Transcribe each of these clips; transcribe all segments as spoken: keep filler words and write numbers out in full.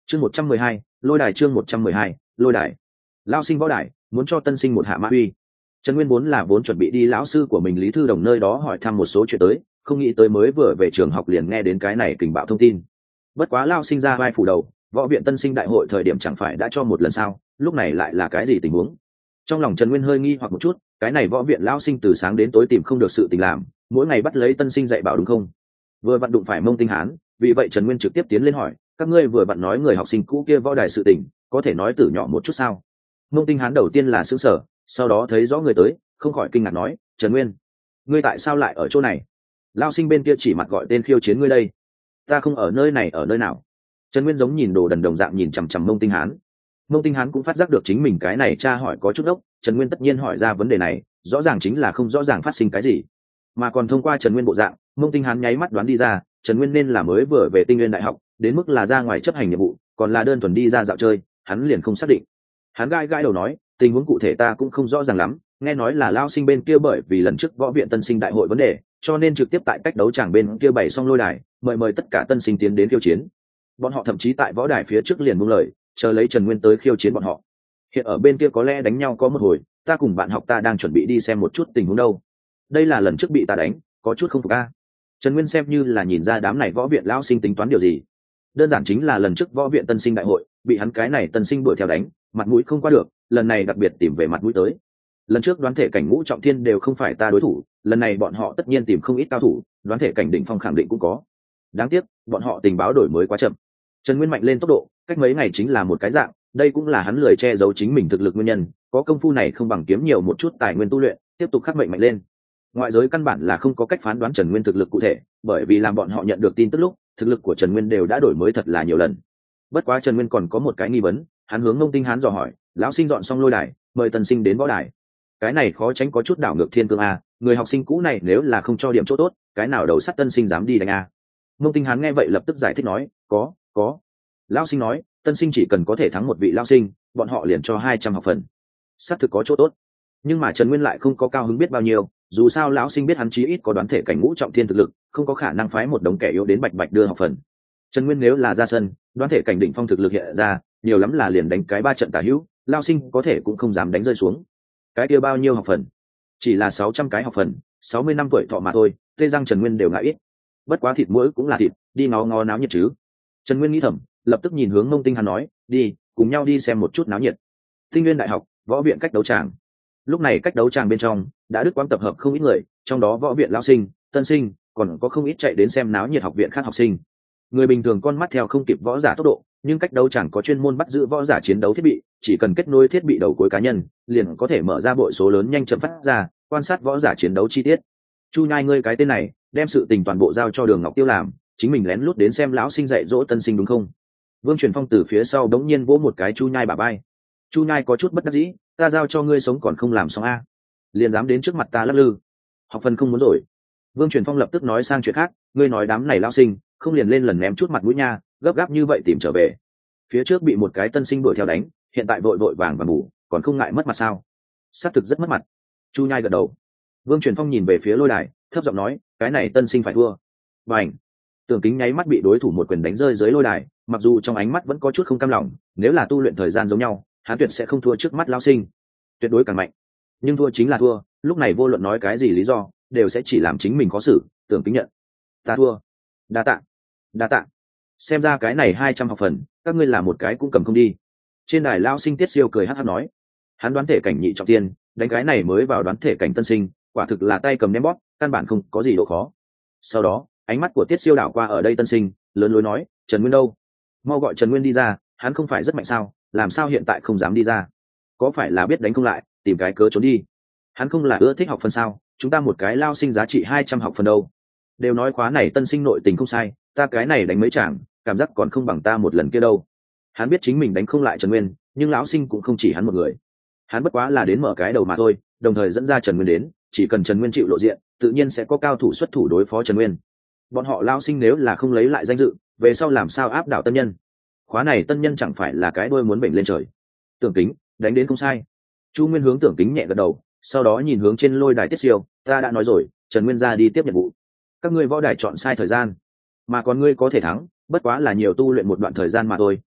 chương một trăm mười hai lôi đài chương một trăm mười hai lôi đài. Lao sinh võ đài muốn cho tân sinh một hạ mã uy. Trần Nguyên vốn là vốn chuẩn bị đi lão sư của mình Lý Thư Đồng nơi đó hỏi thăm một số chuyện tới, không nghĩ tới mới vừa về trường học liền nghe đến cái này kình bạo thông tin. Bất quá Lao sinh ra vai phủ đầu, võ viện tân sinh đại hội thời điểm chẳng phải đã cho một lần sao, lúc này lại là cái gì tình huống? Trong lòng Trần Nguyên hơi nghi hoặc một chút, cái này võ viện Lao sinh từ sáng đến tối tìm không được sự tình làm, mỗi ngày bắt lấy tân sinh dạy bảo đúng không? Vừa vặn đụng phải Mông Tinh Hán, vì vậy Trần Nguyên trực tiếp tiến lên hỏi, các ngươi vừa vặn nói người học sinh cũ kia võ đài sự tình, có thể nói từ nhỏ một chút sao? Mông Tinh Hán đầu tiên là sững sờ, sau đó thấy rõ người tới, không khỏi kinh ngạc nói, Trần Nguyên, ngươi tại sao lại ở chỗ này? Lao sinh bên kia chỉ mặt gọi tên khiêu chiến ngươi đây. Ta không ở nơi này, ở nơi nào? Trần Nguyên giống nhìn đồ đần đồng dạng nhìn chằm chằm Mông Tinh Hán. Mông Tinh Hán cũng phát giác được chính mình cái này tra hỏi có chút ốc, Trần Nguyên tất nhiên hỏi ra vấn đề này, rõ ràng chính là không rõ ràng phát sinh cái gì, mà còn thông qua Trần Nguyên bộ dạng, Mông Tinh Hán nháy mắt đoán đi ra, Trần Nguyên nên là mới vừa về Tinh Nguyên Đại học, đến mức là ra ngoài chấp hành nhiệm vụ, còn là đơn thuần đi ra dạo chơi, hắn liền không xác định. Hắn gai gai đầu nói, tình huống cụ thể ta cũng không rõ ràng lắm, nghe nói là Lao sinh bên kia bởi vì lần trước võ viện tân sinh đại hội vấn đề, cho nên trực tiếp tại cách đấu tràng bên kia bày xong lôi đài, mời mời tất cả tân sinh tiến đến khiêu chiến. Bọn họ thậm chí tại võ đài phía trước liền buông lời, chờ lấy Trần Nguyên tới khiêu chiến bọn họ. Hiện ở bên kia có lẽ đánh nhau có một hồi, ta cùng bạn học ta đang chuẩn bị đi xem một chút tình huống đâu. Đây là lần trước bị ta đánh, có chút không phục a. Trần Nguyên xem như là nhìn ra đám này võ viện lão sinh tính toán điều gì. Đơn giản chính là lần trước võ viện tân sinh đại hội, bị hắn cái này tân sinh đuổi theo đánh, mặt mũi không qua được, lần này đặc biệt tìm về mặt mũi tới. Lần trước đoán thể cảnh ngũ trọng thiên đều không phải ta đối thủ, lần này bọn họ tất nhiên tìm không ít cao thủ, đoán thể cảnh đỉnh phong khẳng định cũng có. Đáng tiếc, bọn họ tình báo đổi mới quá chậm. Trần Nguyên mạnh lên tốc độ, cách mấy ngày chính là một cái dạng, đây cũng là hắn lười che giấu chính mình thực lực nguyên nhân, có công phu này không bằng kiếm nhiều một chút tài nguyên tu luyện, tiếp tục khắc mệnh mạnh lên. Ngoại giới căn bản là không có cách phán đoán Trần Nguyên thực lực cụ thể, bởi vì làm bọn họ nhận được tin tức lúc, thực lực của Trần Nguyên đều đã đổi mới thật là nhiều lần. Bất quá Trần Nguyên còn có một cái nghi vấn, hắn hướng Mông Tinh Hán dò hỏi, lão sinh dọn xong lôi đài, mời tân sinh đến võ đài. Cái này khó tránh có chút đảo ngược thiên cương a, người học sinh cũ này nếu là không cho điểm chỗ tốt, cái nào đầu sắt tân sinh dám đi đánh a? Mông Tinh Hán nghe vậy lập tức giải thích nói, có, có. Lão sinh nói, tân sinh chỉ cần có thể thắng một vị lão sinh, bọn họ liền cho hai trăm học phần. Xác thực có chỗ tốt. Nhưng mà Trần Nguyên lại không có cao hứng biết bao nhiêu, dù sao lão sinh biết hắn chí ít có đoán thể cảnh ngũ trọng thiên thực lực, không có khả năng phái một đống kẻ yếu đến bạch bạch đưa học phần. Trần Nguyên nếu là ra sân, đoán thể cảnh đỉnh phong thực lực hiện ra, nhiều lắm là liền đánh cái ba trận tả hữu, lão sinh có thể cũng không dám đánh rơi xuống. Cái kia bao nhiêu học phần? Chỉ là sáu trăm cái học phần, sáu mươi năm tuổi thọ mà thôi, tê răng Trần Nguyên đều ngại ít. Bất quá thịt muỗi cũng là thịt, đi ngó ngó náo nhiệt chứ. Trần Nguyên nghĩ thầm, lập tức nhìn hướng Mông Tinh Hán nói, đi, cùng nhau đi xem một chút náo nhiệt. Tinh Nguyên Đại học, võ viện cách đấu tràng. Lúc này cách đấu tràng bên trong đã đứt quãng tập hợp không ít người, trong đó võ viện lão sinh, tân sinh, còn có không ít chạy đến xem náo nhiệt học viện khác học sinh. Người bình thường con mắt theo không kịp võ giả tốc độ, nhưng cách đấu tràng có chuyên môn bắt giữ võ giả chiến đấu thiết bị, chỉ cần kết nối thiết bị đầu cuối cá nhân, liền có thể mở ra bội số lớn nhanh chậm phát ra, quan sát võ giả chiến đấu chi tiết. Chu Nhai ngươi cái tên này, đem sự tình toàn bộ giao cho Đường Ngọc Tiêu làm, chính mình lén lút đến xem lão sinh dạy dỗ tân sinh đúng không? Vương Truyền Phong từ phía sau đống nhiên vỗ một cái Chu Nhai bả vai. Chu Nhai có chút bất đắc dĩ, ta giao cho ngươi sống còn không làm xong a, liền dám đến trước mặt ta lắc lư, học phần không muốn rồi. Vương Truyền Phong lập tức nói sang chuyện khác, ngươi nói đám này lão sinh không liền lên lần ném chút mặt mũi nha, gấp gáp như vậy tìm trở về. Phía trước bị một cái tân sinh đuổi theo đánh, hiện tại vội vội vàng và ngủ, còn không ngại mất mặt sao? Xác thực rất mất mặt. Chu Nhai gật đầu. Vương Truyền Phong nhìn về phía lôi đài, thấp giọng nói, cái này tân sinh phải thua. Bành! Tưởng Kính nháy mắt bị đối thủ một quyền đánh rơi dưới lôi đài, mặc dù trong ánh mắt vẫn có chút không cam lòng, nếu là tu luyện thời gian giống nhau, hắn tuyệt sẽ không thua trước mắt lão sinh, tuyệt đối càng mạnh. Nhưng thua chính là thua, lúc này vô luận nói cái gì lý do, đều sẽ chỉ làm chính mình khó xử. Tưởng Kính nhận, ta thua. Đa tạ, đa tạ. Xem ra cái này hai trăm học phần, các ngươi làm một cái cũng cầm không đi. Trên đài lão sinh Tiết Siêu cười hắc hắc nói, hắn đoán thể cảnh nhị trọng tiên, đánh cái này mới vào đoán thể cảnh tân sinh, quả thực là tay cầm ném bóp, căn bản không có gì độ khó. Sau đó, ánh mắt của Tiết Siêu đảo qua ở đây tân sinh, lớn lối nói, Trần Nguyên đâu? Mau gọi Trần Nguyên đi ra, hắn không phải rất mạnh sao, làm sao hiện tại không dám đi ra? Có phải là biết đánh không lại, tìm cái cớ trốn đi? Hắn không là ưa thích học phần sao? Chúng ta một cái lao sinh giá trị hai trăm học phần đâu? Đều nói khóa này tân sinh nội tình không sai, ta cái này đánh mấy chàng, cảm giác còn không bằng ta một lần kia đâu. Hắn biết chính mình đánh không lại Trần Nguyên, nhưng lão sinh cũng không chỉ hắn một người. Hắn bất quá là đến mở cái đầu mà thôi, đồng thời dẫn ra Trần Nguyên đến, chỉ cần Trần Nguyên chịu lộ diện, tự nhiên sẽ có cao thủ xuất thủ đối phó Trần Nguyên. Bọn họ lao sinh nếu là không lấy lại danh dự, về sau làm sao áp đảo tân nhân? Khóa này tân nhân chẳng phải là cái đôi muốn bệnh lên trời. Tưởng Kính đánh đến không sai. Chu Nguyên hướng Tưởng Kính nhẹ gật đầu, sau đó nhìn hướng trên lôi đài Tiết Siêu, ta đã nói rồi, Trần Nguyên ra đi tiếp nhiệm vụ. Các ngươi võ đài chọn sai thời gian, mà còn ngươi có thể thắng, bất quá là nhiều tu luyện một đoạn thời gian mà thôi,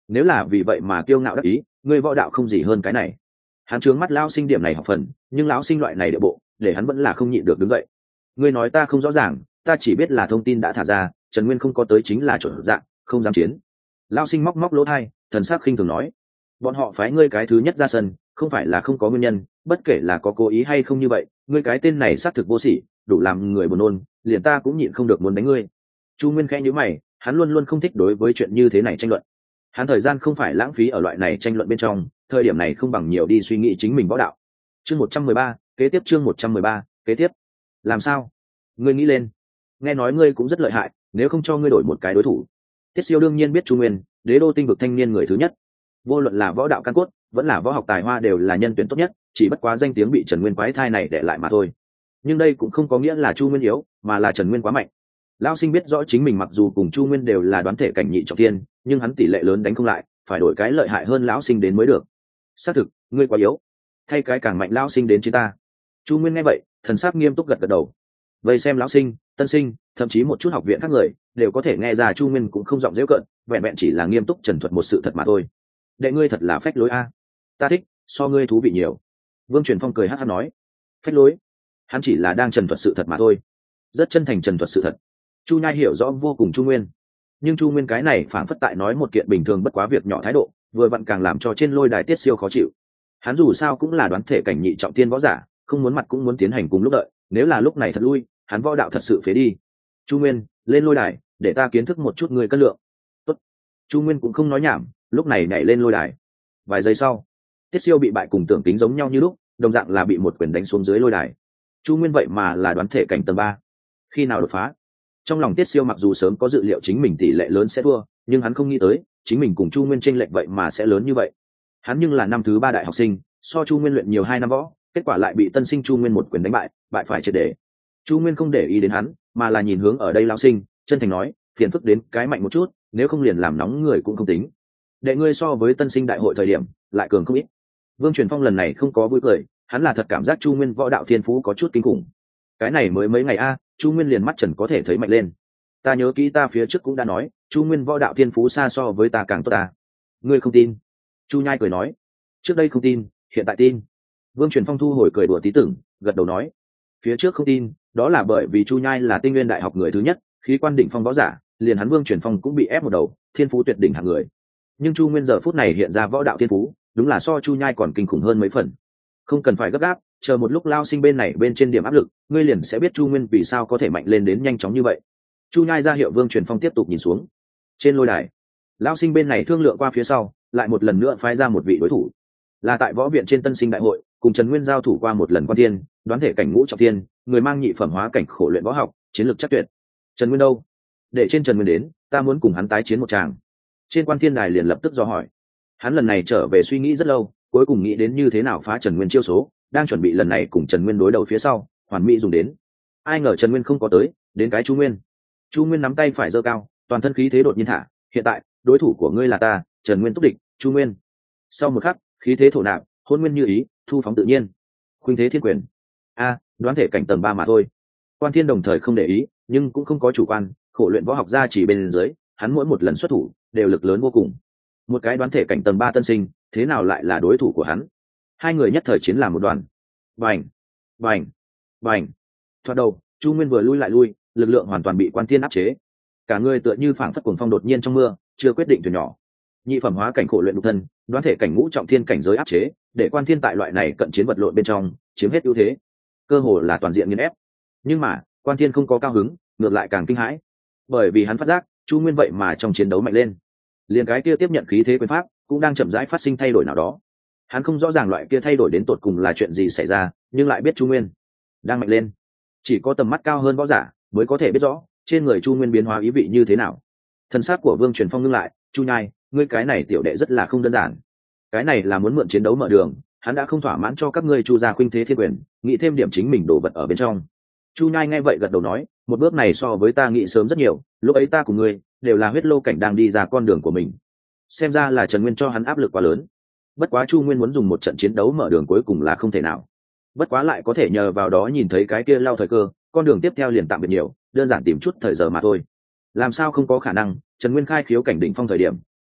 nếu là vì vậy mà kiêu ngạo đắc ý, ngươi võ đạo không gì hơn cái này. Hắn trướng mắt lão sinh điểm này học phần, nhưng lão sinh loại này địa bộ để hắn vẫn là không nhịn được đứng dậy. Ngươi nói ta không rõ ràng, ta chỉ biết là thông tin đã thả ra, Trần Nguyên không có tới chính là chuẩn dạng, không dám chiến. Lão sinh móc móc lỗ tai, thần sắc khinh thường nói, bọn họ phái ngươi cái thứ nhất ra sân không phải là không có nguyên nhân, bất kể là có cố ý hay không như vậy, ngươi cái tên này xác thực vô sỉ, đủ làm người buồn nôn, liền ta cũng nhịn không được muốn đánh ngươi. Chu Nguyên khẽ nhíu mày, hắn luôn luôn không thích đối với chuyện như thế này tranh luận. Hắn thời gian không phải lãng phí ở loại này tranh luận bên trong, thời điểm này không bằng nhiều đi suy nghĩ chính mình võ đạo. Chương một trăm mười ba, kế tiếp chương một trăm mười ba, kế tiếp. Làm sao? Ngươi nghĩ lên. Nghe nói ngươi cũng rất lợi hại, nếu không cho ngươi đổi một cái đối thủ. Tiết Siêu đương nhiên biết Chu Nguyên, đế đô tinh vực thanh niên người thứ nhất. Vô luận là võ đạo căn cốt, vẫn là võ học tài hoa đều là nhân tuyển tốt nhất, chỉ bất quá danh tiếng bị Trần Nguyên quái thai này để lại mà thôi. Nhưng đây cũng không có nghĩa là Chu Nguyên yếu, mà là Trần Nguyên quá mạnh. Lão sinh biết rõ chính mình mặc dù cùng Chu Nguyên đều là đoán thể cảnh nhị trọng thiên, nhưng hắn tỷ lệ lớn đánh không lại, phải đổi cái lợi hại hơn lão sinh đến mới được. Xác thực, ngươi quá yếu, thay cái càng mạnh lão sinh đến chứ ta. Chu Nguyên nghe vậy, thần sắc nghiêm túc gật gật đầu. Vậy xem lão sinh, tân sinh, thậm chí một chút học viện các người đều có thể nghe ra Chu Nguyên cũng không giọng giễu cợt, vẹn vẹn chỉ là nghiêm túc trần thuật một sự thật mà thôi. Đệ ngươi thật là phách lối a, ta thích, so ngươi thú vị nhiều. Vương Truyền Phong cười hắt hắt nói, phách lối, hắn chỉ là đang trần thuật sự thật mà thôi, rất chân thành trần thuật sự thật. Chu Nhai hiểu rõ vô cùng Chu Nguyên, nhưng Chu Nguyên cái này phảng phất tại nói một kiện bình thường bất quá việc nhỏ thái độ, vừa vặn càng làm cho trên lôi đài Tiết Siêu khó chịu. Hắn dù sao cũng là đoán thể cảnh nhị trọng tiên võ giả, không muốn mặt cũng muốn tiến hành cùng lúc đợi, nếu là lúc này thật lui, hắn võ đạo thật sự phế đi. Chu Nguyên, lên lôi đài, để ta kiến thức một chút người cân lượng. Tốt. Chu Nguyên cũng không nói nhảm, lúc này nhảy lên lôi đài. Vài giây sau, Tiết Siêu bị bại cùng tưởng tính giống nhau như lúc, đồng dạng là bị một quyền đánh xuống dưới lôi đài. Chu Nguyên vậy mà là đoán thể cảnh tầng ba, khi nào đột phá? Trong lòng Tiết Siêu mặc dù sớm có dự liệu chính mình tỷ lệ lớn sẽ thua, nhưng hắn không nghĩ tới chính mình cùng Chu Nguyên chênh lệch vậy mà sẽ lớn như vậy. Hắn nhưng là năm thứ ba đại học sinh, so Chu Nguyên luyện nhiều hai năm võ, kết quả lại bị tân sinh Chu Nguyên một quyền đánh bại, bại phải triệt để. Chu Nguyên không để ý đến hắn, mà là nhìn hướng ở đây lão sinh, chân thành nói, phiền phức đến cái mạnh một chút, nếu không liền làm nóng người cũng không tính. Đệ ngươi so với tân sinh đại hội thời điểm lại cường không ít. Vương Truyền Phong lần này không có vui cười, hắn là thật cảm giác Chu Nguyên võ đạo thiên phú có chút kinh khủng. Cái này mới mấy ngày a, Chu Nguyên liền mắt trần có thể thấy mạnh lên. Ta nhớ kỹ ta phía trước cũng đã nói, Chu Nguyên võ đạo thiên phú xa so với ta càng tốt ta. Ngươi không tin? Chu Nhai cười nói, trước đây không tin, hiện tại tin. Vương Truyền Phong thu hồi cười đùa tí tưởng, gật đầu nói, phía trước không tin, đó là bởi vì Chu Nhai là Tinh Nguyên đại học người thứ nhất, khí quan đỉnh phong võ giả, liền hắn Vương Truyền Phong cũng bị ép một đầu, thiên phú tuyệt đỉnh hạng người. Nhưng Chu Nguyên giờ phút này hiện ra võ đạo thiên phú, đúng là so Chu Nhai còn kinh khủng hơn mấy phần. Không cần phải gấp gáp, chờ một lúc lao sinh bên này bên trên điểm áp lực, ngươi liền sẽ biết Chu Nguyên vì sao có thể mạnh lên đến nhanh chóng như vậy. Chu Nhai ra hiệu Vương Truyền Phong tiếp tục nhìn xuống. Trên lôi đài, lao sinh bên này thương lượng qua phía sau, lại một lần nữa phái ra một vị đối thủ. Là tại võ viện trên tân sinh đại hội, cùng Trần Nguyên giao thủ qua một lần quan thiên, đoán thể cảnh ngũ trọng thiên, người mang nhị phẩm hóa cảnh khổ luyện võ học, chiến lược chắc tuyệt. Trần Nguyên đâu? Để trên Trần Nguyên đến, ta muốn cùng hắn tái chiến một tràng. Trên quan thiên đài liền lập tức do hỏi. Hắn lần này trở về suy nghĩ rất lâu, cuối cùng nghĩ đến như thế nào phá Trần Nguyên chiêu số, đang chuẩn bị lần này cùng Trần Nguyên đối đầu phía sau, hoàn mỹ dùng đến. Ai ngờ Trần Nguyên không có tới, đến cái Chu Nguyên. Chu Nguyên nắm tay phải giơ cao, toàn thân khí thế đột nhiên thả, hiện tại, đối thủ của ngươi là ta, Trần Nguyên túc địch, Chu Nguyên. Sau một khắc, khí thế thổ nạp, hôn nguyên như ý, thu phóng tự nhiên. Khuynh thế thiên quyền. A, đoán thể cảnh tầng ba mà thôi. Quan Thiên đồng thời không để ý, nhưng cũng không có chủ quan, khổ luyện võ học ra chỉ bên dưới, hắn mỗi một lần xuất thủ đều lực lớn vô cùng. Một cái đoán thể cảnh tầng ba tân sinh, thế nào lại là đối thủ của hắn? Hai người nhất thời chiến làm một đoàn. Bành, bành, bành. Thoạt đầu, Chu Nguyên vừa lui lại lui, lực lượng hoàn toàn bị Quan Thiên áp chế. Cả người tựa như phảng phất cuồng phong đột nhiên trong mưa, chưa quyết định thuyền nhỏ. Nhị phẩm hóa cảnh khổ luyện nhục thân, đoán thể cảnh ngũ trọng thiên cảnh giới áp chế, để Quan Thiên tại loại này cận chiến vật lộn bên trong chiếm hết ưu thế, cơ hồ là toàn diện nghiền ép. Nhưng mà Quan Thiên không có cao hứng, ngược lại càng kinh hãi, bởi vì hắn phát giác Chu Nguyên vậy mà trong chiến đấu mạnh lên, liền cái kia tiếp nhận khí thế quyền pháp cũng đang chậm rãi phát sinh thay đổi nào đó. Hắn không rõ ràng loại kia thay đổi đến tột cùng là chuyện gì xảy ra, nhưng lại biết Chu Nguyên đang mạnh lên. Chỉ có tầm mắt cao hơn võ giả mới có thể biết rõ trên người Chu Nguyên biến hóa ý vị như thế nào. Thần sắc của Vương Truyền Phong ngưng lại, Chu Nhai, ngươi cái này tiểu đệ rất là không đơn giản. Cái này là muốn mượn chiến đấu mở đường, hắn đã không thỏa mãn cho các ngươi Chu gia khuynh thế thiên quyền, nghĩ thêm điểm chính mình đổ vật ở bên trong. Chu Nhai nghe vậy gật đầu nói, một bước này so với ta nghĩ sớm rất nhiều, lúc ấy ta cùng ngươi đều là huyết lô cảnh đang đi ra con đường của mình. Xem ra là Trần Nguyên cho hắn áp lực quá lớn. Bất quá Chu Nguyên muốn dùng một trận chiến đấu mở đường cuối cùng là không thể nào. Bất quá lại có thể nhờ vào đó nhìn thấy cái kia lao thời cơ, con đường tiếp theo liền tạm biệt nhiều, đơn giản tìm chút thời giờ mà thôi. Làm sao không có khả năng, Trần Nguyên khai khiếu cảnh đỉnh phong thời điểm,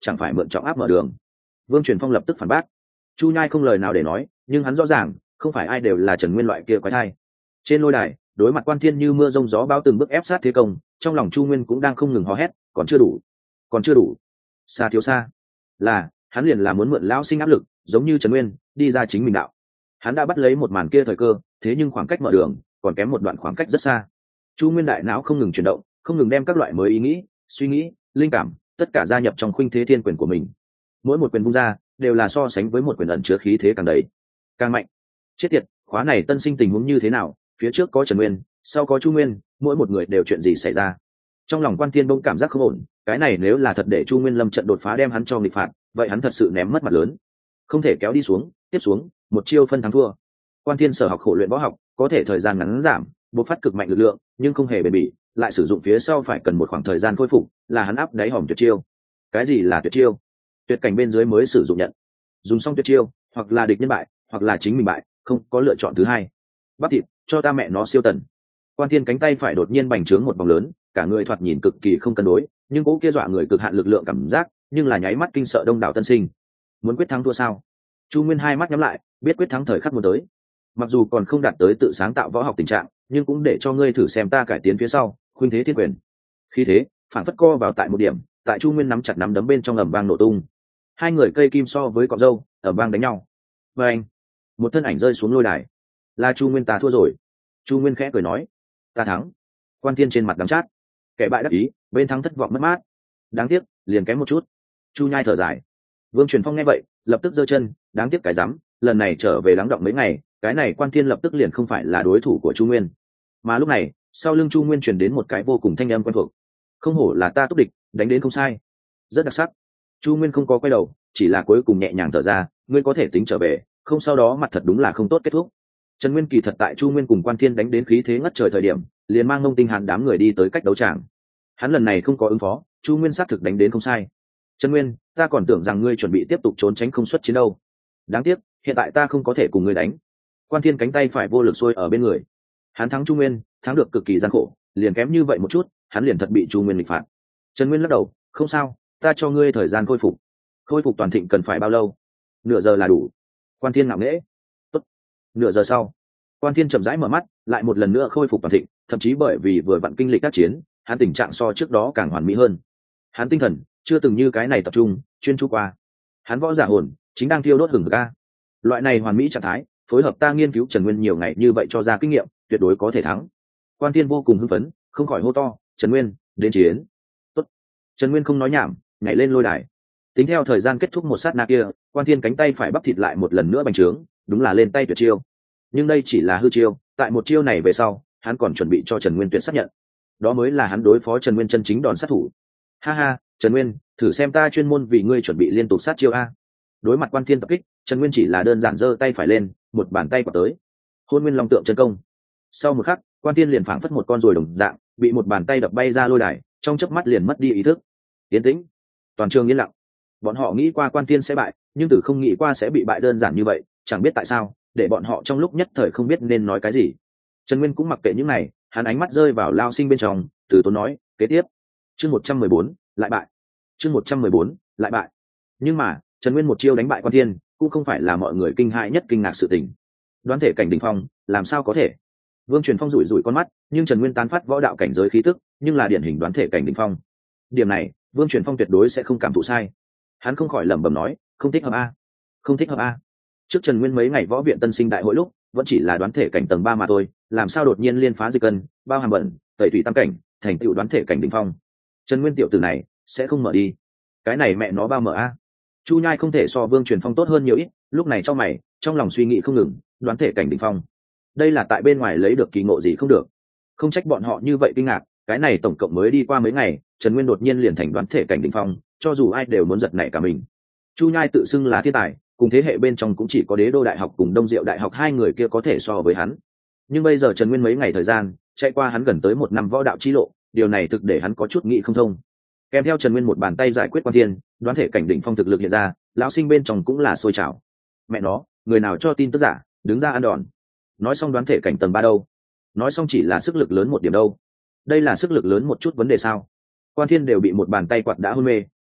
chẳng phải mượn trọng áp mở đường. Vương Truyền Phong lập tức phản bác. Chu Nhai không lời nào để nói, nhưng hắn rõ ràng không phải ai đều là Trần Nguyên loại kia quái thai. Trên lôi đài, đối mặt Quan Thiên như mưa rông gió bão từng bước ép sát thế công, trong lòng Chu Nguyên cũng đang không ngừng hò hét, còn chưa đủ, còn chưa đủ, xa thiếu xa. Là, hắn liền là muốn mượn lão sinh áp lực, giống như Trần Nguyên, đi ra chính mình đạo. Hắn đã bắt lấy một màn kia thời cơ, thế nhưng khoảng cách mở đường còn kém một đoạn khoảng cách rất xa. Chu Nguyên đại não không ngừng chuyển động, không ngừng đem các loại mới ý nghĩ, suy nghĩ, linh cảm, tất cả gia nhập trong khuynh thế thiên quyền của mình. Mỗi một quyền vung ra, đều là so sánh với một quyền ẩn chứa khí thế càng đầy, càng mạnh. Chết tiệt, khóa này tân sinh tình huống như thế nào? Phía trước có Trần Nguyên, sau có Chu Nguyên, mỗi một người đều chuyện gì xảy ra? Trong lòng Quan Thiên bỗng cảm giác không ổn, cái này nếu là thật để Chu Nguyên lâm trận đột phá đem hắn cho nghịch phạt, vậy hắn thật sự ném mất mặt lớn. Không thể kéo đi xuống, tiếp xuống, một chiêu phân thắng thua. Quan Thiên sở học khổ luyện võ học, có thể thời gian ngắn giảm, bộc phát cực mạnh lực lượng, nhưng không hề bền bỉ, lại sử dụng phía sau phải cần một khoảng thời gian khôi phục, là hắn áp đáy hòm tuyệt chiêu. Cái gì là tuyệt chiêu? Tuyệt cảnh bên dưới mới sử dụng nhận. Dùng xong tuyệt chiêu, hoặc là địch nhân bại, hoặc là chính mình bại, không có lựa chọn thứ hai. Bắp thịt, cho ta mẹ nó siêu tần. Quan Thiên cánh tay phải đột nhiên bành trướng một vòng lớn, cả người thoạt nhìn cực kỳ không cân đối, nhưng cỗ kia dọa người cực hạn lực lượng cảm giác, nhưng là nháy mắt kinh sợ đông đảo tân sinh. Muốn quyết thắng thua sao? Chu Nguyên hai mắt nhắm lại, biết quyết thắng thời khắc muốn tới. Mặc dù còn không đạt tới tự sáng tạo võ học tình trạng, nhưng cũng để cho ngươi thử xem ta cải tiến phía sau, khuynh thế thiên quyền. Khi thế, phản phất co vào tại một điểm, tại Chu Nguyên nắm chặt nắm đấm bên trong ầm vang nổ tung. Hai người cây kim so với cọng râu, ầm vang đánh nhau. Và anh, một thân ảnh rơi xuống lôi đài. Là Chu Nguyên, ta thua rồi. Chu Nguyên khẽ cười nói, ta thắng. Quan Thiên trên mặt đắng chát, kẻ bại đắc ý, bên thắng thất vọng mất mát. Đáng tiếc, liền kém một chút. Chu Nhai thở dài. Vương Truyền Phong nghe vậy, lập tức giơ chân, đáng tiếc cái rắm, lần này trở về lắng động mấy ngày, cái này Quan Thiên lập tức liền không phải là đối thủ của Chu Nguyên. Mà lúc này, sau lưng Chu Nguyên truyền đến một cái vô cùng thanh âm quen thuộc. Không hổ là ta túc địch, đánh đến không sai, rất đặc sắc. Chu Nguyên không có quay đầu, chỉ là cuối cùng nhẹ nhàng thở ra, ngươi có thể tính trở về, không sau đó mặt thật đúng là không tốt kết thúc. Trần Nguyên kỳ thật tại Chu Nguyên cùng Quan Thiên đánh đến khí thế ngất trời thời điểm, liền mang Ngông Tinh Hàn đám người đi tới cách đấu tràng. Hắn lần này không có ứng phó, Chu Nguyên xác thực đánh đến không sai. Trần Nguyên, ta còn tưởng rằng ngươi chuẩn bị tiếp tục trốn tránh không xuất chiến đâu. Đáng tiếc, hiện tại ta không có thể cùng ngươi đánh. Quan Thiên cánh tay phải vô lực xuôi ở bên người. Hắn thắng Chu Nguyên, thắng được cực kỳ gian khổ, liền kém như vậy một chút, hắn liền thật bị Chu Nguyên nghịch phạt. Trần Nguyên lắc đầu, không sao, ta cho ngươi thời gian khôi phục. Khôi phục toàn thịnh cần phải bao lâu? Nửa giờ là đủ. Quan Thiên ngạo nghễ. Tốt. Nửa giờ sau, Quan Thiên chậm rãi mở mắt, lại một lần nữa khôi phục toàn thịnh, thậm chí bởi vì vừa vặn kinh lịch các chiến, hắn tình trạng so trước đó càng hoàn mỹ hơn. Hắn tinh thần chưa từng như cái này tập trung, chuyên chú qua. Hắn võ giả hồn chính đang thiêu đốt hừng hực a. Loại này hoàn mỹ trạng thái, phối hợp ta nghiên cứu Trần Nguyên nhiều ngày như vậy cho ra kinh nghiệm, tuyệt đối có thể thắng. Quan Thiên vô cùng hưng phấn, không khỏi hô to, Trần Nguyên, đến chiến. Tốt. Trần Nguyên không nói nhảm, nhảy lên lôi đài. Tính theo thời gian kết thúc một sát na kia, Quan Thiên cánh tay phải bắp thịt lại một lần nữa bành trướng, đúng là lên tay tuyệt chiêu. Nhưng đây chỉ là hư chiêu, tại một chiêu này về sau, hắn còn chuẩn bị cho Trần Nguyên tuyệt xác nhận. Đó mới là hắn đối phó Trần Nguyên chân chính đòn sát thủ. Ha ha, Trần Nguyên, thử xem ta chuyên môn vì ngươi chuẩn bị liên tục sát chiêu a. Đối mặt Quan Thiên tập kích, Trần Nguyên chỉ là đơn giản giơ tay phải lên, một bàn tay quạt tới. Hôn Nguyên Long tượng chân công. Sau một khắc, Quan Thiên liền phảng phất một con ruồi đồng dạng, bị một bàn tay đập bay ra lôi đài, trong chớp mắt liền mất đi ý thức. Yên tĩnh, toàn trường yên lặng. Bọn họ nghĩ qua Quan Thiên sẽ bại, nhưng từ không nghĩ qua sẽ bị bại đơn giản như vậy, chẳng biết tại sao, để bọn họ trong lúc nhất thời không biết nên nói cái gì. Trần Nguyên cũng mặc kệ những này, hắn ánh mắt rơi vào Lao Sinh bên trong, từ tốn nói, kế tiếp. Chương một trăm mười bốn, lại bại. Chương một trăm mười bốn, lại bại. Nhưng mà, Trần Nguyên một chiêu đánh bại Quan Thiên, cũng không phải là mọi người kinh hãi nhất kinh ngạc sự tình. Đoán thể cảnh đỉnh phong, làm sao có thể? Vương Truyền Phong rủi rủi con mắt, nhưng Trần Nguyên tán phát võ đạo cảnh giới khí tức, nhưng là điển hình đoán thể cảnh đỉnh phong. Điểm này, Vương Truyền Phong tuyệt đối sẽ không cảm thụ sai. Hắn không khỏi lẩm bẩm nói, không thích hợp a, không thích hợp a. Trước Trần Nguyên mấy ngày võ viện tân sinh đại hội lúc, vẫn chỉ là đoán thể cảnh tầng ba mà thôi, làm sao đột nhiên liên phá dịch cân, bao hàm bẩn, tẩy tủy tam cảnh, thành tựu đoán thể cảnh đỉnh phong. Trần Nguyên tiểu tử này sẽ không mở đi. Cái này mẹ nó bao mở a. Chu Nhai không thể so Vương Truyền Phong tốt hơn nhiều ít, lúc này trong mày, trong lòng suy nghĩ không ngừng, đoán thể cảnh đỉnh phong. Đây là tại bên ngoài lấy được kỳ ngộ gì không được. Không trách bọn họ như vậy kinh ngạc, cái này tổng cộng mới đi qua mấy ngày, Trần Nguyên đột nhiên liền thành đoán thể cảnh đỉnh phong, cho dù ai đều muốn giật nảy cả mình. Chu Nhai tự xưng là thiên tài, cùng thế hệ bên trong cũng chỉ có Đế Đô Đại học cùng Đông Diệu Đại học hai người kia có thể so với hắn. Nhưng bây giờ Trần Nguyên mấy ngày thời gian, chạy qua hắn gần tới một năm võ đạo chi lộ, điều này thực để hắn có chút nghĩ không thông. Kèm theo Trần Nguyên một bàn tay giải quyết Quan Thiên, đoán thể cảnh đỉnh phong thực lực hiện ra, lão sinh bên trong cũng là sôi trào. Mẹ nó, người nào cho tin tức giả, đứng ra ăn đòn. Nói xong đoán thể cảnh tầng ba đâu? Nói xong chỉ là sức lực lớn một điểm đâu? Đây là sức lực lớn một chút vấn đề sao? Quan Thiên đều bị một bàn tay quạt đã hôn mê,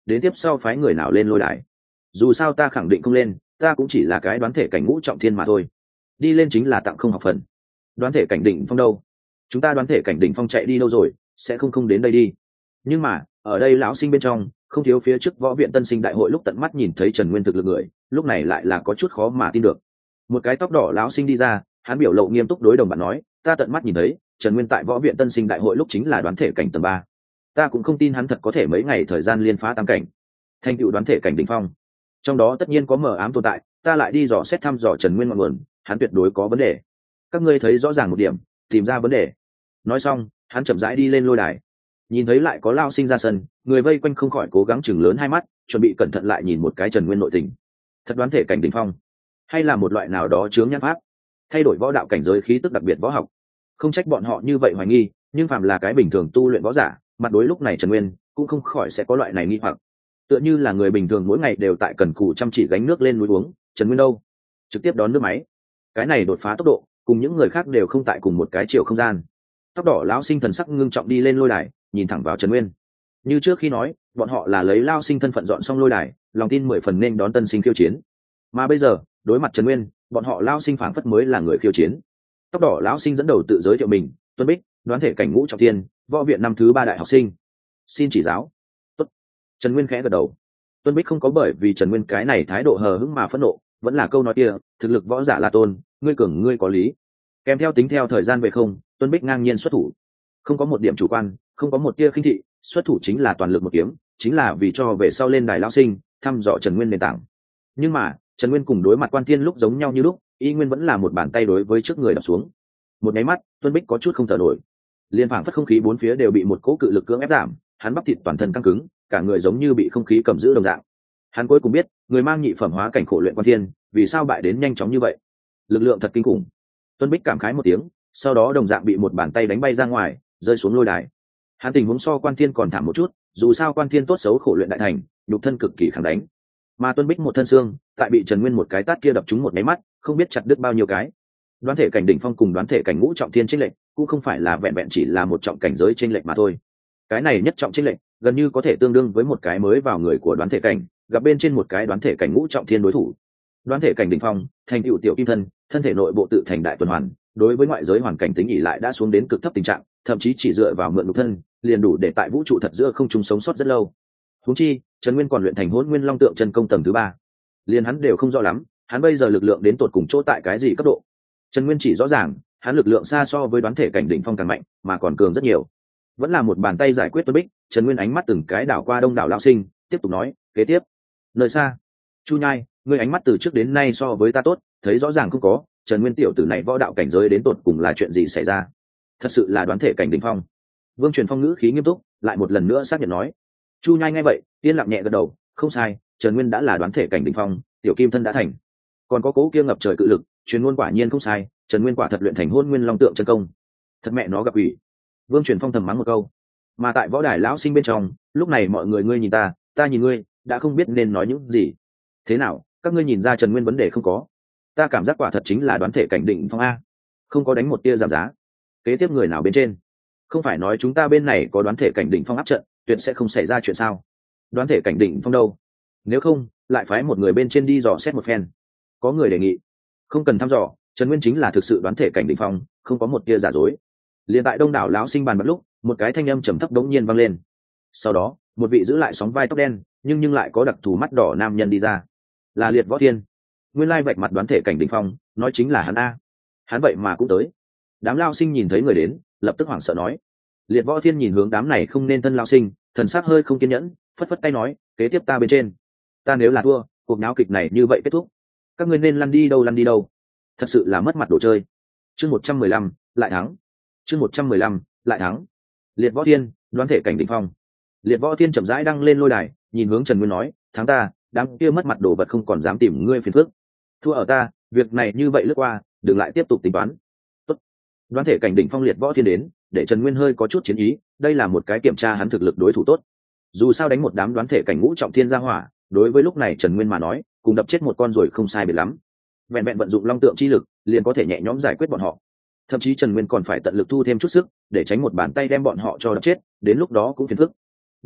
đến tiếp sau phái người nào lên lôi đài. Dù sao ta khẳng định không lên, ta cũng chỉ là cái đoán thể cảnh ngũ trọng thiên mà thôi, đi lên chính là tặng không học phần. Đoán thể cảnh đỉnh phong đâu? Chúng ta đoán thể cảnh đỉnh phong chạy đi đâu rồi, sẽ không không đến đây đi. Nhưng mà ở đây lão sinh bên trong không thiếu phía trước võ viện tân sinh đại hội lúc tận mắt nhìn thấy Trần Nguyên thực lực người, lúc này lại là có chút khó mà tin được. Một cái tóc đỏ lão sinh đi ra, hắn biểu lộ nghiêm túc đối đồng bạn nói, ta tận mắt nhìn thấy Trần Nguyên tại võ viện tân sinh đại hội lúc chính là đoán thể cảnh tầng ba, ta cũng không tin hắn thật có thể mấy ngày thời gian liên phá tam cảnh thành tựu đoán thể cảnh đỉnh phong. Trong đó tất nhiên có mờ ám tồn tại, ta lại đi dò xét thăm dò Trần Nguyên ngọn nguồn, hắn tuyệt đối có vấn đề. Các ngươi thấy rõ ràng một điểm, tìm ra vấn đề. Nói xong hắn chậm rãi đi lên lôi đài. Nhìn thấy lại có lao sinh ra sân, người vây quanh không khỏi cố gắng chừng lớn hai mắt, chuẩn bị cẩn thận lại nhìn một cái Trần Nguyên nội tình. Thật đoán thể cảnh đỉnh phong, hay là một loại nào đó chướng nhãn pháp, thay đổi võ đạo cảnh giới khí tức đặc biệt võ học. Không trách bọn họ như vậy hoài nghi, nhưng phàm là cái bình thường tu luyện võ giả, mặt đối lúc này Trần Nguyên cũng không khỏi sẽ có loại này nghi hoặc. Tựa như là người bình thường mỗi ngày đều tại cần cù chăm chỉ gánh nước lên núi uống, Trần Nguyên đâu trực tiếp đón nước máy. Cái này đột phá tốc độ cùng những người khác đều không tại cùng một cái chiều không gian. Tóc đỏ lão sinh thần sắc ngưng trọng đi lên lôi đài, nhìn thẳng vào Trần Nguyên. Như trước khi nói bọn họ là lấy lao sinh thân phận dọn xong lôi đài, lòng tin mười phần nên đón tân sinh khiêu chiến, mà bây giờ đối mặt Trần Nguyên, bọn họ lao sinh phảng phất mới là người khiêu chiến. Tóc đỏ lão sinh dẫn đầu tự giới thiệu mình, Tuân Bích, đoán thể cảnh ngũ trọng thiên, võ viện năm thứ ba đại học sinh, xin chỉ giáo. Tốt. Trần Nguyên khẽ gật đầu. Tuân Bích không có bởi vì Trần Nguyên cái này thái độ hờ hững mà phẫn nộ, vẫn là câu nói kia, thực lực võ giả là tôn, ngươi cường ngươi có lý. Kèm theo tính theo thời gian về không, Tuân Bích ngang nhiên xuất thủ, không có một điểm chủ quan, không có một tia khinh thị, xuất thủ chính là toàn lực một kiếm, chính là vì cho về sau lên đài lão sinh thăm dò Trần Nguyên nền tảng. Nhưng mà Trần Nguyên cùng đối mặt Quan Thiên lúc giống nhau như lúc, y nguyên vẫn là một bàn tay đối với trước người đập xuống. Một cái mắt, Tuân Bích có chút không thở nổi, liên phảng phất không khí bốn phía đều bị một cỗ cự lực cưỡng ép giảm, hắn bắp thịt toàn thân căng cứng, cả người giống như bị không khí cầm giữ đồng dạng. Hắn cuối cùng biết, người mang nhị phẩm hóa cảnh khổ luyện Quan Thiên, vì sao bại đến nhanh chóng như vậy. Lực lượng thật kinh khủng. Tuân Bích cảm khái một tiếng, sau đó đồng dạng bị một bàn tay đánh bay ra ngoài, rơi xuống lôi đài. Hắn tình huống so Quan Thiên còn thảm một chút, dù sao Quan Thiên tốt xấu khổ luyện đại thành, nhục thân cực kỳ kháng đánh, mà Tuân Bích một thân xương, tại bị Trần Nguyên một cái tát kia đập trúng một máy mắt, không biết chặt đứt bao nhiêu cái. Đoán thể cảnh đỉnh phong cùng đoán thể cảnh ngũ trọng thiên chênh lệch, cũng không phải là vẹn vẹn chỉ là một trọng cảnh giới chênh lệch mà thôi. Cái này nhất trọng chênh lệch, gần như có thể tương đương với một cái mới vào người của đoán thể cảnh, gặp bên trên một cái đoán thể cảnh ngũ trọng thiên đối thủ. Đoán thể cảnh đỉnh phong, thành tựu tiểu kim thân, thân thể nội bộ tự thành đại tuần hoàn, đối với ngoại giới hoàn cảnh tính ỉ lại đã xuống đến cực thấp tình trạng, thậm chí chỉ dựa vào mượn nhục thân, liền đủ để tại vũ trụ thật giữa không trung sống sót rất lâu. Huống chi, Trần Nguyên còn luyện thành Hỗn Nguyên Long Tượng chân công tầng thứ ba, liền hắn đều không rõ lắm, hắn bây giờ lực lượng đến tột cùng chỗ tại cái gì cấp độ. Trần Nguyên chỉ rõ ràng, hắn lực lượng xa so với đoán thể cảnh đỉnh phong càng mạnh, mà còn cường rất nhiều. Vẫn là một bàn tay giải quyết Tuân Bích, Trần Nguyên ánh mắt từng cái đảo qua đông đảo lão sinh, tiếp tục nói, kế tiếp. Nơi xa, Chu Nhai, ngươi ánh mắt từ trước đến nay so với ta tốt, thấy rõ ràng không có, Trần Nguyên tiểu tử này võ đạo cảnh giới đến tột cùng là chuyện gì xảy ra? Thật sự là đoán thể cảnh đỉnh phong? Vương Truyền Phong ngữ khí nghiêm túc, lại một lần nữa xác nhận nói. Chu Nhai nghe vậy, yên lặng nhẹ gật đầu, không sai, Trần Nguyên đã là đoán thể cảnh đỉnh phong, tiểu kim thân đã thành. Còn có cố kia ngập trời cự lực, truyền ngôn quả nhiên không sai, Trần Nguyên quả thật luyện thành Hỗn Nguyên Long Tượng chân công. Thật mẹ nó gặp ủy. Vương Truyền Phong thầm mắng một câu. Mà tại võ đài lão sinh bên trong, lúc này mọi người ngươi nhìn ta, ta nhìn ngươi, đã không biết nên nói những gì. Thế nào, các ngươi nhìn ra Trần Nguyên vấn đề không có? Ta cảm giác quả thật chính là đoán thể cảnh đỉnh phong a, không có đánh một tia giảm giá. Kế tiếp người nào bên trên? Không phải nói chúng ta bên này có đoán thể cảnh đỉnh phong áp trận, tuyệt sẽ không xảy ra chuyện sao? Đoán thể cảnh đỉnh phong đâu? Nếu không, lại phái một người bên trên đi dò xét một phen. Có người đề nghị, không cần thăm dò, Trần Nguyên chính là thực sự đoán thể cảnh đỉnh phong, không có một tia giả dối. Liên tại đông đảo lão sinh bàn bật lúc, một cái thanh âm trầm thấp đống nhiên vang lên. Sau đó, một vị giữ lại sóng vai tóc đen, nhưng nhưng lại có đặc thù mắt đỏ nam nhân đi ra. Là Liệt Võ Thiên. Nguyên lai vạch mặt đoán thể cảnh đỉnh phong, nói chính là hắn a. Hắn vậy mà cũng tới. Đám lão sinh nhìn thấy người đến, lập tức hoảng sợ nói. Liệt Võ Thiên nhìn hướng đám này không nên thân lão sinh, thần sắc hơi không kiên nhẫn, phất phất tay nói, kế tiếp ta bên trên. Ta nếu là thua, cuộc náo kịch này như vậy kết thúc. Các ngươi nên lăn đi đâu lăn đi đâu. Thật sự là mất mặt đồ chơi. Chương một trăm mười lăm, lại thắng. Chương một trăm mười lăm, lại thắng. Liệt Võ Thiên, đoán thể cảnh đỉnh phong. Liệt Võ Thiên chậm rãi đăng lên lôi đài, nhìn hướng Trần Nguyên nói, thắng ta, đám kia mất mặt đồ vật không còn dám tìm ngươi phiền phức. Thua ở ta, việc này như vậy lướt qua, đừng lại tiếp tục tính toán. Tốt. Đoán thể cảnh đỉnh phong Liệt Võ Thiên đến, để Trần Nguyên hơi có chút chiến ý, đây là một cái kiểm tra hắn thực lực đối thủ tốt. Dù sao đánh một đám đoán thể cảnh ngũ trọng thiên ra hỏa, đối với lúc này Trần Nguyên mà nói, cùng đập chết một con rồi không sai biệt lắm. Vẹn vẹn vận dụng long tượng chi lực, liền có thể nhẹ nhõm giải quyết bọn họ. Thậm chí Trần Nguyên còn phải tận lực thu thêm chút sức, để tránh một bàn tay đem bọn họ cho đập chết, đến lúc đó cũng phiền phức.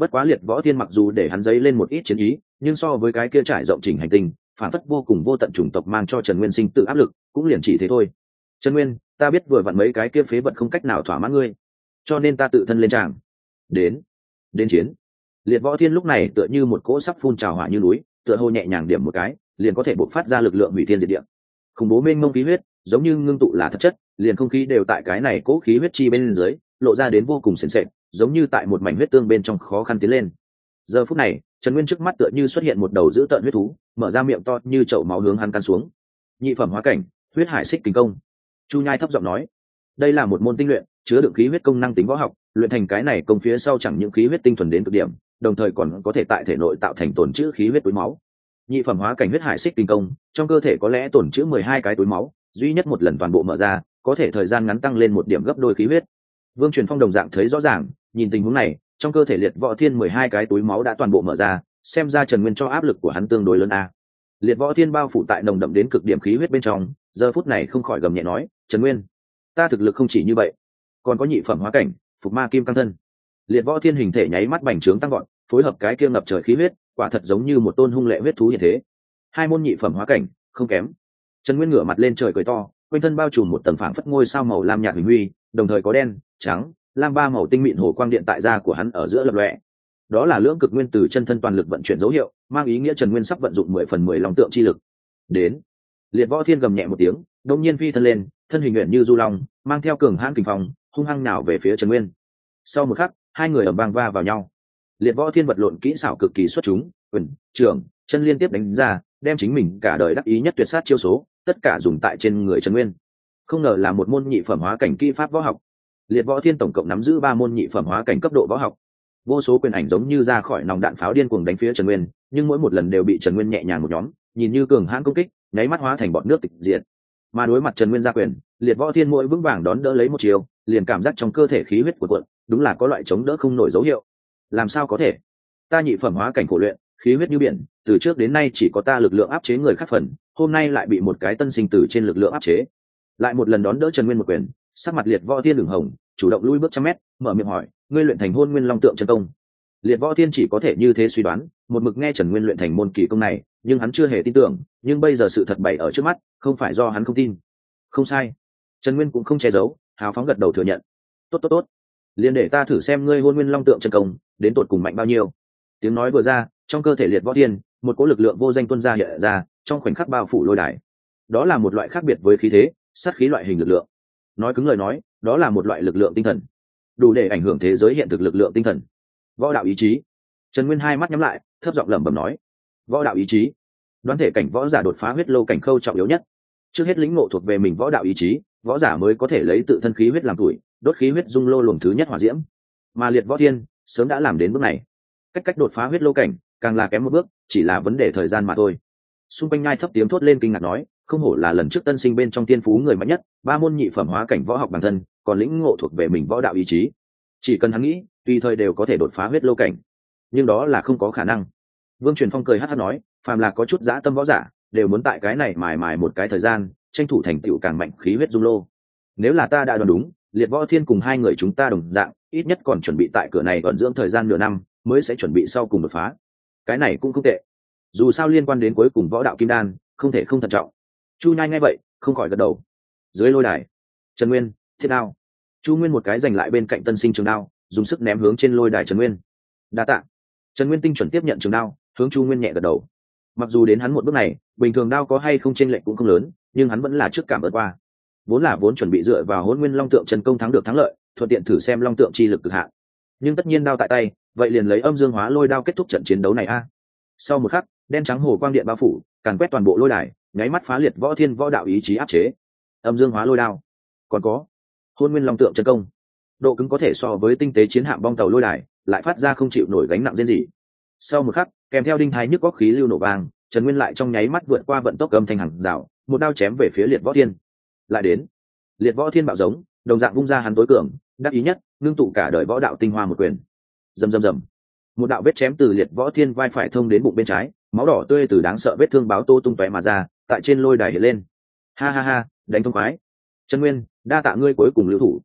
bất quá liệt võ thiên mặc dù để hắn dấy lên một ít chiến ý, nhưng so với cái kia trải rộng chỉnh hành tinh phản phất vô cùng vô tận chủng tộc mang cho Trần Nguyên sinh tự áp lực, cũng liền chỉ thế thôi. Trần Nguyên, ta biết vừa vặn mấy cái kia phế vật không cách nào thỏa mãn ngươi, cho nên ta tự thân lên tràng. Đến, đến chiến. Liệt võ thiên lúc này tựa như một cỗ sắp phun trào hỏa như núi, tựa hồ nhẹ nhàng điểm một cái, liền có thể bộc phát ra lực lượng hủy thiên diệt địa. Khủng bố mênh mông khí huyết, giống như ngưng tụ là thật chất, liền không khí đều tại cái này cỗ khí huyết chi bên dưới, lộ ra đến vô cùng sền sệt, giống như tại một mảnh huyết tương bên trong khó khăn tiến lên. Giờ phút này, Trần Nguyên trước mắt tựa như xuất hiện một đầu dữ tợn huyết thú, mở ra miệng to như chậu máu hướng hắn căn xuống. Nhị phẩm hóa cảnh, huyết hải xích kình công. Chu Nhai thấp giọng nói, đây là một môn tinh luyện, chứa đựng khí huyết công năng tính võ học, luyện thành cái này công phía sau chẳng những khí huyết tinh thuần đến cực điểm, đồng thời còn có thể tại thể nội tạo thành tổn trữ khí huyết túi máu. Nhị phẩm hóa cảnh huyết hải xích kình công, trong cơ thể có lẽ tổn trữ mười hai cái túi máu, duy nhất một lần toàn bộ mở ra, có thể thời gian ngắn tăng lên một điểm gấp đôi khí huyết. Vương Truyền Phong đồng dạng thấy rõ ràng, nhìn tình huống này, trong cơ thể liệt võ thiên mười hai cái túi máu đã toàn bộ mở ra, xem ra Trần Nguyên cho áp lực của hắn tương đối lớn a. Liệt võ thiên bao phủ tại nồng đậm đến cực điểm khí huyết bên trong, giờ phút này không khỏi gầm nhẹ nói, Trần Nguyên, ta thực lực không chỉ như vậy, còn có nhị phẩm hóa cảnh, phục ma kim cang thân. Liệt võ thiên hình thể nháy mắt bành trướng tăng gọn, phối hợp cái kia ngập trời khí huyết, quả thật giống như một tôn hung lệ huyết thú hiện thế. Hai môn nhị phẩm hóa cảnh, không kém. Trần Nguyên ngửa mặt lên trời cười to, quanh thân bao trùm một tầng phảng phất ngôi sao màu lam nhạt huỳnh huy, đồng thời có đen, trắng, lam ba màu tinh mịn hồ quang điện tại da của hắn ở giữa lập lòe. Đó là lưỡng cực nguyên từ chân thân toàn lực vận chuyển dấu hiệu, mang ý nghĩa Trần Nguyên sắp vận dụng mười phần mười long tượng chi lực. Đến. Liệt võ thiên gầm nhẹ một tiếng, đột nhiên phi thân lên, thân hình luyện như du long, mang theo cường hãn kình phong, hung hăng nào về phía Trần Nguyên. Sau một khắc, hai người ầm vang va vào nhau. Liệt võ thiên vật lộn kỹ xảo cực kỳ xuất chúng, quyền, trưởng, chân liên tiếp đánh ra, đem chính mình cả đời đắc ý nhất tuyệt sát chiêu số, tất cả dùng tại trên người Trần Nguyên. Không ngờ là một môn nhị phẩm hóa cảnh kỹ pháp võ học. Liệt võ thiên tổng cộng nắm giữ ba môn nhị phẩm hóa cảnh cấp độ võ học. Vô số quyền ảnh giống như ra khỏi nòng đạn pháo điên cuồng đánh phía Trần Nguyên, nhưng mỗi một lần đều bị Trần Nguyên nhẹ nhàng một nhóm, nhìn như cường hãn công kích, nháy mắt hóa thành bọt nước tịch diệt. Mà đối mặt Trần Nguyên ra quyền, Liệt võ thiên mỗi vững vàng đón đỡ lấy một chiều, liền cảm giác trong cơ thể khí huyết của cuộn, đúng là có loại chống đỡ không nổi dấu hiệu. Làm sao có thể? Ta nhị phẩm hóa cảnh khổ luyện, khí huyết như biển, từ trước đến nay chỉ có ta lực lượng áp chế người khác phần, hôm nay lại bị một cái tân sinh tử trên lực lượng áp chế. Lại một lần đón đỡ Trần Nguyên một quyền, sắc mặt Liệt võ thiên đường hồng, chủ động lui bước trăm mét, mở miệng hỏi, ngươi luyện thành hôn nguyên long tượng chân công? Liệt võ thiên chỉ có thể như thế suy đoán, một mực nghe Trần Nguyên luyện thành môn kỳ công này, nhưng hắn chưa hề tin tưởng, nhưng bây giờ sự thật bày ở trước mắt, không phải do hắn không tin. Không sai. Trần Nguyên cũng không che giấu, hào phóng gật đầu thừa nhận. Tốt tốt tốt, liền để ta thử xem ngươi hôn nguyên long tượng chân công đến tột cùng mạnh bao nhiêu. Tiếng nói vừa ra, trong cơ thể Liệt võ thiên, một cỗ lực lượng vô danh tuôn ra hiện ra, trong khoảnh khắc bao phủ lôi đài. Đó là một loại khác biệt với khí thế, sát khí loại hình lực lượng. Nói cứng lời nói, đó là một loại lực lượng tinh thần, đủ để ảnh hưởng thế giới hiện thực lực lượng tinh thần. Võ đạo ý chí. Trần Nguyên hai mắt nhắm lại, thấp giọng lẩm bẩm nói, võ đạo ý chí, đoán thể cảnh võ giả đột phá huyết lâu cảnh khâu trọng yếu nhất. Trước hết lĩnh ngộ thuộc về mình võ đạo ý chí, võ giả mới có thể lấy tự thân khí huyết làm tuổi, đốt khí huyết dung lô luồng thứ nhất hỏa diễm. Mà Liệt võ thiên sớm đã làm đến bước này, cách cách đột phá huyết lâu cảnh càng là kém một bước, chỉ là vấn đề thời gian mà thôi. Xung quanh nhai thấp tiếng thốt lên kinh ngạc nói, không hổ là lần trước tân sinh bên trong tiên phú người mạnh nhất, ba môn nhị phẩm hóa cảnh võ học bản thân, còn lĩnh ngộ thuộc về mình võ đạo ý chí. Chỉ cần hắn nghĩ, tùy thời đều có thể đột phá huyết lâu cảnh, nhưng đó là không có khả năng. Vương Truyền Phong cười hắt hắt nói, phàm là có chút dã tâm võ giả, đều muốn tại cái này mài mài một cái thời gian, tranh thủ thành tựu càng mạnh khí huyết dung lô. Nếu là ta đã đoán đúng, Liệt võ thiên cùng hai người chúng ta đồng dạng, ít nhất còn chuẩn bị tại cửa này ẩn dưỡng thời gian nửa năm, mới sẽ chuẩn bị sau cùng đột phá. Cái này cũng không tệ. Dù sao liên quan đến cuối cùng võ đạo kim đan, không thể không thận trọng. Chu Nhai nghe vậy, không khỏi gật đầu. Dưới lôi đài, Trần Nguyên, thiết đao. Chu Nguyên một cái giành lại bên cạnh tân sinh trường đao, dùng sức ném hướng trên lôi đài Trần Nguyên. Đa tạ. Trần Nguyên tinh chuẩn tiếp nhận trường đao, hướng Chu Nguyên nhẹ gật đầu. Mặc dù đến hắn một bước này, bình thường đao có hay không chênh lệch cũng không lớn, nhưng hắn vẫn là trước cảm ơn qua. Vốn là vốn chuẩn bị dựa vào Hỗn Nguyên Long Tượng chân công thắng được thắng lợi, thuận tiện thử xem Long Tượng chi lực cực hạn. Nhưng tất nhiên đao tại tay, vậy liền lấy Âm Dương Hóa Lôi đao kết thúc trận chiến đấu này a. Sau một khắc, đen trắng hồ quang điện bao phủ, càn quét toàn bộ lôi đài, nháy mắt phá liệt võ thiên võ đạo ý chí áp chế. Âm Dương Hóa Lôi đao, còn có Hỗn Nguyên Long Tượng chân công, độ cứng có thể so với tinh tế chiến hạm bong tàu lôi đài, lại phát ra không chịu nổi gánh nặng riêng gì. Sau một khắc, kèm theo đinh thái nhức góc khí lưu nổ vang, Trần Nguyên lại trong nháy mắt vượt qua vận tốc âm thanh hàng rào, một đao chém về phía liệt võ thiên. Lại đến, liệt võ thiên bạo giống, đồng dạng vung ra hắn tối cường, đắc ý nhất, ngưng tụ cả đời võ đạo tinh hoa một quyền. Rầm rầm rầm, một đạo vết chém từ liệt võ thiên vai phải thông đến bụng bên trái, máu đỏ tươi từ đáng sợ vết thương báo tô tung tóe mà ra, tại trên lôi đài hiện lên. Ha ha ha, đánh thông khoái. Trần Nguyên, đa tạ ngươi cuối cùng lưu thủ.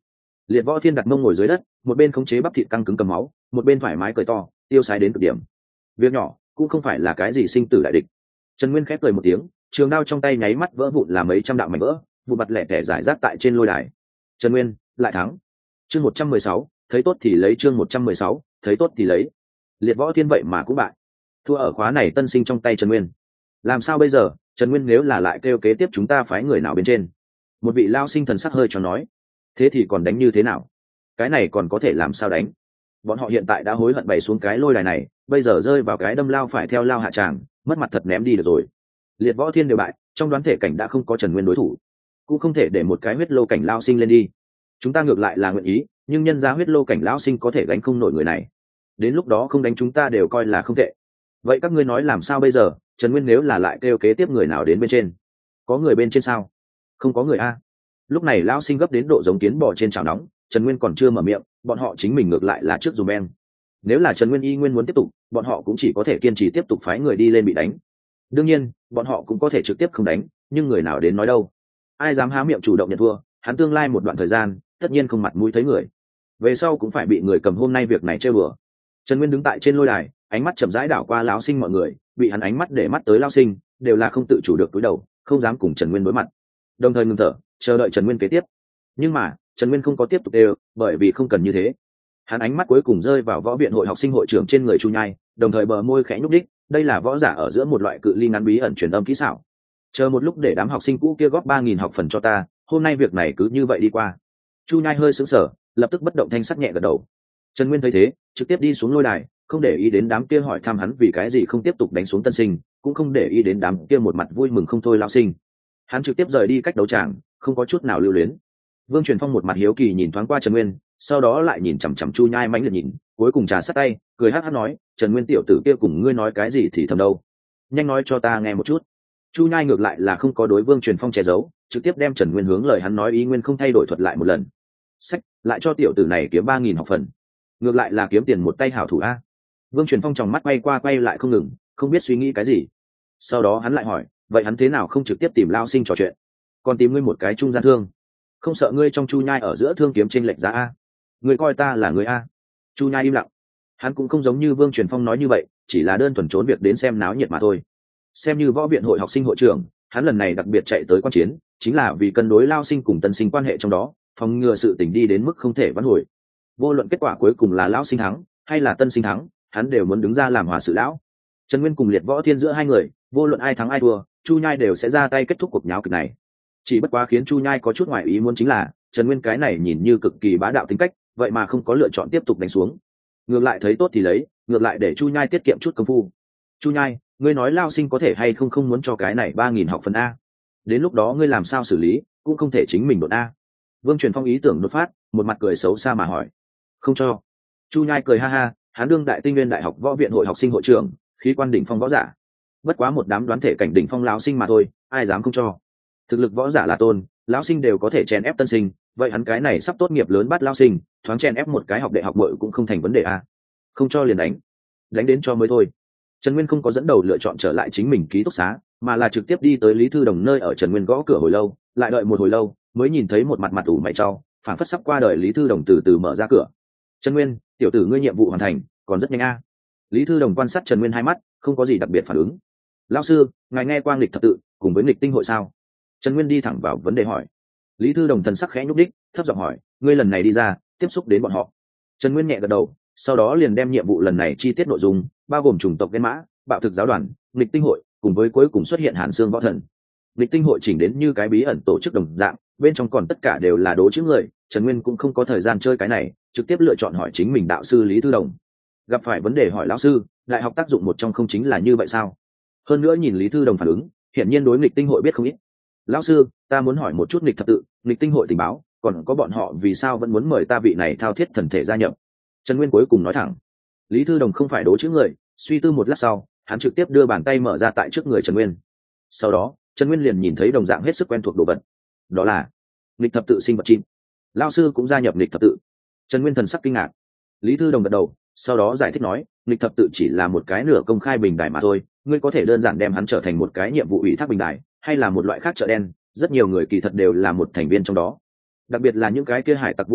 Liệt Võ Thiên đặt mông ngồi dưới đất, một bên khống chế bắp thịt căng cứng cầm máu, một bên thoải mái cười to, tiêu sái đến cực điểm. Việc nhỏ cũng không phải là cái gì sinh tử đại địch. Trần Nguyên khép cười một tiếng, trường đao trong tay nháy mắt vỡ vụn làm mấy trăm đạo mảnh vỡ, vụn bặt lẻ tẻ rải rác tại trên lôi đài. Trần Nguyên lại thắng. Chương một trăm mười sáu, thấy tốt thì lấy. Chương một trăm mười sáu, thấy tốt thì lấy. Liệt Võ Thiên vậy mà cũng bại, thua ở khóa này tân sinh trong tay Trần Nguyên. Làm sao bây giờ? Trần Nguyên nếu là lại kêu kế tiếp chúng ta phái người nào bên trên? Một vị lao sinh thần sắc hơi cho nói. Thế thì còn đánh như thế nào? Cái này còn có thể làm sao đánh? Bọn họ hiện tại đã hối hận bày xuống cái lôi đài này, bây giờ rơi vào cái đâm lao phải theo lao hạ tràng, mất mặt thật ném đi được rồi. Liệt Võ Thiên đều bại, trong đoán thể cảnh đã không có Trần Nguyên đối thủ, cũng không thể để một cái huyết lô cảnh lao sinh lên đi. Chúng ta ngược lại là nguyện ý, nhưng nhân ra huyết lô cảnh lao sinh có thể gánh không nổi người này, đến lúc đó không đánh chúng ta đều coi là không tệ. Vậy các ngươi nói làm sao bây giờ? Trần Nguyên nếu là lại kêu kế tiếp người nào đến bên trên? Có người bên trên sao? Không có người a. Lúc này lao sinh gấp đến độ giống kiến bò trên chảo nóng, Trần Nguyên còn chưa mở miệng, bọn họ chính mình ngược lại là trước dùm beng. Nếu là Trần Nguyên y nguyên muốn tiếp tục, bọn họ cũng chỉ có thể kiên trì tiếp tục phái người đi lên bị đánh. Đương nhiên bọn họ cũng có thể trực tiếp không đánh, nhưng người nào đến nói đâu? Ai dám há miệng chủ động nhận thua, hắn tương lai một đoạn thời gian tất nhiên không mặt mũi thấy người, về sau cũng phải bị người cầm hôm nay việc này chơi bừa. Trần Nguyên đứng tại trên lôi đài, ánh mắt chậm rãi đảo qua lão sinh mọi người, bị hắn ánh mắt để mắt tới lão sinh đều là không tự chủ được cúi đầu, không dám cùng Trần Nguyên đối mặt, đồng thời ngừng thở chờ đợi Trần Nguyên kế tiếp. Nhưng mà Trần Nguyên không có tiếp tục đều, bởi vì không cần như thế. Hắn ánh mắt cuối cùng rơi vào võ viện hội học sinh hội trưởng trên người Chu Nhai, đồng thời bờ môi khẽ nhúc đích, đây là võ giả ở giữa một loại cự ly ngắn bí ẩn truyền âm kỹ xảo. Chờ một lúc để đám học sinh cũ kia góp ba nghìn học phần cho ta, hôm nay việc này cứ như vậy đi qua. Chu Nhai hơi sững sờ, lập tức bất động thanh sắc nhẹ gật đầu. Trần Nguyên thấy thế, trực tiếp đi xuống lôi đài, không để ý đến đám kia hỏi thăm hắn vì cái gì không tiếp tục đánh xuống tân sinh, cũng không để ý đến đám kia một mặt vui mừng không thôi lão sinh. Hắn trực tiếp rời đi cách đấu tràng, không có chút nào lưu luyến. Vương Truyền Phong một mặt hiếu kỳ nhìn thoáng qua Trần Nguyên, sau đó lại nhìn chằm chằm Chu Nhai mãnh liệt nhìn, cuối cùng trà sát tay, cười hắc hắc nói, Trần Nguyên tiểu tử kia cùng ngươi nói cái gì thì thầm đâu, nhanh nói cho ta nghe một chút. Chu Nhai ngược lại là không có đối Vương Truyền Phong che giấu, trực tiếp đem Trần Nguyên hướng lời hắn nói ý nguyên không thay đổi thuật lại một lần. Sách, lại cho tiểu tử này kiếm ba nghìn học phần, ngược lại là kiếm tiền một tay hảo thủ a. Vương Truyền Phong tròng mắt quay qua quay lại không ngừng, không biết suy nghĩ cái gì. Sau đó hắn lại hỏi, vậy hắn thế nào không trực tiếp tìm lao sinh trò chuyện, còn tìm ngươi một cái trung gian thương? Không sợ ngươi trong Chu Nhai ở giữa thương kiếm trên lệch giá a? Ngươi coi ta là người a? Chu Nhai im lặng. Hắn cũng không giống như Vương Truyền Phong nói như vậy, chỉ là đơn thuần trốn việc đến xem náo nhiệt mà thôi. Xem như võ viện hội học sinh hội trưởng, hắn lần này đặc biệt chạy tới quan chiến, chính là vì cân đối lao sinh cùng tân sinh quan hệ trong đó, phòng ngừa sự tình đi đến mức không thể vãn hồi. Vô luận kết quả cuối cùng là lão sinh thắng hay là tân sinh thắng, hắn đều muốn đứng ra làm hòa sự lão. Trần Nguyên cùng Liệt Võ Thiên giữa hai người, vô luận ai thắng ai thua, Chu Nhai đều sẽ ra tay kết thúc cuộc nháo kịch này. Chỉ bất quá khiến Chu Nhai có chút ngoài ý muốn chính là, Trần Nguyên cái này nhìn như cực kỳ bá đạo tính cách, vậy mà không có lựa chọn tiếp tục đánh xuống, ngược lại thấy tốt thì lấy, ngược lại để Chu Nhai tiết kiệm chút công phu. Chu Nhai, ngươi nói lao sinh có thể hay không không muốn cho cái này ba nghìn học phần a? Đến lúc đó ngươi làm sao xử lý, cũng không thể chính mình đột a. Vương Truyền Phong ý tưởng đột phát, một mặt cười xấu xa mà hỏi. Không cho. Chu Nhai cười ha ha, hắn đương đại tinh nguyên đại học võ viện hội học sinh hội trưởng, khí quan đỉnh phong võ giả, bất quá một đám đoán thể cảnh đỉnh phong lão sinh mà thôi, ai dám không cho. Thực lực võ giả là tôn, lão sinh đều có thể chèn ép tân sinh, vậy hắn cái này sắp tốt nghiệp lớn bắt lão sinh, thoáng chèn ép một cái học đại học bội cũng không thành vấn đề a. Không cho liền đánh, đánh đến cho mới thôi. Trần Nguyên không có dẫn đầu lựa chọn trở lại chính mình ký túc xá, mà là trực tiếp đi tới Lý Thư Đồng nơi ở. Trần Nguyên gõ cửa hồi lâu, lại đợi một hồi lâu, mới nhìn thấy một mặt mặt ủ mày trao, phản phất sắp qua đời Lý Thư Đồng từ từ mở ra cửa. Trần Nguyên, tiểu tử ngươi nhiệm vụ hoàn thành, còn rất nhanh a. Lý Thư Đồng quan sát Trần Nguyên hai mắt, không có gì đặc biệt phản ứng. Lão sư, ngài nghe qua nghịch thập tự cùng với nghịch tinh hội sao? Trần Nguyên đi thẳng vào vấn đề hỏi. Lý Thư Đồng thần sắc khẽ nhúc đích, thấp giọng hỏi, ngươi lần này đi ra tiếp xúc đến bọn họ? Trần Nguyên nhẹ gật đầu, sau đó liền đem nhiệm vụ lần này chi tiết nội dung, bao gồm chủng tộc Gen Mã, bạo thực giáo đoàn, nghịch tinh hội, cùng với cuối cùng xuất hiện Hàn Xương võ thần. Nghịch tinh hội chỉnh đến như cái bí ẩn tổ chức đồng dạng, bên trong còn tất cả đều là đố chữ người. Trần Nguyên cũng không có thời gian chơi cái này, trực tiếp lựa chọn hỏi chính mình đạo sư Lý Thư Đồng. Gặp phải vấn đề hỏi lão sư, đại học tác dụng một trong không chính là như vậy sao? Hơn nữa nhìn Lý Thư Đồng phản ứng, hiển nhiên đối nghịch tinh hội biết không ít. Lão sư, ta muốn hỏi một chút nghịch thập tự, nghịch tinh hội tình báo, còn có bọn họ vì sao vẫn muốn mời ta vị này thao thiết thần thể gia nhập? Trần Nguyên cuối cùng nói thẳng. Lý Thư Đồng không phải đố chữ người, suy tư một lát sau, hắn trực tiếp đưa bàn tay mở ra tại trước người Trần Nguyên. Sau đó, Trần Nguyên liền nhìn thấy đồng dạng hết sức quen thuộc đồ vật, đó là nghịch thập tự sinh vật chim. Lão sư cũng gia nhập nghịch thập tự. Trần Nguyên thần sắc kinh ngạc. Lý Thư Đồng gật đầu, sau đó giải thích nói, nghịch thập tự chỉ là một cái nửa công khai bình đài mà thôi, ngươi có thể đơn giản đem hắn trở thành một cái nhiệm vụ ủy thác bình đài, hay là một loại khác chợ đen, rất nhiều người kỳ thật đều là một thành viên trong đó. Đặc biệt là những cái kia hải tặc vũ trụ,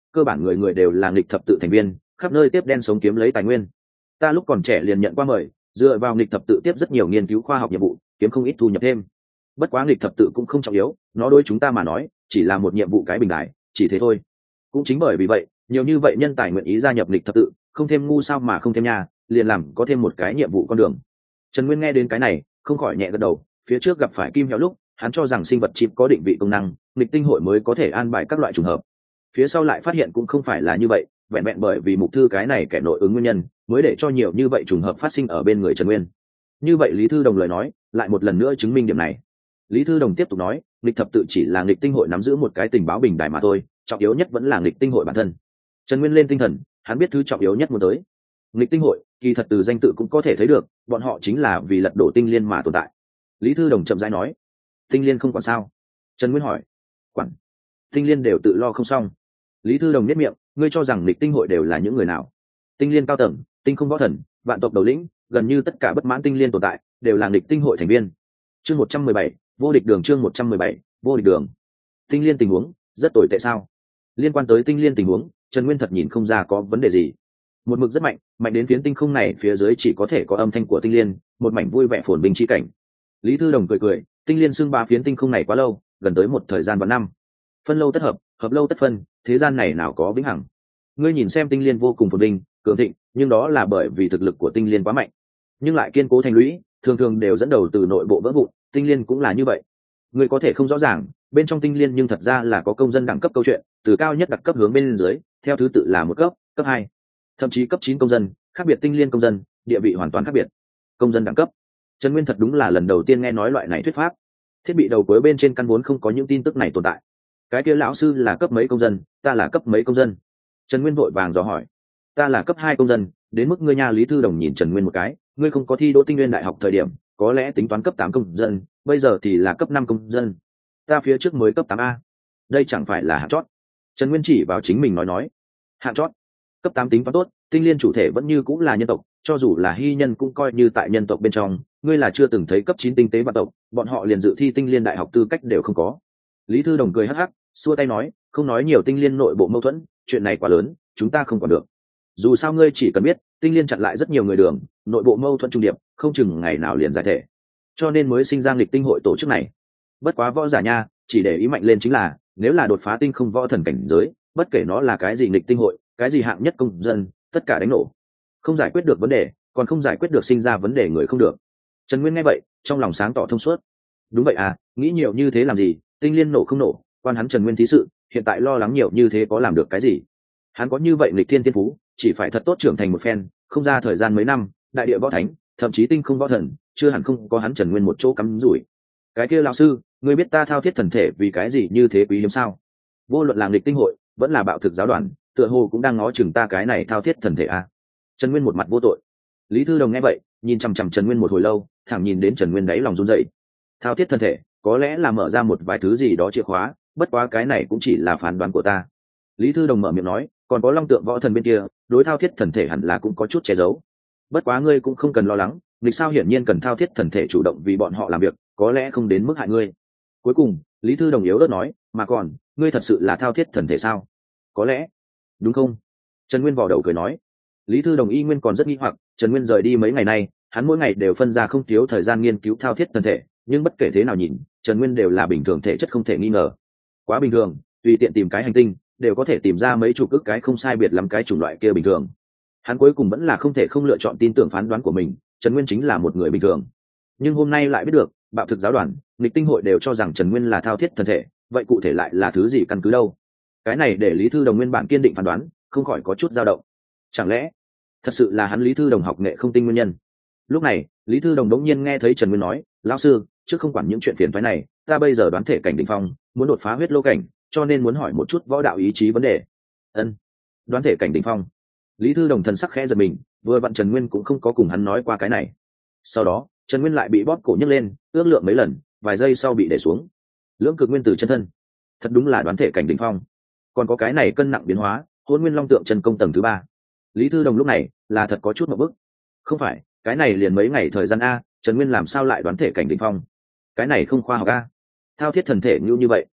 cơ bản người người đều là nghịch thập tự thành viên, khắp nơi tiếp đen sống kiếm lấy tài nguyên. Ta lúc còn trẻ liền nhận qua mời, dựa vào nghịch thập tự tiếp rất nhiều nghiên cứu khoa học nhiệm vụ, kiếm không ít thu nhập thêm. Bất quá nghịch thập tự cũng không trọng yếu, nó đối chúng ta mà nói chỉ là một nhiệm vụ cái bình đại, chỉ thế thôi. Cũng chính bởi vì vậy, nhiều như vậy nhân tài nguyện ý gia nhập nghịch thập tự, không thêm ngu sao mà không thêm nhà, liền làm có thêm một cái nhiệm vụ con đường. Trần Nguyên nghe đến cái này, không khỏi nhẹ gật đầu. Phía trước gặp phải kim heo lúc, hắn cho rằng sinh vật chip có định vị công năng, nghịch tinh hội mới có thể an bài các loại trùng hợp. Phía sau lại phát hiện cũng không phải là như vậy, vẹn vẹn bởi vì mục thư cái này kẻ nội ứng nguyên nhân, mới để cho nhiều như vậy trùng hợp phát sinh ở bên người Trần Nguyên. Như vậy Lý Thư Đồng lời nói, lại một lần nữa chứng minh điểm này. Lý Thư Đồng tiếp tục nói, nghịch thập tự chỉ là nghịch tinh hội nắm giữ một cái tình báo bình đài mà thôi, trọng yếu nhất vẫn là nghịch tinh hội bản thân. Trần Nguyên lên tinh thần, hắn biết thứ trọng yếu nhất muốn tới. Nghịch tinh hội, kỳ thật từ danh tự cũng có thể thấy được, bọn họ chính là vì lật đổ tinh liên mà tồn tại. Lý Thư Đồng chậm rãi nói, tinh liên không quản sao? Trần Nguyên hỏi. Quản. Tinh liên đều tự lo không xong. Lý Thư Đồng nhếch miệng, ngươi cho rằng nghịch tinh hội đều là những người nào? Tinh liên cao tầng, tinh không võ thần, vạn tộc đầu lĩnh, gần như tất cả bất mãn tinh liên tồn tại đều là nghịch tinh hội thành viên. Chương một trăm mười bảy, vô địch đường. Chương một trăm mười bảy, vô địch đường. Tinh liên tình huống rất tồi tệ sao? Liên quan tới tinh liên tình huống, Trần Nguyên thật nhìn không ra có vấn đề gì. Một mực rất mạnh, mạnh đến phiến tinh không này phía dưới chỉ có thể có âm thanh của tinh liên, một mảnh vui vẻ phồn bình chi cảnh. Lý Thư Đồng cười cười, tinh liên xưng ba phiến tinh không này quá lâu, gần tới một thời gian vạn năm. Phân lâu tất hợp, hợp lâu tất phân, thế gian này nào có vĩnh hằng. Ngươi nhìn xem tinh liên vô cùng phồn vinh, cường thịnh, nhưng đó là bởi vì thực lực của tinh liên quá mạnh, nhưng lại kiên cố thành lũy, thường thường đều dẫn đầu từ nội bộ vỡ vụn, tinh liên cũng là như vậy. Ngươi có thể không rõ ràng, bên trong tinh liên nhưng thật ra là có công dân đẳng cấp câu chuyện, từ cao nhất đặc cấp hướng bên dưới, theo thứ tự là một cấp, cấp hai, thậm chí cấp chín công dân, khác biệt tinh liên công dân, địa vị hoàn toàn khác biệt. Công dân đẳng cấp. Trần Nguyên thật đúng là lần đầu tiên nghe nói loại này thuyết pháp. Thiết bị đầu cuối bên trên căn vốn không có những tin tức này tồn tại. Cái kia lão sư là cấp mấy công dân, ta là cấp mấy công dân? Trần Nguyên vội vàng dò hỏi. Ta là cấp hai công dân, đến mức ngươi nha. Lý Thư Đồng nhìn Trần Nguyên một cái, ngươi không có thi đỗ Tinh Nguyên đại học thời điểm, có lẽ tính toán cấp tám công dân, bây giờ thì là cấp năm công dân. Ta phía trước mới cấp tám a. Đây chẳng phải là hạng chót. Trần Nguyên chỉ vào chính mình nói nói. Hạng chót. Cấp tám tính toán tốt, tinh liên chủ thể vẫn như cũng là nhân tộc, cho dù là hy nhân cũng coi như tại nhân tộc bên trong, ngươi là chưa từng thấy cấp chín tinh tế vạn tộc, bọn họ liền dự thi tinh liên đại học tư cách đều không có. Lý Thư Đồng cười hắc hắc, xua tay nói, không nói nhiều tinh liên nội bộ mâu thuẫn, chuyện này quá lớn, chúng ta không quản được. Dù sao ngươi chỉ cần biết, tinh liên chặn lại rất nhiều người đường, nội bộ mâu thuẫn trung điệp, không chừng ngày nào liền giải thể. Cho nên mới sinh ra nghịch tinh hội tổ chức này. Bất quá võ giả nha, chỉ để ý mạnh lên chính là, nếu là đột phá tinh không võ thần cảnh giới, bất kể nó là cái gì nghịch tinh hội, cái gì hạng nhất công dân, tất cả đánh nổ. Không giải quyết được vấn đề, còn không giải quyết được sinh ra vấn đề người không được. Trần Nguyên nghe vậy, trong lòng sáng tỏ thông suốt. Đúng vậy à, nghĩ nhiều như thế làm gì, tinh liên nổ không nổ, quan hắn Trần Nguyên thí sự, hiện tại lo lắng nhiều như thế có làm được cái gì? Hắn có như vậy nghịch thiên thiên phú, chỉ phải thật tốt trưởng thành một phen, không ra thời gian mấy năm, đại địa võ thánh, thậm chí tinh không võ thần, chưa hẳn không có hắn Trần Nguyên một chỗ cắm rủi. Cái kia lão sư, ngươi biết ta thao thiết thần thể vì cái gì như thế quý hiếm sao? Vô luận là nghịch tinh hội, vẫn là bạo thực giáo đoàn, tựa hồ cũng đang ngó chừng ta cái này thao thiết thần thể a. Trần Nguyên một mặt vô tội. Lý Thư Đồng nghe vậy, nhìn chằm chằm Trần Nguyên một hồi lâu, thẳng nhìn đến Trần Nguyên đáy lòng run rẩy. Thao thiết thần thể, có lẽ là mở ra một vài thứ gì đó chìa khóa, bất quá cái này cũng chỉ là phán đoán của ta. Lý Thư Đồng mở miệng nói, còn có long tượng võ thần bên kia, đối thao thiết thần thể hẳn là cũng có chút che giấu. Bất quá ngươi cũng không cần lo lắng, nghịch sao hiển nhiên cần thao thiết thần thể chủ động vì bọn họ làm việc, có lẽ không đến mức hại ngươi. Cuối cùng, Lý Thư Đồng yếu ớt nói, mà còn, ngươi thật sự là thao thiết thần thể sao? Có lẽ, đúng không? Trần Nguyên vò đầu cười nói. Lý Thư Đồng y nguyên còn rất nghi hoặc, Trần Nguyên rời đi mấy ngày nay, hắn mỗi ngày đều phân ra không thiếu thời gian nghiên cứu thao thiết thần thể, nhưng bất kể thế nào nhìn, Trần Nguyên đều là bình thường thể chất không thể nghi ngờ. Quá bình thường, tùy tiện tìm cái hành tinh, đều có thể tìm ra mấy chục ức cái không sai biệt lắm cái chủng loại kia bình thường. Hắn cuối cùng vẫn là không thể không lựa chọn tin tưởng phán đoán của mình, Trần Nguyên chính là một người bình thường. Nhưng hôm nay lại biết được, bạo thực giáo đoàn, nghịch tinh hội đều cho rằng Trần Nguyên là thao thiết thần thể, vậy cụ thể lại là thứ gì căn cứ đâu? Cái này để Lý Thư Đồng nguyên bản kiên định phán đoán, không khỏi có chút dao động. Chẳng lẽ thật sự là hắn Lý Thư Đồng học nghệ không tinh nguyên nhân? Lúc này, Lý Thư Đồng đống nhiên nghe thấy Trần Nguyên nói, lão sư, trước không quản những chuyện phiền toái này, ta bây giờ đoán thể cảnh đỉnh phong, muốn đột phá huyết lô cảnh, cho nên muốn hỏi một chút võ đạo ý chí vấn đề. Ân, đoán thể cảnh đỉnh phong. Lý Thư Đồng thần sắc khẽ giật mình, vừa vặn Trần Nguyên cũng không có cùng hắn nói qua cái này. Sau đó, Trần Nguyên lại bị bóp cổ nhấc lên, ước lượng mấy lần, vài giây sau bị để xuống. Lưỡng cực nguyên tử chân thân, thật đúng là đoán thể cảnh đỉnh phong. Còn có cái này cân nặng biến hóa, Hỗn Nguyên Long Tượng chân công tầng thứ ba. Lý Thư Đồng lúc này là thật có chút một bức. Không phải, cái này liền mấy ngày thời gian a, Trần Nguyên làm sao lại đoán thể cảnh đỉnh phong? Cái này không khoa học a. Thao thiết thần thể như như vậy.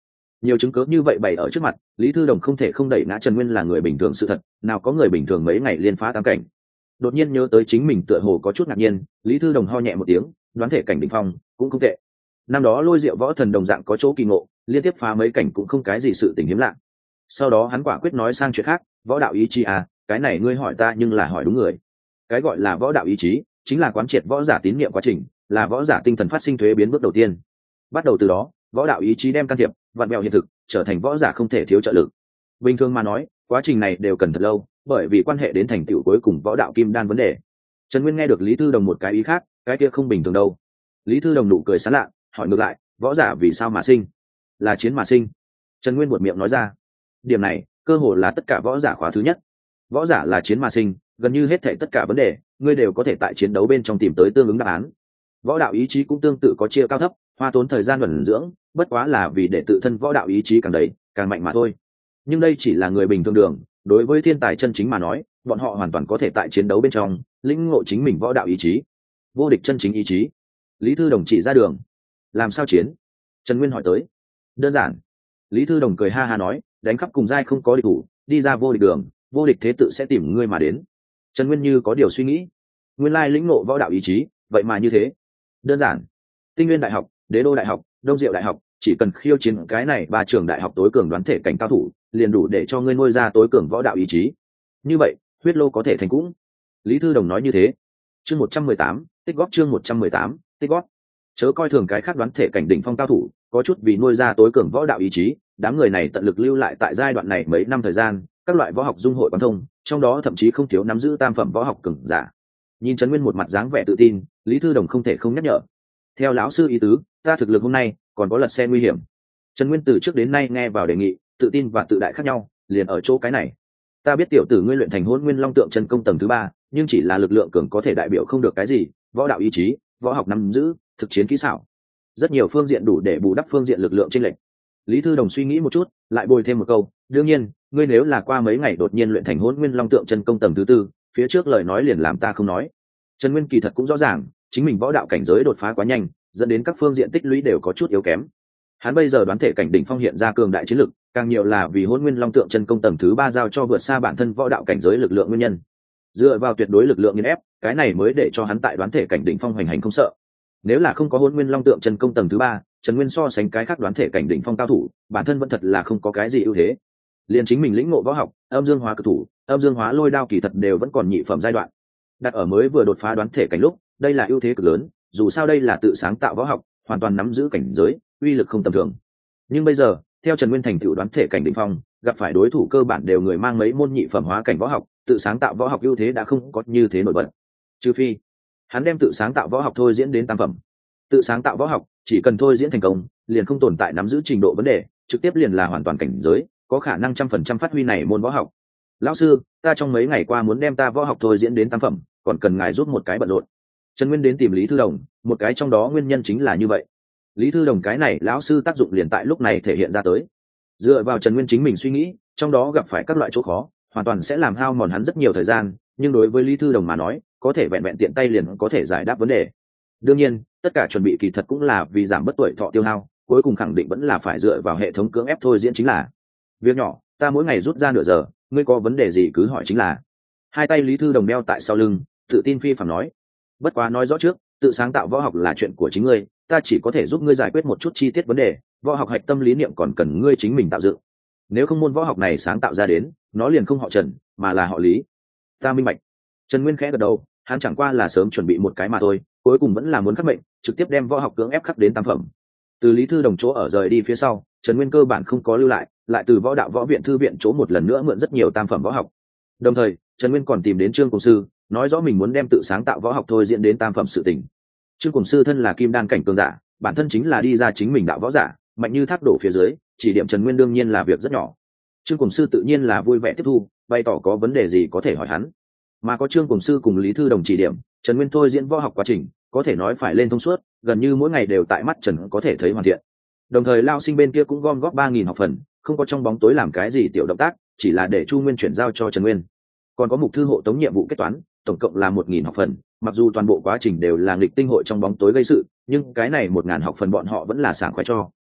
Nhiều chứng cớ như vậy bày ở trước mặt, Lý Thư Đồng không thể không đẩy ngã Trần Nguyên là người bình thường sự thật, nào có người bình thường mấy ngày liên phá tam cảnh. Đột nhiên nhớ tới chính mình tựa hồ có chút ngạc nhiên, Lý Thư Đồng ho nhẹ một tiếng, đoán thể cảnh đỉnh phong cũng không tệ. Năm đó Lôi Diệu võ thần đồng dạng có chỗ kỳ ngộ, liên tiếp phá mấy cảnh cũng không cái gì sự tình hiếm lạ. Sau đó hắn quả quyết nói sang chuyện khác, võ đạo ý chí à, cái này ngươi hỏi ta nhưng là hỏi đúng người. Cái gọi là võ đạo ý chí chính là quán triệt võ giả tín niệm quá trình, là võ giả tinh thần phát sinh thuế biến bước đầu tiên. Bắt đầu từ đó, võ đạo ý chí đem can thiệp vặn vẹo hiện thực, trở thành võ giả không thể thiếu trợ lực. Bình thường mà nói, quá trình này đều cần thật lâu, bởi vì quan hệ đến thành tựu cuối cùng võ đạo kim đan vấn đề. Trần Nguyên nghe được Lý Thư Đồng một cái ý khác, cái kia không bình thường đâu. Lý Thư Đồng nụ cười sán lạ, hỏi ngược lại, võ giả vì sao mà sinh? Là chiến mà sinh. Trần Nguyên buột miệng nói ra. Điểm này cơ hồ là tất cả võ giả khóa thứ nhất. Võ giả là chiến mà sinh, gần như hết thảy tất cả vấn đề ngươi đều có thể tại chiến đấu bên trong tìm tới tương ứng đáp án. Võ đạo ý chí cũng tương tự có chia cao thấp, hoa tốn thời gian ẩn dưỡng, bất quá là vì để tự thân võ đạo ý chí càng đầy càng mạnh mà thôi. Nhưng đây chỉ là người bình thường đường, đối với thiên tài chân chính mà nói, bọn họ hoàn toàn có thể tại chiến đấu bên trong lĩnh ngộ chính mình võ đạo ý chí, vô địch chân chính ý chí. Lý Thư Đồng chỉ ra đường. Làm sao chiến? Trần Nguyên hỏi tới. Đơn giản. Lý Thư Đồng cười ha ha nói, đánh khắp cùng giai không có địch thủ, đi ra vô địch đường, vô địch thế tự sẽ tìm ngươi mà đến. Trần Nguyên như có điều suy nghĩ. Nguyên lai lĩnh ngộ võ đạo ý chí, vậy mà như thế. Đơn giản. Tinh Nguyên đại học, Đế Đô đại học, Đông Diệu đại học, chỉ cần khiêu chiến cái này ba trường đại học tối cường đoán thể cảnh cao thủ, liền đủ để cho ngươi nuôi ra tối cường võ đạo ý chí. Như vậy, huyết lô có thể thành cũng. Lý Thư Đồng nói như thế. Chương một trăm mười tám, tích góp chương một trăm mười tám, tích góp. Chớ coi thường cái khác đoán thể cảnh đỉnh phong cao thủ, có chút vì nuôi ra tối cường võ đạo ý chí, đám người này tận lực lưu lại tại giai đoạn này mấy năm thời gian, các loại võ học dung hội quán thông, trong đó thậm chí không thiếu nắm giữ tam phẩm võ học cường giả. Nhìn Trần Nguyên một mặt dáng vẻ tự tin, Lý Thư Đồng không thể không nhắc nhở. Theo lão sư ý tứ, ta thực lực hôm nay còn có lật xe nguy hiểm. Trần Nguyên từ trước đến nay nghe vào đề nghị, tự tin và tự đại khác nhau, liền ở chỗ cái này. Ta biết tiểu tử ngươi luyện thành Hỗn Nguyên Long Tượng chân công tầng thứ ba, nhưng chỉ là lực lượng cường có thể đại biểu không được cái gì, võ đạo ý chí, võ học nắm giữ, thực chiến kỹ xảo, rất nhiều phương diện đủ để bù đắp phương diện lực lượng chênh lệch. Lý Thư Đồng suy nghĩ một chút, lại bồi thêm một câu, đương nhiên, ngươi nếu là qua mấy ngày đột nhiên luyện thành Hỗn Nguyên Long Tượng chân công tầng thứ tư, phía trước lời nói liền làm ta không nói. Trần Nguyên kỳ thật cũng rõ ràng, chính mình võ đạo cảnh giới đột phá quá nhanh, dẫn đến các phương diện tích lũy đều có chút yếu kém. Hắn bây giờ đoán thể cảnh đỉnh phong hiện ra cường đại chiến lực, càng nhiều là vì Hỗn Nguyên Long Tượng chân công tầng thứ ba giao cho vượt xa bản thân võ đạo cảnh giới lực lượng nguyên nhân. Dựa vào tuyệt đối lực lượng nghiền ép, cái này mới để cho hắn tại đoán thể cảnh đỉnh phong hoành hành không sợ. Nếu là không có Hỗn Nguyên Long Tượng chân công tầng thứ ba, Trần Nguyên so sánh cái khác đoán thể cảnh đỉnh phong cao thủ, bản thân vẫn thật là không có cái gì ưu thế. Liên chính mình lĩnh ngộ võ học, âm dương hóa cực thủ, âm dương hóa lôi đao kỳ thật đều vẫn còn nhị phẩm giai đoạn. Đặt ở mới vừa đột phá đoán thể cảnh lúc, đây là ưu thế cực lớn, dù sao đây là tự sáng tạo võ học, hoàn toàn nắm giữ cảnh giới, uy lực không tầm thường. Nhưng bây giờ, theo Trần Nguyên thành tựu đoán thể cảnh đỉnh phong, gặp phải đối thủ cơ bản đều người mang mấy môn nhị phẩm hóa cảnh võ học, tự sáng tạo võ học ưu thế đã không có như thế nổi bật. Trừ phi, hắn đem tự sáng tạo võ học thôi diễn đến tam phẩm. Tự sáng tạo võ học, chỉ cần thôi diễn thành công, liền không tồn tại nắm giữ trình độ vấn đề, trực tiếp liền là hoàn toàn cảnh giới, có khả năng trăm phần trăm phát huy này môn võ học. Lão sư, ta trong mấy ngày qua muốn đem ta võ học thôi diễn đến tam phẩm, còn cần ngài giúp một cái bận rộn. Trần Nguyên đến tìm Lý Thư Đồng, một cái trong đó nguyên nhân chính là như vậy. Lý Thư Đồng cái này lão sư tác dụng liền tại lúc này thể hiện ra tới. Dựa vào Trần Nguyên chính mình suy nghĩ, trong đó gặp phải các loại chỗ khó, hoàn toàn sẽ làm hao mòn hắn rất nhiều thời gian, nhưng đối với Lý Thư Đồng mà nói, có thể vẹn vẹn tiện tay liền có thể giải đáp vấn đề. Đương nhiên, tất cả chuẩn bị kỳ thật cũng là vì giảm bất tuổi thọ tiêu hao, cuối cùng khẳng định vẫn là phải dựa vào hệ thống cưỡng ép thôi diễn chính là. Việc nhỏ, ta mỗi ngày rút ra nửa giờ, ngươi có vấn đề gì cứ hỏi chính là. Hai tay Lý Thư Đồng đeo tại sau lưng, tự tin phi phàm nói. Bất quá nói rõ trước, tự sáng tạo võ học là chuyện của chính ngươi, ta chỉ có thể giúp ngươi giải quyết một chút chi tiết vấn đề, võ học hạch tâm lý niệm còn cần ngươi chính mình tạo dựng. Nếu không môn võ học này sáng tạo ra đến, nó liền không họ Trần, mà là họ Lý. Ta minh bạch. Trần Nguyên khẽ gật đầu, hắn chẳng qua là sớm chuẩn bị một cái mà thôi, cuối cùng vẫn là muốn khắc mệnh, trực tiếp đem võ học cưỡng ép khắc đến tam phẩm. Từ Lý Thư Đồng chỗ ở rời đi phía sau, Trần Nguyên cơ bản không có lưu lại, lại từ võ đạo võ viện thư viện chỗ một lần nữa mượn rất nhiều tam phẩm võ học. Đồng thời, Trần Nguyên còn tìm đến Trương Cùng Sư, nói rõ mình muốn đem tự sáng tạo võ học thôi diễn đến tam phẩm sự tình. Trương Cùng Sư thân là kim đan cảnh cường giả, bản thân chính là đi ra chính mình đạo võ giả, mạnh như thác đổ phía dưới, chỉ điểm Trần Nguyên đương nhiên là việc rất nhỏ. Trương Cùng Sư tự nhiên là vui vẻ tiếp thu, bày tỏ có vấn đề gì có thể hỏi hắn. Mà có Trương Cùng Sư cùng Lý Thư Đồng chỉ điểm, Trần Nguyên thôi diễn võ học quá trình, có thể nói phải lên thông suốt, gần như mỗi ngày đều tại mắt Trần có thể thấy hoàn thiện. Đồng thời Lao Sinh bên kia cũng gom góp ba nghìn học phần, không có trong bóng tối làm cái gì tiểu động tác, chỉ là để Chu Nguyên chuyển giao cho Trần Nguyên. Còn có mục thư hộ tống nhiệm vụ kết toán, tổng cộng là một nghìn học phần, mặc dù toàn bộ quá trình đều là nghịch tinh hội trong bóng tối gây sự, nhưng cái này một ngàn học phần bọn họ vẫn là sảng khoái cho.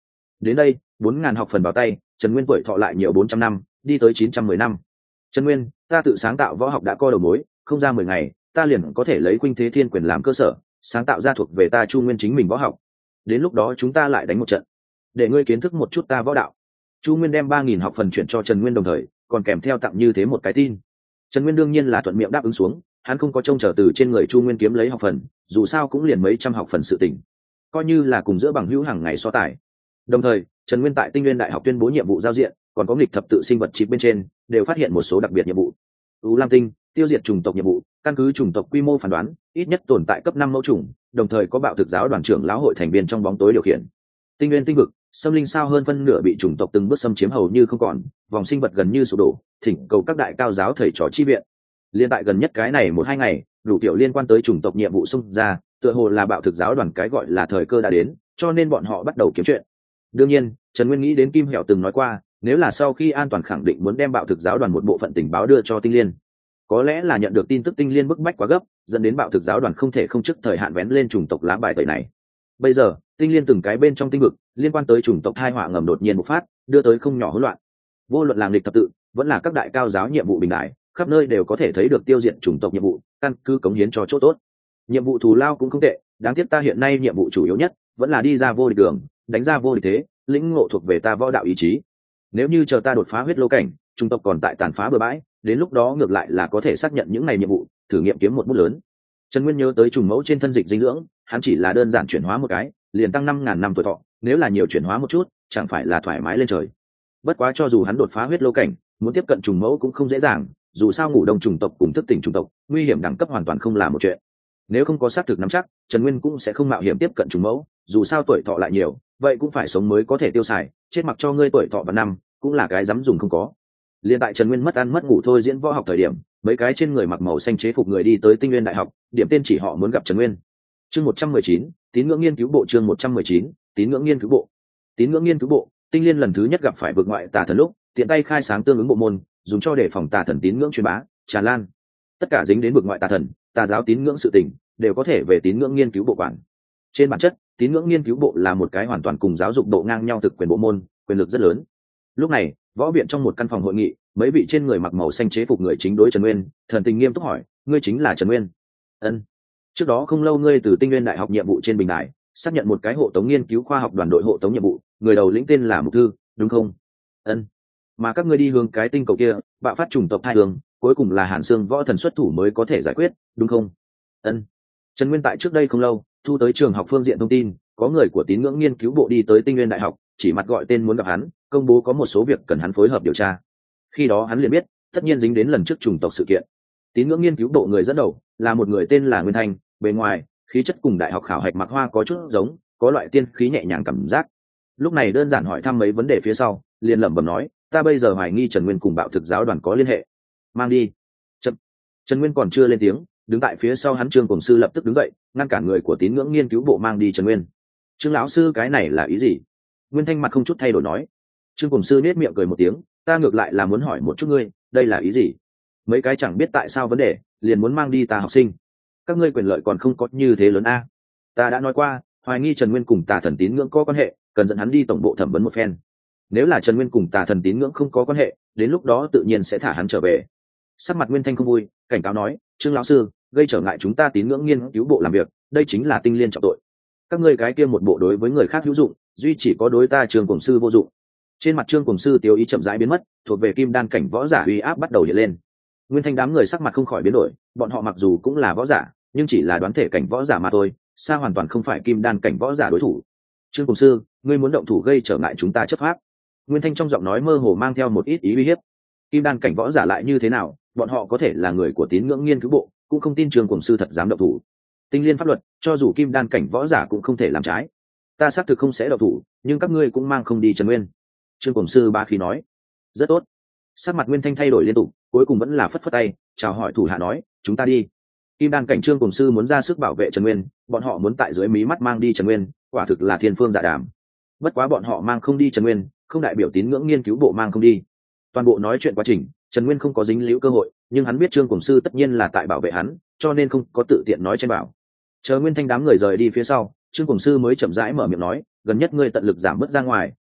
Đến đây bốn ngàn học phần vào tay, Trần Nguyên tuổi thọ lại nhiều bốn trăm năm, đi tới chín trăm mười năm. Trần Nguyên, ta tự sáng tạo võ học đã co đầu mối, không ra mười ngày ta liền có thể lấy Khuynh Thế Thiên Quyền làm cơ sở, sáng tạo ra thuộc về ta Chu Nguyên chính mình võ học. Đến lúc đó chúng ta lại đánh một trận, để ngươi kiến thức một chút ta võ đạo. Chu Nguyên đem ba nghìn học phần chuyển cho Trần Nguyên, đồng thời còn kèm theo tặng như thế một cái tin. Trần Nguyên đương nhiên là thuận miệng đáp ứng xuống, hắn không có trông chờ từ trên người Chu Nguyên kiếm lấy học phần, dù sao cũng liền mấy trăm học phần sự tình, coi như là cùng giữa bằng hữu hàng ngày so tài. Đồng thời Trần Nguyên tại Tinh Nguyên Đại học tuyên bố nhiệm vụ giao diện, còn có nghịch thập tự sinh vật chip bên trên đều phát hiện một số đặc biệt nhiệm vụ. U Lam Tinh tiêu diệt chủng tộc nhiệm vụ, căn cứ chủng tộc quy mô phán đoán ít nhất tồn tại cấp năm mẫu chủng, đồng thời có bạo thực giáo đoàn trưởng lão hội thành viên trong bóng tối điều khiển. Tinh Nguyên tinh vực xâm linh sao hơn phân nửa bị chủng tộc từng bước xâm chiếm hầu như không còn, vòng sinh vật gần như sụp đổ, thỉnh cầu các đại cao giáo thầy trò chi viện. Liên tại gần nhất cái này một hai ngày, đủ tiểu liên quan tới chủng tộc nhiệm vụ xung ra, tựa hồ là bạo thực giáo đoàn cái gọi là thời cơ đã đến, cho nên bọn họ bắt đầu kiếm chuyện. Đương nhiên Trần Nguyên nghĩ đến Kim Hẻo từng nói qua, nếu là sau khi an toàn khẳng định muốn đem bạo thực giáo đoàn một bộ phận tình báo đưa cho Tinh Liên, có lẽ là nhận được tin tức Tinh Liên bức bách quá gấp, dẫn đến bạo thực giáo đoàn không thể không trước thời hạn vén lên chủng tộc lá bài tẩy này. Bây giờ Tinh Liên từng cái bên trong tinh vực liên quan tới chủng tộc thai họa ngầm đột nhiên bộc phát, đưa tới không nhỏ hỗn loạn. Vô luận làng địch thập tự vẫn là các đại cao giáo nhiệm vụ bình đại, khắp nơi đều có thể thấy được tiêu diệt chủng tộc nhiệm vụ, căn cứ cống hiến cho chỗ tốt. Nhiệm vụ thù lao cũng không tệ, đáng tiếc ta hiện nay nhiệm vụ chủ yếu nhất vẫn là đi ra vô địch đường, đánh ra vô địch thế, lĩnh ngộ thuộc về ta võ đạo ý chí. Nếu như chờ ta đột phá huyết lô cảnh, chủng tộc còn tại tàn phá bừa bãi, đến lúc đó ngược lại là có thể xác nhận những ngày nhiệm vụ, thử nghiệm kiếm một bút lớn. Trần Nguyên nhớ tới trùng mẫu trên thân dịch dinh dưỡng, hắn chỉ là đơn giản chuyển hóa một cái, liền tăng năm ngàn năm tuổi thọ, nếu là nhiều chuyển hóa một chút, chẳng phải là thoải mái lên trời. Bất quá cho dù hắn đột phá huyết lô cảnh, muốn tiếp cận trùng mẫu cũng không dễ dàng, dù sao ngủ đông trùng tộc cùng thức tỉnh trùng tộc, nguy hiểm đẳng cấp hoàn toàn không là một chuyện. Nếu không có xác thực nắm chắc, Trần Nguyên cũng sẽ không mạo hiểm tiếp cận trùng mẫu, dù sao tuổi thọ lại nhiều, vậy cũng phải sống mới có thể tiêu xài, chết mặc cho ngươi tuổi thọ và năm, cũng là cái dám dùng không có. Liên tại Trần Nguyên mất ăn mất ngủ thôi diễn võ học thời điểm, mấy cái trên người mặc màu xanh chế phục người đi tới Tinh Nguyên Đại học, điểm tên chỉ họ muốn gặp Trần Nguyên. Chương một trăm mười chín, tín ngưỡng nghiên cứu bộ. Chương một trăm mười chín, tín ngưỡng nghiên cứu bộ. Tín ngưỡng nghiên cứu bộ, Tinh Liên lần thứ nhất gặp phải vượt ngoại tà thần lúc, tiện tay khai sáng tương ứng bộ môn, dùng cho để phòng tà thần tín ngưỡng truyền bá, tràn lan. Tất cả dính đến vượt ngoại tà thần, tà giáo tín ngưỡng sự tình, đều có thể về tín ngưỡng nghiên cứu bộ quản. Trên bản chất, tín ngưỡng nghiên cứu bộ là một cái hoàn toàn cùng giáo dục độ ngang nhau thực quyền bộ môn, quyền lực rất lớn. Lúc này, võ viện trong một căn phòng hội nghị, mấy vị trên người mặc màu xanh chế phục người chính đối Trần Nguyên, thần tình nghiêm túc hỏi, ngươi chính là Trần Nguyên? Ân. Trước đó không lâu ngươi từ Tinh Nguyên Đại học nhiệm vụ trên bình đài xác nhận một cái hộ tống nghiên cứu khoa học đoàn đội hộ tống nhiệm vụ, người đầu lĩnh tên là Mục Thư, đúng không? Ân. Mà các ngươi đi hướng cái tinh cầu kia, bạo phát chủng tộc hai hướng, cuối cùng là Hàn Xương võ thần xuất thủ mới có thể giải quyết, đúng không? Ân. Trần Nguyên tại trước đây không lâu thu tới trường học phương diện thông tin, có người của tín ngưỡng nghiên cứu bộ đi tới Tinh Nguyên Đại học, chỉ mặt gọi tên muốn gặp hắn, công bố có một số việc cần hắn phối hợp điều tra. Khi đó hắn liền biết, tất nhiên dính đến lần trước chủng tộc sự kiện. Tín ngưỡng nghiên cứu bộ người dẫn đầu là một người tên là Nguyên Thanh, bề ngoài khí chất cùng đại học khảo hạch mặc hoa có chút giống, có loại tiên khí nhẹ nhàng cảm giác. Lúc này đơn giản hỏi thăm mấy vấn đề phía sau, liền lẩm bẩm nói, ta bây giờ hoài nghi Trần Nguyên cùng bạo thực giáo đoàn có liên hệ. Mang đi. Trần, Trần Nguyên còn chưa lên tiếng, đứng tại phía sau hắn Trương Cổng Sư lập tức đứng dậy, ngăn cản người của tín ngưỡng nghiên cứu bộ mang đi Trần Nguyên. Trương lão sư, cái này là ý gì? Nguyên Thanh mặt không chút thay đổi nói. Trương Cổng Sư nết miệng cười một tiếng, ta ngược lại là muốn hỏi một chút ngươi, đây là ý gì? Mấy cái chẳng biết tại sao vấn đề, liền muốn mang đi ta học sinh. Các ngươi quyền lợi còn không có như thế lớn a. Ta đã nói qua, hoài nghi Trần Nguyên cùng tà thần tín ngưỡng có quan hệ, cần dẫn hắn đi tổng bộ thẩm vấn một phen. Nếu là Trần Nguyên cùng tà thần tín ngưỡng không có quan hệ, đến lúc đó tự nhiên sẽ thả hắn trở về. Sắc mặt Nguyên Thanh không vui, cảnh cáo nói, Trương lão sư, gây trở ngại chúng ta tín ngưỡng nghiên cứu bộ làm việc, đây chính là Tinh Liên trọng tội. Các ngươi cái kia một bộ đối với người khác hữu dụng, duy chỉ có đối ta Trương Cổng Sư vô dụng. Trên mặt Trương Cổng Sư tiêu ý chậm rãi biến mất, thuộc về kim đan cảnh võ giả uy áp bắt đầu hiện lên. Nguyên Thanh đám người sắc mặt không khỏi biến đổi, bọn họ mặc dù cũng là võ giả, nhưng chỉ là đoán thể cảnh võ giả mà thôi, xa hoàn toàn không phải kim đan cảnh võ giả đối thủ. Trương Cổng Sư, ngươi muốn động thủ gây trở ngại chúng ta chấp pháp. Nguyên Thanh trong giọng nói mơ hồ mang theo một ít ý uy hiếp. Kim đan cảnh võ giả lại như thế nào, bọn họ có thể là người của tín ngưỡng nghiên cứu bộ, cũng không tin Trương Cổng Sư thật dám động thủ. Tinh Liên pháp luật, cho dù kim đan cảnh võ giả cũng không thể làm trái. Ta xác thực không sẽ động thủ, nhưng các ngươi cũng mang không đi Trần Nguyên. Trương Cổng Sư ba khí nói. Rất tốt. Sắc mặt Nguyên Thanh thay đổi liên tục, cuối cùng vẫn là phất phất tay, chào hỏi thủ hạ nói, chúng ta đi. Kim đan cảnh Trương Cổng Sư muốn ra sức bảo vệ Trần Nguyên, bọn họ muốn tại dưới mí mắt mang đi Trần Nguyên, quả thực là thiên phương dạ đàm. Bất quá bọn họ mang không đi Trần Nguyên, không đại biểu tín ngưỡng nghiên cứu bộ mang không đi. Toàn bộ nói chuyện quá trình, Trần Nguyên không có dính líu cơ hội, nhưng hắn biết Trương Cổng Sư tất nhiên là tại bảo vệ hắn, cho nên không có tự tiện nói trên bảo. Chờ Nguyên Thanh đám người rời đi phía sau, Trương Cổng Sư mới chậm rãi mở miệng nói, gần nhất ngươi tận lực giảm bớt ra ngoài,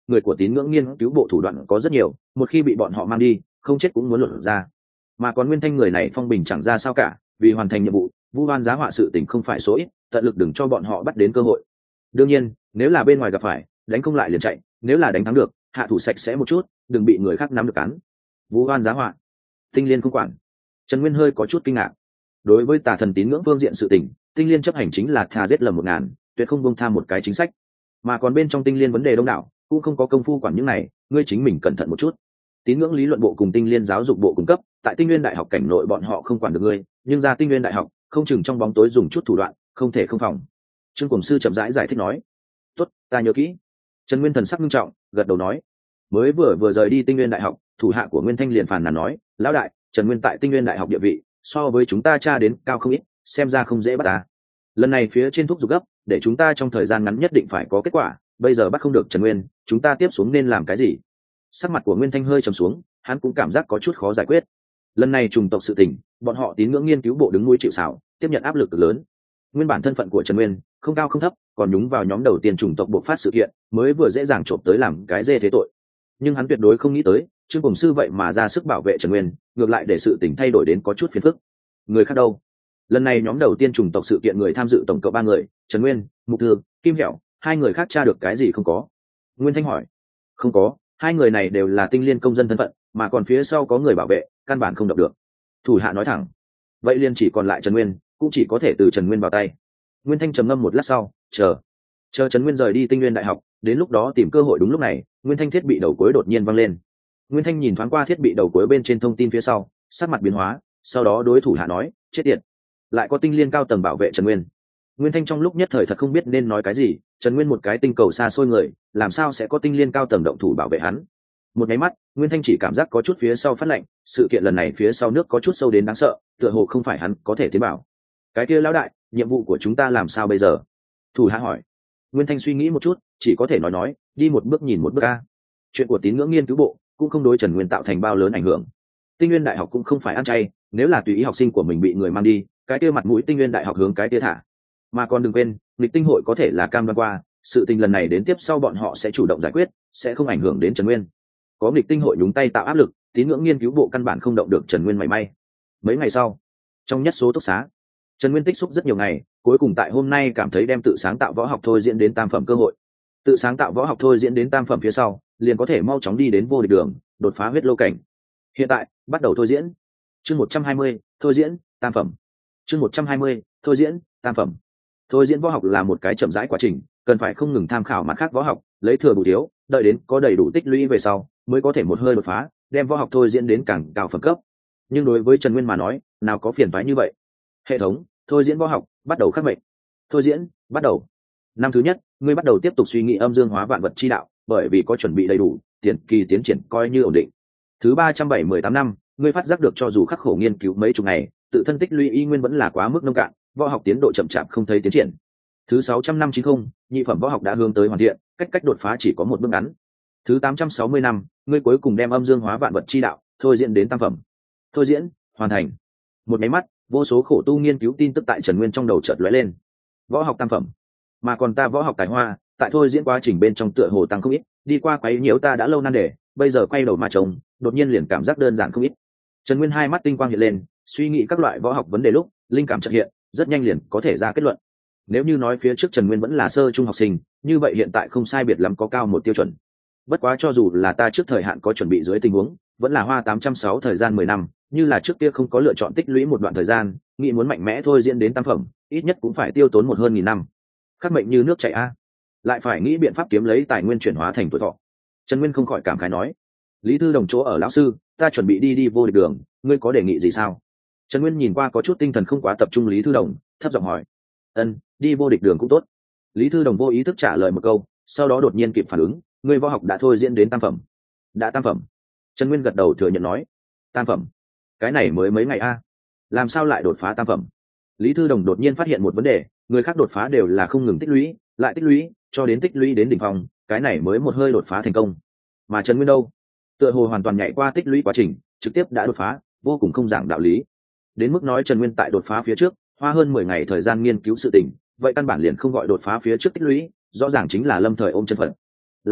người của tín ngưỡng nghiên cứu bộ thủ đoạn có rất nhiều, một khi bị bọn họ mang đi không chết cũng muốn luận ra. Mà còn Nguyên Thanh người này phong bình chẳng ra sao cả, vì hoàn thành nhiệm vụ vu oan giá họa sự tình không phải số ít, tận lực đừng cho bọn họ bắt đến cơ hội. Đương nhiên nếu là bên ngoài gặp phải, đánh không lại liền chạy, nếu là đánh thắng được, hạ thủ sạch sẽ một chút, đừng bị người khác nắm được cắn. Vu oan giá họa, Tinh Liên không quản. Trần Nguyên hơi có chút kinh ngạc. Đối với tà thần tín ngưỡng phương diện sự tình, Tinh Liên chấp hành chính là tha giết lầm một ngàn, tuyệt không buông tha một cái chính sách. Mà còn bên trong Tinh Liên vấn đề đông đảo, cũng không có công phu quản những này, ngươi chính mình cẩn thận một chút. Tín ngưỡng lý luận bộ cùng Tinh Liên giáo dục bộ cung cấp, tại Tinh Nguyên đại học cảnh nội bọn họ không quản được ngươi, nhưng ra Tinh Nguyên đại học, không chừng trong bóng tối dùng chút thủ đoạn, không thể không phòng. Trương Cổng sư chậm rãi giải, giải thích nói. Tốt, ta nhớ kỹ. Trần Nguyên thần sắc nghiêm trọng, gật đầu nói. Mới vừa vừa rời đi Tinh Nguyên đại học, thủ hạ của Nguyên Thanh liền phàn nàn nói, lão đại, Trần Nguyên tại Tinh Nguyên đại học địa vị, so với chúng ta tra đến cao không ít, xem ra không dễ bắt ta. Lần này phía trên thúc giục gấp, để chúng ta trong thời gian ngắn nhất định phải có kết quả, bây giờ bắt không được Trần Nguyên, chúng ta tiếp xuống nên làm cái gì? Sắc mặt của Nguyên Thanh hơi trầm xuống, hắn cũng cảm giác có chút khó giải quyết. Lần này trùng tộc sự tình, bọn họ tín ngưỡng nghiên cứu bộ đứng nuôi chịu sào, tiếp nhận áp lực cực lớn. Nguyên bản thân phận của Trần Nguyên không cao không thấp, còn nhúng vào nhóm đầu tiên trùng tộc bộc phát sự kiện, mới vừa dễ dàng trộm tới làm cái dê thế tội. Nhưng hắn tuyệt đối không nghĩ tới, Trương Cổng sư vậy mà ra sức bảo vệ Trần Nguyên, ngược lại để sự tình thay đổi đến có chút phiền phức. Người khác đâu? Lần này nhóm đầu tiên trùng tộc sự kiện người tham dự tổng cộng ba người, Trần Nguyên, Mục Thư, Kim Hẹo, hai người khác tra được cái gì không có? Nguyên Thanh hỏi. Không có, hai người này đều là Tinh Liên công dân thân phận, mà còn phía sau có người bảo vệ, căn bản không động được. Thủ hạ nói thẳng. Vậy liền chỉ còn lại Trần Nguyên, cũng chỉ có thể từ Trần Nguyên vào tay. Nguyên Thanh trầm ngâm một lát sau, chờ, chờ Trần Nguyên rời đi Tinh Nguyên đại học, đến lúc đó tìm cơ hội. Đúng lúc này, Nguyên Thanh thiết bị đầu cuối đột nhiên văng lên. Nguyên Thanh nhìn thoáng qua thiết bị đầu cuối bên trên thông tin phía sau, sắc mặt biến hóa, sau đó đối thủ hạ nói, chết tiệt, lại có Tinh Liên cao tầng bảo vệ Trần Nguyên. Nguyên Thanh trong lúc nhất thời thật không biết nên nói cái gì, Trần Nguyên một cái tinh cầu xa xôi người, làm sao sẽ có Tinh Liên cao tầng động thủ bảo vệ hắn? Một cái mắt, Nguyên Thanh chỉ cảm giác có chút phía sau phát lạnh, sự kiện lần này phía sau nước có chút sâu đến đáng sợ, tựa hồ không phải hắn có thể tiến bảo. Cái kia lão đại, nhiệm vụ của chúng ta làm sao bây giờ? Thủ hạ hỏi. Nguyên Thanh suy nghĩ một chút, chỉ có thể nói nói, đi một bước nhìn một bước a. Chuyện của tín ngưỡng nghiên cứu bộ cũng không đối Trần Nguyên tạo thành bao lớn ảnh hưởng. Tinh Nguyên đại học cũng không phải ăn chay, nếu là tùy ý học sinh của mình bị người mang đi, cái kia mặt mũi Tinh Nguyên đại học hướng cái kia thả. Mà còn đừng quên, nghịch tinh hội có thể là cam đoan qua, sự tình lần này đến tiếp sau bọn họ sẽ chủ động giải quyết, sẽ không ảnh hưởng đến Trần Nguyên. Có nghịch tinh hội nhúng tay tạo áp lực, tín ngưỡng nghiên cứu bộ căn bản không động được Trần Nguyên mảy may. Mấy ngày sau, trong nhất số túc xá, Trần Nguyên tích xúc rất nhiều ngày, cuối cùng tại hôm nay cảm thấy đem tự sáng tạo võ học thôi diễn đến tam phẩm cơ hội. Tự sáng tạo võ học thôi diễn đến tam phẩm phía sau, liền có thể mau chóng đi đến vô địch đường, đột phá huyết lô cảnh. Hiện tại, bắt đầu thôi diễn. Chương một trăm hai mươi, thôi diễn, tam phẩm. Chương một trăm hai mươi, thôi diễn, tam phẩm. Thôi diễn võ học là một cái chậm rãi quá trình, cần phải không ngừng tham khảo mặt khác võ học, lấy thừa bù thiếu, đợi đến có đầy đủ tích lũy về sau, mới có thể một hơi đột phá, đem võ học thôi diễn đến càng cao phẩm cấp. Nhưng đối với Trần Nguyên mà nói, nào có phiền toái như vậy. Hệ thống, thôi diễn võ học, bắt đầu khắc mệnh. Thôi diễn, bắt đầu. Năm thứ nhất, ngươi bắt đầu tiếp tục suy nghĩ âm dương hóa vạn vật chi đạo, bởi vì có chuẩn bị đầy đủ, tiền kỳ tiến triển coi như ổn định. Thứ ba trăm bảy mươi tám năm, ngươi phát giác được cho dù khắc khổ nghiên cứu mấy chục ngày, tự thân tích lũy y nguyên vẫn là quá mức nông cạn, võ học tiến độ chậm chạp không thấy tiến triển. Thứ sáu trăm năm chín mươi, nhị phẩm võ học đã hướng tới hoàn thiện, cách cách đột phá chỉ có một bước ngắn. Thứ tám trăm sáu mươi năm, ngươi cuối cùng đem âm dương hóa vạn vật chi đạo thôi diễn đến tam phẩm. Thôi diễn, hoàn thành. Một máy mắt, vô số khổ tu nghiên cứu tin tức tại Trần Nguyên trong đầu chợt lóe lên. Võ học tam phẩm, mà còn ta võ học tài hoa, tại thôi diễn quá trình bên trong tựa hồ tăng không ít, đi qua quấy nhiễu ta đã lâu nan đề, bây giờ quay đầu mà trông, đột nhiên liền cảm giác đơn giản không ít. Trần Nguyên hai mắt tinh quang hiện lên, suy nghĩ các loại võ học vấn đề lúc, linh cảm chợt hiện, rất nhanh liền có thể ra kết luận. Nếu như nói phía trước Trần Nguyên vẫn là sơ trung học sinh, như vậy hiện tại không sai biệt lắm có cao một tiêu chuẩn. Bất quá cho dù là ta trước thời hạn có chuẩn bị dưới tình huống, vẫn là hoa tám trăm sáu thời gian mười năm, như là trước kia không có lựa chọn tích lũy một đoạn thời gian, nghĩ muốn mạnh mẽ thôi diễn đến tam phẩm, ít nhất cũng phải tiêu tốn một hơn nghìn năm. Khắc mệnh như nước chảy a, lại phải nghĩ biện pháp kiếm lấy tài nguyên chuyển hóa thành tuổi thọ. Trần Nguyên không khỏi cảm khái nói, Lý Thư Đồng chỗ ở lão sư, ta chuẩn bị đi đi vô địch đường, ngươi có đề nghị gì sao? Trần Nguyên nhìn qua có chút tinh thần không quá tập trung Lý Thư Đồng, thấp giọng hỏi. Ân, đi vô địch đường cũng tốt. Lý Thư Đồng vô ý thức trả lời một câu, sau đó đột nhiên kịp phản ứng, ngươi võ học đã thôi diễn đến tam phẩm. Đã tam phẩm. Trần Nguyên gật đầu thừa nhận nói, tam phẩm, cái này mới mấy ngày a, làm sao lại đột phá tam phẩm? Lý Thư Đồng đột nhiên phát hiện một vấn đề, người khác đột phá đều là không ngừng tích lũy, lại tích lũy, cho đến tích lũy đến đỉnh phong, cái này mới một hơi đột phá thành công. Mà Trần Nguyên đâu? Tựa hồ hoàn toàn nhảy qua tích lũy quá trình, trực tiếp đã đột phá, vô cùng không giảng đạo lý. Đến mức nói Trần Nguyên tại đột phá phía trước, hoa hơn mười ngày thời gian nghiên cứu sự tình, vậy căn bản liền không gọi đột phá phía trước tích lũy, rõ ràng chính là lâm thời ôm chân phận. Là,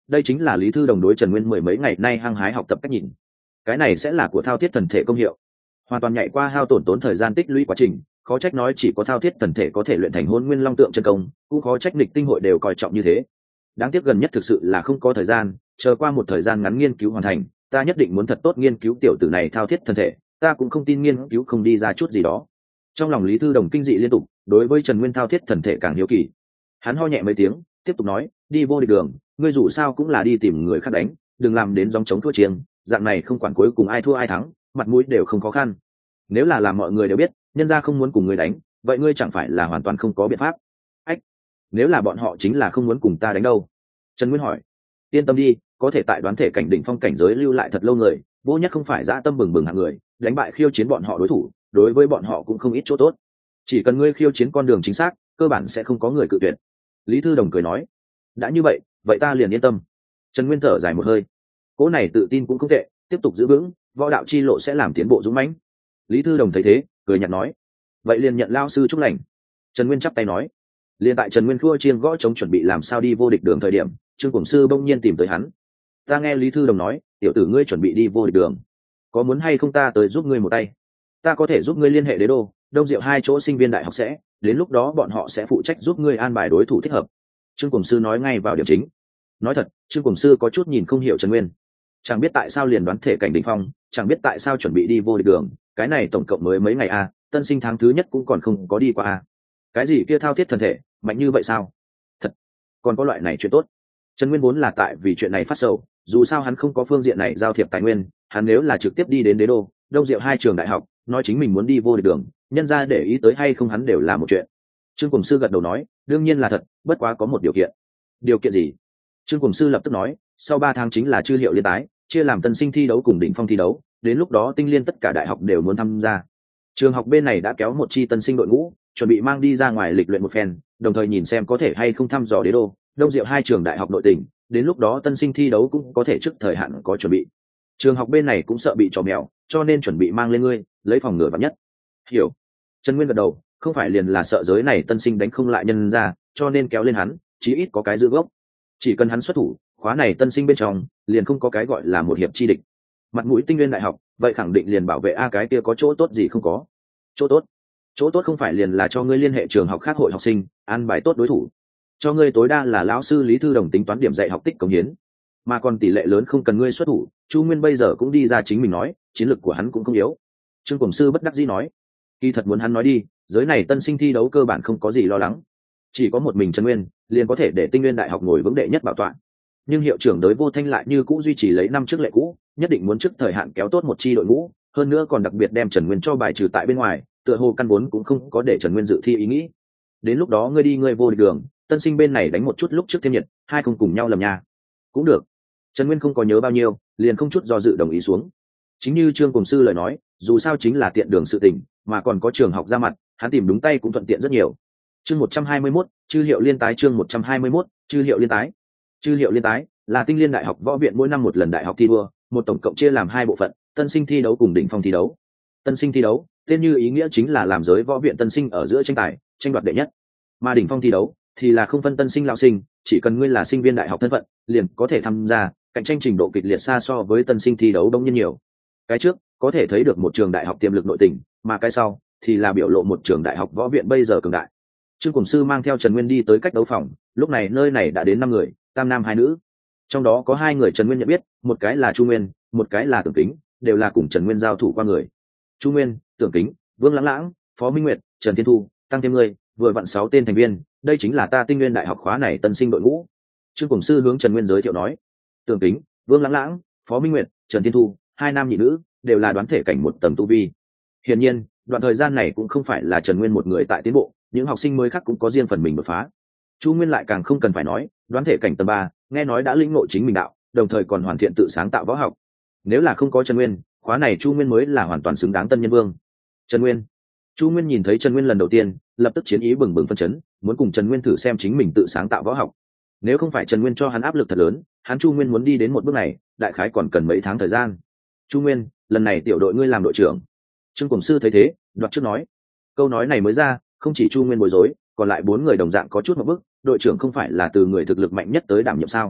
đây chính là lý thư đồng đối Trần Nguyên mười mấy ngày nay hăng hái học tập cách nhìn. Cái này sẽ là của thao thiết thần thể công hiệu, hoàn toàn nhảy qua hao tổn tốn thời gian tích lũy quá trình. Khó trách nói chỉ có thao thiết thần thể có thể luyện thành Hôn Nguyên Long Tượng chân công, cũng khó trách nghịch tinh hội đều coi trọng như thế. Đáng tiếc gần nhất thực sự là không có thời gian, chờ qua một thời gian ngắn nghiên cứu hoàn thành, ta nhất định muốn thật tốt nghiên cứu tiểu tử này thao thiết thần thể, ta cũng không tin nghiên cứu không đi ra chút gì đó. Trong lòng Lý Thư Đồng kinh dị liên tục, đối với Trần Nguyên thao thiết thần thể càng hiếu kỳ. Hắn ho nhẹ mấy tiếng, tiếp tục nói, đi vô địch đường, ngươi dù sao cũng là đi tìm người khác đánh, đừng làm đến dòng chống thua chiêng, dạng này không quản cuối cùng ai thua ai thắng, mặt mũi đều không khó khăn. Nếu là làm mọi người đều biết nhân gia không muốn cùng ngươi đánh, vậy ngươi chẳng phải là hoàn toàn không có biện pháp. Ách, nếu là bọn họ chính là không muốn cùng ta đánh đâu? Trần Nguyên hỏi. Yên tâm đi, có thể tại đoán thể cảnh đỉnh phong cảnh giới lưu lại thật lâu người, vô nhất không phải dã tâm bừng bừng hạng người, đánh bại khiêu chiến bọn họ đối thủ, đối với bọn họ cũng không ít chỗ tốt. Chỉ cần ngươi khiêu chiến con đường chính xác, cơ bản sẽ không có người cự tuyệt. Lý Thư Đồng cười nói. Đã như vậy, vậy ta liền yên tâm. Trần Nguyên thở dài một hơi. Cố này tự tin cũng không tệ, tiếp tục giữ vững, võ đạo chi lộ sẽ làm tiến bộ dũng mãnh. Lý Thư Đồng thấy thế, cười nhạt nói. Vậy liền nhận lao sư chúc lành. Trần Nguyên chắp tay nói. Liền tại Trần Nguyên khua chiêng gõ trống chuẩn bị làm sao đi vô địch đường thời điểm, Trương Cổng Sư bỗng nhiên tìm tới hắn. Ta nghe Lý Thư Đồng nói, tiểu tử ngươi chuẩn bị đi vô địch đường, có muốn hay không ta tới giúp ngươi một tay? Ta có thể giúp ngươi liên hệ đế đô, Đông Diệu hai chỗ sinh viên đại học sẽ, đến lúc đó bọn họ sẽ phụ trách giúp ngươi an bài đối thủ thích hợp. Trương Cổng Sư nói ngay vào điểm chính. Nói thật, Trương Cổng Sư có chút nhìn không hiểu Trần Nguyên. Chẳng biết tại sao liền đoán thể cảnh đỉnh phong, chẳng biết tại sao chuẩn bị đi vô địch đường, cái này tổng cộng mới mấy ngày a, à, tân sinh tháng thứ nhất cũng còn không có đi qua a. À. Cái gì kia thao thiết thần thể, mạnh như vậy sao? Thật, còn có loại này chuyện tốt. Trần Nguyên vốn là tại vì chuyện này phát sầu, dù sao hắn không có phương diện này giao thiệp tài nguyên, hắn nếu là trực tiếp đi đến đế đô, Đông Diệu hai trường đại học, nói chính mình muốn đi vô địch đường, nhân ra để ý tới hay không hắn đều là một chuyện. Trương Cổng Sư gật đầu nói, đương nhiên là thật, bất quá có một điều kiện. Điều kiện gì? Trương Cổng Sư lập tức nói, sau ba tháng chính là chư hiệu liên tái, chia làm tân sinh thi đấu cùng đỉnh phong thi đấu, đến lúc đó tinh liên tất cả đại học đều muốn tham gia. Trường học bên này đã kéo một chi tân sinh đội ngũ, chuẩn bị mang đi ra ngoài lịch luyện một phen, đồng thời nhìn xem có thể hay không thăm dò đế đô, Đông Diệu hai trường đại học nội tỉnh, đến lúc đó tân sinh thi đấu cũng có thể trước thời hạn có chuẩn bị. Trường học bên này cũng sợ bị trò mèo, cho nên chuẩn bị mang lên ngươi, lấy phòng ngừa vạn nhất. Hiểu. Trần Nguyên gật đầu, không phải liền là sợ giới này tân sinh đánh không lại nhân ra, cho nên kéo lên hắn, chí ít có cái giữ gốc. Chỉ cần hắn xuất thủ, khóa này tân sinh bên trong, liền không có cái gọi là một hiệp chi địch. Mặt mũi tinh nguyên đại học, vậy khẳng định liền bảo vệ a cái kia có chỗ tốt gì không có. Chỗ tốt? Chỗ tốt không phải liền là cho ngươi liên hệ trường học khác hội học sinh, an bài tốt đối thủ. Cho ngươi tối đa là lão sư Lý Thư Đồng tính toán điểm dạy học tích cống hiến, mà còn tỷ lệ lớn không cần ngươi xuất thủ. Chu Nguyên bây giờ cũng đi ra chính mình nói, chiến lược của hắn cũng không yếu. Trương Cổng Sư bất đắc dĩ nói, kỳ thật muốn hắn nói đi, giới này tân sinh thi đấu cơ bản không có gì lo lắng, chỉ có một mình Trần Nguyên liền có thể để tinh nguyên đại học ngồi vững đệ nhất bảo tọa. Nhưng hiệu trưởng Đới Vô Thanh lại như cũ duy trì lấy năm trước lệ cũ, nhất định muốn trước thời hạn kéo tốt một chi đội ngũ, hơn nữa còn đặc biệt đem Trần Nguyên cho bài trừ tại bên ngoài, tựa hồ căn vốn cũng không có để Trần Nguyên dự thi ý nghĩ. Đến lúc đó ngươi đi ngươi vô địch đường, tân sinh bên này đánh một chút lúc trước thêm nhiệt, hai không cùng nhau lầm nhà. Cũng được. Trần Nguyên không có nhớ bao nhiêu, liền không chút do dự đồng ý xuống. Chính như Trương Cổng Sư lời nói, dù sao chính là tiện đường sự tình, mà còn có trường học ra mặt, hắn tìm đúng tay cũng thuận tiện rất nhiều. Chương một trăm hai mươi mốt, chư hiệu liên tái. Chương một trăm hai mươi mốt, chư hiệu liên tái. Chư hiệu liên tái là tinh liên đại học võ viện mỗi năm một lần đại học thi đua, một tổng cộng chia làm hai bộ phận, tân sinh thi đấu cùng đỉnh phong thi đấu. Tân sinh thi đấu, tên như ý nghĩa chính là làm giới võ viện tân sinh ở giữa tranh tài, tranh đoạt đệ nhất. Mà đỉnh phong thi đấu thì là không phân tân sinh lão sinh, chỉ cần ngươi là sinh viên đại học thân phận, liền có thể tham gia, cạnh tranh trình độ kịch liệt xa so với tân sinh thi đấu đông nhiên nhiều. Cái trước có thể thấy được một trường đại học tiềm lực nội tình, mà cái sau thì là biểu lộ một trường đại học võ viện bây giờ cường đại. Trương Cổng Sư mang theo Trần Nguyên đi tới cách đấu phòng, lúc này nơi này đã đến năm người, tam nam hai nữ. Trong đó có hai người Trần Nguyên nhận biết, một cái là Chu Nguyên, một cái là Tưởng Kính, đều là cùng Trần Nguyên giao thủ qua người. Chu Nguyên, Tưởng Kính, Vương Lãng Lãng, Phó Minh Nguyệt, Trần Thiên Thu, tăng thêm người, vừa vặn sáu tên thành viên, đây chính là ta Tinh Nguyên đại học khóa này tân sinh đội ngũ. Trương Cổng Sư hướng Trần Nguyên giới thiệu nói, Tưởng Kính, Vương Lãng Lãng, Phó Minh Nguyệt, Trần Thiên Thu, hai nam nhị nữ, đều là đoán thể cảnh một tầng tu vi. Hiển nhiên, đoạn thời gian này cũng không phải là Trần Nguyên một người tại tiến bộ, những học sinh mới khác cũng có riêng phần mình đột phá. Chu Nguyên lại càng không cần phải nói, đoán thể cảnh tầng ba, nghe nói đã lĩnh ngộ chính mình đạo, đồng thời còn hoàn thiện tự sáng tạo võ học. Nếu là không có Trần Nguyên, khóa này Chu Nguyên mới là hoàn toàn xứng đáng tân nhân vương. Trần Nguyên. Chu Nguyên nhìn thấy Trần Nguyên lần đầu tiên, lập tức chiến ý bừng bừng phân chấn, muốn cùng Trần Nguyên thử xem chính mình tự sáng tạo võ học. Nếu không phải Trần Nguyên cho hắn áp lực thật lớn, hắn Chu Nguyên muốn đi đến một bước này, đại khái còn cần mấy tháng thời gian. Chu Nguyên, lần này tiểu đội ngươi làm đội trưởng. Trương Cổng Sư thấy thế, đoạt trước nói. Câu nói này mới ra, không chỉ Chu Nguyên bối rối, còn lại bốn người đồng dạng có chút một bước, đội trưởng không phải là từ người thực lực mạnh nhất tới đảm nhiệm sao?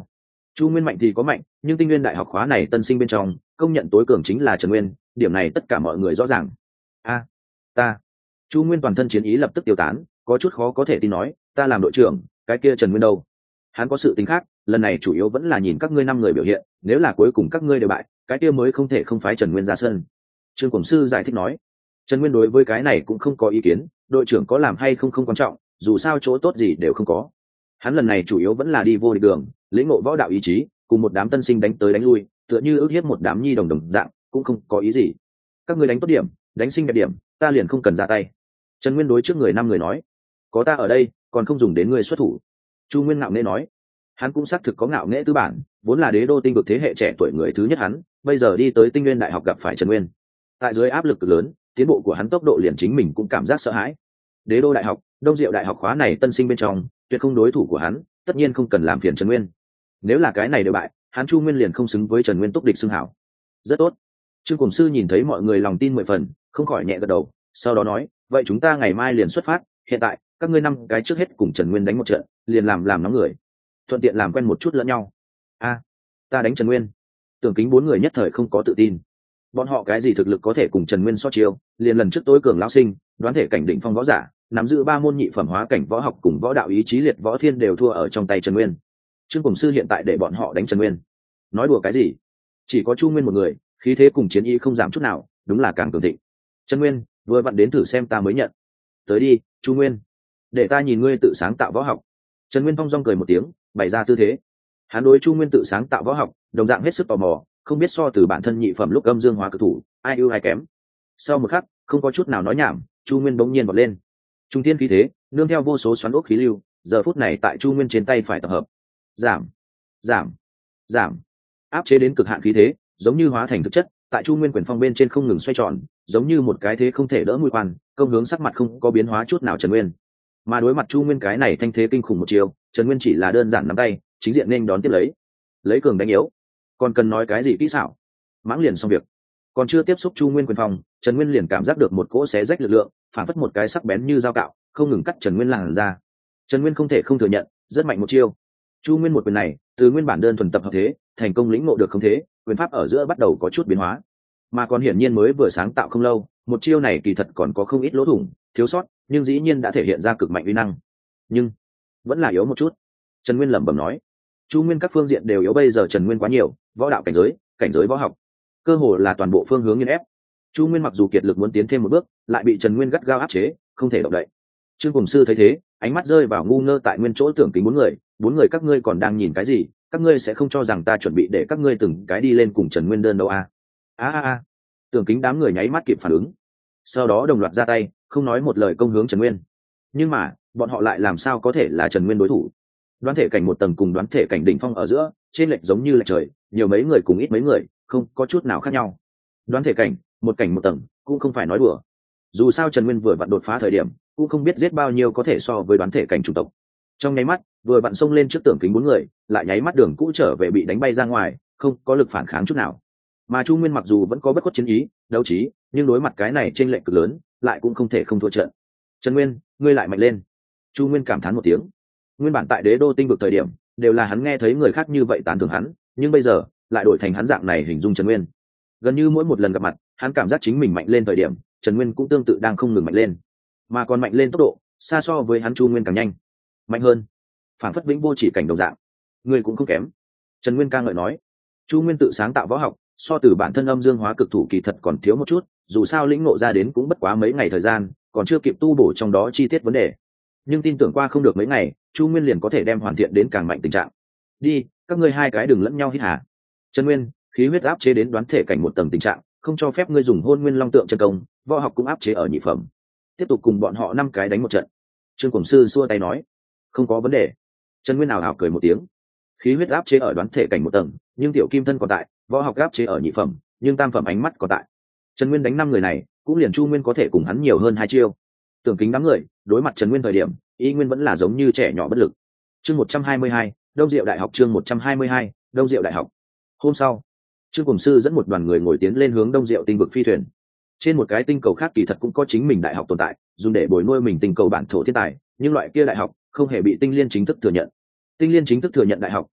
Chu Nguyên mạnh thì có mạnh, nhưng Tinh Nguyên Đại học khóa này tân sinh bên trong công nhận tối cường chính là Trần Nguyên, điểm này tất cả mọi người rõ ràng. A, ta. Chu Nguyên toàn thân chiến ý lập tức tiêu tán, có chút khó có thể tin nói, ta làm đội trưởng, cái kia Trần Nguyên đâu? Hắn có sự tính khác, lần này chủ yếu vẫn là nhìn các ngươi năm người biểu hiện, nếu là cuối cùng các ngươi đều bại, cái kia mới không thể không phái Trần Nguyên ra sân. Trương Cổng Sư giải thích nói, Trần Nguyên đối với cái này cũng không có ý kiến, đội trưởng có làm hay không không quan trọng, dù sao chỗ tốt gì đều không có. Hắn lần này chủ yếu vẫn là đi vô địch đường, lĩnh ngộ võ đạo ý chí, cùng một đám tân sinh đánh tới đánh lui, tựa như ước hiếp một đám nhi đồng đồng dạng, cũng không có ý gì. Các ngươi đánh tốt điểm, đánh sinh đẹp điểm, ta liền không cần ra tay. Trần Nguyên đối trước người năm người nói, có ta ở đây, còn không dùng đến ngươi xuất thủ. Chu Nguyên ngạo nghễ nói, hắn cũng xác thực có ngạo nghễ tư bản, vốn là đế đô tinh vực thế hệ trẻ tuổi người thứ nhất hắn, bây giờ đi tới Tinh Nguyên Đại học gặp phải Trần Nguyên. Tại dưới áp lực lớn, tiến bộ của hắn tốc độ liền chính mình cũng cảm giác sợ hãi. Đế đô đại học, Đông Diệu đại học khóa này tân sinh bên trong, tuyệt không đối thủ của hắn, tất nhiên không cần làm phiền Trần Nguyên. Nếu là cái này đều bại, hắn Chu Nguyên liền không xứng với Trần Nguyên túc địch xưng hảo. Rất tốt. Trương Cổn Sư nhìn thấy mọi người lòng tin mười phần, không khỏi nhẹ gật đầu, sau đó nói, vậy chúng ta ngày mai liền xuất phát, hiện tại các ngươi năm cái trước hết cùng Trần Nguyên đánh một trận, liền làm làm nóng người, thuận tiện làm quen một chút lẫn nhau. A, ta đánh Trần Nguyên. Tưởng Kính bốn người nhất thời không có tự tin. Bọn họ cái gì thực lực có thể cùng Trần Nguyên so chiêu, liền lần trước tối cường lão sinh, đoán thể cảnh đỉnh phong võ giả, nắm giữ ba môn nhị phẩm hóa cảnh võ học cùng võ đạo ý chí liệt võ thiên đều thua ở trong tay Trần Nguyên. Trương Cổng Sư hiện tại để bọn họ đánh Trần Nguyên, nói đùa cái gì? Chỉ có Chu Nguyên một người, khí thế cùng chiến ý không giảm chút nào, đúng là càng cường thịnh. Trần Nguyên, vừa vặn đến thử xem ta mới nhận. Tới đi, Chu Nguyên, để ta nhìn ngươi tự sáng tạo võ học. Trần Nguyên phong dong cười một tiếng, bày ra tư thế. Hắn đối Chu Nguyên tự sáng tạo võ học, đồng dạng hết sức tò mò, không biết so từ bản thân nhị phẩm lúc âm dương hóa cực thủ, ai ưu ai kém. Sau một khắc, không có chút nào nói nhảm, Chu Nguyên bỗng nhiên vọt lên. Trung thiên khí thế, nương theo vô số xoắn ốc khí lưu, giờ phút này tại Chu Nguyên trên tay phải tập hợp. Giảm, giảm, giảm, áp chế đến cực hạn khí thế, giống như hóa thành thực chất, tại Chu Nguyên quyền phong bên trên không ngừng xoay tròn, giống như một cái thế không thể đỡ mũi khoan, công hướng sắc mặt không có biến hóa chút nào Trần Nguyên. Mà đối mặt Chu Nguyên cái này thanh thế kinh khủng một chiều, Trần Nguyên chỉ là đơn giản nắm tay, chính diện nên đón tiếp lấy, lấy cường đánh yếu, còn cần nói cái gì kỹ xảo, mãng liền xong việc. Còn chưa tiếp xúc Chu Nguyên quyền phong, Trần Nguyên liền cảm giác được một cỗ xé rách lực lượng, phản phất một cái sắc bén như dao cạo, không ngừng cắt Trần Nguyên làn ra. Trần Nguyên không thể không thừa nhận, rất mạnh một chiêu. Chu Nguyên một quyền này, từ nguyên bản đơn thuần tập hợp thế, thành công lĩnh ngộ được không thế, quyền pháp ở giữa bắt đầu có chút biến hóa. Mà còn hiển nhiên mới vừa sáng tạo không lâu, một chiêu này kỳ thật còn có không ít lỗ thủng, thiếu sót, nhưng dĩ nhiên đã thể hiện ra cực mạnh uy năng. Nhưng vẫn là yếu một chút. Trần Nguyên lẩm bẩm nói, Chu Nguyên các phương diện đều yếu, bây giờ Trần Nguyên quá nhiều, võ đạo cảnh giới, cảnh giới võ học, cơ hồ là toàn bộ phương hướng nghiền ép. Chu Nguyên mặc dù kiệt lực muốn tiến thêm một bước, lại bị Trần Nguyên gắt gao áp chế, không thể động đậy. Trương Cổng Sư thấy thế, ánh mắt rơi vào ngu ngơ tại nguyên chỗ Tưởng Kính bốn người, bốn người các ngươi còn đang nhìn cái gì? Các ngươi sẽ không cho rằng ta chuẩn bị để các ngươi từng cái đi lên cùng Trần Nguyên đơn đâu à? A a a. Tưởng Kính đám người nháy mắt kịp phản ứng, sau đó đồng loạt ra tay, không nói một lời công hướng Trần Nguyên. Nhưng mà, bọn họ lại làm sao có thể là Trần Nguyên đối thủ? Đoán thể cảnh một tầng cùng đoán thể cảnh đỉnh phong ở giữa, trên lệch giống như lệch trời, nhiều mấy người cùng ít mấy người, không có chút nào khác nhau. Đoán thể cảnh, một cảnh một tầng, cũng không phải nói đùa. Dù sao Trần Nguyên vừa vặn đột phá thời điểm, cũng không biết giết bao nhiêu có thể so với đoán thể cảnh chủng tộc. Trong nháy mắt, vừa vặn xông lên trước Tưởng Kính bốn người, lại nháy mắt đường cũ trở về bị đánh bay ra ngoài, không có lực phản kháng chút nào. Mà Chu Nguyên mặc dù vẫn có bất khuất chiến ý, đấu trí, nhưng đối mặt cái này trên lệch cực lớn, lại cũng không thể không thua trận. Trần Nguyên, ngươi lại mạnh lên. Chu Nguyên cảm thán một tiếng. Nguyên bản tại Đế đô tinh vực thời điểm, đều là hắn nghe thấy người khác như vậy tán thưởng hắn, nhưng bây giờ lại đổi thành hắn dạng này hình dung Trần Nguyên. Gần như mỗi một lần gặp mặt, hắn cảm giác chính mình mạnh lên thời điểm, Trần Nguyên cũng tương tự đang không ngừng mạnh lên, mà còn mạnh lên tốc độ xa so với hắn Chu Nguyên càng nhanh, mạnh hơn, phản phất vĩnh vô chỉ cảnh đồng dạng. Ngươi cũng không kém. Trần Nguyên ca ngợi nói. Chu Nguyên tự sáng tạo võ học, so từ bản thân âm dương hóa cực thủ kỳ thật còn thiếu một chút, dù sao lĩnh ngộ ra đến cũng bất quá mấy ngày thời gian, còn chưa kịp tu bổ trong đó chi tiết vấn đề. Nhưng tin tưởng qua không được mấy ngày, Chu Nguyên liền có thể đem hoàn thiện đến càng mạnh tình trạng. Đi, các ngươi hai cái đừng lẫn nhau hít hà. Trần Nguyên, khí huyết áp chế đến đoán thể cảnh một tầng tình trạng, không cho phép ngươi dùng hôn nguyên long tượng chân công, võ học cũng áp chế ở nhị phẩm. Tiếp tục cùng bọn họ năm cái đánh một trận. Trương Cổng Sư xua tay nói, không có vấn đề. Trần Nguyên ảo ảo cười một tiếng. Khí huyết áp chế ở đoán thể cảnh một tầng, nhưng tiểu kim thân còn tại, võ học áp chế ở nhị phẩm, nhưng tam phẩm ánh mắt còn tại. Trần Nguyên đánh năm người này, cũng liền Chu Nguyên có thể cùng hắn nhiều hơn hai chiêu. Tưởng Kính đám người, đối mặt Trần Nguyên thời điểm, y nguyên vẫn là giống như trẻ nhỏ bất lực. Chương một trăm hai mươi hai, Đông Diệu Đại học. Chương một trăm hai mươi hai, Đông Diệu Đại học. Hôm sau, Trương Cổng Sư dẫn một đoàn người ngồi tiến lên hướng Đông Diệu tinh vực phi thuyền. Trên một cái tinh cầu khác kỳ thật cũng có chính mình đại học tồn tại, dùng để bồi nuôi mình tinh cầu bản thổ thiên tài, nhưng loại kia đại học không hề bị Tinh Liên chính thức thừa nhận. Tinh Liên chính thức thừa nhận đại học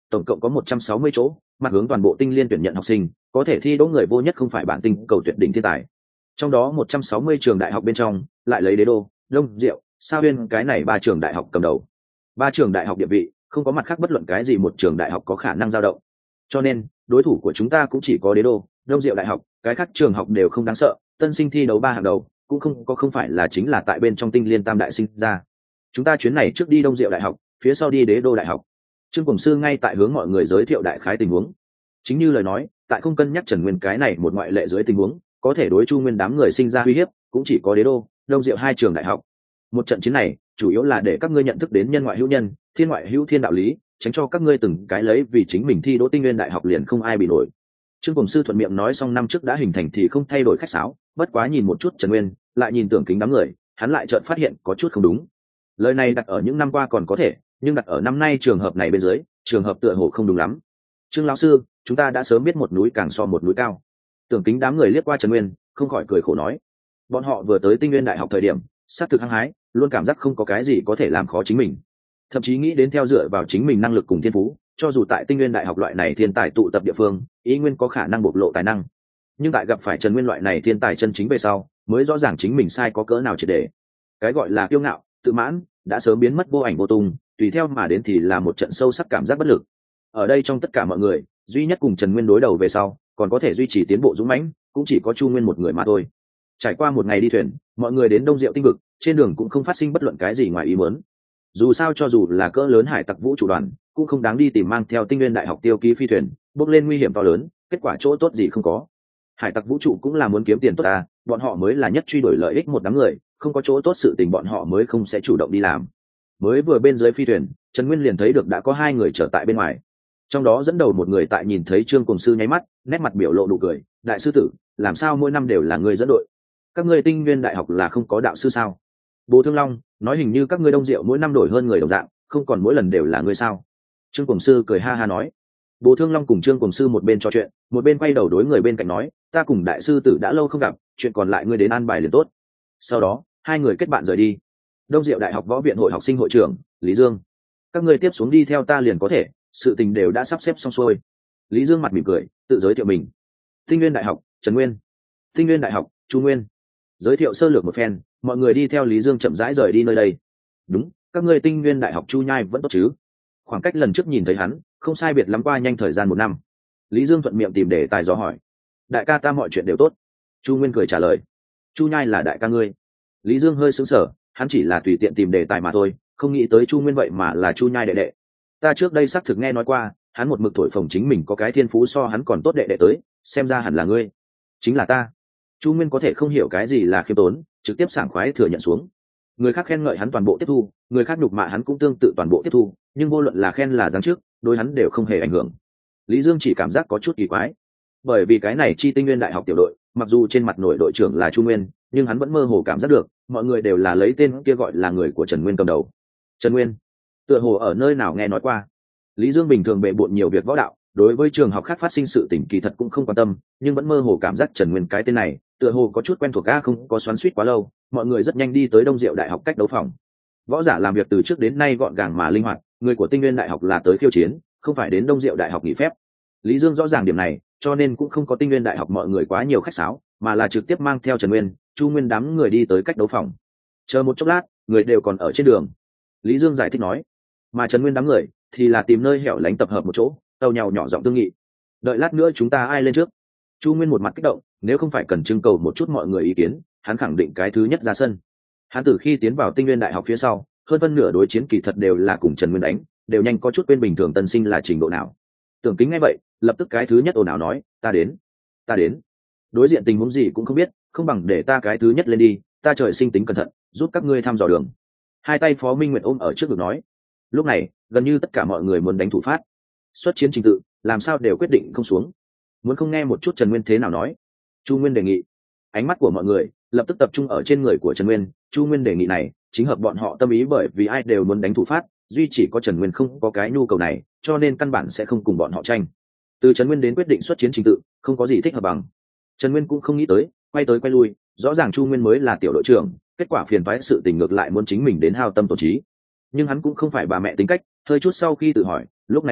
tổng cộng có một trăm sáu mươi chỗ, mặt hướng toàn bộ tinh liên tuyển nhận học sinh, có thể thi đỗ người vô nhất không phải bản tinh cầu tuyển đỉnh thiên tài. Trong đó một trăm sáu mươi trường đại học bên trong, lại lấy Đế Đô, Đông Diệu, Sa Huyên cái này ba trường đại học cầm đầu. Ba trường đại học địa vị, không có mặt khác bất luận cái gì một trường đại học có khả năng dao động. Cho nên, đối thủ của chúng ta cũng chỉ có Đế Đô, Đông Diệu đại học, cái khác trường học đều không đáng sợ, tân sinh thi đấu ba hàng đầu, cũng không có không phải là chính là tại bên trong tinh liên tam đại sinh ra. Chúng ta chuyến này trước đi Đông Diệu đại học, phía sau đi Đế Đô đại học. Trương Cổng Sư ngay tại hướng mọi người giới thiệu đại khái tình huống. Chính như lời nói, tại không cân nhắc Trần Nguyên cái này một ngoại lệ dưới tình huống, có thể đối Chu Nguyên đám người sinh ra uy hiếp, cũng chỉ có Đế Đô, Đông Diệu hai trường đại học. Một trận chiến này, chủ yếu là để các ngươi nhận thức đến nhân ngoại hữu nhân, thiên ngoại hữu thiên đạo lý, tránh cho các ngươi từng cái lấy vì chính mình thi đỗ tinh nguyên đại học liền không ai bị nổi. Trương Cổng Sư thuận miệng nói xong năm trước đã hình thành thì không thay đổi khách sáo, bất quá nhìn một chút Trần Nguyên, lại nhìn Tưởng Kính đám người, hắn lại chợt phát hiện có chút không đúng. Lời này đặt ở những năm qua còn có thể, nhưng đặt ở năm nay trường hợp này bên dưới, trường hợp tựa hồ không đúng lắm. Trương lão sư, chúng ta đã sớm biết một núi càng so một núi cao. Tưởng Kính đám người liếc qua Trần Nguyên, không khỏi cười khổ nói, bọn họ vừa tới tinh nguyên đại học thời điểm, sát thực hăng hái, luôn cảm giác không có cái gì có thể làm khó chính mình, thậm chí nghĩ đến theo dựa vào chính mình năng lực cùng thiên phú, cho dù tại tinh nguyên đại học loại này thiên tài tụ tập địa phương, ý nguyên có khả năng bộc lộ tài năng. Nhưng tại gặp phải Trần Nguyên loại này thiên tài chân chính về sau, mới rõ ràng chính mình sai có cỡ nào triệt để. Cái gọi là kiêu ngạo, tự mãn, đã sớm biến mất vô ảnh vô tung, tùy theo mà đến thì là một trận sâu sắc cảm giác bất lực. Ở đây trong tất cả mọi người, duy nhất cùng Trần Nguyên đối đầu về sau, còn có thể duy trì tiến bộ dũng mãnh, cũng chỉ có Chu Nguyên một người mà thôi. Trải qua một ngày đi thuyền, mọi người đến Đông Diệu tinh vực, trên đường cũng không phát sinh bất luận cái gì ngoài ý muốn. Dù sao cho dù là cỡ lớn hải tặc vũ trụ đoàn, cũng không đáng đi tìm mang theo tinh nguyên đại học tiêu ký phi thuyền, bước lên nguy hiểm to lớn, kết quả chỗ tốt gì không có. Hải tặc vũ trụ cũng là muốn kiếm tiền tốt à, bọn họ mới là nhất truy đuổi lợi ích một đám người, không có chỗ tốt sự tình bọn họ mới không sẽ chủ động đi làm. Mới vừa bên dưới phi thuyền, Trần Nguyên liền thấy được đã có hai người trở tại bên ngoài. Trong đó dẫn đầu một người tại nhìn thấy Trương Cổng Sư nháy mắt, nét mặt biểu lộ nụ cười, đại sư tử, làm sao mỗi năm đều là người dẫn đội? Các ngươi tinh nguyên đại học là không có đạo sư sao? Bố Thương Long nói hình như các ngươi Đông Diệu mỗi năm đổi hơn người đồng dạng, không còn mỗi lần đều là ngươi sao? Trương Cổng Sư cười ha ha nói. Bố Thương Long cùng Trương Cổng Sư một bên trò chuyện, một bên quay đầu đối người bên cạnh nói, ta cùng đại sư tử đã lâu không gặp, chuyện còn lại ngươi đến an bài liền tốt. Sau đó, hai người kết bạn rời đi. Đông Diệu Đại học Võ viện hội học sinh hội trưởng, Lý Dương, các ngươi tiếp xuống đi theo ta liền có thể, sự tình đều đã sắp xếp xong xuôi. Lý Dương mặt mỉm cười, tự giới thiệu mình. Tinh Nguyên Đại học, Trần Nguyên. Tinh Nguyên Đại học, Chu Nguyên. Giới thiệu sơ lược một phen, mọi người đi theo Lý Dương chậm rãi rời đi nơi đây. Đúng, các ngươi Tinh Nguyên Đại học Chu Nhai vẫn tốt chứ? Khoảng cách lần trước nhìn thấy hắn, không sai biệt lắm qua nhanh thời gian một năm. Lý Dương thuận miệng tìm để tài dò hỏi. Đại ca ta mọi chuyện đều tốt. Chu Nguyên cười trả lời. Chu Nhai là đại ca ngươi? Lý Dương hơi sững sờ, hắn chỉ là tùy tiện tìm đề tài mà thôi, không nghĩ tới Chu Nguyên vậy mà là Chu Nhai đệ đệ. Ta trước đây xác thực nghe nói qua, hắn một mực thổi phồng chính mình có cái thiên phú so hắn còn tốt đệ đệ tới, xem ra hẳn là ngươi. Chính là ta. Chu Nguyên có thể không hiểu cái gì là khiêm tốn, trực tiếp sảng khoái thừa nhận xuống. Người khác khen ngợi hắn toàn bộ tiếp thu, người khác nhục mạ hắn cũng tương tự toàn bộ tiếp thu, nhưng vô luận là khen là giáng trước, đối hắn đều không hề ảnh hưởng. Lý Dương chỉ cảm giác có chút kỳ quái, bởi vì cái này chi Tinh Nguyên Đại học tiểu đội, mặc dù trên mặt nổi đội trưởng là Chu Nguyên, nhưng hắn vẫn mơ hồ cảm giác được, mọi người đều là lấy tên kia gọi là người của Trần Nguyên cầm đầu. Trần Nguyên, tựa hồ ở nơi nào nghe nói qua. Lý Dương bình thường bệ bội nhiều việc võ đạo, đối với trường học khác phát sinh sự tình kỳ thật cũng không quan tâm, nhưng vẫn mơ hồ cảm giác Trần Nguyên cái tên này, tựa hồ có chút quen thuộc, ga không có xoắn xuýt quá lâu, mọi người rất nhanh đi tới Đông Diệu Đại học cách đấu phòng. Võ giả làm việc từ trước đến nay gọn gàng mà linh hoạt, người của Tinh Nguyên Đại học là tới khiêu chiến, không phải đến Đông Diệu Đại học nghỉ phép. Lý Dương rõ ràng điểm này, cho nên cũng không có Tinh Nguyên Đại học mọi người quá nhiều khách sáo, mà là trực tiếp mang theo Trần Nguyên, Chu Nguyên đám người đi tới cách đấu phòng. Chờ một chốc lát, người đều còn ở trên đường. Lý Dương giải thích nói, mà Trần Nguyên đám người thì là tìm nơi hẻo lánh tập hợp một chỗ, tàu nhau nhỏ giọng thương nghị. Đợi lát nữa chúng ta ai lên trước? Chu Nguyên một mặt kích động, nếu không phải cần trưng cầu một chút mọi người ý kiến, hắn khẳng định cái thứ nhất ra sân. Hắn từ khi tiến vào Tinh Nguyên Đại học phía sau, hơn phân nửa đối chiến kỳ thật đều là cùng Trần Nguyên đánh, đều nhanh có chút quên bình thường tân sinh là trình độ nào. Tưởng Kính nghe vậy, lập tức cái thứ nhất ồn ào nói, ta đến, ta đến. Đối diện tình huống gì cũng không biết, không bằng để ta cái thứ nhất lên đi, ta trời sinh tính cẩn thận, giúp các ngươi thăm dò đường. Hai tay Phó Minh Nguyệt ôm ở trước ngực nói. Lúc này, gần như tất cả mọi người muốn đánh thủ phát. Xuất chiến trình tự, làm sao đều quyết định không xuống. Muốn không nghe một chút Trần Nguyên thế nào nói. Chu Nguyên đề nghị. Ánh mắt của mọi người lập tức tập trung ở trên người của Trần Nguyên. Chu Nguyên đề nghị này chính hợp bọn họ tâm ý, bởi vì ai đều muốn đánh thủ phát, duy chỉ có Trần Nguyên không có cái nhu cầu này, cho nên căn bản sẽ không cùng bọn họ tranh. Từ Trần Nguyên đến quyết định xuất chiến trình tự, không có gì thích hợp bằng. Trần Nguyên cũng không nghĩ tới, quay tới quay lui, rõ ràng Chu Nguyên mới là tiểu đội trưởng, kết quả phiền toái sự tình ngược lại muốn chính mình đến hao tâm tổn trí. Nhưng hắn cũng không phải bà mẹ tính cách, hơi chút sau khi tự hỏi, lúc này nói,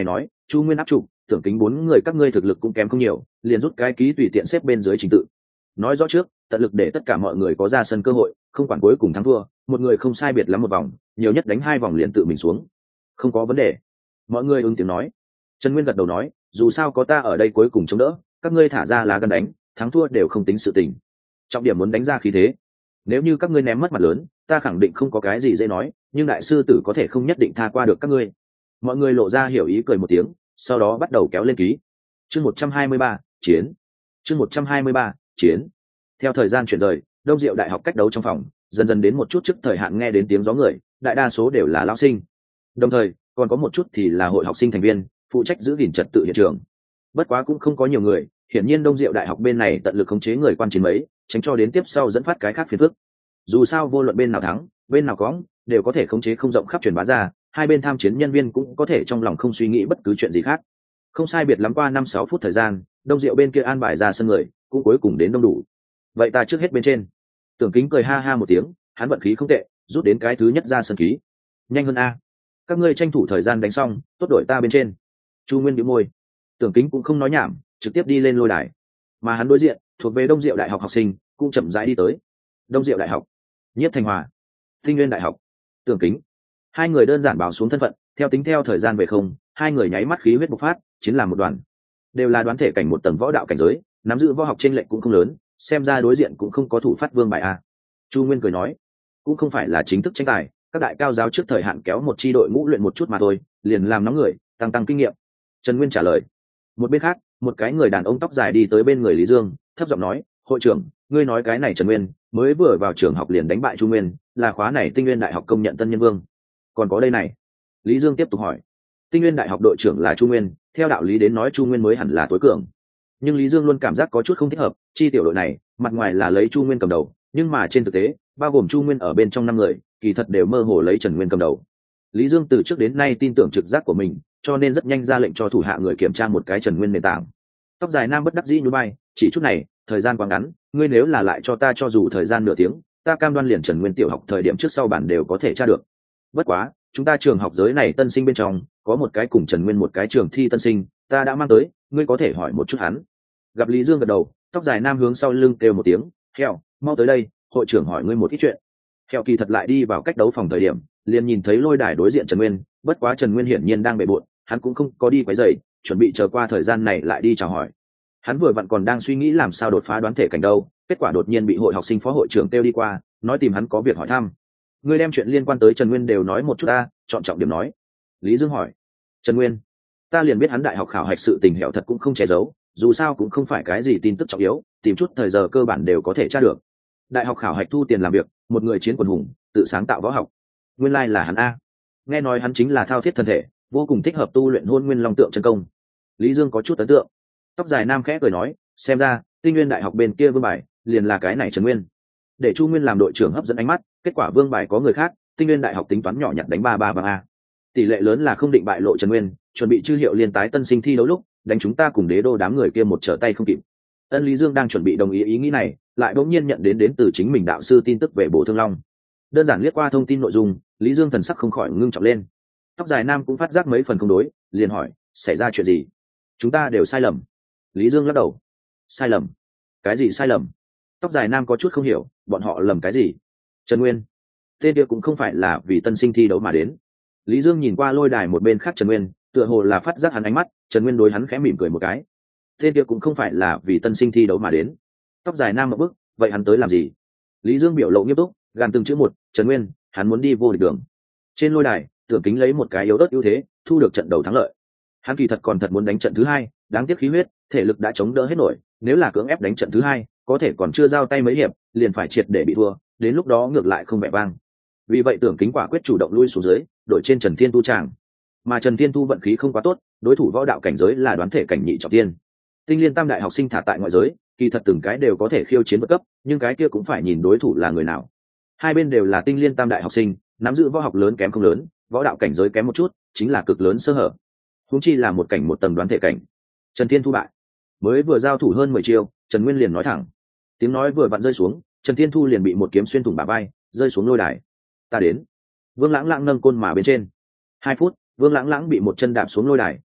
Chu Nguyên áp trụ, Tưởng Kính bốn người các ngươi thực lực cũng kém không nhiều, liền rút cái ký tùy tiện xếp bên dưới trình tự. Nói rõ trước, tận lực để tất cả mọi người có ra sân cơ hội, không quản cuối cùng thắng thua, một người không sai biệt lắm một vòng, nhiều nhất đánh hai vòng liền tự mình xuống. Không có vấn đề. Mọi người ứng tiếng nói. Trần Nguyên gật đầu nói, dù sao có ta ở đây cuối cùng chống đỡ, các ngươi thả ra lá gan đánh, thắng thua đều không tính sự tình. Trọng điểm muốn đánh ra khí thế. Nếu như các ngươi ném mất mặt lớn, ta khẳng định không có cái gì dễ nói, nhưng đại sư tử có thể không nhất định tha qua được các ngươi. Mọi người lộ ra hiểu ý cười một tiếng, sau đó bắt đầu kéo lên ký. Chương một trăm hai mươi ba, chiến. Chương một trăm hai mươi ba, chiến. Theo thời gian chuyển rời, Đông Diệu Đại học cách đấu trong phòng, dần dần đến một chút trước thời hạn nghe đến tiếng gió người, đại đa số đều là lão sinh. Đồng thời, còn có một chút thì là hội học sinh thành viên, phụ trách giữ gìn trật tự hiện trường. Bất quá cũng không có nhiều người, hiển nhiên Đông Diệu Đại học bên này tận lực khống chế người quan chiến mấy, tránh cho đến tiếp sau dẫn phát cái khác phiền phức. Dù sao vô luận bên nào thắng, bên nào có, đều có thể khống chế không rộng khắp truyền bá ra, hai bên tham chiến nhân viên cũng có thể trong lòng không suy nghĩ bất cứ chuyện gì khác. Không sai biệt lắm qua năm sáu phút thời gian, Đông Diệu bên kia an bài ra sân người, cũng cuối cùng đến đông đủ. Vậy ta trước hết bên trên. Tưởng Kính cười ha ha một tiếng, hắn vận khí không tệ, rút đến cái thứ nhất ra sân ký. Nhanh hơn a. Các ngươi tranh thủ thời gian đánh xong, tốt đổi ta bên trên. Chu Nguyên bĩu môi. Tưởng Kính cũng không nói nhảm, trực tiếp đi lên lôi đài. Mà hắn đối diện, thuộc về Đông Diệu Đại học học sinh, cũng chậm rãi đi tới. Đông Diệu Đại học, Nhiếp Thanh Hòa, Tinh Nguyên Đại học, Tưởng Kính. Hai người đơn giản báo xuống thân phận, theo tính theo thời gian về không, hai người nháy mắt khí huyết bộc phát, chiến làm một đoàn. Đều là đoán thể cảnh một tầng võ đạo cảnh giới, nắm giữ võ học trên lệnh cũng không lớn, xem ra đối diện cũng không có thủ phát vương bài a. Chu Nguyên cười nói, cũng không phải là chính thức tranh tài, các đại cao giáo trước thời hạn kéo một chi đội ngũ luyện một chút mà thôi, liền làm nóng người, tăng tăng kinh nghiệm. Trần Nguyên trả lời. Một bên khác, một cái người đàn ông tóc dài đi tới bên người Lý Dương, thấp giọng nói, hội trưởng, ngươi nói cái này Trần Nguyên mới vừa vào trường học liền đánh bại Chu Nguyên, là khóa này Tinh Nguyên Đại học công nhận tân nhân vương. Còn có đây này. Lý Dương tiếp tục hỏi. Tinh Nguyên Đại học đội trưởng là Chu Nguyên, theo đạo lý đến nói Chu Nguyên mới hẳn là tối cường. Nhưng Lý Dương luôn cảm giác có chút không thích hợp, chi tiểu đội này, mặt ngoài là lấy Chu Nguyên cầm đầu, nhưng mà trên thực tế, bao gồm Chu Nguyên ở bên trong năm người, kỳ thật đều mơ hồ lấy Trần Nguyên cầm đầu. Lý Dương từ trước đến nay tin tưởng trực giác của mình, cho nên rất nhanh ra lệnh cho thủ hạ người kiểm tra một cái Trần Nguyên nền tảng. Tóc dài nam bất đắc dĩ nhún vai, chỉ chút này, thời gian quá ngắn, ngươi nếu là lại cho ta cho dù thời gian nửa tiếng, ta cam đoan liền Trần Nguyên tiểu học thời điểm trước sau bản đều có thể tra được. Bất quá, chúng ta trường học giới này tân sinh bên trong, có một cái cùng Trần Nguyên một cái trường thi tân sinh, ta đã mang tới, ngươi có thể hỏi một chút hắn. Gặp Lý Dương gật đầu, tóc dài nam hướng sau lưng kêu một tiếng, "Heo, mau tới đây, hội trưởng hỏi ngươi một ít chuyện." Heo kỳ thật lại đi vào cách đấu phòng thời điểm, liền nhìn thấy lôi đài đối diện Trần Nguyên, bất quá Trần Nguyên hiển nhiên đang bể bội, hắn cũng không có đi quấy rầy, chuẩn bị chờ qua thời gian này lại đi chào hỏi. Hắn vừa vặn còn đang suy nghĩ làm sao đột phá đoán thể cảnh đâu, kết quả đột nhiên bị hội học sinh phó hội trưởng kêu đi qua, nói tìm hắn có việc hỏi thăm. Ngươi đem chuyện liên quan tới Trần Nguyên đều nói một chút ta, chọn trọng điểm nói. Lý Dương hỏi. Trần Nguyên, ta liền biết hắn đại học khảo hạch sự tình hẻo thật cũng không che giấu, dù sao cũng không phải cái gì tin tức trọng yếu, tìm chút thời giờ cơ bản đều có thể tra được. Đại học khảo hạch thu tiền làm việc, một người chiến quần hùng, tự sáng tạo võ học. Nguyên lai là hắn a. Nghe nói hắn chính là thao thiết thân thể, vô cùng thích hợp tu luyện Hôn Nguyên Long Tượng chân công. Lý Dương có chút ấn tượng. Tóc dài nam khẽ cười nói, xem ra Tinh Nguyên Đại học bên kia vương bài liền là cái này Trần Nguyên. Để Chu Nguyên làm đội trưởng hấp dẫn ánh mắt, kết quả vương bài có người khác, Tinh Nguyên Đại học tính toán nhỏ nhặt đánh ba ba bằng a. Tỷ lệ lớn là không định bại lộ Trần Nguyên, chuẩn bị chư hiệu liên tái tân sinh thi đấu lúc, đánh chúng ta cùng đế đô đám người kia một trở tay không kịp. Ân Lý Dương đang chuẩn bị đồng ý ý nghĩ này, lại bỗng nhiên nhận đến đến từ chính mình đạo sư tin tức về Bổ Thương Long. Đơn giản liếc qua thông tin nội dung, Lý Dương thần sắc không khỏi ngưng trọng lên. Tóc dài nam cũng phát giác mấy phần không đối, liền hỏi, xảy ra chuyện gì? Chúng ta đều sai lầm. Lý Dương lắc đầu. Sai lầm? Cái gì sai lầm? Tóc dài nam có chút không hiểu, bọn họ lầm cái gì? Trần Nguyên, tên kia cũng không phải là vì tân sinh thi đấu mà đến. Lý Dương nhìn qua lôi đài một bên khác Trần Nguyên, tựa hồ là phát giác hắn ánh mắt, Trần Nguyên đối hắn khẽ mỉm cười một cái. Tên kia cũng không phải là vì tân sinh thi đấu mà đến. Tóc dài nam một bước, vậy hắn tới làm gì? Lý Dương biểu lộ nghiêm túc, gàn từng chữ một, Trần Nguyên, hắn muốn đi vô địch đường. Trên lôi đài, Tưởng Kính lấy một cái yếu ớt ưu thế, thu được trận đầu thắng lợi. Hắn kỳ thật còn thật muốn đánh trận thứ hai, đáng tiếc khí huyết, thể lực đã chống đỡ hết nổi, nếu là cưỡng ép đánh trận thứ hai, có thể còn chưa giao tay mấy hiệp, liền phải triệt để bị thua, đến lúc đó ngược lại không vẻ vang. Vì vậy Tưởng Kính quả quyết chủ động lui xuống dưới, đội trên Trần Thiên Tu tràng. Mà Trần Thiên Tu vận khí không quá tốt, đối thủ võ đạo cảnh giới là đoán thể cảnh nhị trọng thiên. Tinh Liên Tam đại học sinh thả tại ngoại giới, kỳ thật từng cái đều có thể khiêu chiến vượt cấp, nhưng cái kia cũng phải nhìn đối thủ là người nào. Hai bên đều là Tinh Liên Tam đại học sinh, nắm giữ võ học lớn kém không lớn, võ đạo cảnh giới kém một chút, chính là cực lớn sơ hở. Huống chi là một cảnh một tầng đoán thể cảnh. Trần Thiên Thu bại. Mới vừa giao thủ hơn mười chiêu, Trần Nguyên liền nói thẳng. Tiếng nói vừa vặn rơi xuống, Trần Thiên Thu liền bị một kiếm xuyên thủng bả vai, rơi xuống lôi đài. Ta đến. Vương Lãng Lãng nâng côn mà bên trên. Hai phút, Vương Lãng Lãng bị một chân đạp xuống lôi đài,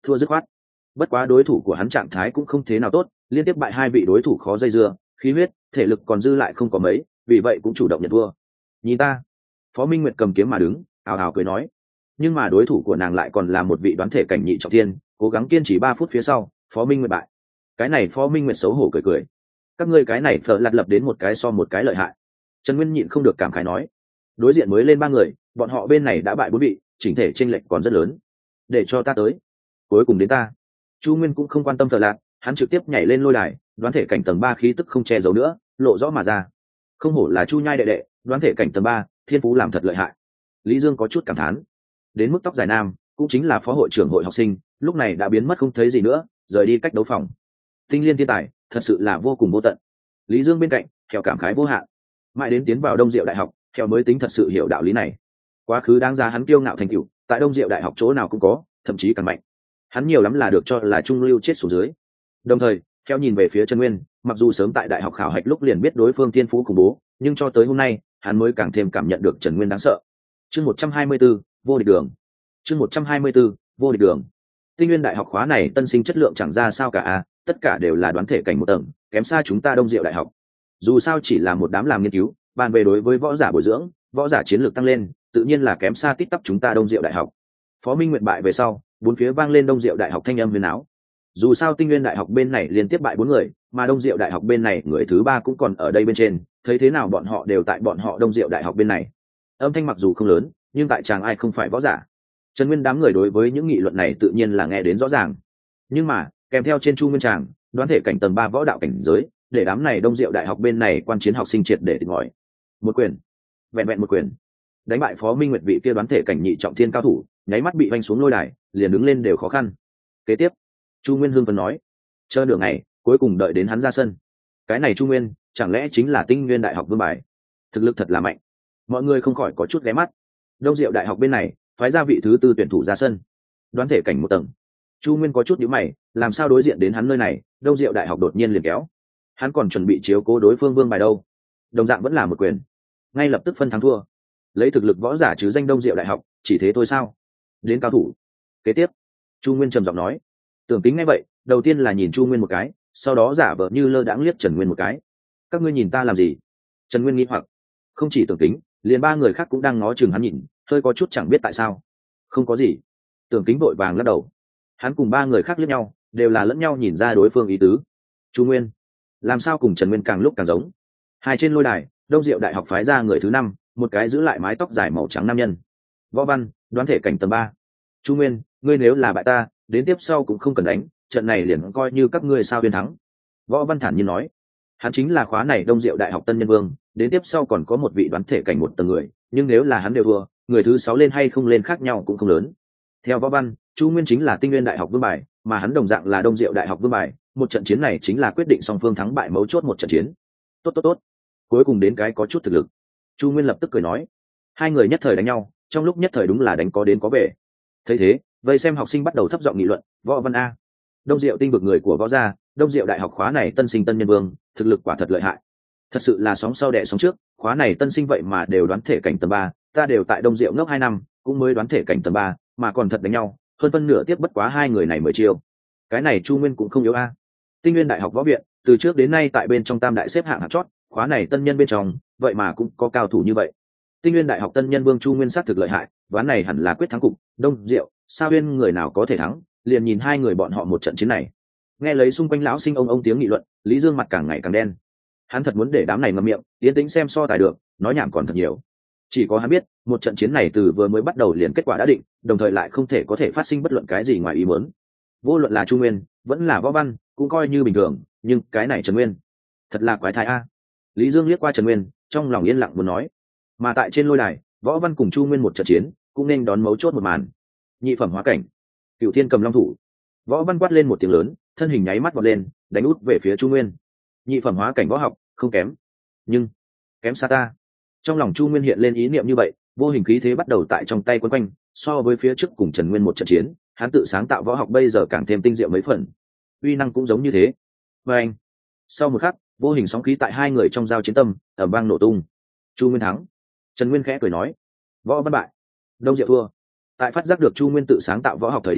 thua dứt khoát. Bất quá đối thủ của hắn trạng thái cũng không thế nào tốt, liên tiếp bại hai vị đối thủ khó dây dưa, khí huyết thể lực còn dư lại không có mấy, vì vậy cũng chủ động nhận thua. Nhìn ta. Phó Minh Nguyệt cầm kiếm mà đứng, ào ào cười nói. Nhưng mà đối thủ của nàng lại còn là một vị đoán thể cảnh nhị trọng thiên, cố gắng kiên trì ba phút phía sau, Phó Minh Nguyệt bại. Cái này Phó Minh Nguyệt xấu hổ cười cười. Các ngươi cái này phở lặt lập đến một cái so một cái lợi hại. Trần Nguyên nhịn không được cảm khái nói. Đối diện mới lên ba người, bọn họ bên này đã bại bốn vị, chỉnh thể chênh lệch còn rất lớn. Để cho ta tới. Cuối cùng đến ta. Chu Nguyên cũng không quan tâm phở lặt, hắn trực tiếp nhảy lên lôi đài, đoán thể cảnh tầng ba khí tức không che giấu nữa, lộ rõ mà ra. Không hổ là Chu Nhai đệ đệ, đoán thể cảnh tầng ba, thiên phú làm thật lợi hại. Lý Dương có chút cảm thán. Đến mức tóc dài nam, cũng chính là phó hội trưởng hội học sinh, lúc này đã biến mất không thấy gì nữa, rời đi cách đấu phòng. Tinh liên thiên tài, thật sự là vô cùng vô tận. Lý Dương bên cạnh, Khèo cảm khái vô hạn. Mãi đến tiến vào Đông Diệu Đại học, Khèo mới tính thật sự hiểu đạo lý này. Quá khứ đáng giá hắn kiêu ngạo thành tựu, tại Đông Diệu Đại học chỗ nào cũng có, thậm chí càng mạnh. Hắn nhiều lắm là được cho là trung lưu chết xuống dưới. Đồng thời, Khèo nhìn về phía Trần Nguyên, mặc dù sớm tại đại học khảo hạch lúc liền biết đối phương thiên phú khủng bố, nhưng cho tới hôm nay, hắn mới càng thêm cảm nhận được Trần Nguyên đáng sợ. Chương một trăm hai mươi 124, vô địch đường. Chương một trăm hai mươi 124, vô địch đường. Tinh Nguyên Đại học khóa này tân sinh chất lượng chẳng ra sao cả a, tất cả đều là đoán thể cảnh một tầng, kém xa chúng ta Đông Diệu Đại học. Dù sao chỉ là một đám làm nghiên cứu, bàn về đối với võ giả bồi dưỡng, võ giả chiến lược tăng lên, tự nhiên là kém xa tít tắp chúng ta Đông Diệu Đại học. Phó Minh Nguyệt bại về sau, bốn phía vang lên Đông Diệu Đại học thanh âm huyền áo. Dù sao Tinh Nguyên Đại học bên này liên tiếp bại bốn người, mà Đông Diệu Đại học bên này người thứ ba cũng còn ở đây bên trên, thấy thế nào bọn họ đều tại bọn họ Đông Diệu Đại học bên này. Âm thanh mặc dù không lớn, nhưng tại chàng ai không phải võ giả. Trần Nguyên đám người đối với những nghị luận này tự nhiên là nghe đến rõ ràng. Nhưng mà, kèm theo trên Chu Nguyên tràng, đoán thể cảnh tầng ba võ đạo cảnh giới, để đám này Đông Diệu Đại học bên này quan chiến học sinh triệt để tỉnh ngòi. Một quyền, vẹn vẹn một quyền, đánh bại Phó Minh Nguyệt vị kia đoán thể cảnh nhị trọng thiên cao thủ, nháy mắt bị vanh xuống lôi đài, liền đứng lên đều khó khăn. Kế tiếp, Chu Nguyên hưng phấn nói, chờ nửa ngày, cuối cùng đợi đến hắn ra sân. Cái này Chu Nguyên, chẳng lẽ chính là Tinh Nguyên Đại học vương bài? Thực lực thật là mạnh. Mọi người không khỏi có chút ghé mắt. Đông Diệu Đại học bên này, phái ra vị thứ tư tuyển thủ ra sân, đoán thể cảnh một tầng. Chu Nguyên có chút nhíu mày, làm sao đối diện đến hắn nơi này, Đông Diệu Đại học đột nhiên liền kéo. Hắn còn chuẩn bị chiếu cố đối phương vương bài đâu. Đồng dạng vẫn là một quyền, ngay lập tức phân thắng thua. Lấy thực lực võ giả chứ danh Đông Diệu Đại học, chỉ thế thôi sao? Đến cao thủ. Kế tiếp, Chu Nguyên trầm giọng nói. Tưởng Kính nghe vậy, đầu tiên là nhìn Chu Nguyên một cái, sau đó giả vờ như lơ đãng liếc Trần Nguyên một cái. Các ngươi nhìn ta làm gì? Trần Nguyên nghi hoặc. Không chỉ Tưởng Kính, liền ba người khác cũng đang ngó chừng hắn nhìn, hơi có chút chẳng biết tại sao. Không có gì. Tưởng Kính vội vàng lắc đầu. Hắn cùng ba người khác liếc nhau, đều là lẫn nhau nhìn ra đối phương ý tứ. Chu Nguyên, làm sao cùng Trần Nguyên càng lúc càng giống? Hai trên lôi đài, Đông Diệu Đại học phái ra người thứ năm, một cái giữ lại mái tóc dài màu trắng nam nhân. Võ Văn, đoán thể cảnh tầng ba. Chu Nguyên, ngươi nếu là bại ta, đến tiếp sau cũng không cần đánh, trận này liền coi như các ngươi sao viên thắng. Võ Văn thản nhiên nói. Hắn chính là khóa này Đông Diệu Đại học tân nhân vương, đến tiếp sau còn có một vị đoán thể cảnh một tầng người, nhưng nếu là hắn đều thua, người thứ sáu lên hay không lên khác nhau cũng không lớn. Theo Võ Văn, Chu Nguyên chính là Tinh Nguyên Đại học vương bài, mà hắn đồng dạng là Đông Diệu Đại học vương bài, một trận chiến này chính là quyết định song phương thắng bại mấu chốt một trận chiến. Tốt tốt tốt, cuối cùng đến cái có chút thực lực. Chu Nguyên lập tức cười nói. Hai người nhất thời đánh nhau, trong lúc nhất thời đúng là đánh có đến có về. Thấy thế, vây xem học sinh bắt đầu thấp giọng nghị luận. Võ Văn a, Đông Diệu tinh vực người của võ gia, Đông Diệu Đại học khóa này tân sinh tân nhân vương, thực lực quả thật lợi hại. Thật sự là sóng sau đẻ sóng trước, khóa này tân sinh vậy mà đều đoán thể cảnh tầng ba, ta đều tại Đông Diệu ngốc hai năm, cũng mới đoán thể cảnh tầng ba, mà còn thật đánh nhau, hơn phân nửa tiếp bất quá hai người này mới chiêu. Cái này Chu Nguyên cũng không yếu a. Tinh Nguyên Đại học võ viện, từ trước đến nay tại bên trong tam đại xếp hạng hạng chót, khóa này tân nhân bên trong, vậy mà cũng có cao thủ như vậy. Tinh Nguyên Đại học tân nhân vương Chu Nguyên sát thực lợi hại, ván này hẳn là quyết thắng cục, Đông Diệu, Sa Huyên người nào có thể thắng, liền nhìn hai người bọn họ một trận chiến này. Nghe lấy xung quanh lão sinh ông ông tiếng nghị luận, Lý Dương mặt càng ngày càng đen. Hắn thật muốn để đám này ngậm miệng, yên tĩnh xem so tài được, nói nhảm còn thật nhiều. Chỉ có hắn biết, một trận chiến này từ vừa mới bắt đầu liền kết quả đã định, đồng thời lại không thể có thể phát sinh bất luận cái gì ngoài ý muốn. Vô luận là Chu Nguyên, vẫn là Võ Văn, cũng coi như bình thường, nhưng cái này Trần Nguyên, thật là quái thai a. Lý Dương liếc qua Trần Nguyên, trong lòng yên lặng muốn nói. Mà tại trên lôi đài, Võ Văn cùng Chu Nguyên một trận chiến, cũng nên đón mấu chốt một màn. Nhị phẩm hóa cảnh, Cửu Thiên cầm long thủ. Võ Văn quát lên một tiếng lớn, thân hình nháy mắt vọt lên, đánh út về phía Chu Nguyên. Nhị phẩm hóa cảnh võ học, không kém, nhưng kém xa ta. Trong lòng Chu Nguyên hiện lên ý niệm như vậy, vô hình khí thế bắt đầu tại trong tay quấn quanh, so với phía trước cùng Trần Nguyên một trận chiến, hắn tự sáng tạo võ học bây giờ càng thêm tinh diệu mấy phần. Uy năng cũng giống như thế. Và anh, sau một khắc, vô hình sóng khí tại hai người trong giao chiến tâm, ở vang nổ tung. Chu Nguyên thắng. Trần Nguyên khẽ cười nói. Võ Văn bại. Đông Diệu thua. Tại phát giác được Chu Nguyên tự sáng tạo võ học thời điểm,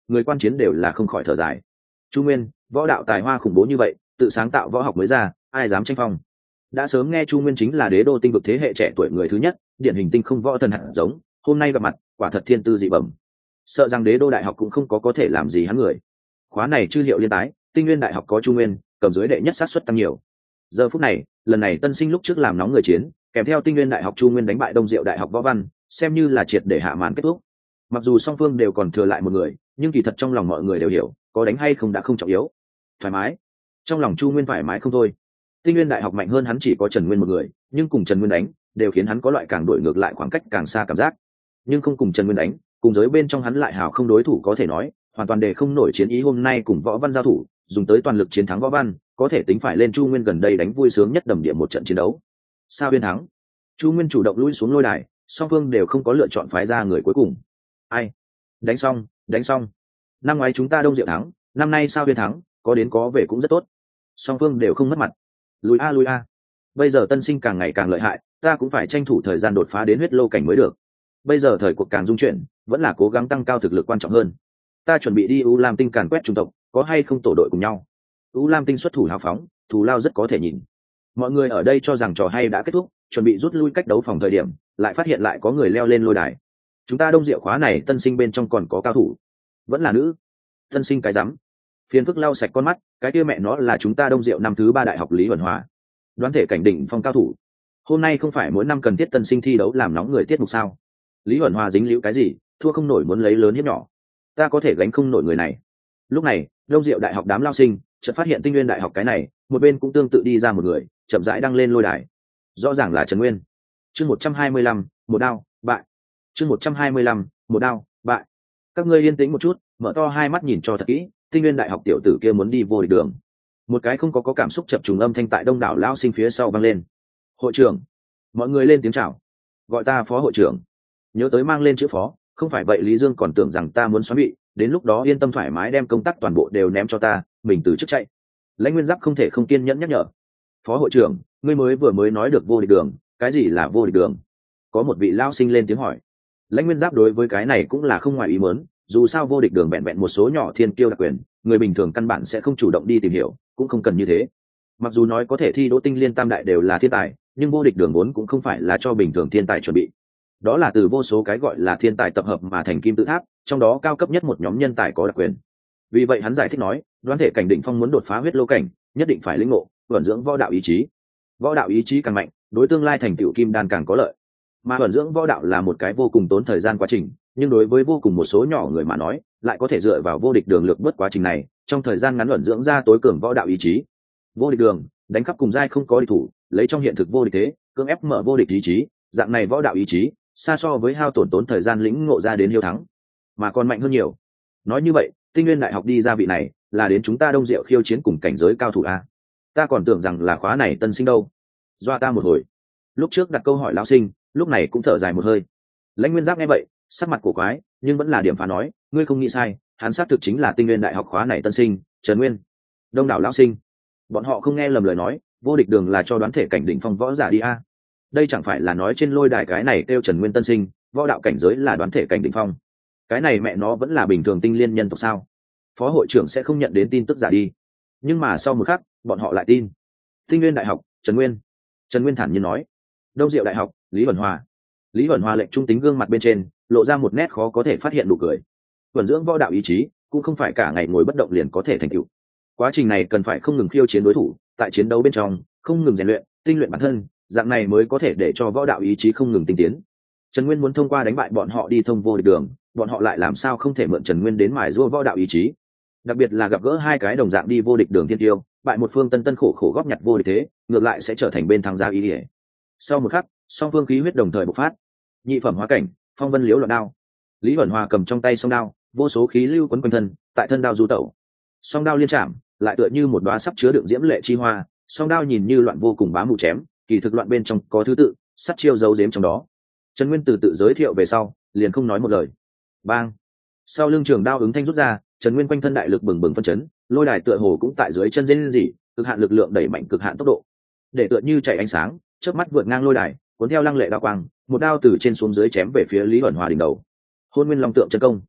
người quan chiến đều là không khỏi thở dài. Chu Nguyên, võ đạo tài hoa khủng bố như vậy, tự sáng tạo võ học mới ra, ai dám tranh phong. Đã sớm nghe Chu Nguyên chính là đế đô tinh vực thế hệ trẻ tuổi người thứ nhất, điển hình tinh không võ thần hạt giống, hôm nay gặp mặt, quả thật thiên tư dị bẩm. Sợ rằng đế đô đại học cũng không có có thể làm gì hắn người. Khóa này chư hiệu liên tái, tinh nguyên đại học có Chu Nguyên, cầm dưới đệ nhất sát suất tăng nhiều. Giờ phút này, lần này tân sinh lúc trước làm nóng người chiến, kèm theo tinh nguyên đại học Chu Nguyên đánh bại Đông Diệu đại học võ văn, xem như là triệt để hạ màn kết thúc. Mặc dù song phương đều còn thừa lại một người, nhưng kỳ thật trong lòng mọi người đều hiểu, có đánh hay không đã không trọng yếu. Thoải mái. Trong lòng Chu Nguyên thoải mái không thôi. Tinh nguyên đại học mạnh hơn hắn chỉ có Trần Nguyên một người, nhưng cùng Trần Nguyên đánh, đều khiến hắn có loại càng đổi ngược lại khoảng cách càng xa cảm giác. Nhưng không cùng Trần Nguyên đánh, cùng giới bên trong hắn lại hào không đối thủ có thể nói, hoàn toàn để không nổi chiến ý hôm nay cùng Võ Văn giao thủ, dùng tới toàn lực chiến thắng Võ Văn, có thể tính phải lên Chu Nguyên gần đây đánh vui sướng nhất đầm điểm một trận chiến đấu. Sao Biên thắng? Chu Nguyên chủ động lui xuống lôi đài, song phương đều không có lựa chọn phái ra người cuối cùng. Ai? Đánh xong, đánh xong. Năm ngoái chúng ta Đông Diệu thắng, năm nay Sao Biên thắng, có đến có về cũng rất tốt. Song phương đều không mất mặt. Lùi a lùi a. Bây giờ tân sinh càng ngày càng lợi hại, ta cũng phải tranh thủ thời gian đột phá đến huyết lô cảnh mới được. Bây giờ thời cuộc càng dung chuyển, vẫn là cố gắng tăng cao thực lực quan trọng hơn. Ta chuẩn bị đi U Lam Tinh càn quét chủng tộc, có hay không tổ đội cùng nhau? U Lam Tinh xuất thủ hào phóng, thù lao rất có thể nhìn. Mọi người ở đây cho rằng trò hay đã kết thúc, chuẩn bị rút lui cách đấu phòng thời điểm, lại phát hiện lại có người leo lên lôi đài. Chúng ta Đông Diệu khóa này tân sinh bên trong còn có cao thủ, vẫn là nữ. Tân sinh cái rắm. Phiền phức lau sạch con mắt, cái kia mẹ nó là chúng ta Đông Diệu năm thứ ba đại học Lý Huẩn Hòa, đoán thể cảnh đỉnh phong cao thủ. Hôm nay không phải mỗi năm cần thiết tân sinh thi đấu làm nóng người tiết mục sao? Lý Huẩn Hòa dính líu cái gì, thua không nổi muốn lấy lớn hiếp nhỏ, ta có thể gánh không nổi người này. Lúc này Đông Diệu đại học đám lao sinh chợt phát hiện Tinh Nguyên đại học cái này, một bên cũng tương tự đi ra một người, chậm rãi đăng lên lôi đài. Rõ ràng là Trần Nguyên. Chương một trăm hai mươi lăm, một đao bại. Chương một trăm hai mươi lăm, một đao bại. Các ngươi yên tĩnh một chút, mở to hai mắt nhìn cho thật kỹ, Tinh Nguyên đại học tiểu tử kia muốn đi vô địch đường. Một cái không có có cảm xúc chập trùng âm thanh tại đông đảo lao sinh phía sau vang lên. Hội trưởng. Mọi người lên tiếng chào. Gọi ta phó hội trưởng. Nhớ tới mang lên chữ phó, không phải vậy Lý Dương còn tưởng rằng ta muốn xoắn bị, đến lúc đó yên tâm thoải mái đem công tác toàn bộ đều ném cho ta, mình từ chức chạy. Lãnh Nguyên Giáp không thể không kiên nhẫn nhắc nhở. Phó hội trưởng, ngươi mới vừa mới nói được vô địch đường, cái gì là vô địch đường? Có một vị lao sinh lên tiếng hỏi. Lãnh Nguyên Giáp đối với cái này cũng là không ngoài ý muốn, dù sao vô địch đường vẹn vẹn một số nhỏ thiên kiêu đặc quyền, người bình thường căn bản sẽ không chủ động đi tìm hiểu, cũng không cần như thế. Mặc dù nói có thể thi đỗ tinh liên tam đại đều là thiên tài, nhưng vô địch đường vốn cũng không phải là cho bình thường thiên tài chuẩn bị. Đó là từ vô số cái gọi là thiên tài tập hợp mà thành kim tự tháp, trong đó cao cấp nhất một nhóm nhân tài có đặc quyền. Vì vậy hắn giải thích nói, đoán thể cảnh đỉnh phong muốn đột phá huyết lô cảnh, nhất định phải lĩnh ngộ, vận dưỡng võ đạo ý chí. Võ đạo ý chí càng mạnh, đối tương lai thành tựu kim đan càng có lợi. Mà vận dưỡng võ đạo là một cái vô cùng tốn thời gian quá trình, nhưng đối với vô cùng một số nhỏ người mà nói, lại có thể dựa vào vô địch đường lược bớt quá trình này, trong thời gian ngắn vận dưỡng ra tối cường võ đạo ý chí. Vô địch đường, đánh khắp cùng giai không có địch thủ, lấy trong hiện thực vô địch thế, cưỡng ép mở vô địch ý chí, dạng này võ đạo ý chí xa so với hao tổn tốn thời gian lĩnh ngộ ra đến hiếu thắng, mà còn mạnh hơn nhiều. Nói như vậy, Tinh Nguyên đại học đi ra vị này, là đến chúng ta Đông Diệu khiêu chiến cùng cảnh giới cao thủ a. Ta còn tưởng rằng là khóa này tân sinh đâu. Doa ta một hồi. Lúc trước đặt câu hỏi lão sinh, lúc này cũng thở dài một hơi. Lãnh Nguyên Giáp nghe vậy, sắc mặt cổ quái, nhưng vẫn là điểm phá nói, ngươi không nghĩ sai, hắn xác thực chính là Tinh Nguyên đại học khóa này tân sinh, Trần Nguyên. Đông đảo lão sinh, bọn họ không nghe lầm lời nói, vô địch đường là cho đoán thể cảnh đỉnh phong võ giả đi a. Đây chẳng phải là nói trên lôi đài cái này kêu Trần Nguyên tân sinh, võ đạo cảnh giới là đoán thể cảnh đỉnh phong. Cái này mẹ nó vẫn là bình thường tinh liên nhân tộc sao? Phó hội trưởng sẽ không nhận đến tin tức giả đi. Nhưng mà sau một khắc, bọn họ lại tin. Tinh Nguyên đại học, Trần Nguyên. Trần Nguyên thản nhiên nói. Đông Diệu đại học, Lý Vẩn Hòa. Lý Vẩn Hòa lệnh trung tính gương mặt bên trên, lộ ra một nét khó có thể phát hiện nụ cười. Vẩn dưỡng võ đạo ý chí, cũng không phải cả ngày ngồi bất động liền có thể thành tựu. Quá trình này cần phải không ngừng khiêu chiến đối thủ, tại chiến đấu bên trong, không ngừng rèn luyện, tinh luyện bản thân, dạng này mới có thể để cho võ đạo ý chí không ngừng tinh tiến. Trần Nguyên muốn thông qua đánh bại bọn họ đi thông vô địch đường, bọn họ lại làm sao không thể mượn Trần Nguyên đến mài giũa võ đạo ý chí. Đặc biệt là gặp gỡ hai cái đồng dạng đi vô địch đường thiên tiêu, bại một phương tân tân khổ khổ góp nhặt vô địch thế, ngược lại sẽ trở thành bên thắng gia ý ỉa. Sau một khắc, song phương khí huyết đồng thời bộc phát. Nhị phẩm hóa cảnh, phong vân liễu loạn đao. Lý Vẩn Hòa cầm trong tay song đao, vô số khí lưu quấn quanh thân, tại thân đao du tẩu. Song đao liên chạm, lại tựa như một đóa sắp chứa đựng diễm lệ chi hoa, song đao nhìn như loạn vô cùng bá mù chém, kỳ thực loạn bên trong có thứ tự, sắt chiêu giấu giếm trong đó. Trần Nguyên từ tự giới thiệu về sau, liền không nói một lời. Bang! Sau lưng trường đao ứng thanh rút ra, Trần Nguyên quanh thân đại lực bừng bừng phân chấn, lôi đài tựa hồ cũng tại dưới chân rên rỉ, cực hạn lực lượng đẩy mạnh cực hạn tốc độ, để tựa như chạy ánh sáng, chớp mắt vượt ngang lôi đài, cuốn theo lăng lệ đao quang, một đao từ trên xuống dưới chém về phía Lý Vẩn Hòa đỉnh đầu. Hôn Nguyên Long tượng chân công.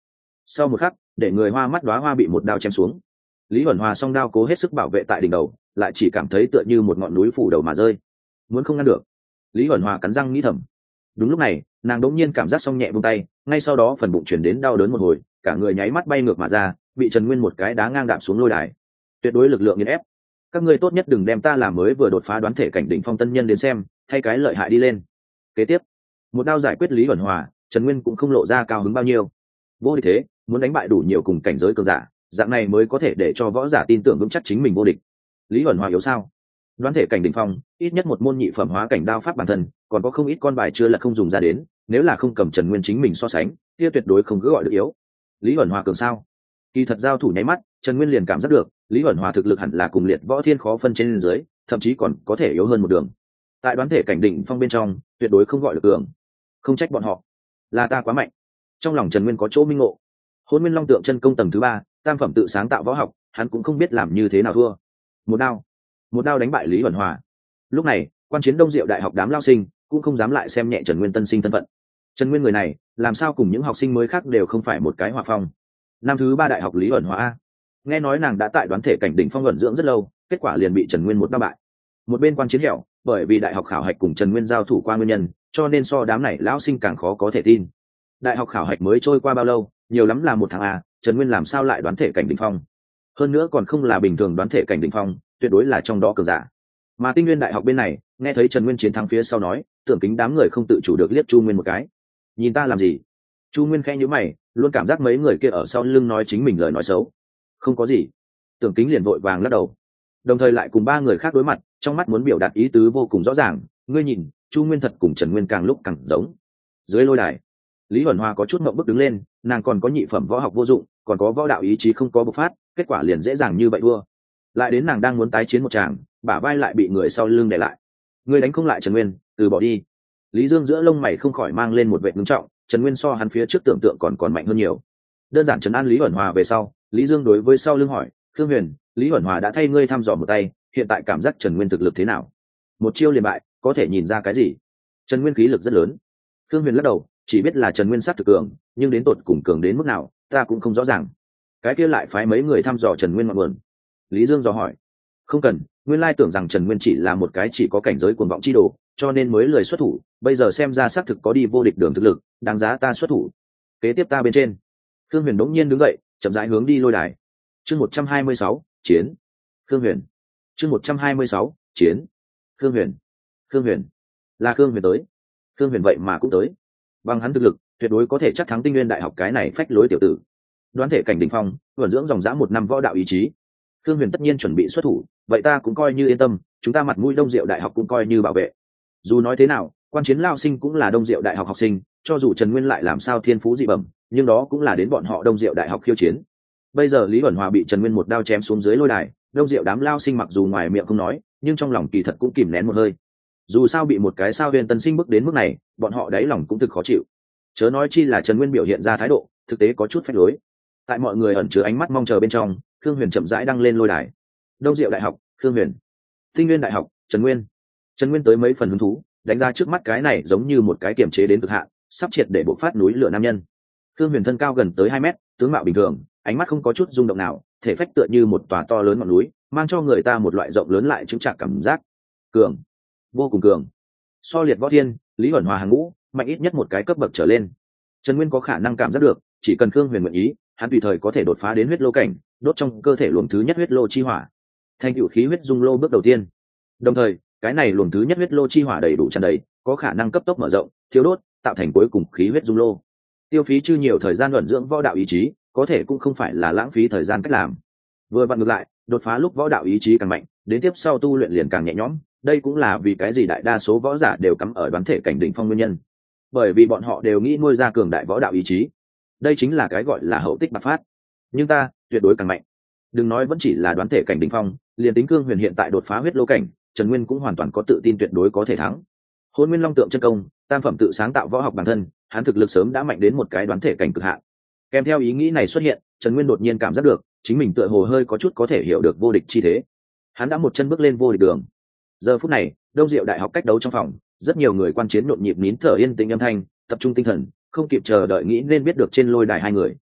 sau một khắc để người hoa mắt đóa hoa bị một đao chém xuống. Lý Huẩn Hòa song đao cố hết sức bảo vệ tại đỉnh đầu, lại chỉ cảm thấy tựa như một ngọn núi phủ đầu mà rơi, muốn không ngăn được. Lý Huẩn Hòa cắn răng nghĩ thầm. Đúng lúc này nàng đột nhiên cảm giác song nhẹ buông tay, ngay sau đó phần bụng chuyển đến đau đớn một hồi, cả người nháy mắt bay ngược mà ra, bị Trần Nguyên một cái đá ngang đạp xuống lôi đài. Tuyệt đối lực lượng nghiền ép, các ngươi tốt nhất đừng đem ta làm mới vừa đột phá đoán thể cảnh đỉnh phong tân nhân đến xem, thay cái lợi hại đi lên. Kế tiếp một đao giải quyết Lý Huẩn Hòa, Trần Nguyên cũng không lộ ra cao hứng bao nhiêu. Vô địch thế, muốn đánh bại đủ nhiều cùng cảnh giới cường giả, dạng này mới có thể để cho võ giả tin tưởng vững chắc chính mình vô địch. Lý Huẩn Hòa yếu sao? Đoán thể cảnh đỉnh phong, ít nhất một môn nhị phẩm hóa cảnh đao pháp bản thân, còn có không ít con bài chưa là không dùng ra đến, nếu là không cầm Trần Nguyên chính mình so sánh, kia tuyệt đối không cứ gọi được yếu. Lý Huẩn Hòa cường sao? Kỳ thật giao thủ nháy mắt, Trần Nguyên liền cảm giác được, Lý Huẩn Hòa thực lực hẳn là cùng Liệt Võ Thiên khó phân trên dưới, thậm chí còn có thể yếu hơn một đường. Tại đoán thể cảnh đỉnh phong bên trong, tuyệt đối không gọi được cường. Không trách bọn họ, là ta quá mạnh. Trong lòng Trần Nguyên có chỗ minh ngộ. Hôn Nguyên Long Tượng chân công tầng thứ ba, tam phẩm tự sáng tạo võ học, hắn cũng không biết làm như thế nào thua. Một đao, một đao đánh bại Lý Huẩn Hòa. Lúc này, quan chiến Đông Diệu Đại học đám lao sinh cũng không dám lại xem nhẹ Trần Nguyên tân sinh thân phận. Trần Nguyên người này, làm sao cùng những học sinh mới khác đều không phải một cái hòa phong. Năm thứ ba đại học Lý Huẩn Hòa a. Nghe nói nàng đã tại đoán thể cảnh đỉnh phong ẩn dưỡng rất lâu, kết quả liền bị Trần Nguyên một đao bại. Một bên quan chiến hẻo, bởi vì đại học khảo hạch cùng Trần Nguyên giao thủ qua nguyên nhân, cho nên so đám này lão sinh càng khó có thể tin. Đại học khảo hạch mới trôi qua bao lâu, nhiều lắm là một tháng a, Trần Nguyên làm sao lại đoán thể cảnh đỉnh phong? Hơn nữa còn không là bình thường đoán thể cảnh đỉnh phong, tuyệt đối là trong đó cường giả. Mà Tinh Nguyên đại học bên này, nghe thấy Trần Nguyên chiến thắng phía sau nói, tưởng kính đám người không tự chủ được liếc Chu Nguyên một cái. Nhìn ta làm gì? Chu Nguyên khẽ nhíu mày, luôn cảm giác mấy người kia ở sau lưng nói chính mình lời nói xấu. Không có gì. Tưởng kính liền vội vàng lắc đầu, đồng thời lại cùng ba người khác đối mặt, trong mắt muốn biểu đạt ý tứ vô cùng rõ ràng. Ngươi nhìn, Chu Nguyên thật cùng Trần Nguyên càng lúc càng giống. Dưới lôi đài, Lý Huẩn Hòa có chút ngượng bức đứng lên, nàng còn có nhị phẩm võ học vô dụng, còn có võ đạo ý chí không có bộc phát, kết quả liền dễ dàng như vậy thua. Lại đến nàng đang muốn tái chiến một tràng, bả vai lại bị người sau lưng đè lại. Ngươi đánh không lại Trần Nguyên, từ bỏ đi. Lý Dương giữa lông mày không khỏi mang lên một vẻ ngưng trọng, Trần Nguyên so hắn phía trước tưởng tượng còn còn mạnh hơn nhiều. Đơn giản trấn an Lý Huẩn Hòa về sau, Lý Dương đối với sau lưng hỏi, Khương Huyền, Lý Huẩn Hòa đã thay ngươi thăm dò một tay, hiện tại cảm giác Trần Nguyên thực lực thế nào? Một chiêu liền bại, có thể nhìn ra cái gì? Trần Nguyên khí lực rất lớn. Khương Huyền lắc đầu, chỉ biết là Trần Nguyên sát thực cường, nhưng đến tột cùng cường đến mức nào, ta cũng không rõ ràng. Cái kia lại phái mấy người thăm dò Trần Nguyên ngọn nguồn. Lý Dương dò hỏi, không cần, nguyên lai tưởng rằng Trần Nguyên chỉ là một cái chỉ có cảnh giới cuồng vọng chi đồ, cho nên mới lười xuất thủ, bây giờ xem ra xác thực có đi vô địch đường thực lực, đáng giá ta xuất thủ. Kế tiếp ta bên trên. Khương Huyền đống nhiên đứng dậy, chậm rãi hướng đi lôi đài. Chương một trăm hai mươi sáu, chiến. Khương Huyền. Chương một trăm hai mươi sáu, chiến. Khương Huyền. Khương Huyền. Là Khương Huyền tới. Khương Huyền vậy mà cũng tới. Bằng hắn thực lực, tuyệt đối có thể chắc thắng Tinh Nguyên đại học cái này phách lối tiểu tử. Đoán thể cảnh đỉnh phong, vận dưỡng dòng dã một năm võ đạo ý chí. Khương Huyền tất nhiên chuẩn bị xuất thủ, vậy ta cũng coi như yên tâm, chúng ta mặt mũi Đông Diệu đại học cũng coi như bảo vệ. Dù nói thế nào, quan chiến lao sinh cũng là Đông Diệu đại học học sinh, cho dù Trần Nguyên lại làm sao thiên phú dị bẩm, nhưng đó cũng là đến bọn họ Đông Diệu đại học khiêu chiến. Bây giờ Lý Huẩn Hòa bị Trần Nguyên một đao chém xuống dưới lôi đài, Đông Diệu đám lao sinh mặc dù ngoài miệng không nói, nhưng trong lòng kỳ thật cũng kìm nén một hơi. Dù sao bị một cái sao huyền tân sinh bước đến mức này, bọn họ đáy lòng cũng thực khó chịu. Chớ nói chi là Trần Nguyên biểu hiện ra thái độ, thực tế có chút phách lối. Tại mọi người ẩn chứa ánh mắt mong chờ bên trong, Khương Huyền chậm rãi đăng lên lôi đài. Đông Diệu đại học, Khương Huyền. Tinh Nguyên đại học, Trần Nguyên. Trần Nguyên tới mấy phần hứng thú, đánh ra trước mắt cái này giống như một cái kiểm chế đến cực hạn, sắp triệt để bộc phát núi lửa nam nhân. Khương Huyền thân cao gần tới hai mét, tướng mạo bình thường, ánh mắt không có chút rung động nào, thể phách tựa như một tòa to lớn ngọn núi, mang cho người ta một loại rộng lớn lại chứng trạng cảm giác cường, vô cùng cường. So Liệt Võ Thiên, Lý Huẩn Hòa hàng ngũ, mạnh ít nhất một cái cấp bậc trở lên. Trần Nguyên có khả năng cảm giác được, chỉ cần Khương Huyền nguyện ý, hắn tùy thời có thể đột phá đến huyết lô cảnh, đốt trong cơ thể luồng thứ nhất huyết lô chi hỏa, thành tựu khí huyết dung lô bước đầu tiên. Đồng thời, cái này luồng thứ nhất huyết lô chi hỏa đầy đủ tràn đầy, có khả năng cấp tốc mở rộng, thiếu đốt, tạo thành cuối cùng khí huyết dung lô. Tiêu phí chưa nhiều thời gian ẩn dưỡng võ đạo ý chí, có thể cũng không phải là lãng phí thời gian cách làm. Vừa vặn ngược lại, đột phá lúc võ đạo ý chí càng mạnh, đến tiếp sau tu luyện liền càng nhẹ nhõm. Đây cũng là vì cái gì đại đa số võ giả đều cắm ở đoán thể cảnh đỉnh phong nguyên nhân, bởi vì bọn họ đều nghĩ nuôi ra cường đại võ đạo ý chí. Đây chính là cái gọi là hậu tích bạc phát. Nhưng ta tuyệt đối càng mạnh. Đừng nói vẫn chỉ là đoán thể cảnh đỉnh phong, liền tính Khương Huyền hiện tại đột phá huyết lô cảnh, Trần Nguyên cũng hoàn toàn có tự tin tuyệt đối có thể thắng. Hôn Nguyên Long Tượng chân công, tam phẩm tự sáng tạo võ học bản thân, hắn thực lực sớm đã mạnh đến một cái đoán thể cảnh cực hạn. Kèm theo ý nghĩ này xuất hiện, Trần Nguyên đột nhiên cảm giác được, chính mình tựa hồ hơi có chút có thể hiểu được vô địch chi thế. Hắn đã một chân bước lên vô địch đường. Giờ phút này, Đông Diệu đại học cách đấu trong phòng, rất nhiều người quan chiến nhộn nhịp nín thở yên tĩnh âm thanh, tập trung tinh thần, không kịp chờ đợi nghĩ nên biết được trên lôi đài hai người.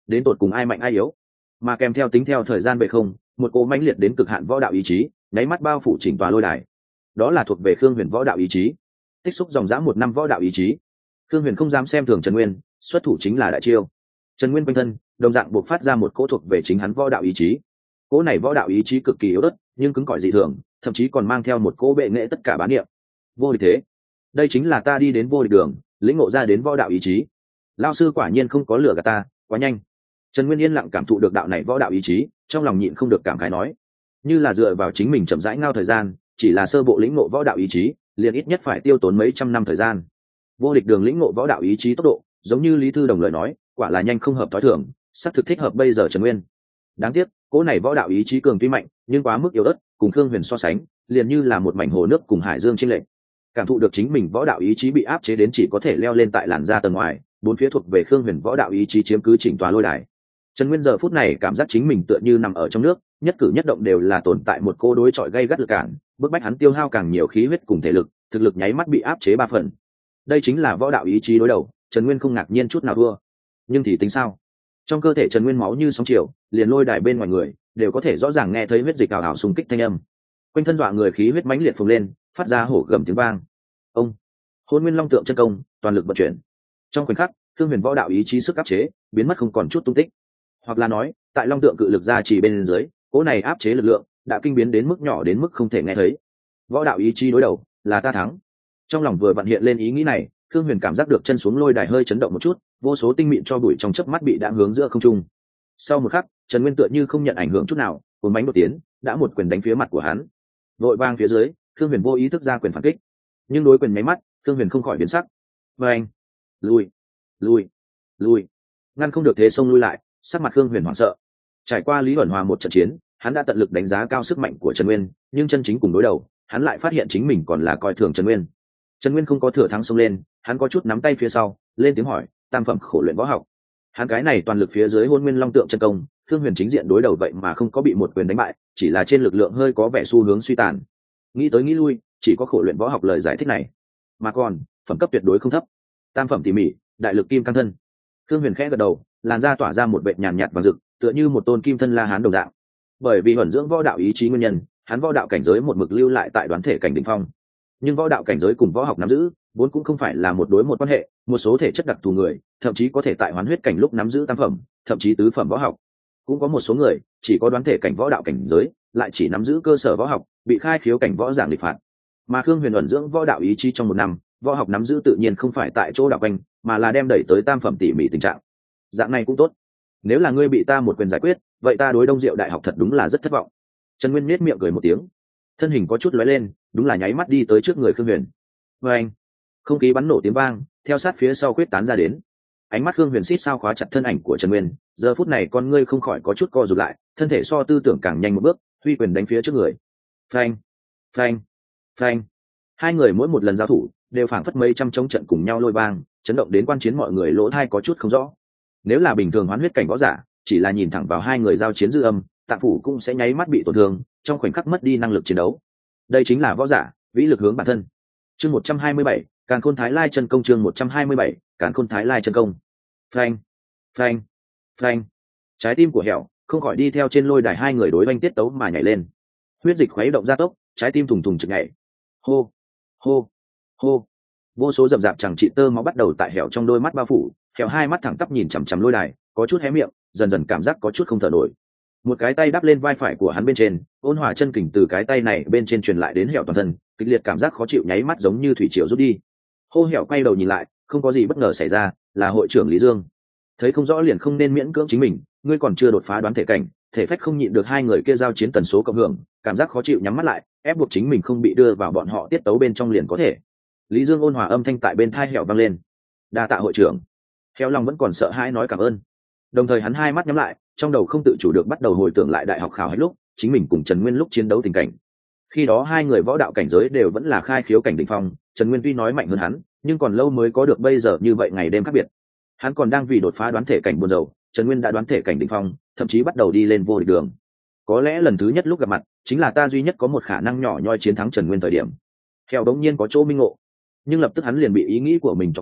đến tột cùng ai mạnh ai yếu, mà kèm theo tính theo thời gian về không, một cỗ mãnh liệt đến cực hạn võ đạo ý chí nháy mắt bao phủ chỉnh tòa lôi đài. Đó là thuộc về Khương Huyền võ đạo ý chí, tích xúc dòng dã một năm võ đạo ý chí. Khương Huyền không dám xem thường Trần Nguyên, xuất thủ chính là đại chiêu. Trần Nguyên quanh thân đồng dạng buộc phát ra một cỗ thuộc về chính hắn võ đạo ý chí. Cỗ này võ đạo ý chí cực kỳ yếu ớt nhưng cứng cỏi dị thường, thậm chí còn mang theo một cỗ bệ nghệ tất cả bán niệm. Vô địch thế, đây chính là ta đi đến vô địch đường, lĩnh ngộ ra đến võ đạo ý chí. Lão sư quả nhiên không có lừa gạt ta, quá nhanh. Trần Nguyên yên lặng cảm thụ được đạo này võ đạo ý chí, trong lòng nhịn không được cảm khái nói, như là dựa vào chính mình chậm rãi ngao thời gian, chỉ là sơ bộ lĩnh ngộ võ đạo ý chí, liền ít nhất phải tiêu tốn mấy trăm năm thời gian. Vô địch đường lĩnh ngộ võ đạo ý chí tốc độ, giống như Lý Thư Đồng lời nói, quả là nhanh không hợp tối thường, xác thực thích hợp bây giờ Trần Nguyên. Đáng tiếc, cỗ này võ đạo ý chí cường tuy mạnh, nhưng quá mức yếu ớt, cùng Khương Huyền so sánh, liền như là một mảnh hồ nước cùng hải dương chênh lệch. Cảm thụ được chính mình võ đạo ý chí bị áp chế đến chỉ có thể leo lên tại làn da tầng ngoài, bốn phía thuộc về Khương Huyền võ đạo ý chí chiếm cứ chỉnh tòa lôi đài. Trần Nguyên giờ phút này cảm giác chính mình tựa như nằm ở trong nước, nhất cử nhất động đều là tồn tại một cô đối chọi gây gắt lực cản, bức bách hắn tiêu hao càng nhiều khí huyết cùng thể lực, thực lực nháy mắt bị áp chế ba phần. Đây chính là võ đạo ý chí đối đầu, Trần Nguyên không ngạc nhiên chút nào thua. Nhưng thì tính sao? Trong cơ thể Trần Nguyên máu như sóng chiều, liền lôi đài bên ngoài người đều có thể rõ ràng nghe thấy huyết dịch ảo ảo xung kích thanh âm. Quanh thân dọa người khí huyết mãnh liệt phồng lên, phát ra hổ gầm tiếng vang. Ông, Hôn Nguyên Long tượng chân công, toàn lực vận chuyển. Trong khoảnh khắc, Thương Huyền võ đạo ý chí sức áp chế biến mất không còn chút tung tích. Hoặc là nói, tại Long tượng cự lực ra chỉ bên dưới, cỗ này áp chế lực lượng đã kinh biến đến mức nhỏ đến mức không thể nghe thấy. Võ đạo ý chí đối đầu, là ta thắng. Trong lòng vừa vặn hiện lên ý nghĩ này, Thương Huyền cảm giác được chân xuống lôi đài hơi chấn động một chút, vô số tinh mịn cho bụi trong chớp mắt bị đãng hướng giữa không trung. Sau một khắc, Trần Nguyên tựa như không nhận ảnh hưởng chút nào, cuốn bánh đột tiến, đã một quyền đánh phía mặt của hắn. Vội vang phía dưới, Thương Huyền vô ý thức ra quyền phản kích, nhưng đối quyền nháy mắt, Thương Huyền không khỏi biến sắc. Vâng, lui, lui, lui, ngăn không được thế xông lui lại, sắc mặt Thương Huyền hoảng sợ. Trải qua Lý Huẩn Hòa một trận chiến, hắn đã tận lực đánh giá cao sức mạnh của Trần Nguyên, nhưng chân chính cùng đối đầu, hắn lại phát hiện chính mình còn là coi thường Trần Nguyên. Trần Nguyên không có thừa thắng xông lên, hắn có chút nắm tay phía sau, lên tiếng hỏi, tam phẩm khổ luyện võ học. Hắn cái này toàn lực phía dưới Hôn Nguyên Long tượng chân công, Thương Huyền chính diện đối đầu vậy mà không có bị một quyền đánh bại, chỉ là trên lực lượng hơi có vẻ xu hướng suy tàn. Nghĩ tới nghĩ lui, chỉ có khổ luyện võ học lời giải thích này. Mà còn, phẩm cấp tuyệt đối không thấp. Tam phẩm tỉ mỉ, đại lực kim cang thân. Thương Huyền khẽ gật đầu, làn da tỏa ra một vệt nhàn nhạt vàng rực, tựa như một tôn kim thân la hán đồng dạng. Bởi vì huẩn dưỡng võ đạo ý chí nguyên nhân, hắn võ đạo cảnh giới một mực lưu lại tại đoán thể cảnh đỉnh phong. Nhưng võ đạo cảnh giới cùng võ học nắm giữ vốn cũng không phải là một đối một quan hệ, một số thể chất đặc thù người thậm chí có thể tại hoán huyết cảnh lúc nắm giữ tam phẩm, thậm chí tứ phẩm võ học. Cũng có một số người chỉ có đoán thể cảnh võ đạo cảnh giới, lại chỉ nắm giữ cơ sở võ học, bị khai khiếu cảnh võ giảng địch phạt. Mà Khương Huyền ẩn dưỡng võ đạo ý chí trong một năm, võ học nắm giữ tự nhiên không phải tại chỗ đạo quanh, mà là đem đẩy tới tam phẩm tỉ mỉ tình trạng. Dạng này cũng tốt. Nếu là ngươi bị ta một quyền giải quyết, vậy ta đối Đông Diệu đại học thật đúng là rất thất vọng. Trần Nguyên nhếch miệng cười một tiếng, thân hình có chút lóe lên, đúng là nháy mắt đi tới trước người Khương Huyền. Và anh, không khí bắn nổ tiếng vang, theo sát phía sau quyết tán ra đến. Ánh mắt Khương Huyền xít sao khóa chặt thân ảnh của Trần Nguyên, giờ phút này con ngươi không khỏi có chút co rụt lại, thân thể so tư tưởng càng nhanh một bước, huy quyền đánh phía trước người. Phanh, phanh, phanh. Hai người mỗi một lần giao thủ, đều phảng phất mấy trăm chống trận cùng nhau lôi vang, chấn động đến quan chiến mọi người lỗ tai có chút không rõ. Nếu là bình thường hoán huyết cảnh võ giả, chỉ là nhìn thẳng vào hai người giao chiến dư âm, tạng phủ cũng sẽ nháy mắt bị tổn thương, trong khoảnh khắc mất đi năng lực chiến đấu. Đây chính là võ giả, vĩ lực hướng bản thân. Chương một trăm hai mươi bảy, Càn Khôn Thái Lai chân công. Chương một trăm hai mươi bảy, Càn Khôn Thái Lai chân công. Phanh, phanh, phanh. Trái tim của Hẹo không khỏi đi theo trên lôi đài hai người đối oanh tiết tấu mà nhảy lên. Huyết dịch khuấy động gia tốc, trái tim thùng thùng chực nhảy. Hô, hô, hô. Vô số rậm rạp chẳng trị tơ máu bắt đầu tại Hẹo trong đôi mắt bao phủ, Hẹo hai mắt thẳng tắp nhìn chằm chằm lôi đài, có chút hé miệng, dần dần cảm giác có chút không thở nổi. Một cái tay đắp lên vai phải của hắn bên trên, ôn hòa chân kình từ cái tay này bên trên truyền lại đến Hẹo toàn thân, kịch liệt cảm giác khó chịu nháy mắt giống như thủy triều rút đi. Hô Hẹo quay đầu nhìn lại, không có gì bất ngờ xảy ra, là hội trưởng Lý Dương. Thấy không rõ liền không nên miễn cưỡng chính mình, ngươi còn chưa đột phá đoán thể cảnh, thể phách không nhịn được hai người kia giao chiến tần số cộng hưởng, cảm giác khó chịu nhắm mắt lại, ép buộc chính mình không bị đưa vào bọn họ tiết tấu bên trong liền có thể. Lý Dương ôn hòa âm thanh tại bên tai Hẹo vang lên. Đa tạ hội trưởng. Hẹo lòng vẫn còn sợ hãi nói cảm ơn. Đồng thời hắn hai mắt nhắm lại, trong đầu không tự chủ được bắt đầu hồi tưởng lại đại học khảo hết lúc chính mình cùng Trần Nguyên lúc chiến đấu tình cảnh. Khi đó hai người võ đạo cảnh giới đều vẫn là khai khiếu cảnh đỉnh phong, Trần Nguyên tuy nói mạnh hơn hắn, nhưng còn lâu mới có được bây giờ như vậy ngày đêm khác biệt. Hắn còn đang vì đột phá đoán thể cảnh buồn rầu, Trần Nguyên đã đoán thể cảnh đỉnh phong, thậm chí bắt đầu đi lên vô địch đường. Có lẽ lần thứ nhất lúc gặp mặt, chính là ta duy nhất có một khả năng nhỏ nhoi chiến thắng Trần Nguyên thời điểm. Theo đống nhiên có chỗ minh ngộ, nhưng lập tức hắn liền bị ý nghĩ của mình chọc cười,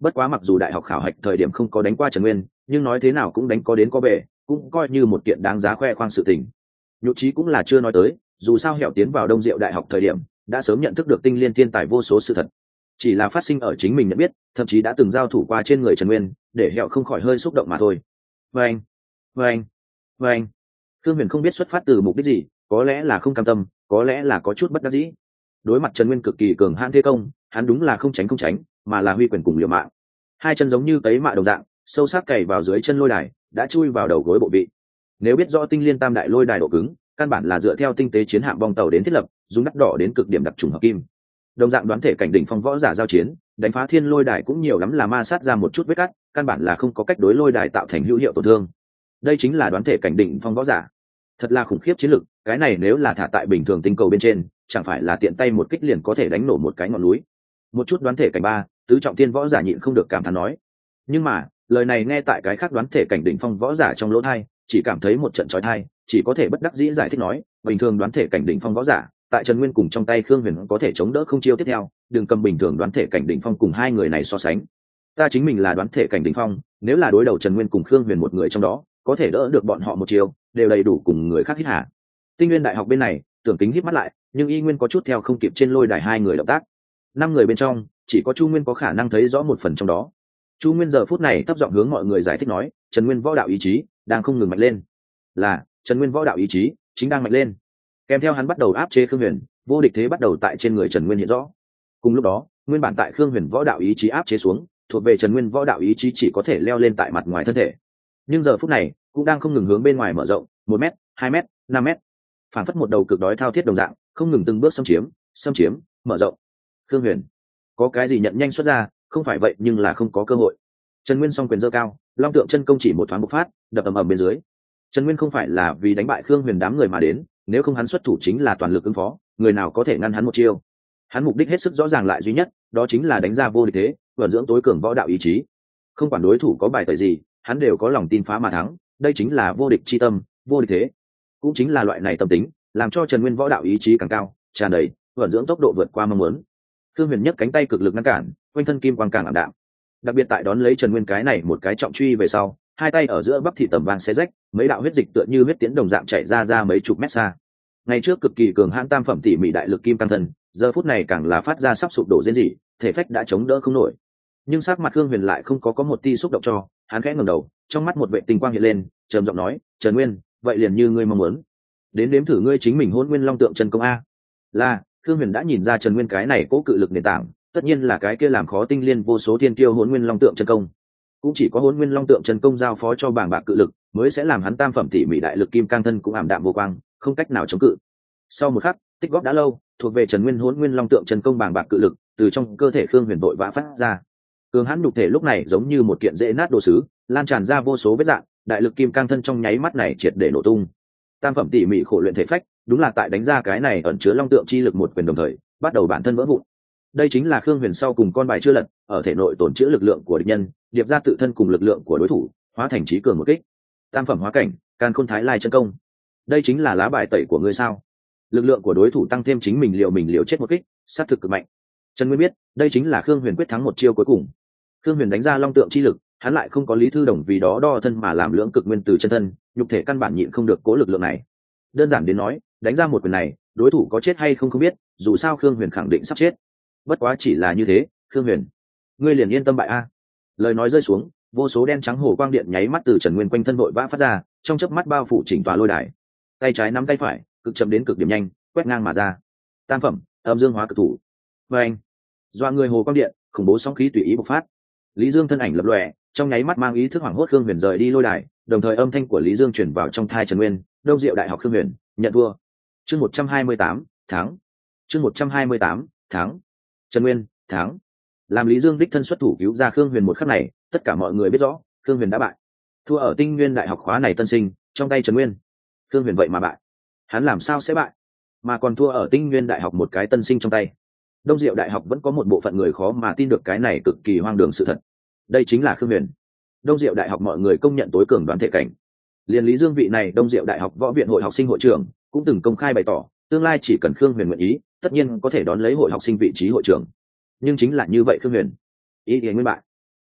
Bất quá mặc dù đại học khảo hạch thời điểm không có đánh qua Trần Nguyên, nhưng nói thế nào cũng đánh có đến có về, cũng coi như một kiện đáng giá khoe khoang sự tình. Nhục trí cũng là chưa nói tới, dù sao Hẹo tiến vào Đông Diệu đại học thời điểm đã sớm nhận thức được tinh liên thiên tài vô số sự thật, chỉ là phát sinh ở chính mình nhận biết, thậm chí đã từng giao thủ qua trên người Trần Nguyên, để Hẹo không khỏi hơi xúc động mà thôi. Vâng, vâng, vâng. Thương Huyền không biết xuất phát từ mục đích gì, có lẽ là không cam tâm, có lẽ là có chút bất đắc dĩ. Đối mặt Trần Nguyên cực kỳ cường hãn thế công, hắn đúng là không tránh không tránh, mà là huy quyền cùng liều mạng. Hai chân giống như cấy mạ đồng dạng, sâu sắc cày vào dưới chân lôi đài, đã chui vào đầu gối bộ vị. Nếu biết rõ tinh liên tam đại lôi đài độ cứng, căn bản là dựa theo tinh tế chiến hạm bong tàu đến thiết lập, dùng đắt đỏ đến cực điểm đặc trùng hợp kim. Đồng dạng đoán thể cảnh đỉnh phong võ giả giao chiến, đánh phá thiên lôi đài cũng nhiều lắm là ma sát ra một chút vết cắt, căn bản là không có cách đối lôi đài tạo thành hữu hiệu tổn thương. Đây chính là đoán thể cảnh đỉnh phong võ giả, thật là khủng khiếp chiến lực. Cái này nếu là thả tại bình thường tinh cầu bên trên, chẳng phải là tiện tay một kích liền có thể đánh nổ một cái ngọn núi. Một chút đoán thể cảnh ba tứ trọng thiên võ giả nhịn không được cảm thán nói. Nhưng mà lời này nghe tại cái khác đoán thể cảnh đỉnh phong võ giả trong lỗ thai, chỉ cảm thấy một trận chói tai, chỉ có thể bất đắc dĩ giải thích nói, bình thường đoán thể cảnh đỉnh phong võ giả tại Trần Nguyên cùng trong tay Khương Huyền có thể chống đỡ không chiêu tiếp theo, đừng cầm bình thường đoán thể cảnh đỉnh phong cùng hai người này so sánh. Ta chính mình là đoán thể cảnh đỉnh phong, nếu là đối đầu Trần Nguyên cùng Khương Huyền một người trong đó, có thể đỡ được bọn họ một chiêu, đều đầy đủ cùng người khác hít hà. Tinh Nguyên đại học bên này, Tưởng Kính hít mắt lại, nhưng y nguyên có chút theo không kịp trên lôi đài hai người động tác. Năm người bên trong, chỉ có Chu Nguyên có khả năng thấy rõ một phần trong đó. Chu Nguyên giờ phút này thấp giọng hướng mọi người giải thích nói, Trần Nguyên võ đạo ý chí đang không ngừng mạnh lên. Là, Trần Nguyên võ đạo ý chí chính đang mạnh lên. Kèm theo hắn bắt đầu áp chế Khương Huyền, vô địch thế bắt đầu tại trên người Trần Nguyên hiện rõ. Cùng lúc đó, nguyên bản tại Khương Huyền võ đạo ý chí áp chế xuống, thuộc về Trần Nguyên võ đạo ý chí chỉ có thể leo lên tại mặt ngoài thân thể. Nhưng giờ phút này, cũng đang không ngừng hướng bên ngoài mở rộng, một mét, hai mét, năm mét. Phản phất một đầu cực đói thao thiết đồng dạng, không ngừng từng bước xâm chiếm, xâm chiếm, mở rộng. Khương Huyền, có cái gì nhận nhanh xuất ra, không phải vậy nhưng là không có cơ hội. Trần Nguyên song quyền giơ cao, long tượng chân công chỉ một thoáng bộc phát, đập ầm ầm bên dưới. Trần Nguyên không phải là vì đánh bại Khương Huyền đám người mà đến, nếu không hắn xuất thủ chính là toàn lực ứng phó, người nào có thể ngăn hắn một chiêu. Hắn mục đích hết sức rõ ràng lại duy nhất, đó chính là đánh ra vô địch thế, vận dưỡng tối cường võ đạo ý chí. Không quản đối thủ có bài tẩy gì, hắn đều có lòng tin phá mà thắng, đây chính là vô địch chi tâm, vô địch thế. Cũng chính là loại này tâm tính, làm cho Trần Nguyên võ đạo ý chí càng cao, tràn đầy, vận dưỡng tốc độ vượt qua mong muốn. Khương Huyền nhấc cánh tay cực lực ngăn cản, quanh thân kim quang càng ảm đạm. Đặc biệt tại đón lấy Trần Nguyên cái này một cái trọng truy về sau, hai tay ở giữa bắp thịt tầm vang xé rách, mấy đạo huyết dịch tựa như huyết tiễn đồng dạng chạy ra ra mấy chục mét xa. Ngày trước cực kỳ cường hãn tam phẩm tỉ mỉ đại lực kim cang thân, giờ phút này càng là phát ra sắp sụp đổ rên rỉ, thể phách đã chống đỡ không nổi. Nhưng sắc mặt Khương Huyền lại không có có một tia xúc động cho, hắn khẽ ngẩng đầu, trong mắt một vệ tinh quang hiện lên, trầm giọng nói, "Trần Nguyên, vậy liền như ngươi mong muốn, đến nếm thử ngươi chính mình Hỗn Nguyên Long Tượng chân công a." Là, Khương Huyền đã nhìn ra Trần Nguyên cái này cố cự lực nền tảng, tất nhiên là cái kia làm khó tinh liên vô số thiên kiêu Hỗn Nguyên Long Tượng chân công. Cũng chỉ có Hỗn Nguyên Long Tượng chân công giao phó cho bảng bạc cự lực, mới sẽ làm hắn tam phẩm tỉ mỉ đại lực kim cang thân cũng ảm đạm vô quang, không cách nào chống cự. Sau một khắc, tích góp đã lâu, thuộc về Trần Nguyên Hỗn Nguyên Long Tượng chân công bảng bạc cự lực, từ trong cơ thể Khương Huyền vội vã phát ra. Cường hãn nhục thể lúc này giống như một kiện dễ nát đồ sứ, lan tràn ra vô số vết rạn, đại lực kim cang thân trong nháy mắt này triệt để nổ tung. Tam phẩm tỉ mỉ khổ luyện thể phách, đúng là tại đánh ra cái này ẩn chứa long tượng chi lực một quyền đồng thời, bắt đầu bản thân vỡ vụn. Đây chính là Khương Huyền sau cùng con bài chưa lật, ở thể nội tổn trữ lực lượng của địch nhân, điệp ra tự thân cùng lực lượng của đối thủ, hóa thành trí cường một kích. Tam phẩm hóa cảnh, Càn Khôn Thái Lai chân công. Đây chính là lá bài tẩy của ngươi sao? Lực lượng của đối thủ tăng thêm chính mình liệu mình liệu chết một kích, sát thực cực mạnh. Trần Nguyên biết, đây chính là Khương Huyền quyết thắng một chiêu cuối cùng. Khương Huyền đánh ra long tượng chi lực, hắn lại không có Lý Thư Đồng vì đó đo thân mà làm lưỡng cực nguyên từ chân thân, nhục thể căn bản nhịn không được cố lực lượng này. Đơn giản đến nói, đánh ra một quyền này, đối thủ có chết hay không không biết, dù sao Khương Huyền khẳng định sắp chết. Bất quá chỉ là như thế, Khương Huyền, ngươi liền yên tâm bại a. Lời nói rơi xuống, vô số đen trắng hồ quang điện nháy mắt từ Trần Nguyên quanh thân vội vã phát ra, trong chớp mắt bao phủ chỉnh tòa lôi đài. Tay trái nắm tay phải, cực chậm đến cực điểm nhanh, quét ngang mà ra. Tam phẩm, âm dương hóa cực thủ. Và anh, doa người hồ quang điện, khủng bố sóng khí tùy ý bộc phát. Lý Dương thân ảnh lập lòe, trong nháy mắt mang ý thức hoảng hốt Khương Huyền rời đi lôi đài, đồng thời âm thanh của Lý Dương truyền vào trong tai Trần Nguyên, Đông Diệu Đại học Khương Huyền, nhận thua. Chương một trăm hai mươi tám, tháng. Chương một trăm hai mươi tám, tháng. Trần Nguyên, tháng. Làm Lý Dương đích thân xuất thủ cứu ra Khương Huyền một khắc này, tất cả mọi người biết rõ, Khương Huyền đã bại. Thua ở Tinh Nguyên Đại học khóa này tân sinh, trong tay Trần Nguyên. Khương Huyền vậy mà bại. Hắn làm sao sẽ bại? Mà còn thua ở Tinh Nguyên Đại học một cái tân sinh trong tay. Đông Diệu Đại học vẫn có một bộ phận người khó mà tin được cái này cực kỳ hoang đường sự thật. Đây chính là Khương Huyền. Đông Diệu Đại học mọi người công nhận tối cường đoán thể cảnh. Liên Lý Dương vị này Đông Diệu Đại học võ viện hội học sinh hội trưởng cũng từng công khai bày tỏ, tương lai chỉ cần Khương Huyền nguyện ý, tất nhiên có thể đón lấy hội học sinh vị trí hội trưởng. Nhưng chính là như vậy Khương Huyền, ý ý nguyên bại.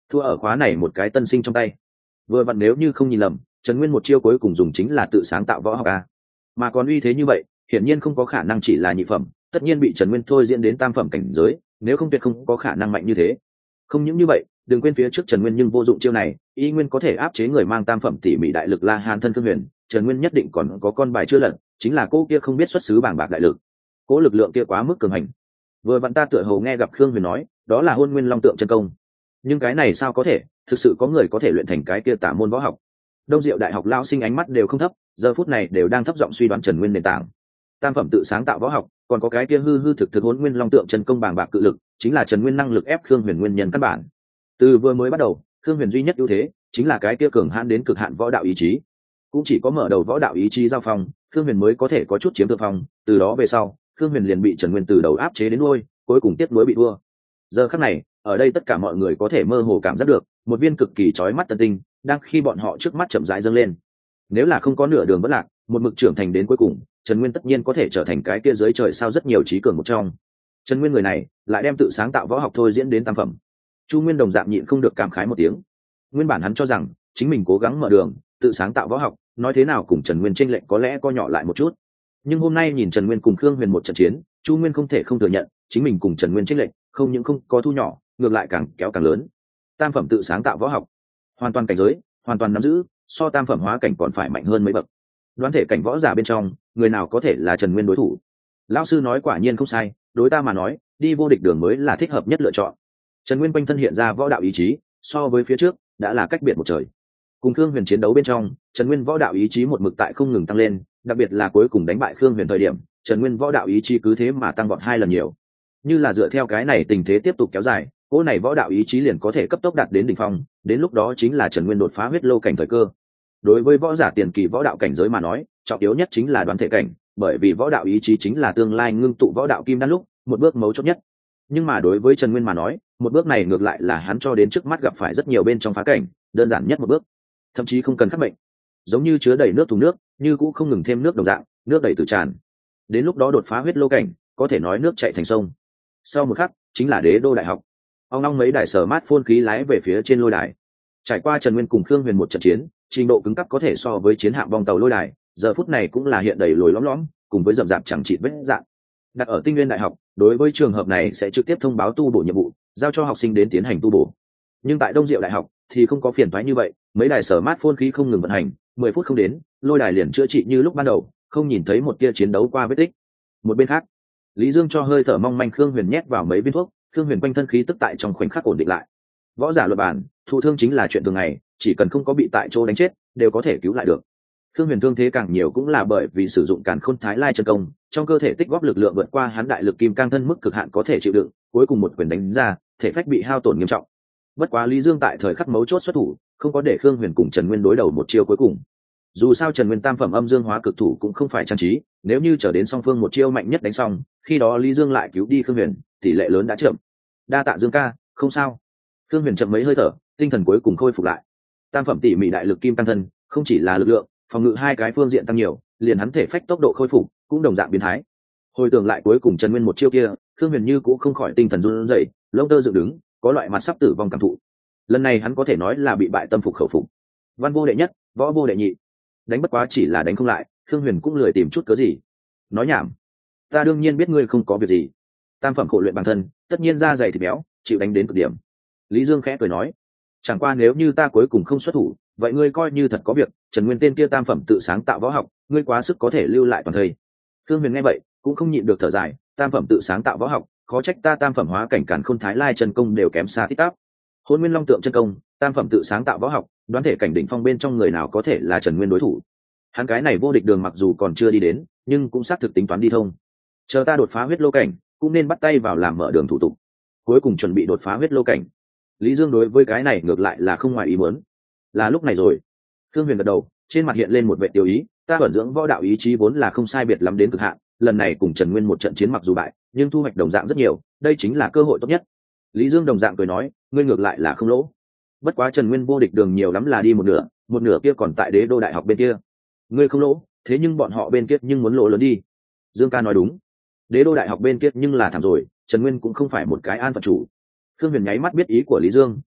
thua ở khóa này một cái tân sinh trong tay. Vừa vặn nếu như không nhìn lầm, Trần Nguyên một chiêu cuối cùng dùng chính là tự sáng tạo võ học a, mà còn uy thế như vậy hiển nhiên không có khả năng chỉ là nhị phẩm, tất nhiên bị Trần Nguyên thôi diễn đến tam phẩm cảnh giới, nếu không tuyệt không có khả năng mạnh như thế. Không những như vậy, đừng quên phía trước Trần Nguyên nhưng vô dụng chiêu này y nguyên có thể áp chế người mang tam phẩm tỉ mỉ đại lực La Hán thân Khương Huyền. Trần Nguyên nhất định còn có con bài chưa lật, chính là cô kia không biết xuất xứ bảng bạc đại lực, cố lực lượng kia quá mức cường hành. Vừa vặn ta tựa hồ nghe gặp Khương Huyền nói đó là Hôn Nguyên Long Tượng chân công, nhưng cái này sao có thể, thực sự có người có thể luyện thành cái kia tả môn võ học? Đông Diệu đại học lao sinh ánh mắt đều không thấp, giờ phút này đều đang thấp giọng suy đoán Trần Nguyên nền tảng tam phẩm tự sáng tạo võ học, còn có cái kia hư hư thực thực Hôn Nguyên Long Tượng chân công bàng bạc cự lực, chính là Trần Nguyên năng lực ép Khương Huyền nguyên nhân căn bản. Từ vừa mới bắt đầu, Khương Huyền duy nhất ưu thế chính là cái kia cường hãn đến cực hạn võ đạo ý chí, cũng chỉ có mở đầu võ đạo ý chí giao phong, Khương Huyền mới có thể có chút chiếm thượng phong, từ đó về sau Khương Huyền liền bị Trần Nguyên từ đầu áp chế đến đuôi, cuối cùng tiếp nối bị thua. Giờ khắc này, ở đây tất cả mọi người có thể mơ hồ cảm giác được một viên cực kỳ chói mắt tân tinh đang khi bọn họ trước mắt chậm rãi dâng lên. Nếu là không có nửa đường vất lạc, một mực trưởng thành đến cuối cùng, Trần Nguyên tất nhiên có thể trở thành cái kia dưới trời sao rất nhiều trí cường một trong. Trần Nguyên người này lại đem tự sáng tạo võ học thôi diễn đến tam phẩm. Chu Nguyên đồng dạng nhịn không được cảm khái một tiếng. Nguyên bản hắn cho rằng chính mình cố gắng mở đường tự sáng tạo võ học, nói thế nào cùng Trần Nguyên chênh lệch có lẽ co nhỏ lại một chút, nhưng hôm nay nhìn Trần Nguyên cùng Khương Huyền một trận chiến, Chu Nguyên không thể không thừa nhận chính mình cùng Trần Nguyên chênh lệch không những không có thu nhỏ, ngược lại càng kéo càng lớn. Tam phẩm tự sáng tạo võ học, hoàn toàn cảnh giới, hoàn toàn nắm giữ, so tam phẩm hóa cảnh còn phải mạnh hơn mấy bậc. Đoán thể cảnh võ giả bên trong, người nào có thể là Trần Nguyên đối thủ? Lão sư nói quả nhiên không sai, đối ta mà nói, đi vô địch đường mới là thích hợp nhất lựa chọn. Trần Nguyên quanh thân hiện ra võ đạo ý chí, so với phía trước đã là cách biệt một trời. Cùng Khương Huyền chiến đấu bên trong, Trần Nguyên võ đạo ý chí một mực tại không ngừng tăng lên, đặc biệt là cuối cùng đánh bại Khương Huyền thời điểm, Trần Nguyên võ đạo ý chí cứ thế mà tăng vọt hai lần nhiều. Như là dựa theo cái này tình thế tiếp tục kéo dài, cỗ này võ đạo ý chí liền có thể cấp tốc đạt đến đỉnh phong, đến lúc đó chính là Trần Nguyên đột phá huyết lô cảnh thời cơ. Đối với võ giả tiền kỳ võ đạo cảnh giới mà nói, trọng yếu nhất chính là đoán thể cảnh, bởi vì võ đạo ý chí chính là tương lai ngưng tụ võ đạo kim đan lúc một bước mấu chốt nhất. Nhưng mà đối với Trần Nguyên mà nói, một bước này ngược lại là hắn cho đến trước mắt gặp phải rất nhiều bên trong phá cảnh, đơn giản nhất một bước, thậm chí không cần khắc bệnh, giống như chứa đầy nước thùng nước, như cũng không ngừng thêm nước đồng dạng, nước đầy từ tràn. Đến lúc đó đột phá huyết lô cảnh, có thể nói nước chảy thành sông. Sau một khắc, chính là Đế Đô đại học. Ông long mấy đài sở mát phôn khí lái về phía trên lôi đài. Trải qua Trần Nguyên cùng Khương Huyền một trận chiến, trình độ cứng cấp có thể so với chiến hạm bong tàu lôi đài, giờ phút này cũng là hiện đầy lồi lõm lõm, cùng với rậm rạp chẳng chịt vết dạng. Đặt ở Tinh Nguyên đại học, đối với trường hợp này sẽ trực tiếp thông báo tu bổ nhiệm vụ, giao cho học sinh đến tiến hành tu bổ. Nhưng tại Đông Diệu đại học thì không có phiền toái như vậy, mấy đài sở mát phôn khí không ngừng vận hành, mười phút không đến, lôi đài liền chữa trị như lúc ban đầu, không nhìn thấy một tia chiến đấu qua vết tích. Một bên khác, Lý Dương cho hơi thở mong manh Khương Huyền nhét vào mấy viên thuốc, Khương Huyền quanh thân khí tức tại trong khoảnh khắc ổn định lại. Võ giả luật bản, thụ thương chính là chuyện thường ngày, chỉ cần không có bị tại chỗ đánh chết, đều có thể cứu lại được. Khương Huyền thương thế càng nhiều cũng là bởi vì sử dụng Càn Khôn Thái Lai chân công, trong cơ thể tích góp lực lượng vượt qua hắn đại lực kim cang thân mức cực hạn có thể chịu đựng, cuối cùng một quyền đánh ra, thể phách bị hao tổn nghiêm trọng. Bất quá Lý Dương tại thời khắc mấu chốt xuất thủ, không có để Khương Huyền cùng Trần Nguyên đối đầu một chiêu cuối cùng. Dù sao Trần Nguyên tam phẩm âm dương hóa cực thủ cũng không phải trang trí, nếu như trở đến song phương một chiêu mạnh nhất đánh xong, khi đó Lý Dương lại cứu đi Khương Huyền, tỷ lệ lớn đã chậm. Đa tạ Dương ca, không sao. Khương Huyền chậm mấy hơi thở, tinh thần cuối cùng khôi phục lại. Tam phẩm tỉ mỉ đại lực kim cang thân, không chỉ là lực lượng, phòng ngự hai cái phương diện tăng nhiều, liền hắn thể phách tốc độ khôi phục cũng đồng dạng biến thái. Hồi tưởng lại cuối cùng Trần Nguyên một chiêu kia, Khương Huyền như cũng không khỏi tinh thần run rẩy, lông tơ dựng đứng, có loại mặt sắp tử vong cảm thụ. Lần này hắn có thể nói là bị bại tâm phục khẩu phục. Văn vô đệ nhất, võ vô đệ nhị, đánh bất quá chỉ là đánh không lại, Khương Huyền cũng lười tìm chút cớ gì. Nói nhảm, ta đương nhiên biết ngươi không có việc gì. Tam phẩm khổ luyện bản thân, tất nhiên da dày thịt béo, chịu đánh đến cực điểm. Lý Dương khẽ cười nói, chẳng qua nếu như ta cuối cùng không xuất thủ, vậy ngươi coi như thật có việc. Trần Nguyên tên kia tam phẩm tự sáng tạo võ học, ngươi quá sức có thể lưu lại toàn thây. Khương Huyền nghe vậy cũng không nhịn được thở dài, tam phẩm tự sáng tạo võ học, khó trách ta tam phẩm hóa cảnh Càn Khôn Thái Lai chân công đều kém xa tít tắp. Hôn Nguyên Long Tượng chân công, tam phẩm tự sáng tạo võ học, đoán thể cảnh đỉnh phong bên trong người nào có thể là Trần Nguyên đối thủ. Hắn cái này vô địch đường mặc dù còn chưa đi đến, nhưng cũng xác thực tính toán đi thông. Chờ ta đột phá huyết lô cảnh, cũng nên bắt tay vào làm mở đường thủ tục, cuối cùng chuẩn bị đột phá huyết lô cảnh. Lý Dương đối với cái này ngược lại là không ngoài ý muốn. Là lúc này rồi. Khương Huyền gật đầu, trên mặt hiện lên một vẻ tiêu ý, ta vận dưỡng võ đạo ý chí vốn là không sai biệt lắm đến cực hạn, lần này cùng Trần Nguyên một trận chiến mặc dù bại, nhưng thu hoạch đồng dạng rất nhiều, đây chính là cơ hội tốt nhất. Lý Dương đồng dạng cười nói, ngươi ngược lại là không lỗ. Bất quá Trần Nguyên vô địch đường nhiều lắm là đi một nửa, một nửa kia còn tại Đế Đô đại học bên kia. Ngươi không lỗ, thế nhưng bọn họ bên kia nhưng muốn lỗ lớn đi. Dương ca nói đúng. Đế Đô đại học bên kia nhưng là thảm rồi, Trần Nguyên cũng không phải một cái an phận chủ. Khương Huyền nháy mắt biết ý của Lý Dương,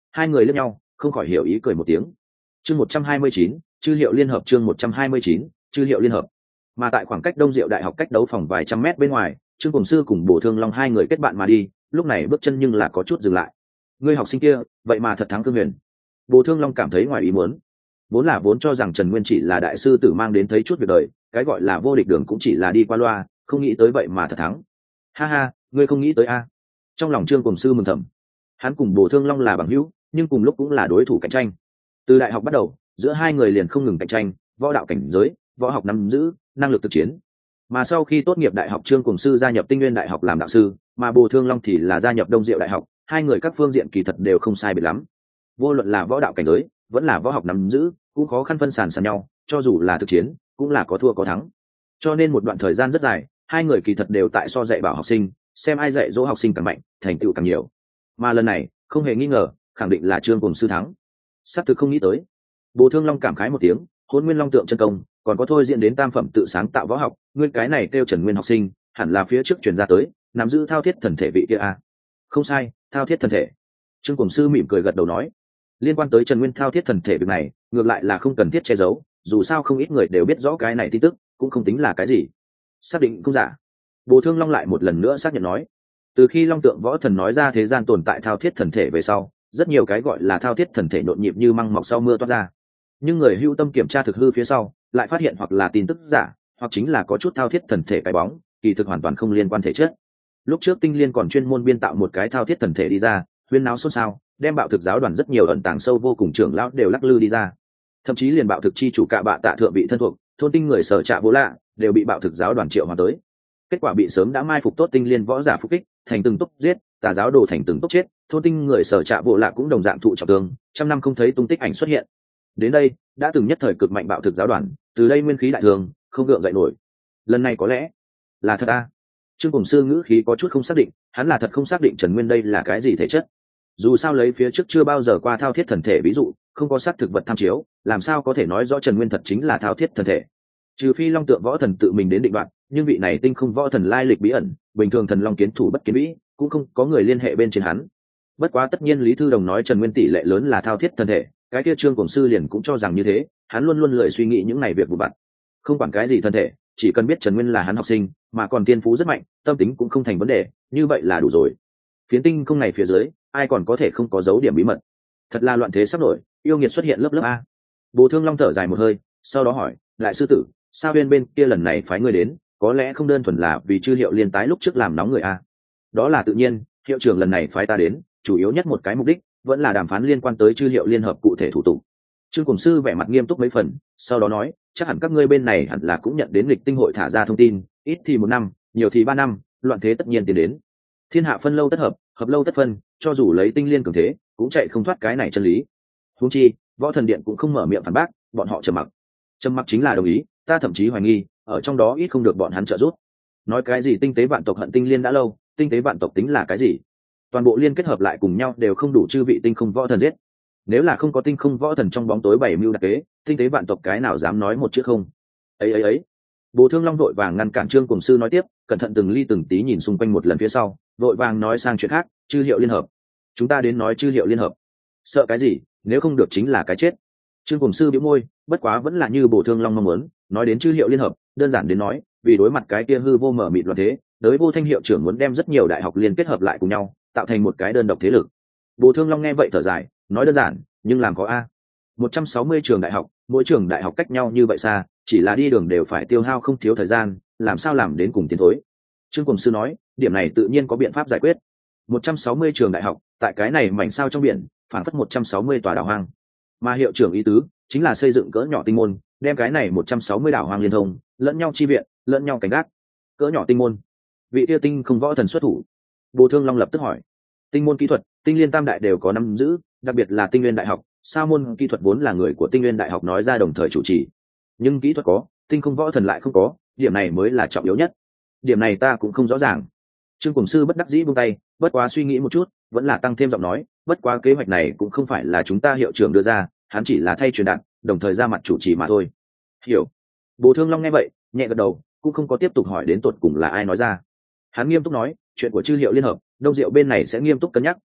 hai người lướt nhau không khỏi hiểu ý cười một tiếng. Chương một trăm hai mươi chín, chư hiệu liên hợp. Chương một trăm hai mươi chín, chư hiệu liên hợp. Mà tại khoảng cách Đông Diệu Đại học cách đấu phòng vài trăm mét bên ngoài, Trương Cùng Sư cùng Bổ Thương Long hai người kết bạn mà đi, lúc này bước chân nhưng là có chút dừng lại. Người học sinh kia, vậy mà thật thắng Thương Huyền. Bổ Thương Long cảm thấy ngoài ý muốn. Vốn là vốn cho rằng Trần Nguyên chỉ là đại sư tử mang đến thấy chút việc đời, cái gọi là vô địch đường cũng chỉ là đi qua loa, không nghĩ tới vậy mà thật thắng. Ha ha, ngươi không nghĩ tới a? Trong lòng Trương Cùng Sư mừng thầm. Hắn cùng Bổ Thương Long là bằng hữu, nhưng cùng lúc cũng là đối thủ cạnh tranh. Từ đại học bắt đầu, giữa hai người liền không ngừng cạnh tranh, võ đạo cảnh giới, võ học nắm giữ, năng lực thực chiến. Mà sau khi tốt nghiệp đại học, Trương Cùng Sư gia nhập Tinh Nguyên Đại học làm đạo sư, mà Bồ Thương Long thì là gia nhập Đông Diệu Đại học, hai người các phương diện kỳ thật đều không sai biệt lắm. Vô luận là võ đạo cảnh giới, vẫn là võ học nắm giữ, cũng khó khăn phân sàn sàn nhau, cho dù là thực chiến, cũng là có thua có thắng. Cho nên một đoạn thời gian rất dài, hai người kỳ thật đều tại so dạy bảo học sinh, xem ai dạy dỗ học sinh càng mạnh, thành tựu càng nhiều. Mà lần này, không hề nghi ngờ, khẳng định là Trương Cùng Sư thắng. Sắp thực không nghĩ tới. Bồ Thương Long cảm khái một tiếng, Hỗn Nguyên Long tượng chân công, còn có thôi diễn đến tam phẩm tự sáng tạo võ học, nguyên cái này kêu Trần Nguyên học sinh, hẳn là phía trước truyền ra tới, nắm giữ thao thiết thần thể vị kia a. Không sai, thao thiết thần thể. Trương Cùng Sư mỉm cười gật đầu nói, liên quan tới Trần Nguyên thao thiết thần thể việc này, ngược lại là không cần thiết che giấu, dù sao không ít người đều biết rõ cái này tin tức, cũng không tính là cái gì. Xác định không giả. Bồ Thương Long lại một lần nữa xác nhận nói, từ khi Long Tượng Võ Thần nói ra thế gian tồn tại thao thiết thần thể về sau, rất nhiều cái gọi là thao thiết thần thể nhộn nhịp như măng mọc sau mưa toát ra. Nhưng người hưu tâm kiểm tra thực hư phía sau, lại phát hiện hoặc là tin tức giả, hoặc chính là có chút thao thiết thần thể cái bóng, kỳ thực hoàn toàn không liên quan thể chất. Lúc trước Tinh Liên còn chuyên môn biên tạo một cái thao thiết thần thể đi ra, huyên náo xôn xao, đem bạo thực giáo đoàn rất nhiều ẩn tàng sâu vô cùng trưởng lão đều lắc lư đi ra. Thậm chí liền bạo thực chi chủ Cạ Bạ Tạ thượng vị thân thuộc, thôn tinh người sở trạ bố lạ, đều bị bạo thực giáo đoàn triệu hoàn tới. Kết quả bị sớm đã mai phục tốt Tinh Liên võ giả phục kích, thành từng tốc giết, tà giáo đồ thành từng tốc chết, thôn tinh người sở trạ bộ lạ cũng đồng dạng thụ trọng thương, trăm năm không thấy tung tích ảnh xuất hiện. Đến đây, đã từng nhất thời cực mạnh bạo thực giáo đoàn, từ đây nguyên khí đại thường, không gượng dậy nổi. Lần này có lẽ là thật a. Trương Cùng Sư ngữ khí có chút không xác định, hắn là thật không xác định Trần Nguyên đây là cái gì thể chất. Dù sao lấy phía trước chưa bao giờ qua thao thiết thần thể ví dụ, không có xác thực vật tham chiếu, làm sao có thể nói rõ Trần Nguyên thật chính là thao thiết thần thể. Trừ phi Long Tượng Võ Thần tự mình đến định đoạn, nhưng vị này tinh không võ thần lai lịch bí ẩn, bình thường thần long kiến thủ bất kiến vĩ, cũng không có người liên hệ bên trên hắn. Bất quá tất nhiên Lý Thư Đồng nói Trần Nguyên tỷ lệ lớn là thao thiết thần thể, cái kia Trương Cùng Sư liền cũng cho rằng như thế, hắn luôn luôn lười suy nghĩ những này việc vụ vặt. Không quản cái gì thân thể, chỉ cần biết Trần Nguyên là hắn học sinh, mà còn tiên phú rất mạnh, tâm tính cũng không thành vấn đề, như vậy là đủ rồi. Phiến tinh không này phía dưới, ai còn có thể không có dấu điểm bí mật. Thật là loạn thế sắp nổi, yêu nghiệt xuất hiện lớp lớp a. Bồ Thương Long thở dài một hơi, sau đó hỏi, lại sư tử, sao bên bên kia lần này phái ngươi đến, có lẽ không đơn thuần là vì chư hiệu liên tái lúc trước làm nóng người a. Đó là tự nhiên, hiệu trưởng lần này phái ta đến, chủ yếu nhất một cái mục đích vẫn là đàm phán liên quan tới chư hiệu liên hợp cụ thể thủ tục. Trương Cùng Sư vẻ mặt nghiêm túc mấy phần, sau đó nói, chắc hẳn các ngươi bên này hẳn là cũng nhận đến lịch tinh hội thả ra thông tin, ít thì một năm, nhiều thì ba năm, loạn thế tất nhiên tiến đến. Thiên hạ phân lâu tất hợp, hợp lâu tất phân, cho dù lấy tinh liên cường thế, cũng chạy không thoát cái này chân lý. Huống chi, Võ Thần Điện cũng không mở miệng phản bác, bọn họ trầm mặc. Trầm mặc chính là đồng ý, ta thậm chí hoài nghi, ở trong đó ít không được bọn hắn trợ giúp. Nói cái gì tinh tế vạn tộc hận tinh liên đã lâu, tinh tế vạn tộc tính là cái gì? Toàn bộ liên kết hợp lại cùng nhau đều không đủ chư vị tinh không võ thần giết. Nếu là không có tinh không võ thần trong bóng tối bảy mưu đặc kế, tinh tế vạn tộc cái nào dám nói một chữ không? Ấy ấy ấy. Bồ Thương Long vội vàng ngăn cản Trương Cùng Sư nói tiếp, cẩn thận từng ly từng tí nhìn xung quanh một lần phía sau, vội vàng nói sang chuyện khác, chư hiệu liên hợp. Chúng ta đến nói chư hiệu liên hợp. Sợ cái gì, nếu không được chính là cái chết. Trương Cùng Sư bĩu môi, bất quá vẫn là như Bồ Thương Long mong muốn, nói đến chư hiệu liên hợp, đơn giản đến nói, vì đối mặt cái kia hư vô mở mịt loạn thế, đới Vô Thanh hiệu trưởng muốn đem rất nhiều đại học liên kết hợp lại cùng nhau, tạo thành một cái đơn độc thế lực. Bồ Thương Long nghe vậy thở dài, nói đơn giản, nhưng làm có a. một trăm sáu mươi trường đại học, mỗi trường đại học cách nhau như vậy xa, chỉ là đi đường đều phải tiêu hao không thiếu thời gian, làm sao làm đến cùng tiến thối. Trương Cùng Sư nói, điểm này tự nhiên có biện pháp giải quyết. một trăm sáu mươi trường đại học, tại cái này mảnh sao trong biển, phảng phất một trăm sáu mươi tòa đảo hoang. Mà hiệu trưởng ý tứ chính là xây dựng cỡ nhỏ tinh môn, đem cái này một trăm sáu mươi đảo hoang liên thông, lẫn nhau chi viện, lẫn nhau cảnh gác. Cỡ nhỏ tinh môn. Vị tiêu tinh không võ thần xuất thủ. Bồ Thương Long lập tức hỏi, tinh môn kỹ thuật, tinh liên tam đại đều có nắm giữ, đặc biệt là tinh nguyên đại học, sao môn kỹ thuật vốn là người của tinh nguyên đại học nói ra đồng thời chủ trì, nhưng kỹ thuật có, tinh không võ thần lại không có, điểm này mới là trọng yếu nhất. Điểm này ta cũng không rõ ràng. Trương Cùng Sư bất đắc dĩ buông tay, bất quá suy nghĩ một chút, vẫn là tăng thêm giọng nói, bất quá kế hoạch này cũng không phải là chúng ta hiệu trưởng đưa ra, hắn chỉ là thay truyền đạt, đồng thời ra mặt chủ trì mà thôi. Hiểu. Bồ Thương Long nghe vậy, nhẹ gật đầu, cũng không có tiếp tục hỏi đến tột cùng là ai nói ra. Hắn nghiêm túc nói, chuyện của chư hiệu liên hợp, Đông Diệu bên này sẽ nghiêm túc cân nhắc,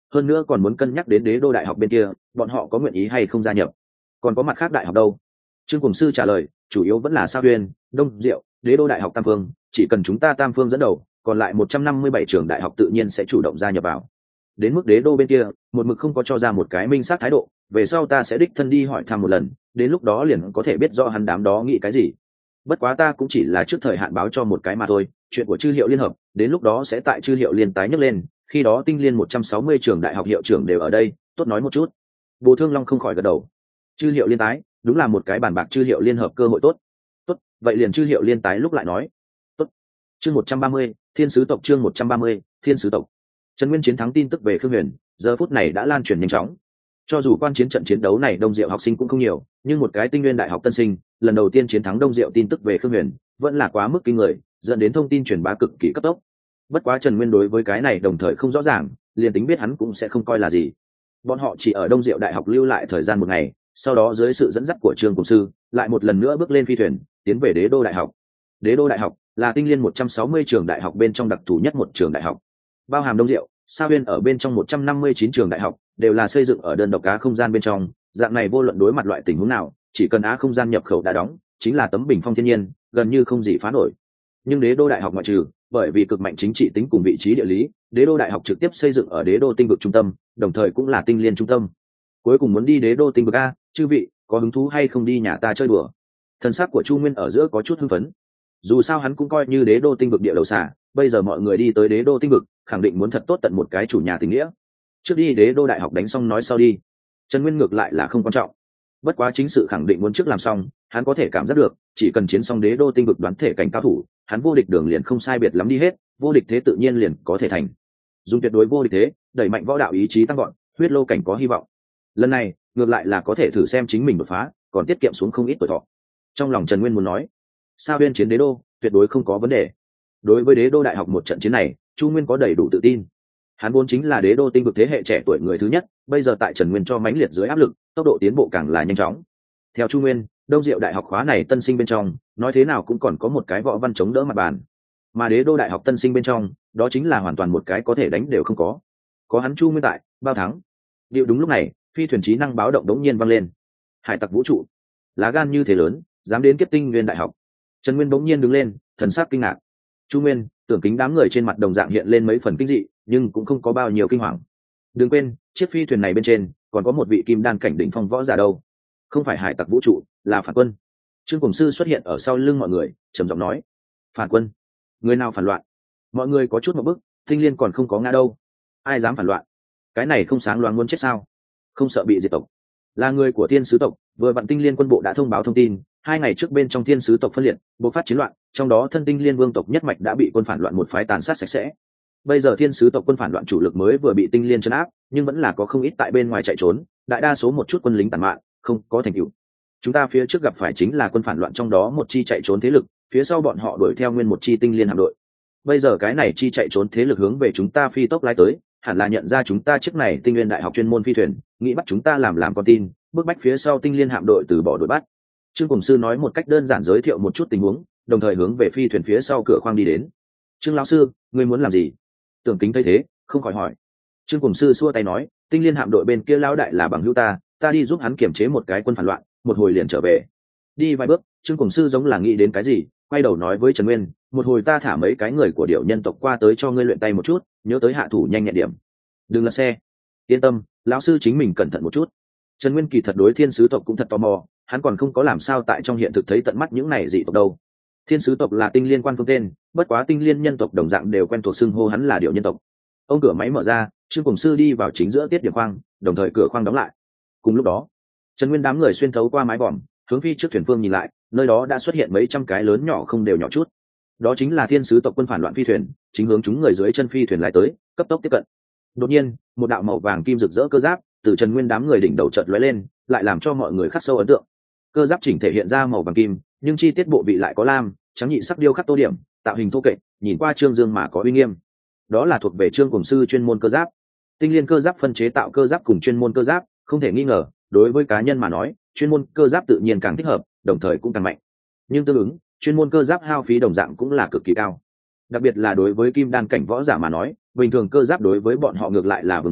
hơn nữa còn muốn cân nhắc đến đế đô đại học bên kia bọn họ có nguyện ý hay không gia nhập. Còn có mặt khác đại học đâu? Trương Cùng Sư trả lời, chủ yếu vẫn là Sa Huyên, Đông Diệu, đế đô đại học tam phương, chỉ cần chúng ta tam phương dẫn đầu, còn lại một trăm năm mươi bảy trường đại học tự nhiên sẽ chủ động gia nhập vào. Đến mức đế đô bên kia một mực không có cho ra một cái minh xác thái độ, về sau ta sẽ đích thân đi hỏi thăm một lần, đến lúc đó liền có thể biết rõ hắn đám đó nghĩ cái gì. Bất quá ta cũng chỉ là trước thời hạn báo cho một cái mà thôi, chuyện của chư hiệu liên hợp đến lúc đó sẽ tại chư hiệu liên tái nhấc lên, khi đó tinh liên một trăm sáu mươi trường đại học hiệu trưởng đều ở đây, tốt nói một chút. Bồ Thương Long không khỏi gật đầu. Chư hiệu liên tái đúng là một cái bàn bạc chư hiệu liên hợp cơ hội tốt. Tốt, vậy liền chư hiệu liên tái lúc lại nói. Tốt. Chương một trăm ba mươi, Thiên sứ tộc. Chương một trăm ba mươi, Thiên sứ tộc. Trần Nguyên chiến thắng tin tức về Khương Huyền giờ phút này đã lan truyền nhanh chóng. Cho dù quan chiến trận chiến đấu này Đông Diệu học sinh cũng không nhiều, nhưng một cái Tinh Nguyên đại học tân sinh lần đầu tiên chiến thắng Đông Diệu tin tức về Khương Huyền vẫn là quá mức kinh người, dẫn đến thông tin truyền bá cực kỳ cấp tốc. Bất quá Trần Nguyên đối với cái này đồng thời không rõ ràng, liền tính biết hắn cũng sẽ không coi là gì. Bọn họ chỉ ở Đông Diệu đại học lưu lại thời gian một ngày, sau đó dưới sự dẫn dắt của Trương Cùng Sư lại một lần nữa bước lên phi thuyền tiến về đế đô đại học. Đế đô đại học là tinh liên một trăm sáu mươi trường đại học bên trong đặc thù nhất một trường đại học, bao hàm Đông Diệu, Sa Huyên ở bên trong một trăm năm mươi chín trường đại học đều là xây dựng ở đơn độc á không gian bên trong. Dạng này vô luận đối mặt loại tình huống nào, chỉ cần á không gian nhập khẩu đã đóng, chính là tấm bình phong thiên nhiên, gần như không gì phá nổi. Nhưng đế đô đại học ngoại trừ, bởi vì cực mạnh chính trị tính cùng vị trí địa lý, đế đô đại học trực tiếp xây dựng ở đế đô tinh vực trung tâm, đồng thời cũng là tinh liên trung tâm. Cuối cùng muốn đi đế đô tinh vực a, chư vị có hứng thú hay không đi nhà ta chơi đùa? Thần sắc của Chu Nguyên ở giữa có chút hưng phấn. Dù sao hắn cũng coi như đế đô tinh vực địa đầu xả, bây giờ mọi người đi tới đế đô tinh vực, khẳng định muốn thật tốt tận một cái chủ nhà tình nghĩa. Trước đi đế đô đại học đánh xong nói sau đi. Trần Nguyên ngược lại là không quan trọng. Bất quá chính sự khẳng định muốn trước làm xong, hắn có thể cảm giác được, chỉ cần chiến xong đế đô tinh vực đoán thể cảnh cao thủ, hắn vô địch đường liền không sai biệt lắm đi hết, vô địch thế tự nhiên liền có thể thành. Dùng tuyệt đối vô địch thế, đẩy mạnh võ đạo ý chí tăng gọn, huyết lô cảnh có hy vọng. Lần này, ngược lại là có thể thử xem chính mình đột phá, còn tiết kiệm xuống không ít tuổi thọ. Trong lòng Trần Nguyên muốn nói, Sa Huyên chiến đế đô, tuyệt đối không có vấn đề. Đối với đế đô đại học một trận chiến này, Chu Nguyên có đầy đủ tự tin. Hắn vốn chính là đế đô tinh vực thế hệ trẻ tuổi người thứ nhất, bây giờ tại Trần Nguyên cho mãnh liệt dưới áp lực, tốc độ tiến bộ càng là nhanh chóng. Theo Chu Nguyên, Đông Diệu đại học khóa này tân sinh bên trong, nói thế nào cũng còn có một cái võ văn chống đỡ mặt bàn. Mà đế đô đại học tân sinh bên trong, đó chính là hoàn toàn một cái có thể đánh đều không có. Có hắn Chu Nguyên tại, bao thắng. Điệu đúng lúc này, phi thuyền trí năng báo động đống nhiên vang lên. Hải tặc vũ trụ, lá gan như thế lớn, dám đến Kiếp Tinh Nguyên đại học. Trần Nguyên bỗng nhiên đứng lên, thần sắc kinh ngạc. Chu Nguyên, tưởng kính đám người trên mặt đồng dạng hiện lên mấy phần kinh dị, nhưng cũng không có bao nhiêu kinh hoàng. Đừng quên, chiếc phi thuyền này bên trên còn có một vị kim đan cảnh đỉnh phong võ giả đâu. Không phải hải tặc vũ trụ, là phản quân. Trương Cùng Sư xuất hiện ở sau lưng mọi người, trầm giọng nói: phản quân? Người nào phản loạn? Mọi người có chút một bức, Tinh Liên còn không có ngã đâu, ai dám phản loạn? Cái này không sáng loáng muốn chết sao? Không sợ bị diệt tộc? Là người của Thiên sứ tộc, vừa vặn Tinh Liên quân bộ đã thông báo thông tin, hai ngày trước bên trong Thiên sứ tộc phân liệt, bộc phát chiến loạn, trong đó thân Tinh Liên vương tộc nhất mạch đã bị quân phản loạn một phái tàn sát sạch sẽ. Bây giờ Thiên sứ tộc quân phản loạn chủ lực mới vừa bị Tinh Liên trấn áp, nhưng vẫn là có không ít tại bên ngoài chạy trốn, đại đa số một chút quân lính tàn mạng, không có thành tựu. Chúng ta phía trước gặp phải chính là quân phản loạn trong đó một chi chạy trốn thế lực, phía sau bọn họ đuổi theo nguyên một chi Tinh Liên hạm đội. Bây giờ cái này chi chạy trốn thế lực hướng về chúng ta phi tốc lái tới, hẳn là nhận ra chúng ta chiếc này Tinh Nguyên đại học chuyên môn phi thuyền, nghĩ bắt chúng ta làm làm con tin, bước bách phía sau Tinh Liên hạm đội từ bỏ đội bắt. Trương Cùng Sư nói một cách đơn giản giới thiệu một chút tình huống, đồng thời hướng về phi thuyền phía sau cửa khoang đi đến. Trương lão sư, ngươi muốn làm gì? Tưởng Kính thấy thế, không khỏi hỏi. Trương Cùng Sư xua tay nói, Tinh Liên hạm đội bên kia lão đại là bằng hữu ta, ta đi giúp hắn kiểm chế một cái quân phản loạn, một hồi liền trở về. Đi vài bước, Trương Cùng Sư giống là nghĩ đến cái gì, quay đầu nói với Trần Nguyên, một hồi ta thả mấy cái người của điệu nhân tộc qua tới cho ngươi luyện tay một chút, nhớ tới hạ thủ nhanh nhẹn điểm, đừng lật xe. Yên tâm, lão sư chính mình cẩn thận một chút. Trần Nguyên kỳ thật đối Thiên sứ tộc cũng thật tò mò, hắn còn không có làm sao tại trong hiện thực thấy tận mắt những này dị tộc đâu. Thiên sứ tộc là Tinh Liên quan phương tên, bất quá Tinh Liên nhân tộc đồng dạng đều quen thuộc xưng hô hắn là điệu nhân tộc. Ông cửa máy mở ra, Trương Cùng Sư đi vào chính giữa tiết điểm khoang, đồng thời cửa khoang đóng lại. Cùng lúc đó, Trần Nguyên đám người xuyên thấu qua mái vòm, hướng phi trước thuyền phương nhìn lại, nơi đó đã xuất hiện mấy trăm cái lớn nhỏ không đều nhỏ chút. Đó chính là Thiên sứ tộc quân phản loạn phi thuyền, chính hướng chúng người dưới chân phi thuyền lại tới, cấp tốc tiếp cận. Đột nhiên, một đạo màu vàng kim rực rỡ cơ giáp từ Trần Nguyên đám người đỉnh đầu chợt lóe lên, lại làm cho mọi người khắc sâu ấn tượng. Cơ giáp chỉnh thể hiện ra màu vàng kim, nhưng chi tiết bộ vị lại có lam, trắng nhị sắc điêu khắc tô điểm, tạo hình thô kệch, nhìn qua trương dương mà có uy nghiêm. Đó là thuộc về Trương Cùng Sư chuyên môn cơ giáp. Tinh Liên cơ giáp phân chế tạo cơ giáp cùng chuyên môn cơ giáp, không thể nghi ngờ, đối với cá nhân mà nói, chuyên môn cơ giáp tự nhiên càng thích hợp, đồng thời cũng càng mạnh. Nhưng tương ứng, chuyên môn cơ giáp hao phí đồng dạng cũng là cực kỳ cao. Đặc biệt là đối với kim đan cảnh võ giả mà nói, bình thường cơ giáp đối với bọn họ ngược lại là vương hữu,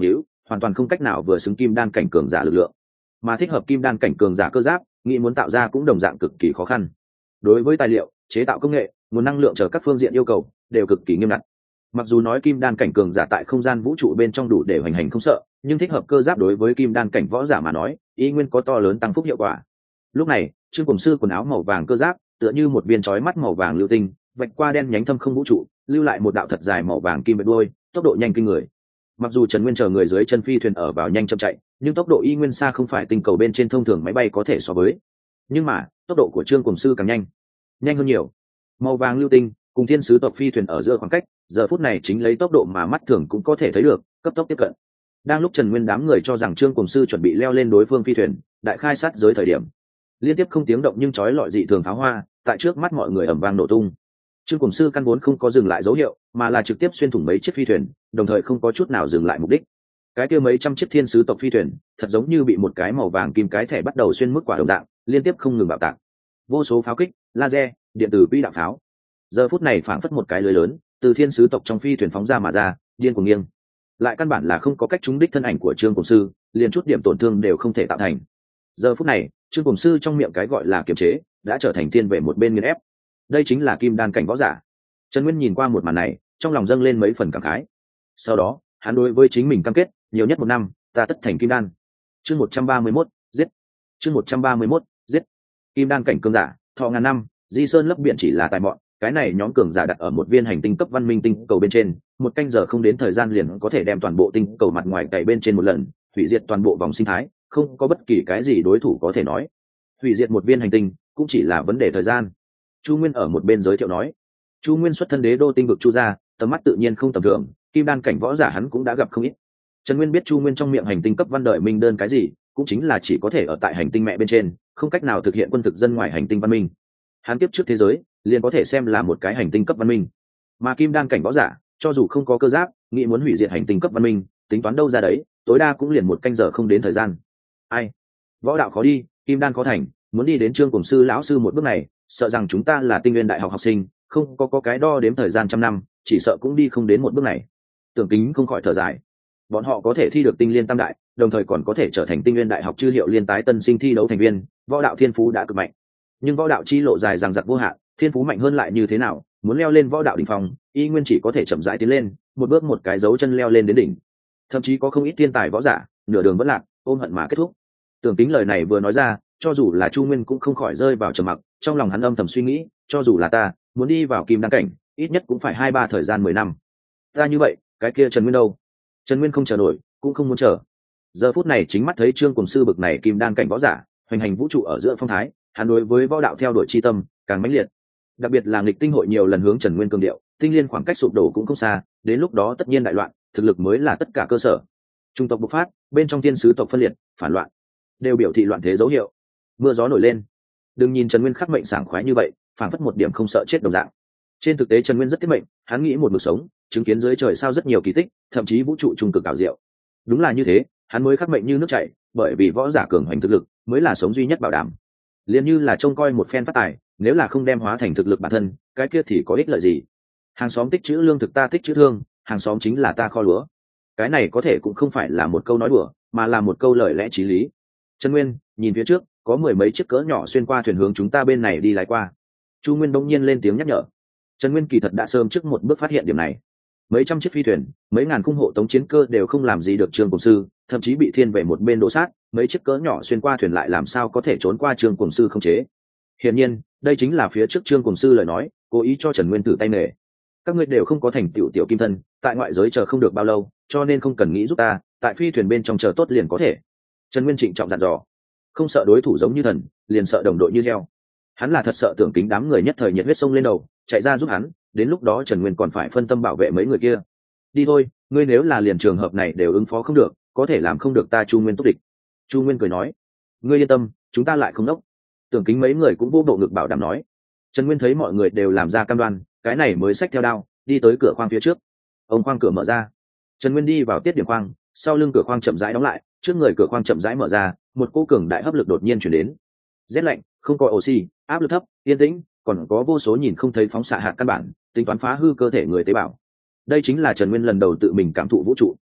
hoàn toàn không cách nào vừa xứng kim đan cảnh cường giả lực lượng, mà thích hợp kim đan cảnh cường giả cơ giáp nghĩ muốn tạo ra cũng đồng dạng cực kỳ khó khăn. Đối với tài liệu, chế tạo công nghệ, nguồn năng lượng chờ các phương diện yêu cầu đều cực kỳ nghiêm ngặt. Mặc dù nói kim đan cảnh cường giả tại không gian vũ trụ bên trong đủ để hoành hành không sợ, nhưng thích hợp cơ giáp đối với kim đan cảnh võ giả mà nói y nguyên có to lớn tăng phúc hiệu quả. Lúc này Trương Cùng Sư quần áo màu vàng cơ giáp tựa như một viên chói mắt màu vàng lưu tinh vạch qua đen nhánh thâm không vũ trụ, lưu lại một đạo thật dài màu vàng kim vệt đuôi, tốc độ nhanh kinh người. Mặc dù Trần Nguyên chờ người dưới chân phi thuyền ở vào nhanh chậm chạy, nhưng tốc độ y nguyên xa không phải tinh cầu bên trên thông thường máy bay có thể so với. Nhưng mà tốc độ của Trương Cùng Sư càng nhanh, nhanh hơn nhiều. Màu vàng lưu tinh cùng thiên sứ tộc phi thuyền ở giữa khoảng cách giờ phút này chính lấy tốc độ mà mắt thường cũng có thể thấy được cấp tốc tiếp cận. Đang lúc Trần Nguyên đám người cho rằng Trương Cùng Sư chuẩn bị leo lên đối phương phi thuyền đại khai sát giới thời điểm, liên tiếp không tiếng động nhưng chói lọi dị thường pháo hoa tại trước mắt mọi người ầm vang nổ tung. Trương Cùng Sư căn vốn không có dừng lại dấu hiệu, mà là trực tiếp xuyên thủng mấy chiếc phi thuyền, đồng thời không có chút nào dừng lại mục đích. Cái kia mấy trăm chiếc thiên sứ tộc phi thuyền thật giống như bị một cái màu vàng kim cái thẻ bắt đầu xuyên mức quả đồng dạng, liên tiếp không ngừng bạo tạc. Vô số pháo kích, laser, điện tử quỹ đạo pháo, giờ phút này phảng phất một cái lưới lớn từ thiên sứ tộc trong phi thuyền phóng ra mà ra, điên cuồng nghiêng. Lại căn bản là không có cách trúng đích thân ảnh của Trương Cùng Sư, liền chút điểm tổn thương đều không thể tạo thành. Giờ phút này Trương Cùng Sư trong miệng cái gọi là kiềm chế đã trở thành thiên về một bên nghiền ép. Đây chính là kim đan cảnh võ giả. Trần Nguyên nhìn qua một màn này, trong lòng dâng lên mấy phần cảm khái. Sau đó hắn đối với chính mình cam kết, nhiều nhất một năm ta tất thành kim đan. Chương một trăm ba mươi mốt, giết. Chương một trăm ba mươi mốt, giết. Kim đan cảnh cường giả thọ ngàn năm, di sơn lấp biển chỉ là tài mọn. Cái này nhóm cường giả đặt ở một viên hành tinh cấp văn minh tinh cầu bên trên, một canh giờ không đến thời gian liền có thể đem toàn bộ tinh cầu mặt ngoài cày bên trên một lần, hủy diệt toàn bộ vòng sinh thái, không có bất kỳ cái gì đối thủ có thể nói. Hủy diệt một viên hành tinh cũng chỉ là vấn đề thời gian. Chu Nguyên ở một bên giới thiệu nói. Chu Nguyên xuất thân đế đô tinh vực Chu gia, tầm mắt tự nhiên không tầm thường, kim đan cảnh võ giả hắn cũng đã gặp không ít. Trần Nguyên biết Chu Nguyên trong miệng hành tinh cấp văn đợi minh đơn cái gì, cũng chính là chỉ có thể ở tại hành tinh mẹ bên trên, không cách nào thực hiện quân thực dân ngoài hành tinh văn minh. Hắn tiếp trước thế giới liền có thể xem là một cái hành tinh cấp văn minh, mà kim đan cảnh võ giả cho dù không có cơ giáp nghĩ muốn hủy diệt hành tinh cấp văn minh tính toán đâu ra đấy, tối đa cũng liền một canh giờ không đến thời gian. Ai, võ đạo khó đi, kim đan khó thành, muốn đi đến Trương Cùng Sư lão sư một bước này, sợ rằng chúng ta là tinh nguyên đại học học sinh, không có có cái đo đếm thời gian trăm năm, chỉ sợ cũng đi không đến một bước này. Tưởng Kính không khỏi thở dài. Bọn họ có thể thi được tinh liên tam đại, đồng thời còn có thể trở thành tinh nguyên đại học chư hiệu liên tái tân sinh thi đấu thành viên, võ đạo thiên phú đã cực mạnh. Nhưng võ đạo chi lộ dài dằng dặc vô hạn, thiên phú mạnh hơn lại như thế nào, muốn leo lên võ đạo đỉnh phong, y nguyên chỉ có thể chậm rãi tiến lên, một bước một cái dấu chân leo lên đến đỉnh. Thậm chí có không ít thiên tài võ giả nửa đường vẫn lạc, ôm hận mà kết thúc. Tưởng Kính lời này vừa nói ra, cho dù là Chu Nguyên cũng không khỏi rơi vào trầm mặc, trong lòng hắn âm thầm suy nghĩ, cho dù là ta muốn đi vào kim đan cảnh, ít nhất cũng phải hai ba thời gian mười năm. Ta như vậy, cái kia Trần Nguyên đâu? Trần Nguyên không chờ nổi, cũng không muốn chờ. Giờ phút này chính mắt thấy Trương Cùng Sư bực này kim đan cảnh võ giả, hoành hành vũ trụ ở giữa phong thái, hắn đối với võ đạo theo đuổi chi tâm càng mãnh liệt. Đặc biệt là nghịch tinh hội nhiều lần hướng Trần Nguyên cường điệu, tinh liên khoảng cách sụp đổ cũng không xa, đến lúc đó tất nhiên đại loạn, thực lực mới là tất cả cơ sở. Trung tộc bộc phát, bên trong thiên sứ tộc phân liệt, phản loạn, đều biểu thị loạn thế dấu hiệu. Mưa gió nổi lên. Đừng nhìn Trần Nguyên khắc mệnh sảng khoái như vậy, phản phất một điểm không sợ chết đồng dạng. Trên thực tế Trần Nguyên rất tiết mệnh, hắn nghĩ một mực sống, chứng kiến dưới trời sao rất nhiều kỳ tích, thậm chí vũ trụ trung cực ảo diệu. Đúng là như thế, hắn mới khắc mệnh như nước chảy, bởi vì võ giả cường hoành thực lực mới là sống duy nhất bảo đảm. Liên như là trông coi một phen phát tài, nếu là không đem hóa thành thực lực bản thân, cái kia thì có ích lợi gì? Hàng xóm tích trữ lương thực ta tích trữ thương, hàng xóm chính là ta kho lúa. Cái này có thể cũng không phải là một câu nói đùa, mà là một câu lời lẽ chí lý. Trần Nguyên nhìn phía trước, có mười mấy chiếc cỡ nhỏ xuyên qua thuyền hướng chúng ta bên này đi lái qua. Chu Nguyên bỗng nhiên lên tiếng nhắc nhở. Trần Nguyên kỳ thật đã sớm trước một bước phát hiện điểm này. Mấy trăm chiếc phi thuyền, mấy ngàn khung hộ tống chiến cơ đều không làm gì được Trương Cùng Sư, thậm chí bị thiên về một bên đổ sát, mấy chiếc cỡ nhỏ xuyên qua thuyền lại làm sao có thể trốn qua Trương Cùng Sư không chế. Hiển nhiên, đây chính là phía trước Trương Cùng Sư lời nói, cố ý cho Trần Nguyên thử tay nghề. Các ngươi đều không có thành tựu tiểu kim thân, tại ngoại giới chờ không được bao lâu, cho nên không cần nghĩ giúp ta, tại phi thuyền bên trong chờ tốt liền có thể. Trần Nguyên trịnh trọng dặn dò. Không sợ đối thủ giống như thần, liền sợ đồng đội như heo. Hắn là thật sợ Tưởng Kính đám người nhất thời nhiệt huyết sông lên đầu, chạy ra giúp hắn, đến lúc đó Trần Nguyên còn phải phân tâm bảo vệ mấy người kia. Đi thôi, ngươi nếu là liền trường hợp này đều ứng phó không được, có thể làm không được ta Chu Nguyên túc địch. Chu Nguyên cười nói. Ngươi yên tâm, chúng ta lại không đốc. Tưởng Kính mấy người cũng vô bộ ngực bảo đảm nói. Trần Nguyên thấy mọi người đều làm ra cam đoan, cái này mới xách theo đao, đi tới cửa khoang phía trước. Ông khoang cửa mở ra. Trần Nguyên đi vào tiết điểm khoang, sau lưng cửa khoang chậm rãi đóng lại, trước người cửa khoang chậm rãi mở ra, một cỗ cường đại hấp lực đột nhiên chuyển đến. Rét lạnh, không có oxy, áp lực thấp, yên tĩnh, còn có vô số nhìn không thấy phóng xạ hạt căn bản, tính toán phá hư cơ thể người tế bào. Đây chính là Trần Nguyên lần đầu tự mình cảm thụ vũ trụ.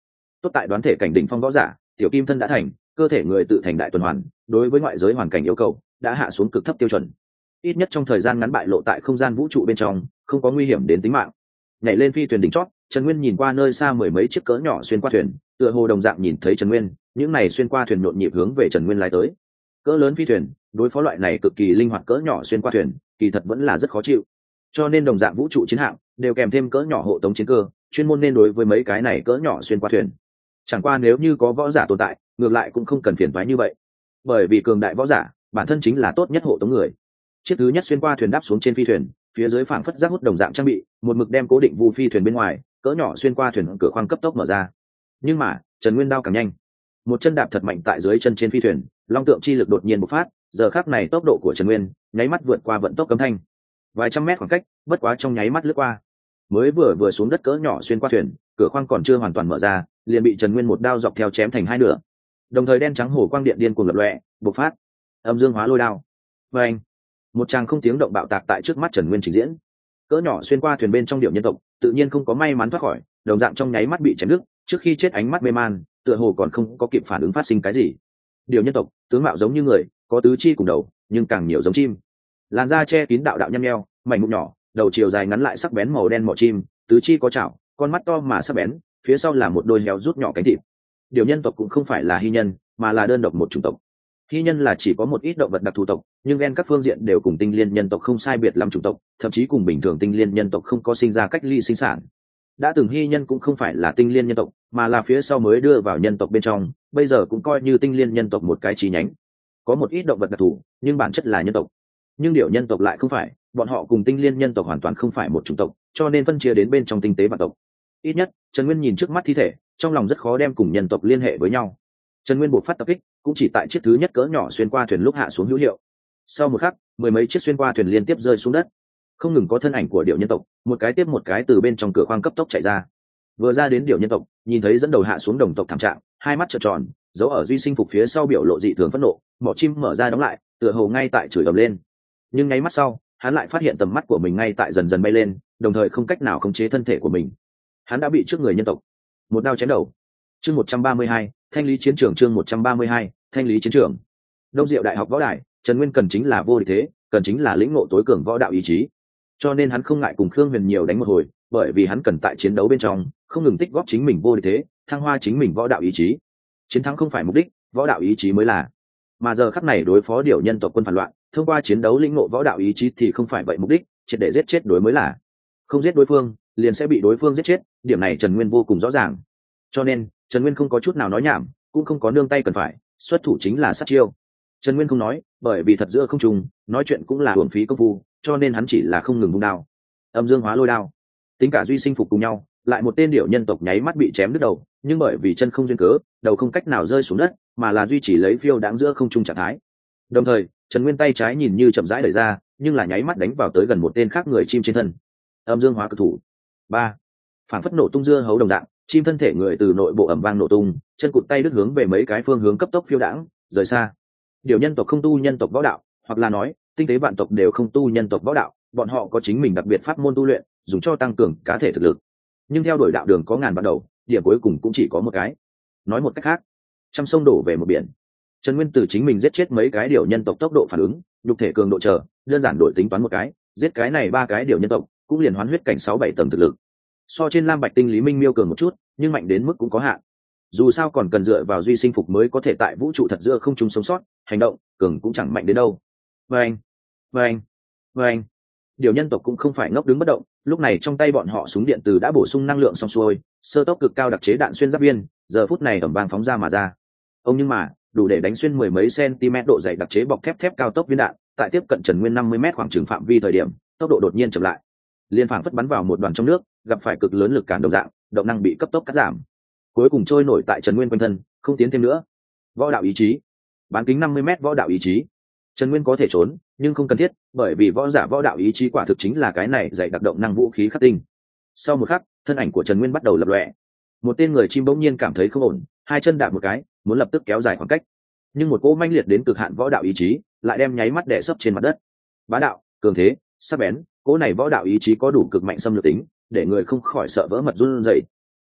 tốt tại đoán thể cảnh đỉnh phong võ giả, tiểu kim thân đã thành, cơ thể người tự thành đại tuần hoàn, đối với ngoại giới hoàn cảnh yêu cầu đã hạ xuống cực thấp tiêu chuẩn, ít nhất trong thời gian ngắn bại lộ tại không gian vũ trụ bên trong, không có nguy hiểm đến tính mạng. Nhảy lên phi thuyền đỉnh chót, Trần Nguyên nhìn qua nơi xa mười mấy chiếc cỡ nhỏ xuyên qua thuyền, tựa hồ đồng dạng nhìn thấy Trần Nguyên, những này xuyên qua thuyền nhộn nhịp hướng về Trần Nguyên lái tới. Cỡ lớn phi thuyền, đối phó loại này cực kỳ linh hoạt cỡ nhỏ xuyên qua thuyền, kỳ thật vẫn là rất khó chịu. Cho nên đồng dạng vũ trụ chiến hạm đều kèm thêm cỡ nhỏ hộ tống chiến cơ, chuyên môn nên đối với mấy cái này cỡ nhỏ xuyên qua thuyền. Chẳng qua nếu như có võ giả tồn tại, ngược lại cũng không cần phiền toái như vậy, bởi vì cường đại võ giả bản thân chính là tốt nhất hộ tống người. Chiếc thứ nhất xuyên qua thuyền đáp xuống trên phi thuyền, phía dưới phảng phất giác hút đồng dạng trang bị, một mực đem cố định vu phi thuyền bên ngoài, cỡ nhỏ xuyên qua thuyền cửa khoang cấp tốc mở ra. Nhưng mà Trần Nguyên đao càng nhanh, một chân đạp thật mạnh tại dưới chân trên phi thuyền, long tượng chi lực đột nhiên bộc phát, giờ khắc này tốc độ của Trần Nguyên nháy mắt vượt qua vận tốc cấm thanh, vài trăm mét khoảng cách, bất quá trong nháy mắt lướt qua. Mới vừa vừa xuống đất cỡ nhỏ xuyên qua thuyền, cửa khoang còn chưa hoàn toàn mở ra, liền bị Trần Nguyên một đao dọc theo chém thành hai nửa. Đồng thời đen trắng hồ quang điện điên cuồng lập lòe, bộc phát, âm dương hóa lôi đao. Và anh, một tràng không tiếng động bạo tạc tại trước mắt Trần Nguyên trình diễn. Cỡ nhỏ xuyên qua thuyền bên trong điệu nhân tộc, tự nhiên không có may mắn thoát khỏi, đồng dạng trong nháy mắt bị chém đứt, trước khi chết ánh mắt mê man, tựa hồ còn không có kịp phản ứng phát sinh cái gì. Điệu nhân tộc, tướng mạo giống như người, có tứ chi cùng đầu, nhưng càng nhiều giống chim. Làn da che kín đạo đạo nhăn nheo, mảnh mụn nhỏ, đầu chiều dài ngắn lại sắc bén màu đen mỏ chim, tứ chi có chảo, con mắt to mà sắc bén, phía sau là một đôi héo rút nhỏ cánh thịt. Điều nhân tộc cũng không phải là hy nhân, mà là đơn độc một chủng tộc. Hy nhân là chỉ có một ít động vật đặc thù tộc, nhưng gen các phương diện đều cùng tinh liên nhân tộc không sai biệt lắm chủng tộc, thậm chí cùng bình thường tinh liên nhân tộc không có sinh ra cách ly sinh sản. Đã từng hy nhân cũng không phải là tinh liên nhân tộc, mà là phía sau mới đưa vào nhân tộc bên trong, bây giờ cũng coi như tinh liên nhân tộc một cái chi nhánh. Có một ít động vật đặc thù, nhưng bản chất là nhân tộc. Nhưng điểu nhân tộc lại không phải, bọn họ cùng tinh liên nhân tộc hoàn toàn không phải một chủng tộc, cho nên phân chia đến bên trong tinh tế vạn tộc. Ít nhất Trần Nguyên nhìn trước mắt thi thể, trong lòng rất khó đem cùng nhân tộc liên hệ với nhau. Trần Nguyên buộc phát tập kích, cũng chỉ tại chiếc thứ nhất cỡ nhỏ xuyên qua thuyền lúc hạ xuống hữu hiệu. Sau một khắc, mười mấy chiếc xuyên qua thuyền liên tiếp rơi xuống đất, không ngừng có thân ảnh của điểu nhân tộc, một cái tiếp một cái từ bên trong cửa khoang cấp tốc chạy ra. Vừa ra đến điểu nhân tộc, nhìn thấy dẫn đầu hạ xuống đồng tộc thảm trạng, hai mắt trợn tròn, giấu ở duy sinh phục phía sau biểu lộ dị thường phẫn nộ, mỏ chim mở ra đóng lại, tựa hồ ngay tại chửi ầm lên. Nhưng ngay mắt sau, hắn lại phát hiện tầm mắt của mình ngay tại dần dần bay lên, đồng thời không cách nào khống chế thân thể của mình. Hắn đã bị trước người nhân tộc một đao chém đầu. Chương một trăm ba mươi hai, thanh lý chiến trường. Chương một trăm ba mươi hai, thanh lý chiến trường. Đông Diệu Đại học võ đài, Trần Nguyên cần chính là vô địch thế, cần chính là lĩnh ngộ tối cường võ đạo ý chí. Cho nên hắn không ngại cùng Khương Huyền nhiều đánh một hồi, bởi vì hắn cần tại chiến đấu bên trong không ngừng tích góp chính mình vô địch thế, thăng hoa chính mình võ đạo ý chí. Chiến thắng không phải mục đích, võ đạo ý chí mới là. Mà giờ khắc này đối phó điểu nhân tộc quân phản loạn, thông qua chiến đấu lĩnh ngộ võ đạo ý chí thì không phải vậy mục đích, triệt để giết chết đối mới là. Không giết đối phương, liền sẽ bị đối phương giết chết, điểm này Trần Nguyên vô cùng rõ ràng. Cho nên, Trần Nguyên không có chút nào nói nhảm, cũng không có nương tay cần phải, xuất thủ chính là sát chiêu. Trần Nguyên không nói, bởi vì thật giữa không trùng, nói chuyện cũng là uổng phí công phu, cho nên hắn chỉ là không ngừng vung đao. Âm dương hóa lôi đao. Tính cả duy sinh phục cùng nhau, lại một tên điểu nhân tộc nháy mắt bị chém đứt đầu, nhưng bởi vì chân không duyên cớ, đầu không cách nào rơi xuống đất, mà là duy trì lấy phiêu đáng giữa không trung trạng thái. Đồng thời, Trần Nguyên tay trái nhìn như chậm rãi đẩy ra, nhưng là nháy mắt đánh vào tới gần một tên khác người chim trên thân. Âm dương hóa cực thủ. Ba. Phản phất nổ tung dưa hấu đồng dạng, chim thân thể người từ nội bộ ầm vang nổ tung, chân cụt tay đứt hướng về mấy cái phương hướng cấp tốc phiêu đãng, rời xa. Điều nhân tộc không tu nhân tộc võ đạo, hoặc là nói, tinh tế vạn tộc đều không tu nhân tộc võ đạo, bọn họ có chính mình đặc biệt pháp môn tu luyện, dùng cho tăng cường cá thể thực lực. Nhưng theo đuổi đạo đường có ngàn bắt đầu, điểm cuối cùng cũng chỉ có một cái. Nói một cách khác, trăm sông đổ về một biển. Trần Nguyên từ chính mình giết chết mấy cái điều nhân tộc tốc độ phản ứng, nhục thể cường độ chờ, đơn giản đổi tính toán một cái, giết cái này ba cái điều nhân tộc, cũng liền hoán huyết cảnh sáu bảy tầng thực lực. So trên Lam Bạch Tinh Lý Minh Miêu cường một chút, nhưng mạnh đến mức cũng có hạn. Dù sao còn cần dựa vào duy sinh phục mới có thể tại vũ trụ thật giữa không trung sống sót, hành động cường cũng chẳng mạnh đến đâu. Vâng, vâng, vâng. Điều nhân tộc cũng không phải ngốc đứng bất động, lúc này trong tay bọn họ súng điện từ đã bổ sung năng lượng xong xuôi, sơ tốc cực cao đặc chế đạn xuyên giáp viên, giờ phút này ầm vang phóng ra mà ra. Ông nhưng mà, đủ để đánh xuyên mười mấy cm độ dày đặc chế bọc thép thép cao tốc viên đạn, tại tiếp cận Trần Nguyên năm mươi mét khoảng trường phạm vi thời điểm, tốc độ đột nhiên chậm lại. Liên phảng phất bắn vào một đoàn trong nước, gặp phải cực lớn lực cản đồng dạng, động năng bị cấp tốc cắt giảm. Cuối cùng trôi nổi tại Trần Nguyên quanh thân, không tiến thêm nữa. Võ đạo ý chí. Bán kính năm mươi mét võ đạo ý chí. Trần Nguyên có thể trốn, nhưng không cần thiết, bởi vì võ giả võ đạo ý chí quả thực chính là cái này dạy đặc động năng vũ khí khắc tinh. Sau một khắc, thân ảnh của Trần Nguyên bắt đầu lập lòe. Một tên người chim bỗng nhiên cảm thấy không ổn, hai chân đạp một cái, muốn lập tức kéo dài khoảng cách. Nhưng một cỗ manh liệt đến cực hạn võ đạo ý chí, lại đem nháy mắt đè sấp trên mặt đất. Bá đạo, cường thế, sắc bén, cỗ này võ đạo ý chí có đủ cực mạnh xâm lược tính, để người không khỏi sợ vỡ mật run rẩy.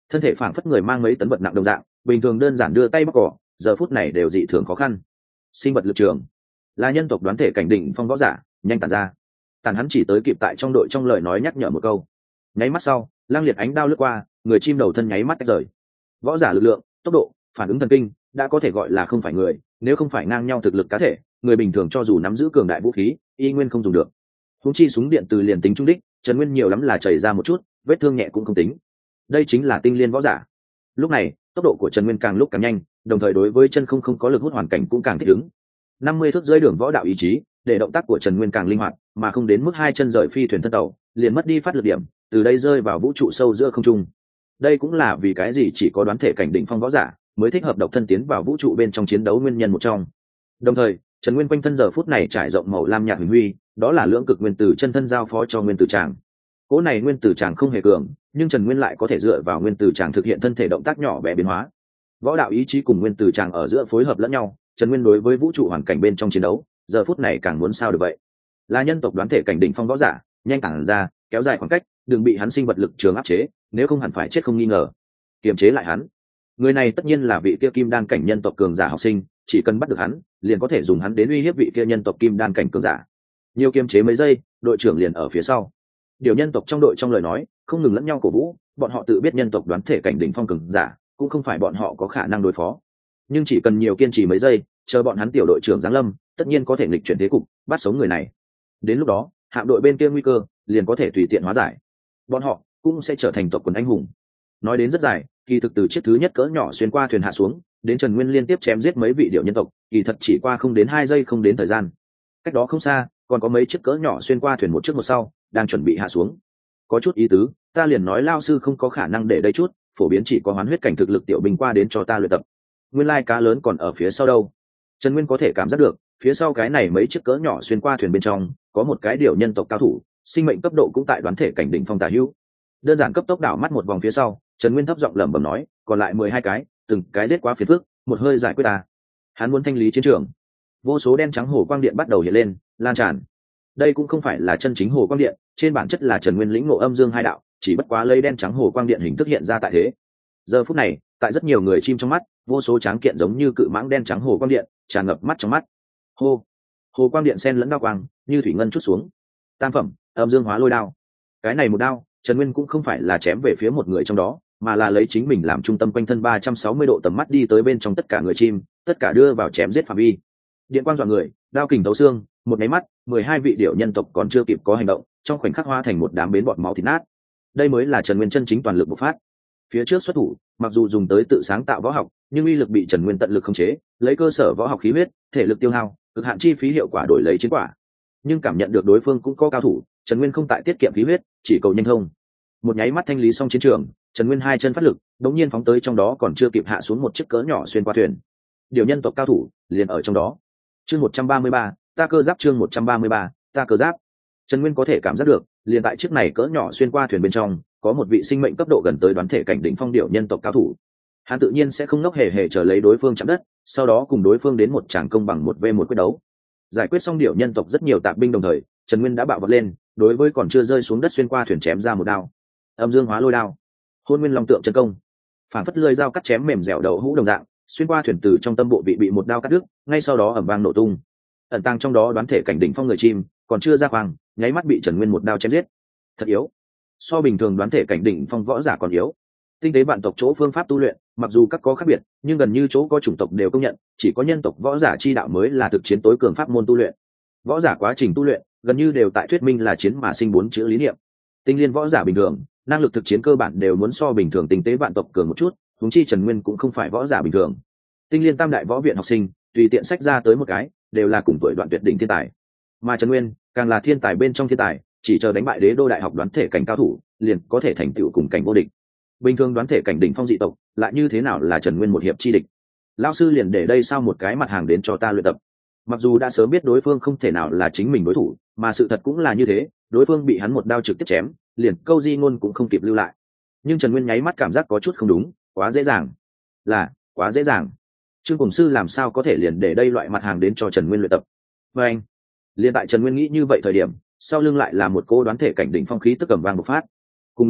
thân thể phảng phất người mang mấy tấn vật nặng đồng dạng, bình thường đơn giản đưa tay bóc cỏ, giờ phút này đều dị thường khó khăn. Sinh vật lực trường là nhân tộc đoán thể cảnh đỉnh phong võ giả, nhanh tản ra. Tàn hắn chỉ tới kịp tại trong đội trong lời nói nhắc nhở một câu. Nháy mắt sau, lang liệt ánh đao lướt qua, người chim đầu thân nháy mắt tách rời. Võ giả lực lượng, tốc độ, phản ứng thần kinh đã có thể gọi là không phải người, nếu không phải ngang nhau thực lực cá thể, người bình thường cho dù nắm giữ cường đại vũ khí, y nguyên không dùng được. Huống chi súng điện từ liền tính trung đích, Trần Nguyên nhiều lắm là chảy ra một chút, vết thương nhẹ cũng không tính. Đây chính là tinh liên võ giả. Lúc này, tốc độ của Trần Nguyên càng lúc càng nhanh, đồng thời đối với chân không không có lực hút hoàn cảnh cũng càng thích ứng. năm mươi thước dưới đường võ đạo ý chí, để động tác của Trần Nguyên càng linh hoạt, mà không đến mức hai chân rời phi thuyền thân tàu, liền mất đi phát lực điểm, từ đây rơi vào vũ trụ sâu giữa không trung. Đây cũng là vì cái gì chỉ có đoán thể cảnh đỉnh phong võ giả mới thích hợp độc thân tiến vào vũ trụ bên trong chiến đấu nguyên nhân một trong. Đồng thời, Trần Nguyên quanh thân giờ phút này trải rộng màu lam nhạt huyền huy, đó là lưỡng cực nguyên tử chân thân giao phó cho nguyên tử tràng. Cỗ này nguyên tử tràng không hề cường, nhưng Trần Nguyên lại có thể dựa vào nguyên tử tràng thực hiện thân thể động tác nhỏ bé biến hóa. Võ đạo ý chí cùng nguyên tử tràng ở giữa phối hợp lẫn nhau, Trần Nguyên đối với vũ trụ hoàn cảnh bên trong chiến đấu, giờ phút này càng muốn sao được vậy. Là nhân tộc đoán thể cảnh đỉnh phong võ giả, nhanh tản ra, kéo dài khoảng cách, đừng bị hắn sinh vật lực trường áp chế, nếu không hẳn phải chết không nghi ngờ. Kiềm chế lại hắn. Người này tất nhiên là vị kia kim đan cảnh nhân tộc cường giả học sinh, chỉ cần bắt được hắn, liền có thể dùng hắn đến uy hiếp vị kia nhân tộc kim đan cảnh cường giả. Nhiều kiềm chế mấy giây, đội trưởng liền ở phía sau. Điều nhân tộc trong đội trong lời nói, không ngừng lẫn nhau cổ vũ, bọn họ tự biết nhân tộc đoán thể cảnh đỉnh phong cường giả, cũng không phải bọn họ có khả năng đối phó. Nhưng chỉ cần nhiều kiên trì mấy giây, chờ bọn hắn tiểu đội trưởng giáng lâm, tất nhiên có thể nghịch chuyển thế cục, bắt sống người này. Đến lúc đó, hạm đội bên kia nguy cơ liền có thể tùy tiện hóa giải. Bọn họ cũng sẽ trở thành tộc quần anh hùng. Nói đến rất dài, kỳ thực từ chiếc thứ nhất cỡ nhỏ xuyên qua thuyền hạ xuống, đến Trần Nguyên liên tiếp chém giết mấy vị điệu nhân tộc, kỳ thật chỉ qua không đến hai giây không đến thời gian. Cách đó không xa, còn có mấy chiếc cỡ nhỏ xuyên qua thuyền một trước một sau, đang chuẩn bị hạ xuống. Có chút ý tứ, ta liền nói lao sư không có khả năng để đây chút, phổ biến chỉ có hoán huyết cảnh thực lực tiểu binh qua đến cho ta luyện tập. Nguyên lai cá lớn còn ở phía sau đâu. Trần Nguyên có thể cảm giác được, phía sau cái này mấy chiếc cỡ nhỏ xuyên qua thuyền bên trong, có một cái điệu nhân tộc cao thủ, sinh mệnh cấp độ cũng tại đoán thể cảnh đỉnh phong tả hữu. Đơn giản cấp tốc đảo mắt một vòng phía sau, Trần Nguyên thấp giọng lẩm bẩm nói, còn lại mười hai cái, từng cái giết quá phiền phức, một hơi giải quyết ta. Hắn muốn thanh lý chiến trường. Vô số đen trắng hồ quang điện bắt đầu hiện lên, lan tràn. Đây cũng không phải là chân chính hồ quang điện, trên bản chất là Trần Nguyên lĩnh ngộ âm dương hai đạo, chỉ bất quá lấy đen trắng hồ quang điện hình thức hiện ra tại thế. Giờ phút này, tại rất nhiều người chim trong mắt, vô số tráng kiện giống như cự mãng đen trắng hồ quang điện, tràn ngập mắt trong mắt. Hô, hồ quang điện xen lẫn đao quang, như thủy ngân chút xuống. Tam phẩm, âm dương hóa lôi đao. Cái này một đao, Trần Nguyên cũng không phải là chém về phía một người trong đó, mà là lấy chính mình làm trung tâm quanh thân ba trăm sáu mươi độ tầm mắt đi tới bên trong tất cả người chim, tất cả đưa vào chém giết phạm vi. Điện quang dọa người, đao kình thấu xương, một máy mắt, mười hai vị điểu nhân tộc còn chưa kịp có hành động, trong khoảnh khắc hóa thành một đám bến bọt máu thịt nát. Đây mới là Trần Nguyên chân chính toàn lực bộc phát. Phía trước xuất thủ, mặc dù dùng tới tự sáng tạo võ học, nhưng uy lực bị Trần Nguyên tận lực khống chế, lấy cơ sở võ học khí huyết, thể lực tiêu hao, cực hạn chi phí hiệu quả đổi lấy chiến quả. Nhưng cảm nhận được đối phương cũng có cao thủ, Trần Nguyên không tại tiết kiệm khí huyết, chỉ cầu nhanh thông. Một nháy mắt thanh lý xong chiến trường, Trần Nguyên hai chân phát lực, đống nhiên phóng tới trong đó còn chưa kịp hạ xuống một chiếc cỡ nhỏ xuyên qua thuyền. Điều nhân tộc cao thủ liền ở trong đó. Chương một trăm ba mươi ba, ta cơ giáp chương một trăm ba mươi ba, ta cơ giáp. Trần Nguyên có thể cảm giác được, liền tại chiếc này cỡ nhỏ xuyên qua thuyền bên trong, có một vị sinh mệnh cấp độ gần tới đoán thể cảnh đỉnh phong điểu nhân tộc cao thủ. Hắn tự nhiên sẽ không nốc hề hề chờ lấy đối phương chạm đất, sau đó cùng đối phương đến một tràng công bằng một v một quyết đấu. Giải quyết xong điểu nhân tộc rất nhiều tạp binh đồng thời, Trần Nguyên đã bạo vọt lên, đối với còn chưa rơi xuống đất xuyên qua thuyền chém ra một đao. Âm dương hóa lôi đao, hôn nguyên long tượng chân công, phản phất lưỡi dao cắt chém mềm dẻo đầu hũ đồng dạng, xuyên qua thuyền từ trong tâm bộ bị bị một đao cắt đứt, ngay sau đó ầm vang nổ tung. Ẩn tàng trong đó đoán thể cảnh đỉnh phong người chim, còn chưa ra khoang, nháy mắt bị Trần Nguyên một đao chém giết. Thật yếu, so bình thường đoán thể cảnh đỉnh phong võ giả còn yếu. Tinh tế vạn tộc chỗ phương pháp tu luyện, mặc dù các có khác biệt, nhưng gần như chỗ có chủng tộc đều công nhận, chỉ có nhân tộc võ giả chi đạo mới là thực chiến tối cường pháp môn tu luyện. Võ giả quá trình tu luyện, gần như đều tại thuyết minh là chiến mà sinh bốn chữ lý niệm. Tinh liên võ giả bình thường, năng lực thực chiến cơ bản đều muốn so bình thường tinh tế vạn tộc cường một chút, huống chi Trần Nguyên cũng không phải võ giả bình thường. Tinh liên tam đại võ viện học sinh, tùy tiện sách ra tới một cái, đều là cùng tuổi đoạn tuyệt đỉnh thiên tài. Mà Trần Nguyên, càng là thiên tài bên trong thiên tài, chỉ chờ đánh bại đế đô đại học đoán thể cảnh cao thủ, liền có thể thành tựu cùng cảnh vô địch. Bình thường đoán thể cảnh đỉnh phong dị tộc, lại như thế nào là Trần Nguyên một hiệp chi địch? Lão sư liền để đây sao một cái mặt hàng đến cho ta luyện tập. Mặc dù đã sớm biết đối phương không thể nào là chính mình đối thủ, mà sự thật cũng là như thế, đối phương bị hắn một đao trực tiếp chém, liền câu di ngôn cũng không kịp lưu lại. Nhưng Trần Nguyên nháy mắt cảm giác có chút không đúng, quá dễ dàng, là quá dễ dàng. Trương Cổng Sư làm sao có thể liền để đây loại mặt hàng đến cho Trần Nguyên luyện tập? Và anh, liền tại Trần Nguyên nghĩ như vậy thời điểm, sau lưng lại là một cô đoán thể cảnh đỉnh phong khí tức cầm vang bộc phát. Cùng lúc đó,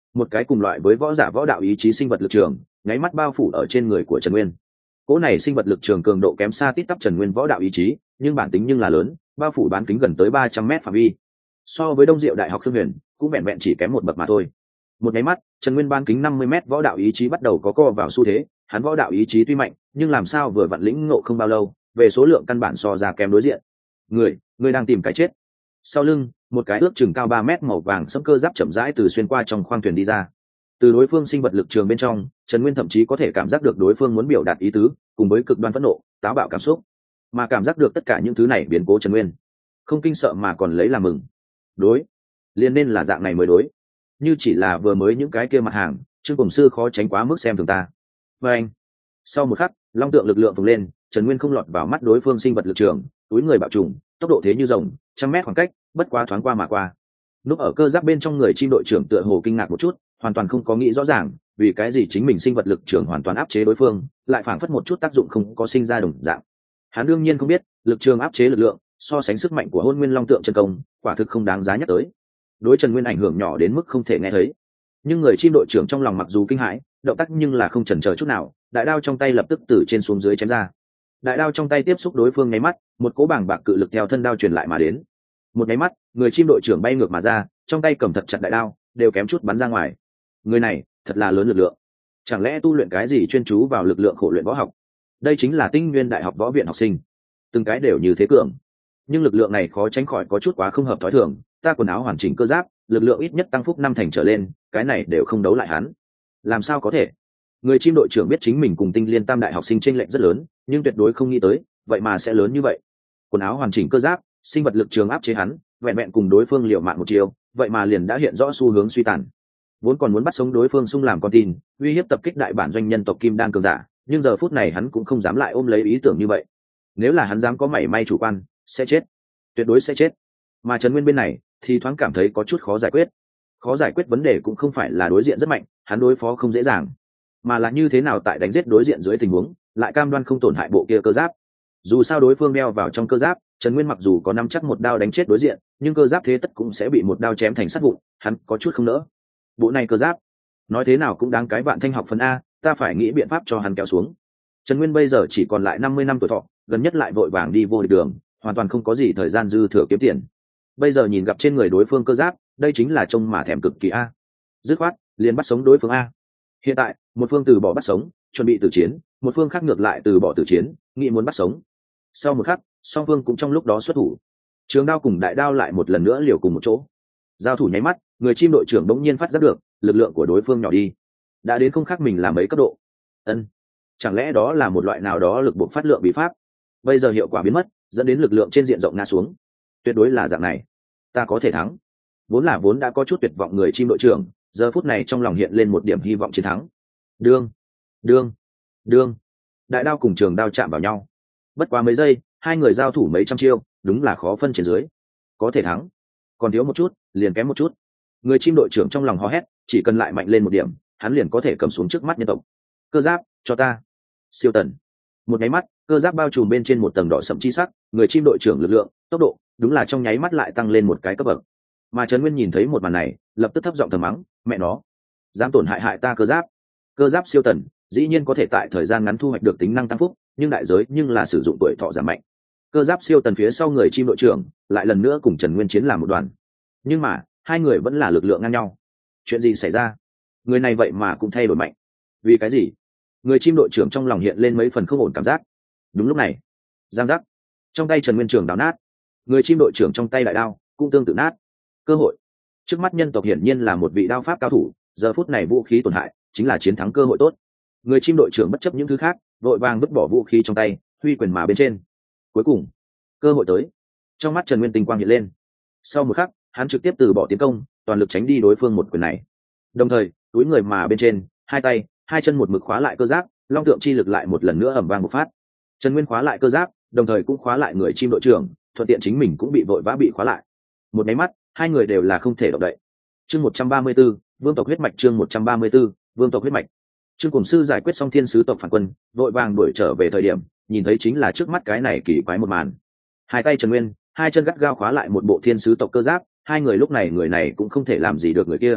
một cái cùng loại với võ giả võ đạo ý chí sinh vật lực trường nháy mắt bao phủ ở trên người của Trần Nguyên. Cỗ này sinh vật lực trường cường độ kém xa tít tắp Trần Nguyên võ đạo ý chí, nhưng bản tính nhưng là lớn, bao phủ bán kính gần tới ba trăm mét phạm vi. So với Đông Diệu Đại học Khương Huyền, cũng vẹn vẹn chỉ kém một bậc mà thôi. Một nháy mắt, Trần Nguyên bán kính năm mươi mét võ đạo ý chí bắt đầu có co vào xu thế, hắn võ đạo ý chí tuy mạnh, nhưng làm sao vừa vặn lĩnh ngộ không bao lâu, về số lượng căn bản so ra kém đối diện. Người, người đang tìm cái chết. Sau lưng, một cái ước chừng cao ba mét màu vàng sẫm cơ giáp chậm rãi từ xuyên qua trong khoang thuyền đi ra. Từ đối phương sinh vật lực trường bên trong, Trần Nguyên thậm chí có thể cảm giác được đối phương muốn biểu đạt ý tứ, cùng với cực đoan phẫn nộ, táo bạo cảm xúc. Mà cảm giác được tất cả những thứ này biến cố Trần Nguyên, không kinh sợ mà còn lấy làm mừng. Đối, liền nên là dạng này mới đối. Như chỉ là vừa mới những cái kia mặt hàng, Trương Cổng Sư khó tránh quá mức xem thường ta. Và anh, sau một khắc, long tượng lực lượng phồng lên, Trần Nguyên không lọt vào mắt đối phương sinh vật lực trường, túi người bạo trùng, tốc độ thế như rồng, trăm mét khoảng cách, bất quá thoáng qua mà qua. Núp ở cơ giáp bên trong người chim đội trưởng tựa hồ kinh ngạc một chút, hoàn toàn không có nghĩ rõ ràng vì cái gì chính mình sinh vật lực trường hoàn toàn áp chế đối phương, lại phảng phất một chút tác dụng không có sinh ra đồng dạng. Hắn đương nhiên không biết, lực trường áp chế lực lượng, so sánh sức mạnh của Hôn Nguyên Long Tượng chân công, quả thực không đáng giá nhắc tới. Đối Trần Nguyên ảnh hưởng nhỏ đến mức không thể nghe thấy. Nhưng người chim đội trưởng trong lòng mặc dù kinh hãi, động tác nhưng là không chần chờ chút nào, đại đao trong tay lập tức từ trên xuống dưới chém ra. Đại đao trong tay tiếp xúc đối phương nháy mắt, một cỗ bảng bạc cự lực theo thân đao truyền lại mà đến. Một nháy mắt, người chim đội trưởng bay ngược mà ra, trong tay cầm thật chặt đại đao, đều kém chút bắn ra ngoài. Người này, thật là lớn lực lượng. Chẳng lẽ tu luyện cái gì chuyên chú vào lực lượng khổ luyện võ học? Đây chính là Tinh Nguyên Đại học Võ viện học sinh, từng cái đều như thế cường. Nhưng lực lượng này khó tránh khỏi có chút quá không hợp thói thường, ta quần áo hoàn chỉnh cơ giáp, lực lượng ít nhất tăng phúc năm thành trở lên, cái này đều không đấu lại hắn. Làm sao có thể? Người chim đội trưởng biết chính mình cùng Tinh Liên Tam đại học sinh chênh lệch rất lớn, nhưng tuyệt đối không nghĩ tới, vậy mà sẽ lớn như vậy. Quần áo hoàn chỉnh cơ giáp, sinh vật lực trường áp chế hắn, vẹn vẹn cùng đối phương liều mạng một chiều, vậy mà liền đã hiện rõ xu hướng suy tàn. Vốn còn muốn bắt sống đối phương xung làm con tin, uy hiếp tập kích đại bản doanh nhân tộc Kim Đan cường giả, nhưng giờ phút này hắn cũng không dám lại ôm lấy ý tưởng như vậy. Nếu là hắn dám có mảy may chủ quan, sẽ chết, tuyệt đối sẽ chết. Mà Trần Nguyên bên này thì thoáng cảm thấy có chút khó giải quyết. Khó giải quyết vấn đề cũng không phải là đối diện rất mạnh, hắn đối phó không dễ dàng, mà là như thế nào tại đánh giết đối diện dưới tình huống, lại cam đoan không tổn hại bộ kia cơ giáp. Dù sao đối phương đeo vào trong cơ giáp, Trần Nguyên mặc dù có nắm chắc một đao đánh chết đối diện, nhưng cơ giáp thế tất cũng sẽ bị một đao chém thành sắt vụn, hắn có chút không nỡ. Bộ này cơ giáp, nói thế nào cũng đáng cái vạn thanh học phần a, ta phải nghĩ biện pháp cho hắn kéo xuống. Trần Nguyên bây giờ chỉ còn lại năm mươi năm tuổi thọ, gần nhất lại vội vàng đi vô địch đường, hoàn toàn không có gì thời gian dư thừa kiếm tiền. Bây giờ nhìn gặp trên người đối phương cơ giáp, đây chính là trông mà thèm cực kỳ a. Dứt khoát, liền bắt sống đối phương a. Hiện tại, một phương từ bỏ bắt sống, chuẩn bị tử chiến, một phương khác ngược lại từ bỏ tử chiến, nghĩ muốn bắt sống. Sau một khắc, song phương cũng trong lúc đó xuất thủ. Trường đao cùng đại đao lại một lần nữa liều cùng một chỗ. Giao thủ nháy mắt, người chim đội trưởng bỗng nhiên phát giác được, lực lượng của đối phương nhỏ đi, đã đến không khác mình là mấy cấp độ. Ân, chẳng lẽ đó là một loại nào đó lực buộc phát lượng bí pháp? Bây giờ hiệu quả biến mất, dẫn đến lực lượng trên diện rộng ngã xuống. Tuyệt đối là dạng này, ta có thể thắng. Vốn là vốn đã có chút tuyệt vọng người chim đội trưởng, giờ phút này trong lòng hiện lên một điểm hy vọng chiến thắng. Đương, đương, đương, đại đao cùng trường đao chạm vào nhau. Bất quá mấy giây, hai người giao thủ mấy trăm chiêu, đúng là khó phân trên dưới. Có thể thắng, còn thiếu một chút, liền kém một chút. Người chim đội trưởng trong lòng hò hét, chỉ cần lại mạnh lên một điểm, hắn liền có thể cầm xuống trước mắt nhân tộc. Cơ giáp, cho ta. Siêu tần. Một nháy mắt, cơ giáp bao trùm bên trên một tầng đỏ sẫm chi sắc, người chim đội trưởng lực lượng, tốc độ, đúng là trong nháy mắt lại tăng lên một cái cấp bậc. Mà Trần Nguyên nhìn thấy một màn này, lập tức thấp giọng thầm mắng, mẹ nó, dám tổn hại hại ta cơ giáp. Cơ giáp siêu tần, dĩ nhiên có thể tại thời gian ngắn thu hoạch được tính năng tăng phúc, nhưng đại giới nhưng là sử dụng tuổi thọ giảm mạnh. Cơ giáp siêu tần phía sau người chim đội trưởng lại lần nữa cùng Trần Nguyên chiến làm một đoàn. Nhưng mà, hai người vẫn là lực lượng ngang nhau. Chuyện gì xảy ra? Người này vậy mà cũng thay đổi mạnh. Vì cái gì? Người chim đội trưởng trong lòng hiện lên mấy phần không ổn cảm giác. Đúng lúc này, giang giác, trong tay Trần Nguyên trường đào nát. Người chim đội trưởng trong tay đại đao cũng tương tự nát. Cơ hội. Trước mắt nhân tộc hiển nhiên là một vị đao pháp cao thủ, giờ phút này vũ khí tổn hại, chính là chiến thắng cơ hội tốt. Người chim đội trưởng bất chấp những thứ khác, vội vàng vứt bỏ vũ khí trong tay, huy quyền mà bên trên. Cuối cùng, cơ hội tới. Trong mắt Trần Nguyên tinh quang hiện lên. Sau một khắc, hắn trực tiếp từ bỏ tiến công, toàn lực tránh đi đối phương một quyền này. Đồng thời, túi người mà bên trên, hai tay, hai chân một mực khóa lại cơ giáp, long tượng chi lực lại một lần nữa ầm vang một phát. Trần Nguyên khóa lại cơ giáp, đồng thời cũng khóa lại người chim đội trưởng, thuận tiện chính mình cũng bị vội vã bị khóa lại. Một máy mắt, hai người đều là không thể động đậy. Chương một trăm ba mươi 134, Vương tộc huyết mạch chương một trăm ba mươi 134, Vương tộc huyết mạch. Trương Cổn Sư giải quyết xong thiên sứ tộc phản quân, vội vàng đuổi trở về thời điểm, nhìn thấy chính là trước mắt cái này kỳ quái một màn. Hai tay Trần Nguyên, hai chân gắt gao khóa lại một bộ thiên sứ tộc cơ giáp, hai người lúc này người này cũng không thể làm gì được người kia.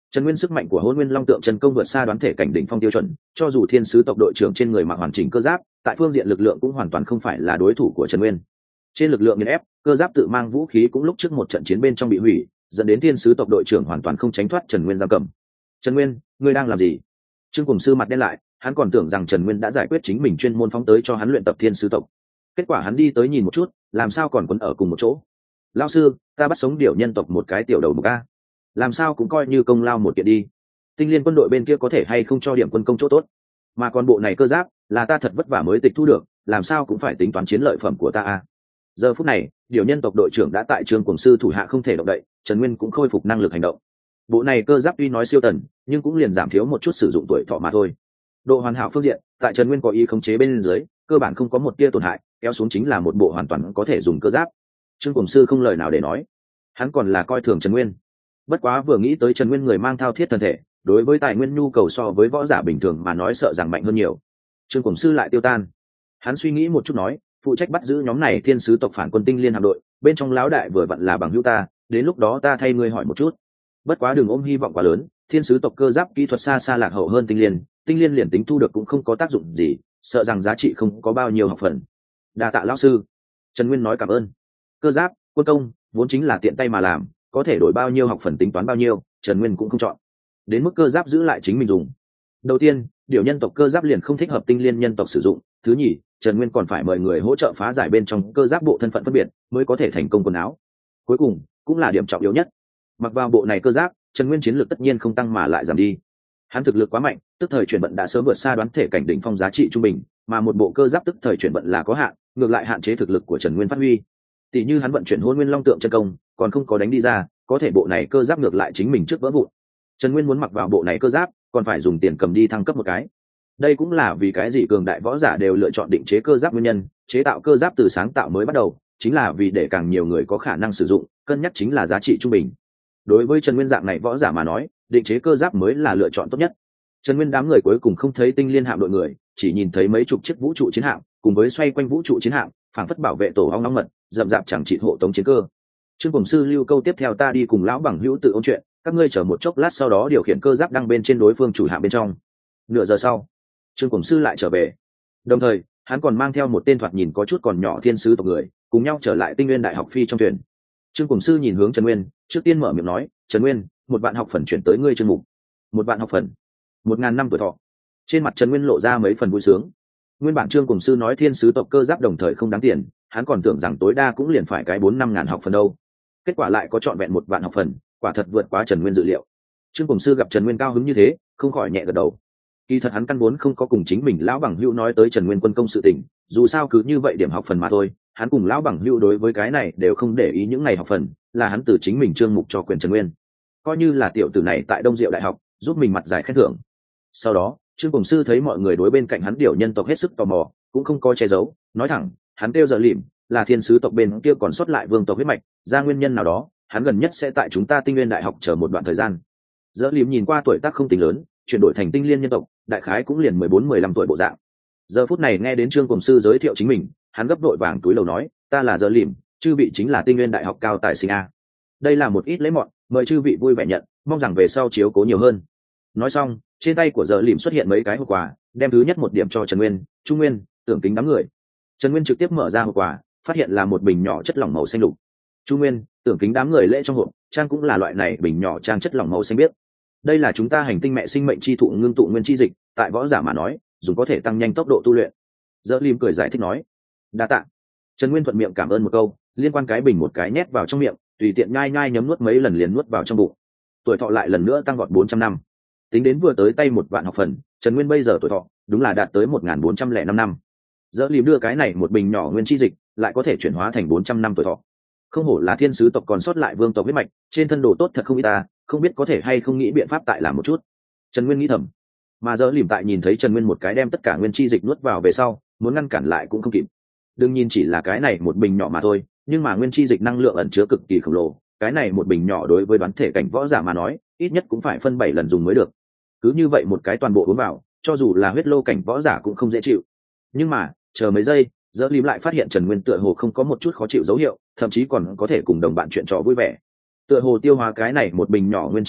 Trần Nguyên sức mạnh của Hỗn Nguyên Long Tượng chân công vượt xa đoán thể cảnh đỉnh phong tiêu chuẩn, cho dù thiên sứ tộc đội trưởng trên người mặc hoàn chỉnh cơ giáp, tại phương diện lực lượng cũng hoàn toàn không phải là đối thủ của Trần Nguyên. Trên lực lượng nghiền ép, cơ giáp tự mang vũ khí cũng lúc trước một trận chiến bên trong bị hủy, dẫn đến thiên sứ tộc đội trưởng hoàn toàn không tránh thoát Trần Nguyên giam cầm. Trần Nguyên, ngươi đang làm gì? Trương Cùng Sư mặt đen lại, hắn còn tưởng rằng Trần Nguyên đã giải quyết chính mình chuyên môn phóng tới cho hắn luyện tập thiên sứ tộc. Kết quả hắn đi tới nhìn một chút, làm sao còn quấn ở cùng một chỗ? Lão sư, ta bắt sống điểu nhân tộc một cái tiểu đầu mục a, làm sao cũng coi như công lao một kiện đi. Tinh Liên quân đội bên kia có thể hay không cho điểm quân công chỗ tốt, mà còn bộ này cơ giáp là ta thật vất vả mới tịch thu được, làm sao cũng phải tính toán chiến lợi phẩm của ta a. Giờ phút này, điểu nhân tộc đội trưởng đã tại Trương Cuồng Sư thủ hạ không thể động đậy, Trần Nguyên cũng khôi phục năng lực hành động. Bộ này cơ giáp tuy nói siêu tần, nhưng cũng liền giảm thiếu một chút sử dụng tuổi thọ mà thôi. Độ hoàn hảo phương diện, tại Trần Nguyên có ý khống chế bên dưới, cơ bản không có một tia tổn hại, kéo xuống chính là một bộ hoàn toàn có thể dùng cơ giáp. Trương Cuồng Sư không lời nào để nói, hắn còn là coi thường Trần Nguyên. Bất quá vừa nghĩ tới Trần Nguyên người mang thao thiết thân thể, đối với tài nguyên nhu cầu so với võ giả bình thường mà nói sợ rằng mạnh hơn nhiều. Trương Cuồng Sư lại tiêu tan. Hắn suy nghĩ một chút nói, phụ trách bắt giữ nhóm này thiên sứ tộc phản quân Tinh Liên hạm đội, bên trong lão đại vừa vặn là bằng hữu ta, đến lúc đó ta thay ngươi hỏi một chút. Bất quá đừng ôm hy vọng quá lớn, thiên sứ tộc cơ giáp kỹ thuật xa xa lạc hậu hơn Tinh Liên, Tinh Liên liền tính thu được cũng không có tác dụng gì, sợ rằng giá trị không có bao nhiêu học phần. Đa tạ lão sư. Trần Nguyên nói cảm ơn. Cơ giáp, quân công, vốn chính là tiện tay mà làm, có thể đổi bao nhiêu học phần tính toán bao nhiêu, Trần Nguyên cũng không chọn. Đến mức cơ giáp giữ lại chính mình dùng. Đầu tiên, điều nhân tộc cơ giáp liền không thích hợp Tinh Liên nhân tộc sử dụng. Thứ nhì, Trần Nguyên còn phải mời người hỗ trợ phá giải bên trong cơ giáp bộ thân phận phân biệt, mới có thể thành công quần áo. Cuối cùng, cũng là điểm trọng yếu nhất. Mặc vào bộ này cơ giáp, Trần Nguyên chiến lược tất nhiên không tăng mà lại giảm đi. Hắn thực lực quá mạnh, tức thời chuyển vận đã sớm vượt xa đoán thể cảnh đỉnh phong giá trị trung bình, mà một bộ cơ giáp tức thời chuyển vận là có hạn, ngược lại hạn chế thực lực của Trần Nguyên phát huy. Tỷ như hắn vận chuyển Hỗn Nguyên Long Tượng chân công, còn không có đánh đi ra, có thể bộ này cơ giáp ngược lại chính mình trước vỡ vụn. Trần Nguyên muốn mặc vào bộ này cơ giáp, còn phải dùng tiền cầm đi thăng cấp một cái. Đây cũng là vì cái gì cường đại võ giả đều lựa chọn định chế cơ giáp nguyên nhân, chế tạo cơ giáp từ sáng tạo mới bắt đầu, chính là vì để càng nhiều người có khả năng sử dụng, cân nhắc chính là giá trị trung bình. Đối với Trần Nguyên dạng này võ giả mà nói, định chế cơ giáp mới là lựa chọn tốt nhất. Trần Nguyên đám người cuối cùng không thấy Tinh Liên hạm đội người, chỉ nhìn thấy mấy chục chiếc vũ trụ chiến hạm, cùng với xoay quanh vũ trụ chiến hạm, phảng phất bảo vệ tổ ong nóng mật, rậm rạp chẳng trị hộ tống chiến cơ. Trương Cuồng Sư lưu câu tiếp theo ta đi cùng lão bằng hữu tự ôn chuyện, các ngươi chờ một chốc lát sau đó điều khiển cơ giáp đăng bên trên đối phương chủ hạm bên trong. Nửa giờ sau, Trương Cuồng Sư lại trở về. Đồng thời, hắn còn mang theo một tên thoạt nhìn có chút còn nhỏ thiên sứ tộc người, cùng nhau trở lại Tinh Nguyên Đại học phi trong thuyền. Trương Cuồng Sư nhìn hướng Trần Nguyên, trước tiên mở miệng nói, "Trần Nguyên, một vạn học phần chuyển tới ngươi Trương Mục." Một vạn học phần, một ngàn năm tuổi thọ. Trên mặt Trần Nguyên lộ ra mấy phần vui sướng. Nguyên bản Trương Cuồng Sư nói thiên sứ tộc cơ giáp đồng thời không đáng tiền, hắn còn tưởng rằng tối đa cũng liền phải cái bốn năm ngàn học phần đâu. Kết quả lại có trọn vẹn một vạn học phần, quả thật vượt quá Trần Nguyên dự liệu. Trương Cuồng Sư gặp Trần Nguyên cao hứng như thế, không khỏi nhẹ gật đầu. Kỳ thật hắn căn vốn không có cùng chính mình lão bằng hữu nói tới Trần Nguyên quân công sự tình, dù sao cứ như vậy điểm học phần mà thôi, hắn cùng lão bằng hữu đối với cái này đều không để ý những ngày học phần, là hắn từ chính mình Trương Mục cho quyền Trần Nguyên. Coi như là tiểu tử này tại Đông Diệu Đại học, giúp mình mặt giải khen thưởng. Sau đó, Trương Cuồng Sư thấy mọi người đối bên cạnh hắn điều nhân tộc hết sức tò mò, cũng không có che giấu, nói thẳng, hắn kêu giờ lỉm, là thiên sứ tộc bên kia còn sót lại vương tộc huyết mạch, ra nguyên nhân nào đó, hắn gần nhất sẽ tại chúng ta Tinh Nguyên Đại học chờ một đoạn thời gian. Giờ lỉm nhìn qua tuổi tác không tính lớn, chuyển đổi thành Tinh Liên nhân tộc, đại khái cũng liền mười bốn mười lăm tuổi bộ dạng. Giờ phút này nghe đến Trương Cuồng Sư giới thiệu chính mình, hắn gấp đội vàng túi lầu nói, ta là giờ lỉm, chư vị chính là Tinh Nguyên Đại học cao tài sinh a. Đây là một ít lễ mọn, mời chư vị vui vẻ nhận, mong rằng về sau chiếu cố nhiều hơn. Nói xong, trên tay của giờ lỉm xuất hiện mấy cái hộp quà, đem thứ nhất một điểm cho Trần Nguyên, Trung Nguyên, Tưởng Kính đám người. Trần Nguyên trực tiếp mở ra hộp quà, phát hiện là một bình nhỏ chất lỏng màu xanh lục. Trung Nguyên, Tưởng Kính đám người lễ trong hộp, trang cũng là loại này bình nhỏ trang chất lỏng màu xanh biếc. Đây là chúng ta hành tinh mẹ sinh mệnh chi thụ ngưng tụ nguyên chi dịch, tại võ giả mà nói, dùng có thể tăng nhanh tốc độ tu luyện. Giờ lỉm cười giải thích nói, đa tạ. Trần Nguyên thuận miệng cảm ơn một câu, liên quan cái bình một cái nhét vào trong miệng, tùy tiện nhai nhai nhấm nuốt mấy lần liền nuốt vào trong bụng. Tuổi thọ lại lần nữa tăng vọt bốn trăm năm. Tính đến vừa tới tay một vạn học phần, Trần Nguyên bây giờ tuổi thọ đúng là đạt tới một nghìn bốn trăm lẻ năm năm. Giờ lìm đưa cái này một bình nhỏ nguyên chi dịch, lại có thể chuyển hóa thành bốn trăm năm tuổi thọ. Không hổ là thiên sứ tộc còn sót lại vương tộc huyết mạch, trên thân đồ tốt thật không ít ta, không biết có thể hay không nghĩ biện pháp tại làm một chút. Trần Nguyên nghĩ thầm. Mà giờ lìm tại nhìn thấy Trần Nguyên một cái đem tất cả nguyên chi dịch nuốt vào về sau, muốn ngăn cản lại cũng không kịp. Đương nhiên chỉ là cái này một bình nhỏ mà thôi, nhưng mà nguyên chi dịch năng lượng ẩn chứa cực kỳ khổng lồ, cái này một bình nhỏ đối với đoán thể cảnh võ giả mà nói, ít nhất cũng phải phân bảy lần dùng mới được. Cứ như vậy một cái toàn bộ uống vào, cho dù là huyết lô cảnh võ giả cũng không dễ chịu. Nhưng mà, chờ mấy giây, Dỡ Lim lại phát hiện Trần Nguyên tựa hồ không có một chút khó chịu dấu hiệu, thậm chí còn có thể cùng đồng bạn chuyện trò vui vẻ. Tựa hồ tiêu hóa cái này một bình nhỏ nguyên chi dịch,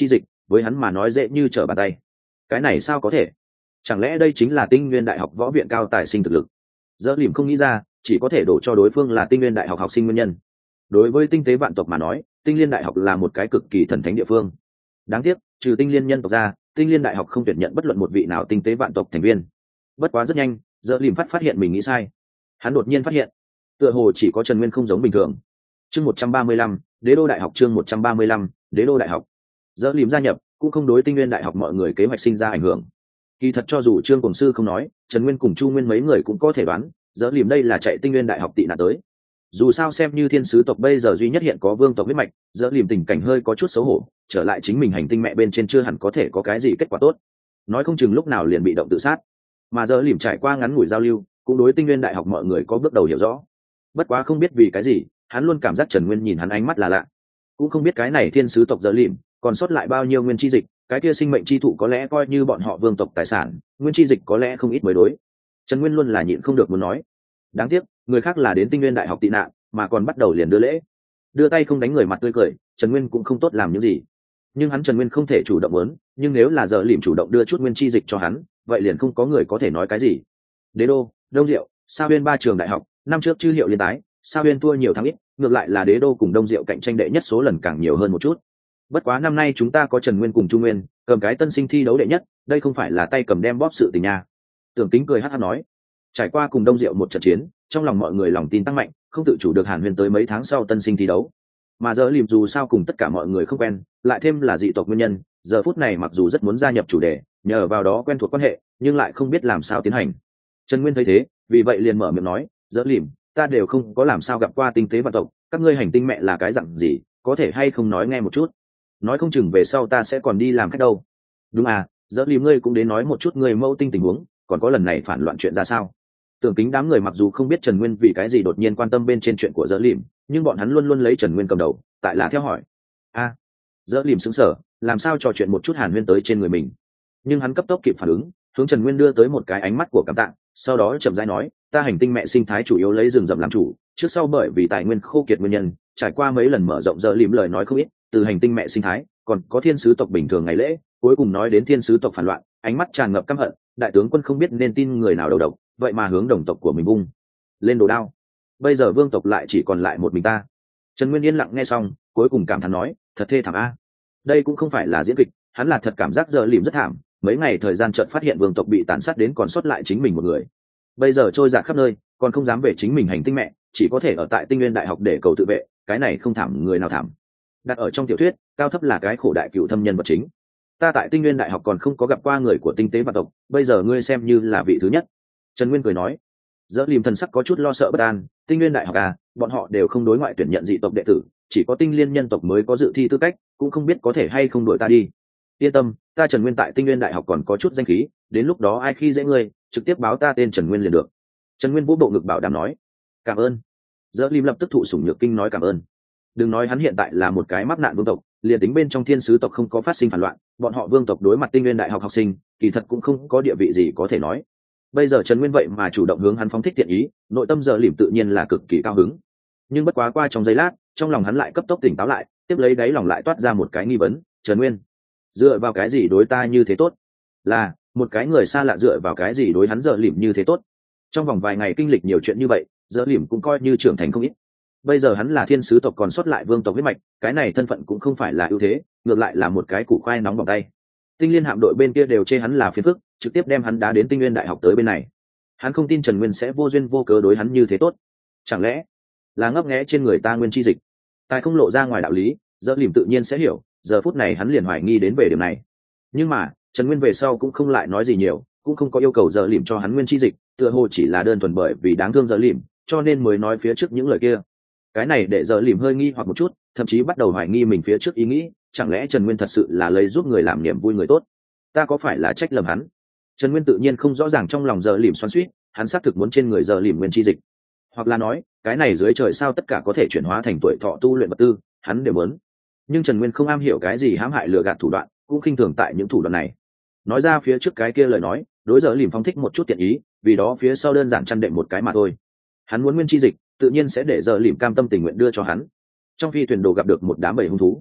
với hắn mà nói dễ như trở bàn tay. Cái này sao có thể? Chẳng lẽ đây chính là Tinh Nguyên Đại học võ viện cao tài sinh thực lực? Dỡ lìm không nghĩ ra, chỉ có thể đổ cho đối phương là Tinh Nguyên Đại học học sinh nguyên nhân. Đối với tinh tế vạn tộc mà nói, Tinh Liên Đại học là một cái cực kỳ thần thánh địa phương. Đáng tiếc, trừ Tinh Liên nhân tộc ra, Tinh Liên Đại học không tuyển nhận bất luận một vị nào tinh tế vạn tộc thành viên. Bất quá rất nhanh, Dỡ lìm phát phát hiện mình nghĩ sai. Hắn đột nhiên phát hiện, tựa hồ chỉ có Trần Nguyên không giống bình thường. Chương một trăm ba mươi lăm, Đế đô đại học chương một trăm ba mươi lăm, Đế đô đại học. Dỡ lìm gia nhập, cũng không đối Tinh Nguyên Đại học mọi người kế hoạch sinh ra ảnh hưởng. Kỳ thật cho dù Trương Cổng sư không nói, Trần Nguyên cùng Chu Nguyên mấy người cũng có thể đoán, Dỡ lìm đây là chạy Tinh Nguyên Đại học tị nạn tới. Dù sao xem như thiên sứ tộc bây giờ duy nhất hiện có vương tộc huyết mạch, Dỡ lìm tình cảnh hơi có chút xấu hổ, trở lại chính mình hành tinh mẹ bên trên chưa hẳn có thể có cái gì kết quả tốt. Nói không chừng lúc nào liền bị động tự sát. Mà Dỡ lìm trải qua ngắn ngủi giao lưu, cũng đối Tinh Nguyên Đại học mọi người có bước đầu hiểu rõ. Bất quá không biết vì cái gì, hắn luôn cảm giác Trần Nguyên nhìn hắn ánh mắt là lạ. Cũng không biết cái này thiên sứ tộc Dỡ lìm còn sót lại bao nhiêu nguyên chi dịch, cái kia sinh mệnh chi thụ có lẽ coi như bọn họ vương tộc tài sản, nguyên chi dịch có lẽ không ít mới đối. Trần Nguyên luôn là nhịn không được muốn nói. Đáng tiếc, người khác là đến Tinh Nguyên Đại học tị nạn, mà còn bắt đầu liền đưa lễ. Đưa tay không đánh người mặt tươi cười, Trần Nguyên cũng không tốt làm những gì. Nhưng hắn Trần Nguyên không thể chủ động muốn, nhưng nếu là Dỡ lìm chủ động đưa chút nguyên chi dịch cho hắn, vậy liền không có người có thể nói cái gì. Đế đô, Đông Diệu, Sa Huyên ba trường đại học, năm trước chư hiệu liên tái, Sa Huyên thua nhiều thắng ít, ngược lại là Đế đô cùng Đông Diệu cạnh tranh đệ nhất số lần càng nhiều hơn một chút. Bất quá năm nay chúng ta có Trần Nguyên cùng Trung Nguyên, cầm cái tân sinh thi đấu đệ nhất, đây không phải là tay cầm đem bóp sự tình nha. Tưởng Kính cười hắt hắt nói, trải qua cùng Đông Diệu một trận chiến, trong lòng mọi người lòng tin tăng mạnh, không tự chủ được hàn huyên tới mấy tháng sau tân sinh thi đấu. Mà Dỡ lìm dù sao cùng tất cả mọi người không quen, lại thêm là dị tộc nguyên nhân, giờ phút này mặc dù rất muốn gia nhập chủ đề, nhờ vào đó quen thuộc quan hệ, nhưng lại không biết làm sao tiến hành. Trần Nguyên thấy thế, vì vậy liền mở miệng nói, Dỡ lìm, ta đều không có làm sao gặp qua tinh tế vạn tộc, các ngươi hành tinh mẹ là cái dạng gì, có thể hay không nói nghe một chút? Nói không chừng về sau ta sẽ còn đi làm khách đâu. Đúng à, Dỡ lìm ngươi cũng đến nói một chút người mẫu tinh tình huống, còn có lần này phản loạn chuyện ra sao? Tưởng Kính đám người mặc dù không biết Trần Nguyên vì cái gì đột nhiên quan tâm bên trên chuyện của Dỡ lìm, nhưng bọn hắn luôn luôn lấy Trần Nguyên cầm đầu, tại là theo hỏi. A, à, Dỡ lìm sững sờ, làm sao trò chuyện một chút hàn huyên tới trên người mình? Nhưng hắn cấp tốc kịp phản ứng, hướng Trần Nguyên đưa tới một cái ánh mắt của cảm tạ, sau đó chậm rãi nói, ta hành tinh mẹ sinh thái chủ yếu lấy rừng rậm làm chủ, trước sau bởi vì tài nguyên khô kiệt nguyên nhân, trải qua mấy lần mở rộng Dỡ lìm lời nói không ít, từ hành tinh mẹ sinh thái, còn có thiên sứ tộc bình thường ngày lễ, cuối cùng nói đến thiên sứ tộc phản loạn, ánh mắt tràn ngập căm hận, đại tướng quân không biết nên tin người nào đầu độc, vậy mà hướng đồng tộc của mình vung lên đồ đao. Bây giờ vương tộc lại chỉ còn lại một mình ta. Trần Nguyên yên lặng nghe xong, cuối cùng cảm thán nói, thật thê thảm a. Đây cũng không phải là diễn kịch, hắn là thật cảm giác Dỡ lìm rất thảm, mấy ngày thời gian chợt phát hiện vương tộc bị tàn sát đến còn sót lại chính mình một người. Bây giờ trôi dạt khắp nơi, còn không dám về chính mình hành tinh mẹ, chỉ có thể ở tại Tinh Nguyên Đại học để cầu tự vệ, cái này không thảm người nào thảm. Đặt ở trong tiểu thuyết, cao thấp là cái khổ đại cựu thâm nhân vật chính. Ta tại Tinh Nguyên Đại học còn không có gặp qua người của tinh tế vạn tộc, bây giờ ngươi xem như là vị thứ nhất. Trần Nguyên cười nói. Dỡ lìm thần sắc có chút lo sợ bất an, Tinh Nguyên Đại học à, bọn họ đều không đối ngoại tuyển nhận dị tộc đệ tử, chỉ có Tinh Liên nhân tộc mới có dự thi tư cách, cũng không biết có thể hay không đuổi ta đi. Yên tâm, ta Trần Nguyên tại Tinh Nguyên Đại học còn có chút danh khí, đến lúc đó ai khi dễ ngươi, trực tiếp báo ta tên Trần Nguyên liền được. Trần Nguyên vỗ bộ ngực bảo đảm nói. Cảm ơn. Dỡ lìm lập tức thụ sủng nhược kinh nói cảm ơn. Đừng nói hắn hiện tại là một cái mắc nạn vương tộc, liền tính bên trong thiên sứ tộc không có phát sinh phản loạn, bọn họ vương tộc đối mặt Tinh Nguyên Đại học học sinh, kỳ thật cũng không có địa vị gì có thể nói. Bây giờ Trần Nguyên vậy mà chủ động hướng hắn phóng thích thiện ý, nội tâm Dỡ lìm tự nhiên là cực kỳ cao hứng. Nhưng bất quá qua trong giây lát, trong lòng hắn lại cấp tốc tỉnh táo lại, tiếp lấy đáy lòng lại toát ra một cái nghi vấn, Trần Nguyên, dựa vào cái gì đối ta như thế tốt? Là một cái người xa lạ dựa vào cái gì đối hắn Dỡ lìm như thế tốt? Trong vòng vài ngày kinh lịch nhiều chuyện như vậy, Dỡ lìm cũng coi như trưởng thành không ít. Bây giờ hắn là thiên sứ tộc còn sót lại vương tộc huyết mạch, cái này thân phận cũng không phải là ưu thế, ngược lại là một cái củ khoai nóng bỏng tay. Tinh Liên hạm đội bên kia đều chê hắn là phiền phức, trực tiếp đem hắn đá đến Tinh Nguyên Đại học tới bên này. Hắn không tin Trần Nguyên sẽ vô duyên vô cớ đối hắn như thế tốt. Chẳng lẽ là ngấp nghé trên người ta nguyên chi dịch? Tài không lộ ra ngoài đạo lý, Dỡ lìm tự nhiên sẽ hiểu, giờ phút này hắn liền hoài nghi đến về điểm này. Nhưng mà Trần Nguyên về sau cũng không lại nói gì nhiều, cũng không có yêu cầu Dỡ lìm cho hắn nguyên chi dịch, tựa hồ chỉ là đơn thuần bởi vì đáng thương Dỡ lìm, cho nên mới nói phía trước những lời kia. Cái này để Dỡ lìm hơi nghi hoặc một chút, thậm chí bắt đầu hoài nghi mình phía trước ý nghĩ, chẳng lẽ Trần Nguyên thật sự là lấy giúp người làm niềm vui người tốt? Ta có phải là trách lầm hắn? Trần Nguyên tự nhiên không rõ ràng trong lòng Dỡ lìm xoắn xuýt, hắn xác thực muốn trên người Dỡ lìm nguyên chi dịch, hoặc là nói cái này dưới trời sao tất cả có thể chuyển hóa thành tuổi thọ tu luyện vật tư, hắn đều muốn. Nhưng Trần Nguyên không am hiểu cái gì hãm hại lừa gạt thủ đoạn, cũng khinh thường tại những thủ đoạn này. Nói ra phía trước cái kia lời nói, đối Dỡ lìm phong thích một chút tiện ý, vì đó phía sau đơn giản chăn đệm một cái mà thôi. Hắn muốn nguyên chi dịch, tự nhiên sẽ để Dỡ lìm cam tâm tình nguyện đưa cho hắn. Trong phi thuyền đồ gặp được một đám bầy hung thú,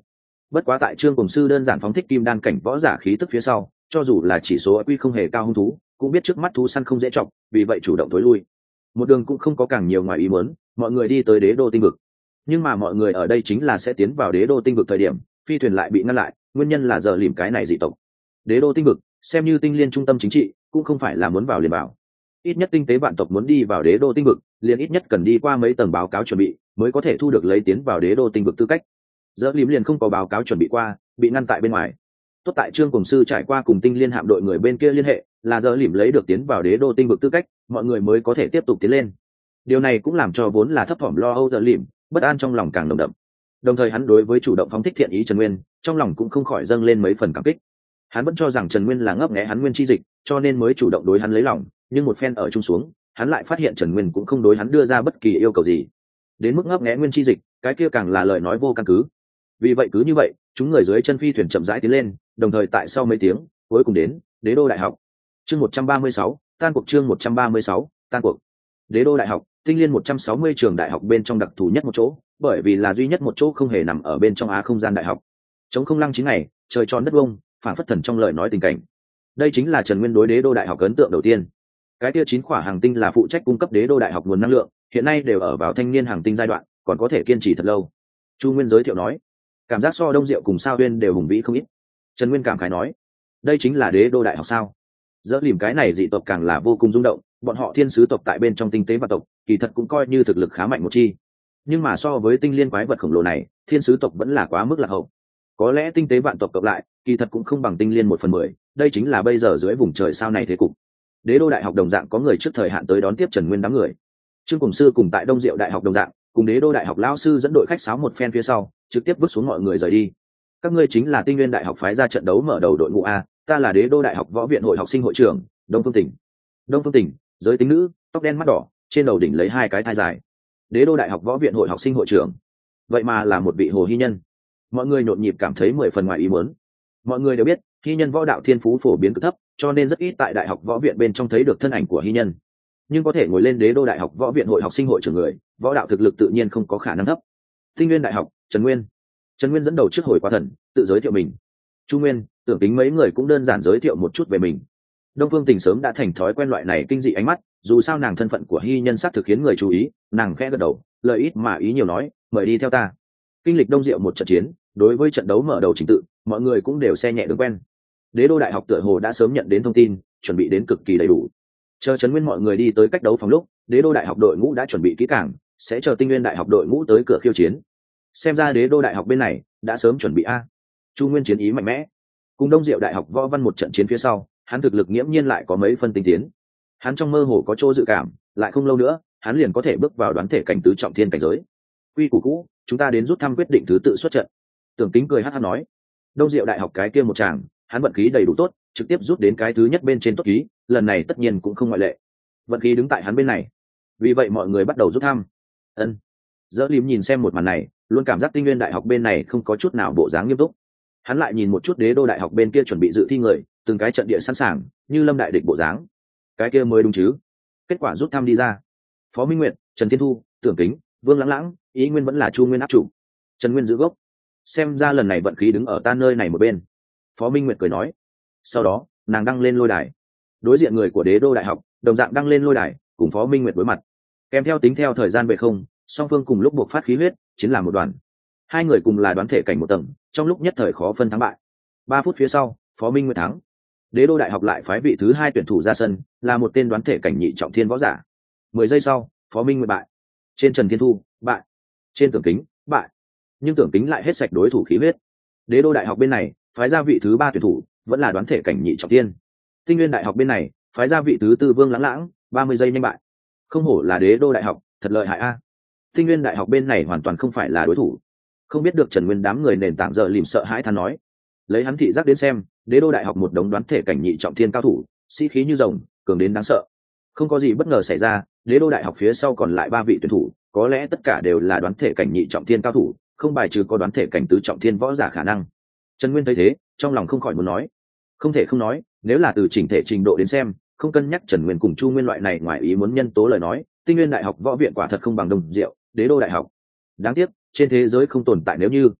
Bất quá tại trương cùng sư đơn giản phóng thích kim đan cảnh võ giả khí tức phía sau, cho dù là chỉ số quy không hề cao hung thú cũng biết trước mắt thú săn không dễ chọc, vì vậy chủ động tối lui. Một đường cũng không có càng nhiều ngoài ý muốn, mọi người đi tới đế đô tinh vực. Nhưng mà mọi người ở đây chính là sẽ tiến vào đế đô tinh vực thời điểm phi thuyền lại bị ngăn lại, nguyên nhân là giờ lìm cái này dị tộc. Đế đô tinh vực xem như tinh liên trung tâm chính trị, cũng không phải là muốn vào liền vào. Ít nhất tinh tế vạn tộc muốn đi vào đế đô tinh vực liền ít nhất cần đi qua mấy tầng báo cáo chuẩn bị mới có thể thu được lấy tiến vào đế đô tinh vực tư cách. Giờ lìm liền không có báo cáo chuẩn bị qua, bị ngăn tại bên ngoài. Tốt tại trương cùng sư trải qua cùng tinh liên hạm đội người bên kia liên hệ, là giờ lìm lấy được tiến vào đế đô tinh vực tư cách, mọi người mới có thể tiếp tục tiến lên. Điều này cũng làm cho vốn là thấp thỏm lo âu giờ lìm bất an trong lòng càng nồng đậm. Đồng thời hắn đối với chủ động phóng thích thiện ý Trần Nguyên trong lòng cũng không khỏi dâng lên mấy phần cảm kích. Hắn vẫn cho rằng Trần Nguyên là ngấp nghé hắn nguyên chi dịch, cho nên mới chủ động đối hắn lấy lòng, nhưng một phen ở chung xuống, hắn lại phát hiện Trần Nguyên cũng không đối hắn đưa ra bất kỳ yêu cầu gì. Đến mức ngấp nghé nguyên chi dịch, cái kia càng là lời nói vô căn cứ. Vì vậy cứ như vậy, chúng người dưới chân phi thuyền chậm rãi tiến lên, đồng thời tại sau mấy tiếng, cuối cùng đến Đế đô đại học. Chương một trăm ba mươi sáu, tan cuộc chương một trăm ba mươi sáu, tan cuộc. Đế đô đại học, tinh liên một trăm sáu mươi trường đại học bên trong đặc thù nhất một chỗ, bởi vì là duy nhất một chỗ không hề nằm ở bên trong á không gian đại học. Trống không lăng chín ngày, trời tròn đất vuông, phản phất thần trong lời nói tình cảnh. Đây chính là Trần Nguyên đối Đế đô đại học ấn tượng đầu tiên. Cái kia chín khỏa hàng tinh là phụ trách cung cấp Đế đô đại học nguồn năng lượng, hiện nay đều ở vào thanh niên hàng tinh giai đoạn, còn có thể kiên trì thật lâu. Chu Nguyên giới thiệu nói, cảm giác so Đông Diệu cùng Sao Huyên đều hùng vĩ không ít. Trần Nguyên cảm khái nói, đây chính là Đế đô đại học sao? Dỡ lìm cái này dị tộc càng là vô cùng rung động, bọn họ thiên sứ tộc tại bên trong tinh tế và tộc, kỳ thật cũng coi như thực lực khá mạnh một chi. Nhưng mà so với tinh liên quái vật khổng lồ này, thiên sứ tộc vẫn là quá mức lạc hậu. Có lẽ tinh tế vạn tộc cộng lại, kỳ thật cũng không bằng tinh liên một phần mười, đây chính là bây giờ dưới vùng trời sao này thế cục. Đế đô đại học đồng dạng có người trước thời hạn tới đón tiếp Trần Nguyên đám người. Trương Cùng sư cùng tại Đông Diệu đại học đồng dạng, cùng Đế đô đại học lão sư dẫn đội khách sáo một phen phía sau, trực tiếp vứt xuống mọi người rời đi. Các ngươi chính là Tinh Nguyên đại học phái ra trận đấu mở đầu đội ngũ a, ta là Đế đô đại học võ viện hội học sinh hội trưởng, Đông Phương Tỉnh. Đông Phương Tỉnh, giới tính nữ, tóc đen mắt đỏ, trên đầu đỉnh lấy hai cái thai dài. Đế đô đại học võ viện hội học sinh hội trưởng, vậy mà là một vị hồ hy nhân. Mọi người nhộn nhịp cảm thấy mười phần ngoài ý muốn. Mọi người đều biết hy nhân võ đạo thiên phú phổ biến cực thấp, cho nên rất ít tại đại học võ viện bên trong thấy được thân ảnh của hy nhân. Nhưng có thể ngồi lên Đế đô đại học võ viện hội học sinh hội trưởng người, võ đạo thực lực tự nhiên không có khả năng thấp. Tinh Nguyên đại học, Trần Nguyên. Trần Nguyên dẫn đầu trước hồi quá thần, tự giới thiệu mình. Chu Nguyên, Tưởng Tính mấy người cũng đơn giản giới thiệu một chút về mình. Đông Phương Tình sớm đã thành thói quen loại này kinh dị ánh mắt, dù sao nàng thân phận của hy nhân sắc thực khiến người chú ý, nàng khẽ gật đầu, lời ít mà ý nhiều nói, mời đi theo ta. Kinh lịch Đông Diệu một trận chiến, đối với trận đấu mở đầu trình tự, mọi người cũng đều xe nhẹ đường quen. Đế đô đại học tựa hồ đã sớm nhận đến thông tin, chuẩn bị đến cực kỳ đầy đủ. Chờ Trần Nguyên mọi người đi tới cách đấu phòng lúc, Đế đô đại học đội ngũ đã chuẩn bị kỹ càng, sẽ chờ Tinh Nguyên đại học đội ngũ tới cửa khiêu chiến. Xem ra Đế đô đại học bên này đã sớm chuẩn bị a. Chu Nguyên chiến ý mạnh mẽ, cùng Đông Diệu đại học võ văn một trận chiến phía sau, hắn thực lực nghiễm nhiên lại có mấy phân tinh tiến. Hắn trong mơ hồ có chỗ dự cảm, lại không lâu nữa, hắn liền có thể bước vào đoán thể cảnh tứ trọng thiên cảnh giới. Quy củ cũ, chúng ta đến rút thăm quyết định thứ tự xuất trận. Tưởng Kính cười hắt hắt nói, Đông Diệu đại học cái kia một chàng, hắn vận khí đầy đủ tốt, trực tiếp rút đến cái thứ nhất bên trên tốt ký, lần này tất nhiên cũng không ngoại lệ. Vận khí đứng tại hắn bên này. Vì vậy mọi người bắt đầu rút thăm. Ân. Dỡ Lim nhìn xem một màn này, luôn cảm giác Tinh Nguyên đại học bên này không có chút nào bộ dáng nghiêm túc. Hắn lại nhìn một chút Đế đô đại học bên kia chuẩn bị dự thi người, từng cái trận địa sẵn sàng, như lâm đại địch bộ dáng. Cái kia mới đúng chứ? Kết quả rút thăm đi ra, Phó Minh Nguyệt, Trần Thiên Thu, Tưởng Kính, Vương Lãng Lãng, ý nguyên vẫn là Chu Nguyên áp chủ. Trần Nguyên giữ gốc. Xem ra lần này vận khí đứng ở ta nơi này một bên. Phó Minh Nguyệt cười nói. Sau đó, nàng đăng lên lôi đài. Đối diện người của Đế đô đại học, đồng dạng đăng lên lôi đài, cùng Phó Minh Nguyệt đối mặt. Kèm theo tính theo thời gian về không, song phương cùng lúc buộc phát khí huyết, chiến làm một đoàn. Hai người cùng là đoán thể cảnh một tầng, trong lúc nhất thời khó phân thắng bại. Ba phút phía sau, Phó Minh Nguyệt thắng. Đế đô đại học lại phái vị thứ hai tuyển thủ ra sân, là một tên đoán thể cảnh nhị trọng thiên võ giả. Mười giây sau, Phó Minh Nguyệt bại. Trên Trần Thiên Thu, bại. Trên Tưởng Kính, bại. Nhưng Tưởng Kính lại hết sạch đối thủ khí huyết. Đế đô đại học bên này, phái ra vị thứ ba tuyển thủ, vẫn là đoán thể cảnh nhị trọng thiên. Tinh Nguyên đại học bên này, phái ra vị thứ tư Vương Lãng Lãng, ba mươi giây nhanh bại. Không hổ là Đế đô đại học, thật lợi hại a. Tinh Nguyên đại học bên này hoàn toàn không phải là đối thủ. Không biết được Trần Nguyên đám người nền tảng giờ lìm sợ hãi than nói. Lấy hắn thị giác đến xem, Đế đô đại học một đống đoán thể cảnh nhị trọng thiên cao thủ, sĩ khí như rồng, cường đến đáng sợ. Không có gì bất ngờ xảy ra, Đế đô đại học phía sau còn lại ba vị tuyển thủ, có lẽ tất cả đều là đoán thể cảnh nhị trọng thiên cao thủ, không bài trừ có đoán thể cảnh tứ trọng thiên võ giả khả năng. Trần Nguyên thấy thế, trong lòng không khỏi muốn nói, không thể không nói, nếu là từ chỉnh thể trình độ đến xem, không cân nhắc Trần Nguyên cùng Chu Nguyên loại này ngoài ý muốn nhân tố lời nói, Tinh Nguyên đại học võ viện quả thật không bằng Đông Diệu, Đế đô đại học. Đáng tiếc, trên thế giới không tồn tại nếu như.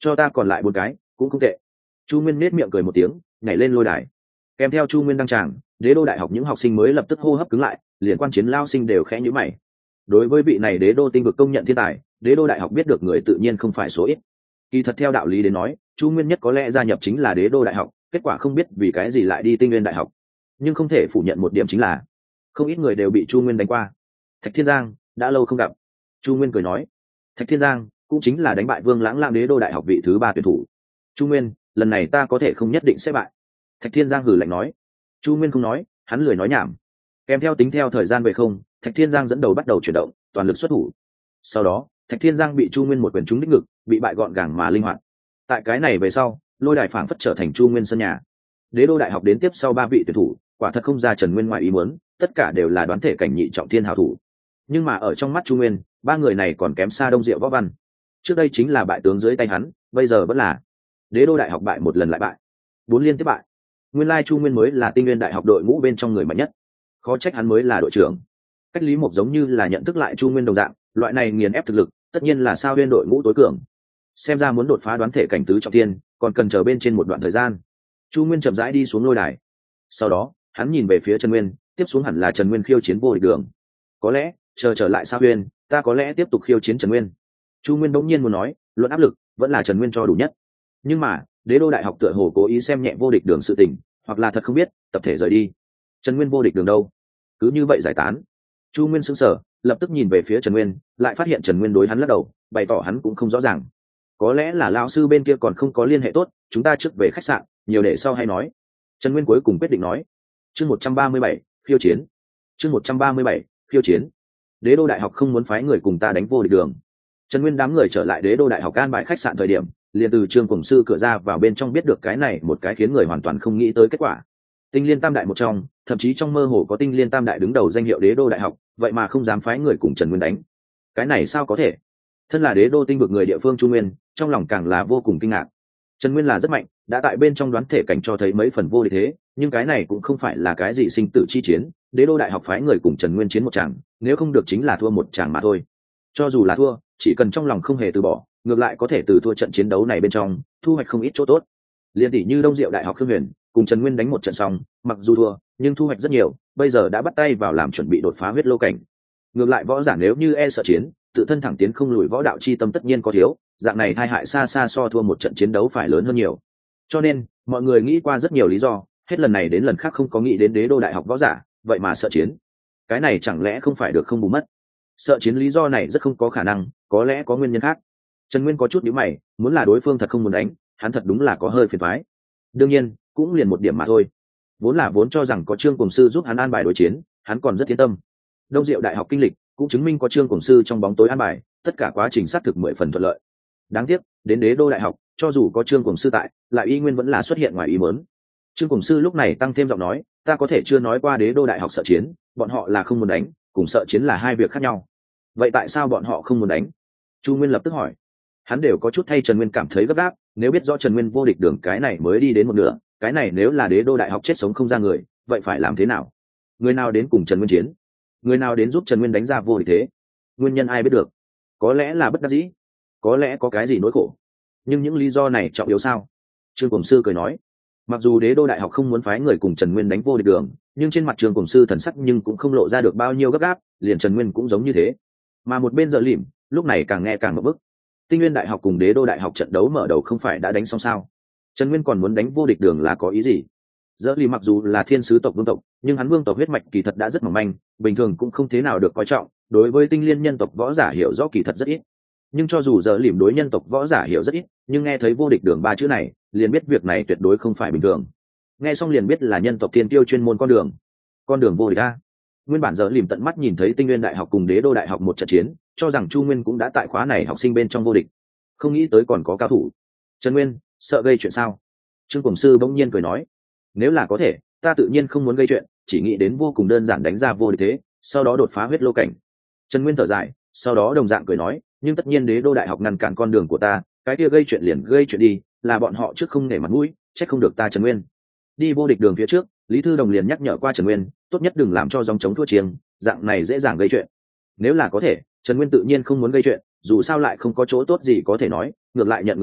cho ta còn lại bốn cái cũng không tệ. Chu Nguyên nết miệng cười một tiếng, nhảy lên lôi đài. Kèm theo Chu Nguyên đăng tràng, đế đô đại học những học sinh mới lập tức hô hấp cứng lại, liền quan chiến lao sinh đều khẽ nhíu mày. Đối với vị này đế đô tinh vực công nhận thiên tài, đế đô đại học biết được người tự nhiên không phải số ít. Kỳ thật theo đạo lý đến nói, Chu Nguyên nhất có lẽ gia nhập chính là đế đô đại học, kết quả không biết vì cái gì lại đi Tinh Nguyên đại học. Nhưng không thể phủ nhận một điểm chính là không ít người đều bị Chu Nguyên đánh qua. Thạch Thiên Giang đã lâu không gặp. Chu Nguyên cười nói. Thạch Thiên Giang cũng chính là đánh bại Vương Lãng Lam đế đô đại học vị thứ ba tuyển thủ. Chu Nguyên, lần này ta có thể không nhất định sẽ bại. Thạch Thiên Giang hừ lạnh nói. Chu Nguyên không nói, hắn lười nói nhảm. Kèm theo tính theo thời gian về không, Thạch Thiên Giang dẫn đầu bắt đầu chuyển động, toàn lực xuất thủ. Sau đó, Thạch Thiên Giang bị Chu Nguyên một quyền trúng đích ngực, bị bại gọn gàng mà linh hoạt. Tại cái này về sau, lôi đài phảng phất trở thành Chu Nguyên sân nhà. Đế đô đại học đến tiếp sau ba vị tuyển thủ, quả thật không ra Trần Nguyên ngoài ý muốn, tất cả đều là đoán thể cảnh nhị trọng thiên hảo thủ. Nhưng mà ở trong mắt Chu Nguyên, ba người này còn kém xa Đông Diệu Võ Văn. Trước đây chính là bại tướng dưới tay hắn, bây giờ vẫn là đế đô đại học bại một lần lại bại, bốn liên tiếp bại. Nguyên lai Chu Nguyên mới là Tinh Nguyên đại học đội ngũ bên trong người mạnh nhất, khó trách hắn mới là đội trưởng. Cách Lý Mộc giống như là nhận thức lại Chu Nguyên đồng dạng, loại này nghiền ép thực lực, tất nhiên là sao Nguyên đội ngũ tối cường. Xem ra muốn đột phá đoán thể cảnh tứ trọng thiên, còn cần chờ bên trên một đoạn thời gian. Chu Nguyên chậm rãi đi xuống lôi đài, sau đó hắn nhìn về phía Trần Nguyên, tiếp xuống hẳn là Trần Nguyên khiêu chiến vô địch đường. Có lẽ chờ trở lại sao Nguyên, ta có lẽ tiếp tục khiêu chiến Trần Nguyên. Chu Nguyên bỗng nhiên muốn nói, luận áp lực vẫn là Trần Nguyên cho đủ nhất. Nhưng mà đế đô đại học tựa hồ cố ý xem nhẹ vô địch đường sự tình, hoặc là thật không biết, tập thể rời đi. Trần Nguyên vô địch đường đâu? Cứ như vậy giải tán. Chu Nguyên sững sờ, lập tức nhìn về phía Trần Nguyên, lại phát hiện Trần Nguyên đối hắn lắc đầu, bày tỏ hắn cũng không rõ ràng. Có lẽ là lão sư bên kia còn không có liên hệ tốt, chúng ta trước về khách sạn, nhiều để sau hay nói. Trần Nguyên cuối cùng quyết định nói. Chương một trăm ba mươi bảy, khiêu chiến. Chương một trăm ba mươi bảy, khiêu chiến. Đế đô đại học không muốn phái người cùng ta đánh vô địch đường. Trần Nguyên đám người trở lại đế đô đại học an bài khách sạn thời điểm, liền từ Trương Cổng Sư cửa ra vào bên trong biết được cái này một cái khiến người hoàn toàn không nghĩ tới kết quả. Tinh Liên Tam Đại một trong, thậm chí trong mơ hồ có Tinh Liên Tam Đại đứng đầu danh hiệu đế đô đại học, vậy mà không dám phái người cùng Trần Nguyên đánh. Cái này sao có thể? Thân là đế đô tinh vực người địa phương Chu Nguyên, trong lòng càng là vô cùng kinh ngạc. Trần Nguyên là rất mạnh, đã tại bên trong đoán thể cảnh cho thấy mấy phần vô địch thế, nhưng cái này cũng không phải là cái gì sinh tử chi chiến, đế đô đại học phái người cùng Trần Nguyên chiến một tràng, nếu không được chính là thua một tràng mà thôi. Cho dù là thua, chỉ cần trong lòng không hề từ bỏ, ngược lại có thể từ thua trận chiến đấu này bên trong thu hoạch không ít chỗ tốt. Liên tỷ như Đông Diệu đại học Khương Huyền cùng Trần Nguyên đánh một trận xong, mặc dù thua, nhưng thu hoạch rất nhiều, bây giờ đã bắt tay vào làm chuẩn bị đột phá huyết lô cảnh. Ngược lại võ giả nếu như e sợ chiến, tự thân thẳng tiến không lùi võ đạo chi tâm tất nhiên có thiếu, dạng này tai hại xa xa so thua một trận chiến đấu phải lớn hơn nhiều. Cho nên, mọi người nghĩ qua rất nhiều lý do, hết lần này đến lần khác không có nghĩ đến đế đô đại học võ giả, vậy mà sợ chiến. Cái này chẳng lẽ không phải được không bù mất? Sợ chiến lý do này rất không có khả năng, có lẽ có nguyên nhân khác. Trần Nguyên có chút nhíu mày, muốn là đối phương thật không muốn đánh, hắn thật đúng là có hơi phiền toái. Đương nhiên, cũng liền một điểm mà thôi. Vốn là vốn cho rằng có Trương Cổng Sư giúp hắn an bài đối chiến, hắn còn rất yên tâm. Đông Diệu đại học kinh lịch cũng chứng minh có Trương Cổng Sư trong bóng tối an bài, tất cả quá trình xác thực mười phần thuận lợi. Đáng tiếc, đến đế đô đại học, cho dù có Trương Cổng Sư tại, lại y nguyên vẫn là xuất hiện ngoài ý muốn. Trương Cổng Sư lúc này tăng thêm giọng nói, ta có thể chưa nói qua đế đô đại học sợ chiến, bọn họ là không muốn đánh, cùng sợ chiến là hai việc khác nhau. Vậy tại sao bọn họ không muốn đánh? Chu Nguyên lập tức hỏi. Hắn đều có chút thay Trần Nguyên cảm thấy gấp gáp, nếu biết rõ Trần Nguyên vô địch đường cái này mới đi đến một nửa, cái này nếu là đế đô đại học chết sống không ra người, vậy phải làm thế nào? Người nào đến cùng Trần Nguyên chiến? Người nào đến giúp Trần Nguyên đánh ra vô địch thế? Nguyên nhân ai biết được? Có lẽ là bất đắc dĩ, có lẽ có cái gì nỗi khổ, nhưng những lý do này trọng yếu sao? Trương Cổng Sư cười nói, mặc dù đế đô đại học không muốn phái người cùng Trần Nguyên đánh vô địch đường, nhưng trên mặt Trương Cổng Sư thần sắc nhưng cũng không lộ ra được bao nhiêu gấp gáp, liền Trần Nguyên cũng giống như thế. Mà một bên Dở Lìm lúc này càng nghe càng ngộp bức. Tinh Nguyên đại học cùng đế đô đại học trận đấu mở đầu không phải đã đánh xong sao? Trần Nguyên còn muốn đánh vô địch đường là có ý gì? Dở Lìm mặc dù là thiên sứ tộc vương tộc, nhưng hắn vương tộc huyết mạch kỳ thật đã rất mỏng manh, bình thường cũng không thế nào được coi trọng, đối với tinh liên nhân tộc võ giả hiểu rõ kỳ thật rất ít. Nhưng cho dù Dở Lìm đối nhân tộc võ giả hiểu rất ít, nhưng nghe thấy vô địch đường ba chữ này, liền biết việc này tuyệt đối không phải bình thường. Nghe xong liền biết là nhân tộc tiên tiêu chuyên môn con đường, con đường vô địch a. Nguyên bản Dở Lìm tận mắt nhìn thấy Tinh Nguyên đại học cùng đế đô đại học một trận chiến, cho rằng Chu Nguyên cũng đã tại khóa này học sinh bên trong vô địch, không nghĩ tới còn có cao thủ. Trần Nguyên, sợ gây chuyện sao? Trương Cổng Sư bỗng nhiên cười nói, nếu là có thể, ta tự nhiên không muốn gây chuyện, chỉ nghĩ đến vô cùng đơn giản đánh ra vô địch thế, sau đó đột phá huyết lô cảnh. Trần Nguyên thở dài, sau đó đồng dạng cười nói, nhưng tất nhiên đế đô đại học ngăn cản con đường của ta, cái kia gây chuyện liền gây chuyện đi, là bọn họ trước không nể mặt mũi, trách không được ta Trần Nguyên. Đi vô địch đường phía trước, Lý Thư Đồng liền nhắc nhở qua Trần Nguyên, tốt nhất đừng làm cho dòng chống thua chiêng, dạng này dễ dàng gây chuyện. Nếu là có thể, Trần Nguyên tự nhiên không muốn gây chuyện, dù sao lại không có chỗ tốt gì có thể nói, ngược lại nhận người hận,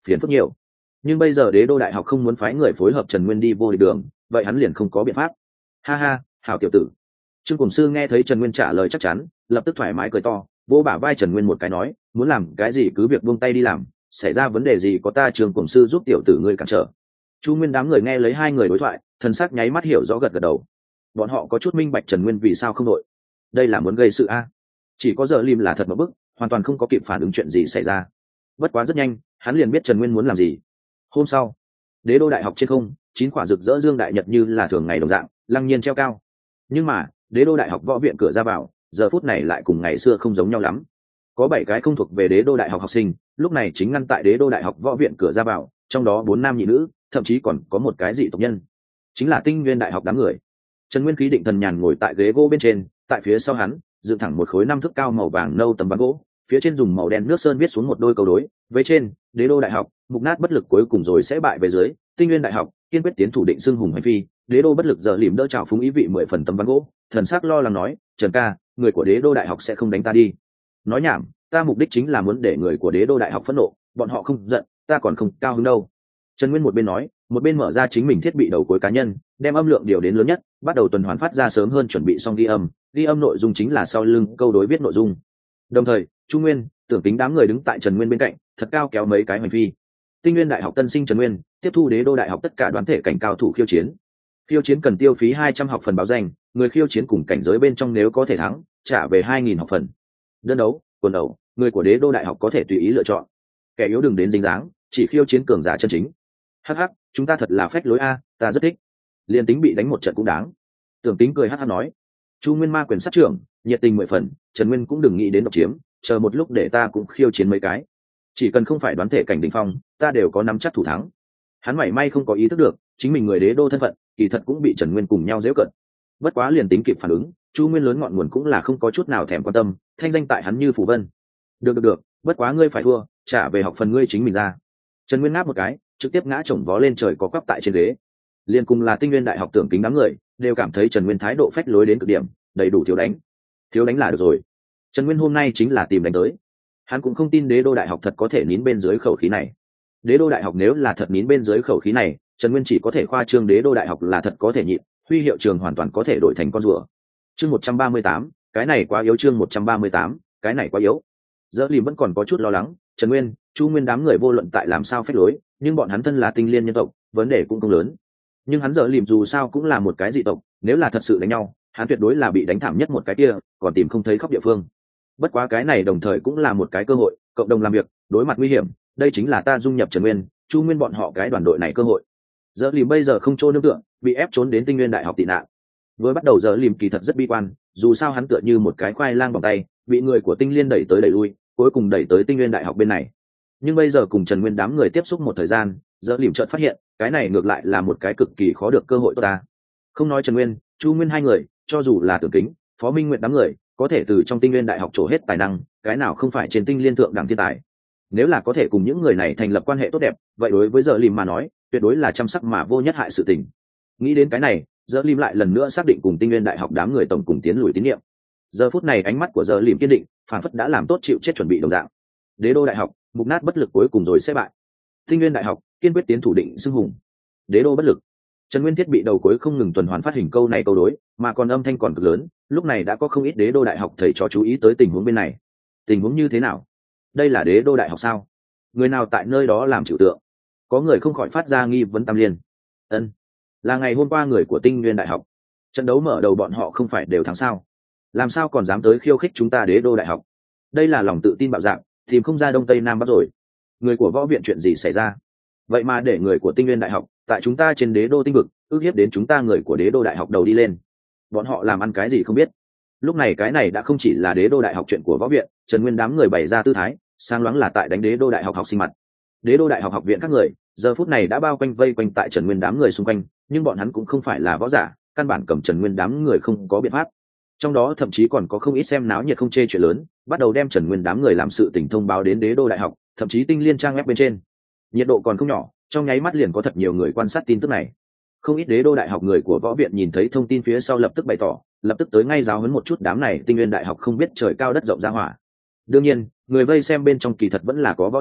phiền phức nhiều. Nhưng bây giờ đế đô đại học không muốn phái người phối hợp Trần Nguyên đi vô địch đường, vậy hắn liền không có biện pháp. Ha ha, hảo tiểu tử. Trương Cổn Sư nghe thấy Trần Nguyên trả lời chắc chắn, lập tức thoải mái cười to, vỗ bả vai Trần Nguyên một cái nói, muốn làm cái gì cứ việc buông tay đi làm, xảy ra vấn đề gì có ta Trương Cổn Sư giúp tiểu tử ngươi cản trở. Chu Nguyên đám người nghe lấy hai người đối thoại, thần sắc nháy mắt hiểu rõ gật gật đầu. Bọn họ có chút minh bạch Trần Nguyên vì sao không đội. Đây là muốn gây sự a. Chỉ có giờ Lim là thật một bức, hoàn toàn không có kịp phản ứng chuyện gì xảy ra. Bất quá rất nhanh, hắn liền biết Trần Nguyên muốn làm gì. Hôm sau, đế đô đại học trên không, chín quả rực rỡ dương đại nhật như là thường ngày đồng dạng, lăng nhiên treo cao. Nhưng mà, đế đô đại học võ viện cửa ra vào, giờ phút này lại cùng ngày xưa không giống nhau lắm. Có bảy cái không thuộc về đế đô đại học học sinh, lúc này chính ngăn tại đế đô đại học võ viện cửa ra vào, trong đó bốn nam nhị nữ, thậm chí còn có một cái dị tộc nhân, chính là Tinh Nguyên đại học đám người. Trần Nguyên khí định thần nhàn ngồi tại ghế gỗ bên trên, tại phía sau hắn dựng thẳng một khối năm thước cao màu vàng nâu tấm ván gỗ, phía trên dùng màu đen nước sơn viết xuống một đôi câu đối, với trên đế đô đại học mục nát bất lực cuối cùng rồi sẽ bại về dưới, Tinh Nguyên đại học kiên quyết tiến thủ định xưng hùng hành phi, đế đô bất lực giờ lìm đỡ trào phúng ý vị mười phần tấm ván gỗ, thần sắc lo lắng nói, Trần ca, người của đế đô đại học sẽ không đánh ta đi. Nói nhảm, ta mục đích chính là muốn để người của đế đô đại học phẫn nộ, bọn họ không giận, ta còn không cao hứng đâu. Trần Nguyên một bên nói, một bên mở ra chính mình thiết bị đầu cuối cá nhân, đem âm lượng điều đến lớn nhất, bắt đầu tuần hoàn phát ra sớm hơn chuẩn bị xong ghi âm, ghi âm nội dung chính là sau lưng câu đối viết nội dung. Đồng thời, Chu Nguyên, Tưởng Tính đám người đứng tại Trần Nguyên bên cạnh, thật cao kéo mấy cái hoành phi. Tinh Nguyên đại học tân sinh Trần Nguyên, tiếp thu đế đô đại học tất cả đoàn thể cảnh cao thủ khiêu chiến. Khiêu chiến cần tiêu phí hai trăm học phần báo danh, người khiêu chiến cùng cảnh giới bên trong nếu có thể thắng, trả về hai nghìn học phần. Đơn đấu, quần đấu, người của đế đô đại học có thể tùy ý lựa chọn. Kẻ yếu đừng đến dính dáng, chỉ khiêu chiến cường giả chân chính. Hắc hắc, chúng ta thật là phách lối a, ta rất thích. Liên tính bị đánh một trận cũng đáng. Tưởng Tính cười hắc hắc nói. Chu Nguyên ma quyền sát trưởng, nhiệt tình mười phần, Trần Nguyên cũng đừng nghĩ đến độc chiếm, chờ một lúc để ta cũng khiêu chiến mấy cái. Chỉ cần không phải đoán thể cảnh đỉnh phong, ta đều có nắm chắc thủ thắng. Hắn mảy may không có ý thức được, chính mình người đế đô thân phận, kỳ thật cũng bị Trần Nguyên cùng nhau giễu cợt. Bất quá liền tính kịp phản ứng, Chu Nguyên lớn ngọn nguồn cũng là không có chút nào thèm quan tâm, thanh danh tại hắn như phủ vân. Được được được, bất quá ngươi phải thua, trả về học phần ngươi chính mình ra. Trần Nguyên ngáp một cái, trực tiếp ngã chồng vó lên trời có quắp tại trên ghế. Liên cùng là Tinh Nguyên đại học Tưởng Kính đám người đều cảm thấy Trần Nguyên thái độ phách lối đến cực điểm, đầy đủ thiếu đánh. Thiếu đánh là được rồi. Trần Nguyên hôm nay chính là tìm đánh tới. Hắn cũng không tin đế đô đại học thật có thể nín bên dưới khẩu khí này. Đế đô đại học nếu là thật nín bên dưới khẩu khí này, Trần Nguyên chỉ có thể khoa trương đế đô đại học là thật có thể nhịn, huy hiệu trường hoàn toàn có thể đổi thành con rùa. Chương một trăm ba mươi tám, cái này quá yếu. Chương một trăm ba mươi tám, cái này quá yếu. Dỡ Lìm vẫn còn có chút lo lắng, Trần Nguyên, Chu Nguyên đám người vô luận tại làm sao phách lối, nhưng bọn hắn thân là tinh liên nhân tộc, vấn đề cũng không lớn. Nhưng hắn Dỡ Lìm dù sao cũng là một cái dị tộc, nếu là thật sự đánh nhau, hắn tuyệt đối là bị đánh thảm nhất một cái kia, còn tìm không thấy khóc địa phương. Bất quá cái này đồng thời cũng là một cái cơ hội, cộng đồng làm việc, đối mặt nguy hiểm, đây chính là ta dung nhập Trần Nguyên, Chu Nguyên bọn họ cái đoàn đội này cơ hội. Dỡ Lìm bây giờ không chỗ nương tựa, bị ép trốn đến Tinh Nguyên đại học tị nạn. Với bắt đầu Dỡ Lìm kỳ thật rất bi quan, dù sao hắn tựa như một cái khoai lang bằng tay, bị người của Tinh Liên đẩy tới đẩy lui, cuối cùng đẩy tới Tinh Nguyên đại học bên này. Nhưng bây giờ cùng Trần Nguyên đám người tiếp xúc một thời gian, Dỡ Lìm chợt phát hiện, cái này ngược lại là một cái cực kỳ khó được cơ hội tốt ta. Không nói Trần Nguyên, Chu Nguyên hai người, cho dù là Tưởng Kính, Phó Minh Nguyệt đám người, có thể từ trong Tinh Nguyên đại học trổ hết tài năng, cái nào không phải trên Tinh Liên thượng đẳng thiên tài. Nếu là có thể cùng những người này thành lập quan hệ tốt đẹp, vậy đối với Dỡ Lìm mà nói, tuyệt đối là chăm sắc mà vô nhất hại sự tình. Nghĩ đến cái này, Dỡ Lìm lại lần nữa xác định cùng Tinh Nguyên đại học đám người tổng cùng tiến lùi tín nhiệm. Giờ phút này ánh mắt của Dỡ Lìm kiên định, phản phất đã làm tốt chịu chết chuẩn bị đồng dạng. Đế đô đại học, mục nát bất lực cuối cùng rồi sẽ bại. Tinh Nguyên đại học, kiên quyết tiến thủ định xưng hùng. Đế đô bất lực. Trần Nguyên thiết bị đầu cuối không ngừng tuần hoàn phát hình câu này câu đối, mà còn âm thanh còn cực lớn, lúc này đã có không ít đế đô đại học thầy trò chú ý tới tình huống bên này. Tình huống như thế nào? Đây là đế đô đại học sao? Người nào tại nơi đó làm chịu tượng? Có người không khỏi phát ra nghi vấn tam liên. Ân, là ngày hôm qua người của Tinh Nguyên đại học. Trận đấu mở đầu bọn họ không phải đều thắng sao? Làm sao còn dám tới khiêu khích chúng ta đế đô đại học? Đây là lòng tự tin bạo dạng, tìm không ra đông tây nam bắc rồi. Người của võ viện chuyện gì xảy ra? Vậy mà để người của Tinh Nguyên đại học tại chúng ta trên đế đô tinh vực ước hiếp đến chúng ta người của đế đô đại học đầu đi lên. Bọn họ làm ăn cái gì không biết. Lúc này cái này đã không chỉ là đế đô đại học chuyện của võ viện, Trần Nguyên đám người bày ra tư thái, sáng loáng là tại đánh đế đô đại học học sinh mặt. Đế đô đại học học viện các người giờ phút này đã bao quanh vây quanh tại Trần Nguyên đám người xung quanh, nhưng bọn hắn cũng không phải là võ giả, căn bản cầm Trần Nguyên đám người không có biện pháp. Trong đó thậm chí còn có không ít xem náo nhiệt không chê chuyện lớn, bắt đầu đem Trần Nguyên đám người làm sự tình thông báo đến đế đô đại học, thậm chí Tinh Liên trang web bên trên. Nhiệt độ còn không nhỏ, trong nháy mắt liền có thật nhiều người quan sát tin tức này. Không ít đế đô đại học người của võ viện nhìn thấy thông tin phía sau lập tức bày tỏ, lập tức tới ngay giáo huấn một chút đám này Tinh Nguyên đại học không biết trời cao đất rộng ra hỏa. Đương nhiên, người vây xem bên trong kỳ thật vẫn là có võ giả,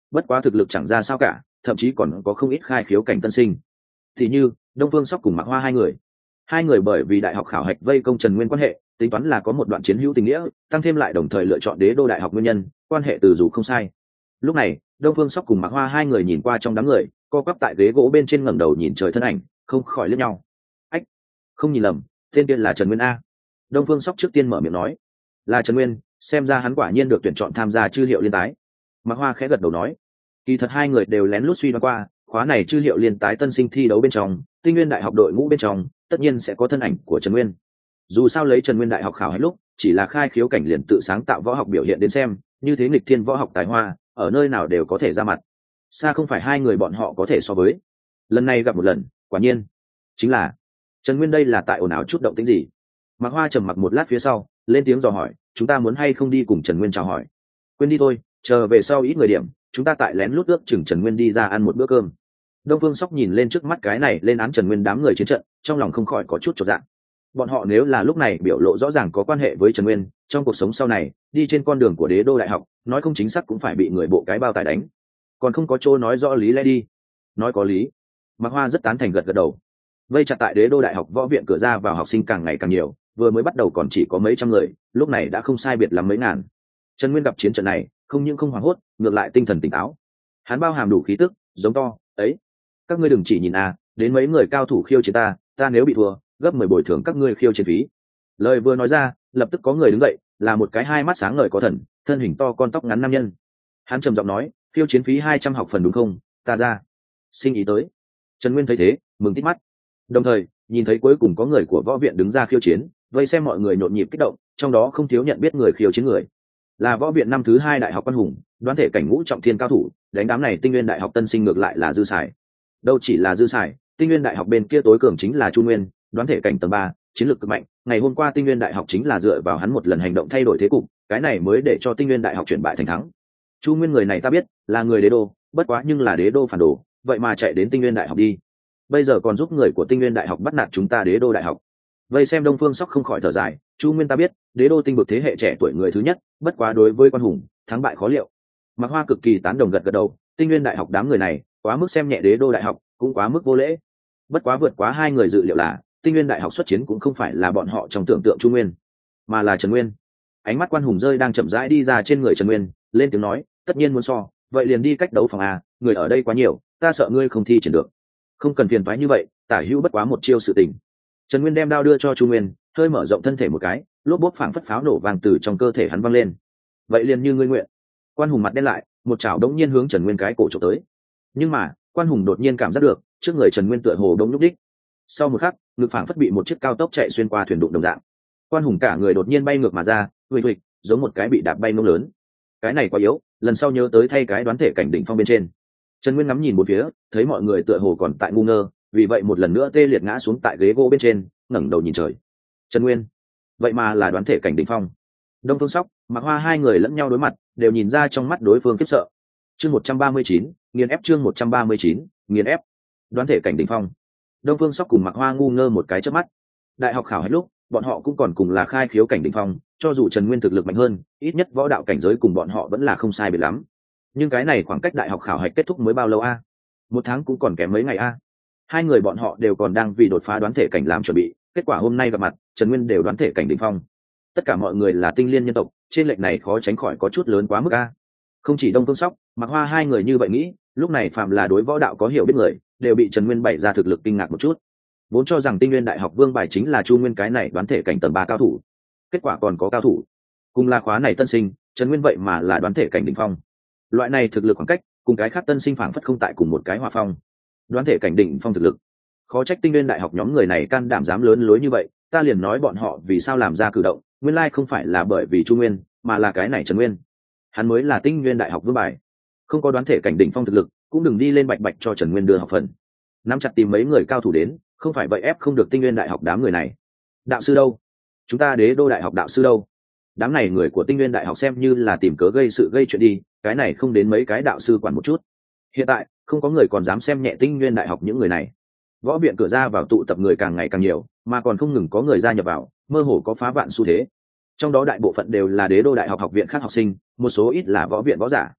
bất quá thực lực chẳng ra sao cả, thậm chí còn có không ít khai khiếu cảnh tân sinh. Thì như Đông Phương Sóc cùng Mạc Hoa hai người, hai người bởi vì đại học khảo hạch vây công Trần Nguyên quan hệ, tính toán là có một đoạn chiến hữu tình nghĩa, tăng thêm lại đồng thời lựa chọn Đế Đô đại học nguyên nhân, quan hệ từ dù không sai. Lúc này Đông Phương Sóc cùng Mạc Hoa hai người nhìn qua trong đám người, co quắp tại ghế gỗ bên trên ngẩng đầu nhìn trời thân ảnh, không khỏi liếc nhau. Ách, không nhìn lầm, tên tiên là Trần Nguyên a. Đông Phương Sóc trước tiên mở miệng nói, là Trần Nguyên, xem ra hắn quả nhiên được tuyển chọn tham gia chư hiệu liên tái. Mạc Hoa khẽ gật đầu nói, kỳ thật hai người đều lén lút suy đoán qua, khóa này chư hiệu liên tái tân sinh thi đấu bên trong, Tinh Nguyên đại học đội ngũ bên trong, tất nhiên sẽ có thân ảnh của Trần Nguyên. Dù sao lấy Trần Nguyên đại học khảo hết lúc, chỉ là khai khiếu cảnh liền tự sáng tạo võ học biểu hiện đến xem, như thế nghịch thiên võ học tài hoa, ở nơi nào đều có thể ra mặt. Xa không phải hai người bọn họ có thể so với. Lần này gặp một lần, quả nhiên chính là Trần Nguyên. Đây là tại ồn ào chút động tĩnh gì? Mạc Hoa trầm mặc một lát phía sau, lên tiếng dò hỏi, chúng ta muốn hay không đi cùng Trần Nguyên chào hỏi? Quên đi thôi, chờ về sau ít người điểm, chúng ta tại lén lút ước chừng Trần Nguyên đi ra ăn một bữa cơm. Đông Phương Sóc nhìn lên trước mắt cái này lên án Trần Nguyên đám người chiến trận, trong lòng không khỏi có chút chột dạ. Bọn họ nếu là lúc này biểu lộ rõ ràng có quan hệ với Trần Nguyên, trong cuộc sống sau này, đi trên con đường của Đế Đô đại học, nói không chính xác cũng phải bị người bộ cái bao tải đánh. Còn không có chỗ nói rõ lý lẽ đi. Nói có lý. Mạc Hoa rất tán thành gật gật đầu. Vây chặt tại Đế Đô đại học võ viện cửa ra vào học sinh càng ngày càng nhiều, vừa mới bắt đầu còn chỉ có mấy trăm người, lúc này đã không sai biệt lắm mấy ngàn. Trần Nguyên gặp chiến trận này, không những không hoảng hốt, ngược lại tinh thần tỉnh táo. Hắn bao hàm đủ khí tức, giống to, ấy, các ngươi đừng chỉ nhìn à, đến mấy người cao thủ khiêu chiến ta, ta nếu bị thua, gấp mười bồi thường các ngươi khiêu chiến phí. Lời vừa nói ra, lập tức có người đứng dậy, là một cái hai mắt sáng ngời có thần, thân hình to con tóc ngắn nam nhân. Hắn trầm giọng nói, khiêu chiến phí hai trăm học phần đúng không? Ta ra. Xin ý tới. Trần Nguyên thấy thế, mừng tít mắt. Đồng thời, nhìn thấy cuối cùng có người của võ viện đứng ra khiêu chiến, vây xem mọi người nhộn nhịp kích động, trong đó không thiếu nhận biết người khiêu chiến người. Là võ viện năm thứ hai đại học Quan Hùng, đoán thể cảnh ngũ trọng thiên cao thủ, đánh đám này Tinh Nguyên đại học tân sinh ngược lại là dư xài. Đâu chỉ là dư xài, Tinh Nguyên đại học bên kia tối cường chính là Chu Nguyên, đoán thể cảnh tầng ba, chiến lược cực mạnh. Ngày hôm qua Tinh Nguyên đại học chính là dựa vào hắn một lần hành động thay đổi thế cục, cái này mới để cho Tinh Nguyên đại học chuyển bại thành thắng. Chu Nguyên người này ta biết, là người Đế Đô, bất quá nhưng là Đế Đô phản đồ, vậy mà chạy đến Tinh Nguyên đại học đi. Bây giờ còn giúp người của Tinh Nguyên đại học bắt nạt chúng ta Đế Đô đại học. Vây xem Đông Phương Sóc không khỏi thở dài, Chu Nguyên ta biết, Đế Đô tinh vực thế hệ trẻ tuổi người thứ nhất, bất quá đối với Quan Hùng, thắng bại khó liệu. Mạc Hoa cực kỳ tán đồng gật gật đầu, Tinh Nguyên đại học đám người này, quá mức xem nhẹ Đế Đô đại học, cũng quá mức vô lễ. Bất quá vượt quá hai người dự liệu là, Tinh Nguyên đại học xuất chiến cũng không phải là bọn họ trong tưởng tượng Chu Nguyên, mà là Trần Nguyên. Ánh mắt Quan Hùng rơi đang chậm rãi đi ra trên người Trần Nguyên, lên tiếng nói, tất nhiên muốn so, vậy liền đi cách đấu phòng a, người ở đây quá nhiều, ta sợ ngươi không thi triển được. Không cần phiền toái như vậy, tả hữu bất quá một chiêu sự tình. Trần Nguyên đem đao đưa cho Chu Nguyên, hơi mở rộng thân thể một cái, lốp bốp phảng phất pháo nổ vàng từ trong cơ thể hắn văng lên. Vậy liền như ngươi nguyện. Quan Hùng mặt đen lại, một chảo đống nhiên hướng Trần Nguyên cái cổ chụp tới. Nhưng mà, Quan Hùng đột nhiên cảm giác được, trước người Trần Nguyên tựa hồ đống lúc đích. Sau một khắc, ngực phảng phất bị một chiếc cao tốc chạy xuyên qua thuyền đụng đồng dạng. Quan Hùng cả người đột nhiên bay ngược mà ra, huỵch huỵch, giống một cái bị đạp bay nông lớn. Cái này quá yếu, lần sau nhớ tới thay cái đoán thể cảnh đỉnh phong bên trên. Trần Nguyên ngắm nhìn một phía, thấy mọi người tựa hồ còn tại ngu ngơ, vì vậy một lần nữa tê liệt ngã xuống tại ghế gỗ bên trên, ngẩng đầu nhìn trời. Trần Nguyên, vậy mà là đoán thể cảnh đỉnh phong. Đông Phương Sóc, Mạc Hoa hai người lẫn nhau đối mặt, đều nhìn ra trong mắt đối phương khiếp sợ. Chương một trăm ba mươi chín, nghiền ép chương một trăm ba mươi chín, nghiền ép. Đoán thể cảnh đỉnh phong. Đông Phương Sóc cùng Mạc Hoa ngu ngơ một cái chớp mắt. Đại học khảo hết lúc, bọn họ cũng còn cùng là khai khiếu cảnh đỉnh phong, cho dù Trần Nguyên thực lực mạnh hơn, ít nhất võ đạo cảnh giới cùng bọn họ vẫn là không sai biệt lắm. Nhưng cái này khoảng cách đại học khảo hạch kết thúc mới bao lâu a? Một tháng cũng còn kém mấy ngày a. Hai người bọn họ đều còn đang vì đột phá đoán thể cảnh làm chuẩn bị, kết quả hôm nay gặp mặt, Trần Nguyên đều đoán thể cảnh đỉnh phong. Tất cả mọi người là tinh liên nhân tộc, trên lệch này khó tránh khỏi có chút lớn quá mức a. Không chỉ Đông Phương Sóc, Mạc Hoa hai người như vậy nghĩ, lúc này phạm là đối võ đạo có hiểu biết người, đều bị Trần Nguyên bày ra thực lực kinh ngạc một chút. Vốn cho rằng Tinh Nguyên đại học vương bài chính là Chu Nguyên cái này đoán thể cảnh tầng ba cao thủ, kết quả còn có cao thủ cùng là khóa này tân sinh, Trần Nguyên vậy mà là đoán thể cảnh đỉnh phong. Loại này thực lực khoảng cách cùng cái khác tân sinh phảng phất không tại cùng một cái hòa phong. Đoán thể cảnh đỉnh phong thực lực, khó trách Tinh Nguyên đại học nhóm người này can đảm dám lớn lối như vậy. Ta liền nói bọn họ vì sao làm ra cử động, nguyên lai không phải là bởi vì Chu Nguyên, mà là cái này Trần Nguyên, hắn mới là Tinh Nguyên đại học vương bài. Không có đoán thể cảnh đỉnh phong thực lực, cũng đừng đi lên bạch bạch cho Trần Nguyên đưa học phần. Nắm chặt tìm mấy người cao thủ đến, không phải vậy ép không được Tinh Nguyên đại học đám người này. Đạo sư đâu? Chúng ta Đế Đô đại học đạo sư đâu? Đám này người của Tinh Nguyên đại học xem như là tìm cớ gây sự gây chuyện đi, cái này không đến mấy cái đạo sư quản một chút. Hiện tại không có người còn dám xem nhẹ Tinh Nguyên đại học những người này. Võ viện cửa ra vào tụ tập người càng ngày càng nhiều, mà còn không ngừng có người gia nhập vào, mơ hồ có phá vạn xu thế. Trong đó đại bộ phận đều là Đế Đô đại học học viện khác học sinh, một số ít là võ viện võ giả.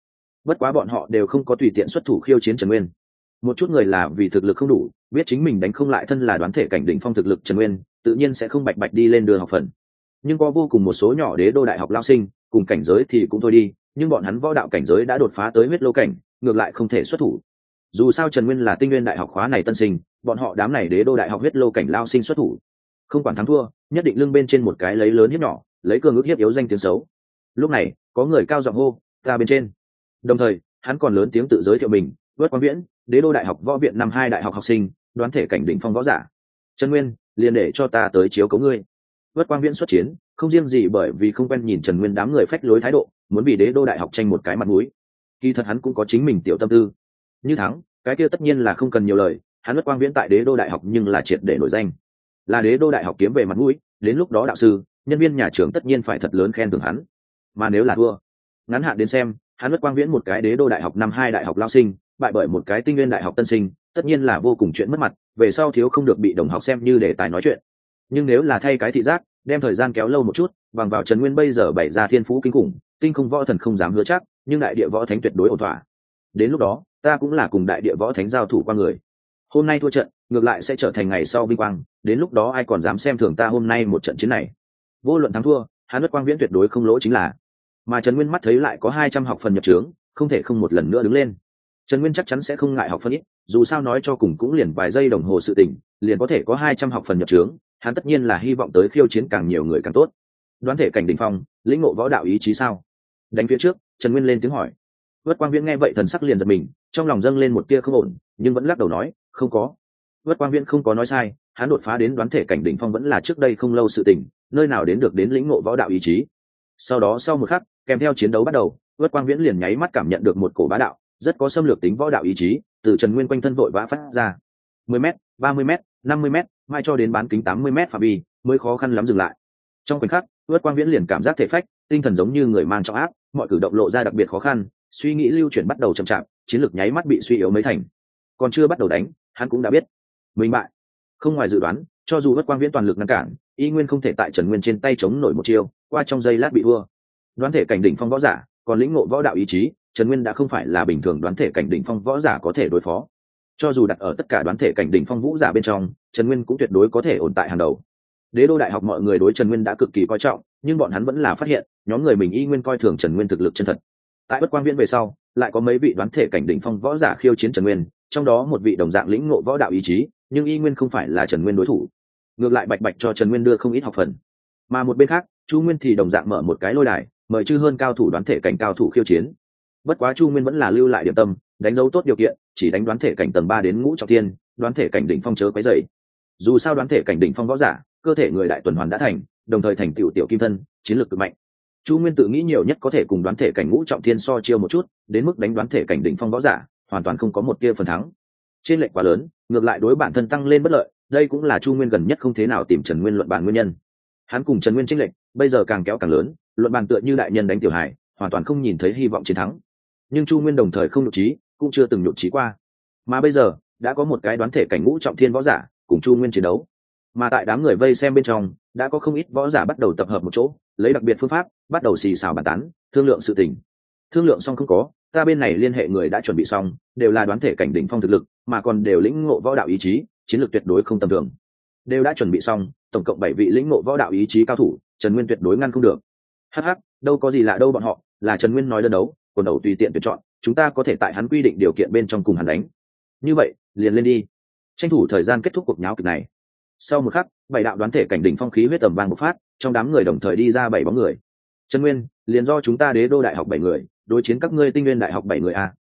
bất quá bọn họ đều không có tùy tiện xuất thủ khiêu chiến Trần Nguyên. Một chút người là vì thực lực không đủ, biết chính mình đánh không lại thân là đoán thể cảnh đỉnh phong thực lực Trần Nguyên, tự nhiên sẽ không bạch bạch đi lên đường học phần. Nhưng có vô cùng một số nhỏ đế đô đại học lao sinh, cùng cảnh giới thì cũng thôi đi, nhưng bọn hắn võ đạo cảnh giới đã đột phá tới huyết lô cảnh, ngược lại không thể xuất thủ. Dù sao Trần Nguyên là tinh nguyên đại học khóa này tân sinh, bọn họ đám này đế đô đại học huyết lô cảnh lao sinh xuất thủ, không quản thắng thua, nhất định lưng bên trên một cái lấy lớn hiếp nhỏ, lấy cường ước hiếp yếu danh tiếng xấu. Lúc này, có người cao giọng hô, ta bên trên. Đồng thời, hắn còn lớn tiếng tự giới thiệu mình, Vất Quang Viễn, đế đô đại học võ viện năm hai đại học học sinh, đoán thể cảnh đỉnh phong võ giả. Trần Nguyên, liền để cho ta tới chiếu cấu ngươi. Vất Quang Viễn xuất chiến, không riêng gì bởi vì không quen nhìn Trần Nguyên đám người phách lối thái độ, muốn vì đế đô đại học tranh một cái mặt mũi. Kỳ thật hắn cũng có chính mình tiểu tâm tư. Như thắng, cái kia tất nhiên là không cần nhiều lời, hắn Vất Quang Viễn tại đế đô đại học nhưng là triệt để nổi danh. Là đế đô đại học kiếm về mặt mũi, đến lúc đó đạo sư, nhân viên nhà trường tất nhiên phải thật lớn khen thưởng hắn. Mà nếu là thua, ngắn hạn đến xem, hắn Vất Quang Viễn một cái đế đô đại học năm hai đại học lao sinh, bại bởi một cái tinh nguyên đại học tân sinh, tất nhiên là vô cùng chuyện mất mặt, về sau thiếu không được bị đồng học xem như đề tài nói chuyện. Nhưng nếu là thay cái thị giác, đem thời gian kéo lâu một chút, bằng vào Trần Nguyên bây giờ bày ra thiên phú kinh khủng, tinh không võ thần không dám hứa chắc, nhưng đại địa võ thánh tuyệt đối ổn thỏa. Đến lúc đó, ta cũng là cùng đại địa võ thánh giao thủ qua người. Hôm nay thua trận, ngược lại sẽ trở thành ngày sau vinh quang, đến lúc đó ai còn dám xem thường ta hôm nay một trận chiến này. Vô luận thắng thua, hắn Vất Quang Viễn tuyệt đối không lỗ chính là. Mà Trần Nguyên mắt thấy lại có hai trăm học phần nhập trướng, không thể không một lần nữa đứng lên. Trần Nguyên chắc chắn sẽ không ngại học phần ít, dù sao nói cho cùng cũng liền vài giây đồng hồ sự tỉnh, liền có thể có hai trăm học phần nhập trướng, hắn tất nhiên là hy vọng tới khiêu chiến càng nhiều người càng tốt. Đoán thể cảnh đỉnh phong, lĩnh ngộ võ đạo ý chí sao? Đánh phía trước, Trần Nguyên lên tiếng hỏi. Vất Quang Viễn nghe vậy thần sắc liền giật mình, trong lòng dâng lên một tia không ổn, nhưng vẫn lắc đầu nói, không có. Vất Quang Viễn không có nói sai, hắn đột phá đến đoán thể cảnh đỉnh phong vẫn là trước đây không lâu sự tình, nơi nào đến được đến lĩnh ngộ võ đạo ý chí. Sau đó sau một khắc, kèm theo chiến đấu bắt đầu, Vất Quang Viễn liền nháy mắt cảm nhận được một cổ bá đạo, rất có xâm lược tính võ đạo ý chí, từ Trần Nguyên quanh thân vội vã phát ra. mười mét, ba mươi mét, năm mươi mét, mai cho đến bán kính tám mươi mét phạm vi, mới khó khăn lắm dừng lại. Trong khoảnh khắc, Vất Quang Viễn liền cảm giác thể phách, tinh thần giống như người mang trọng áp, mọi cử động lộ ra đặc biệt khó khăn, suy nghĩ lưu chuyển bắt đầu chậm chạp, chiến lược nháy mắt bị suy yếu mấy thành. Còn chưa bắt đầu đánh, hắn cũng đã biết mình bại. Không ngoài dự đoán, cho dù Vất Quang Viễn toàn lực ngăn cản, y nguyên không thể tại Trần Nguyên trên tay chống nổi một chiêu, qua trong giây lát bị thua. Đoán thể cảnh đỉnh phong võ giả, còn lĩnh ngộ võ đạo ý chí, Trần Nguyên đã không phải là bình thường đoán thể cảnh đỉnh phong võ giả có thể đối phó. Cho dù đặt ở tất cả đoán thể cảnh đỉnh phong vũ giả bên trong, Trần Nguyên cũng tuyệt đối có thể ổn tại hàng đầu. Đế đô đại học mọi người đối Trần Nguyên đã cực kỳ coi trọng, nhưng bọn hắn vẫn là phát hiện, nhóm người mình y nguyên coi thường Trần Nguyên thực lực chân thật. Tại Bất Quang Viễn về sau, lại có mấy vị đoán thể cảnh đỉnh phong võ giả khiêu chiến Trần Nguyên, trong đó một vị đồng dạng lĩnh ngộ võ đạo ý chí, nhưng y nguyên không phải là Trần Nguyên đối thủ. Ngược lại bạch bạch cho Trần Nguyên đưa không ít học phần. Mà một bên khác, Chu Nguyên thì đồng dạng mở một cái lôi đài, mời chư hơn cao thủ đoán thể cảnh cao thủ khiêu chiến. Bất quá Chu Nguyên vẫn là lưu lại điểm tâm, đánh dấu tốt điều kiện, chỉ đánh đoán thể cảnh tầng ba đến ngũ trọng thiên, đoán thể cảnh đỉnh phong chớ quấy rầy. Dù sao đoán thể cảnh đỉnh phong võ giả, cơ thể người đại tuần hoàn đã thành, đồng thời thành tiểu tiểu kim thân, chiến lược cực mạnh. Chu Nguyên tự nghĩ nhiều nhất có thể cùng đoán thể cảnh ngũ trọng thiên so chiêu một chút, đến mức đánh đoán thể cảnh đỉnh phong võ giả, hoàn toàn không có một tia phần thắng. Trên lệch quá lớn, ngược lại đối bản thân tăng lên bất lợi, đây cũng là Chu Nguyên gần nhất không thế nào tìm Trần Nguyên luận bàn nguyên nhân. Hắn cùng Trần Nguyên chênh lệch, bây giờ càng kéo càng lớn, luận bàn tựa như đại nhân đánh tiểu hài, hoàn toàn không nhìn thấy hy vọng chiến thắng. Nhưng Chu Nguyên đồng thời không nhục trí, cũng chưa từng nhục trí qua. Mà bây giờ, đã có một cái đoán thể cảnh ngũ trọng thiên võ giả cùng Chu Nguyên chiến đấu. Mà tại đám người vây xem bên trong, đã có không ít võ giả bắt đầu tập hợp một chỗ, lấy đặc biệt phương pháp, bắt đầu xì xào bàn tán, thương lượng sự tình. Thương lượng xong không có, ta bên này liên hệ người đã chuẩn bị xong, đều là đoán thể cảnh đỉnh phong thực lực, mà còn đều lĩnh ngộ võ đạo ý chí, chiến lược tuyệt đối không tầm thường. Đều đã chuẩn bị xong, tổng cộng bảy vị lĩnh ngộ võ đạo ý chí cao thủ, Trần Nguyên tuyệt đối ngăn không được. Hắc hắc, đâu có gì lạ đâu bọn họ, là Trần Nguyên nói đơn đấu, quần đầu tùy tiện tuyển chọn, chúng ta có thể tại hắn quy định điều kiện bên trong cùng hắn đánh. Như vậy, liền lên đi. Tranh thủ thời gian kết thúc cuộc nháo kịch này. Sau một khắc, bảy đạo đoán thể cảnh đỉnh phong khí huyết tầm vang bộc phát, trong đám người đồng thời đi ra bảy bóng người. Trần Nguyên, liền do chúng ta Đế đô đại học bảy người, đối chiến các ngươi Tinh Nguyên đại học bảy người a.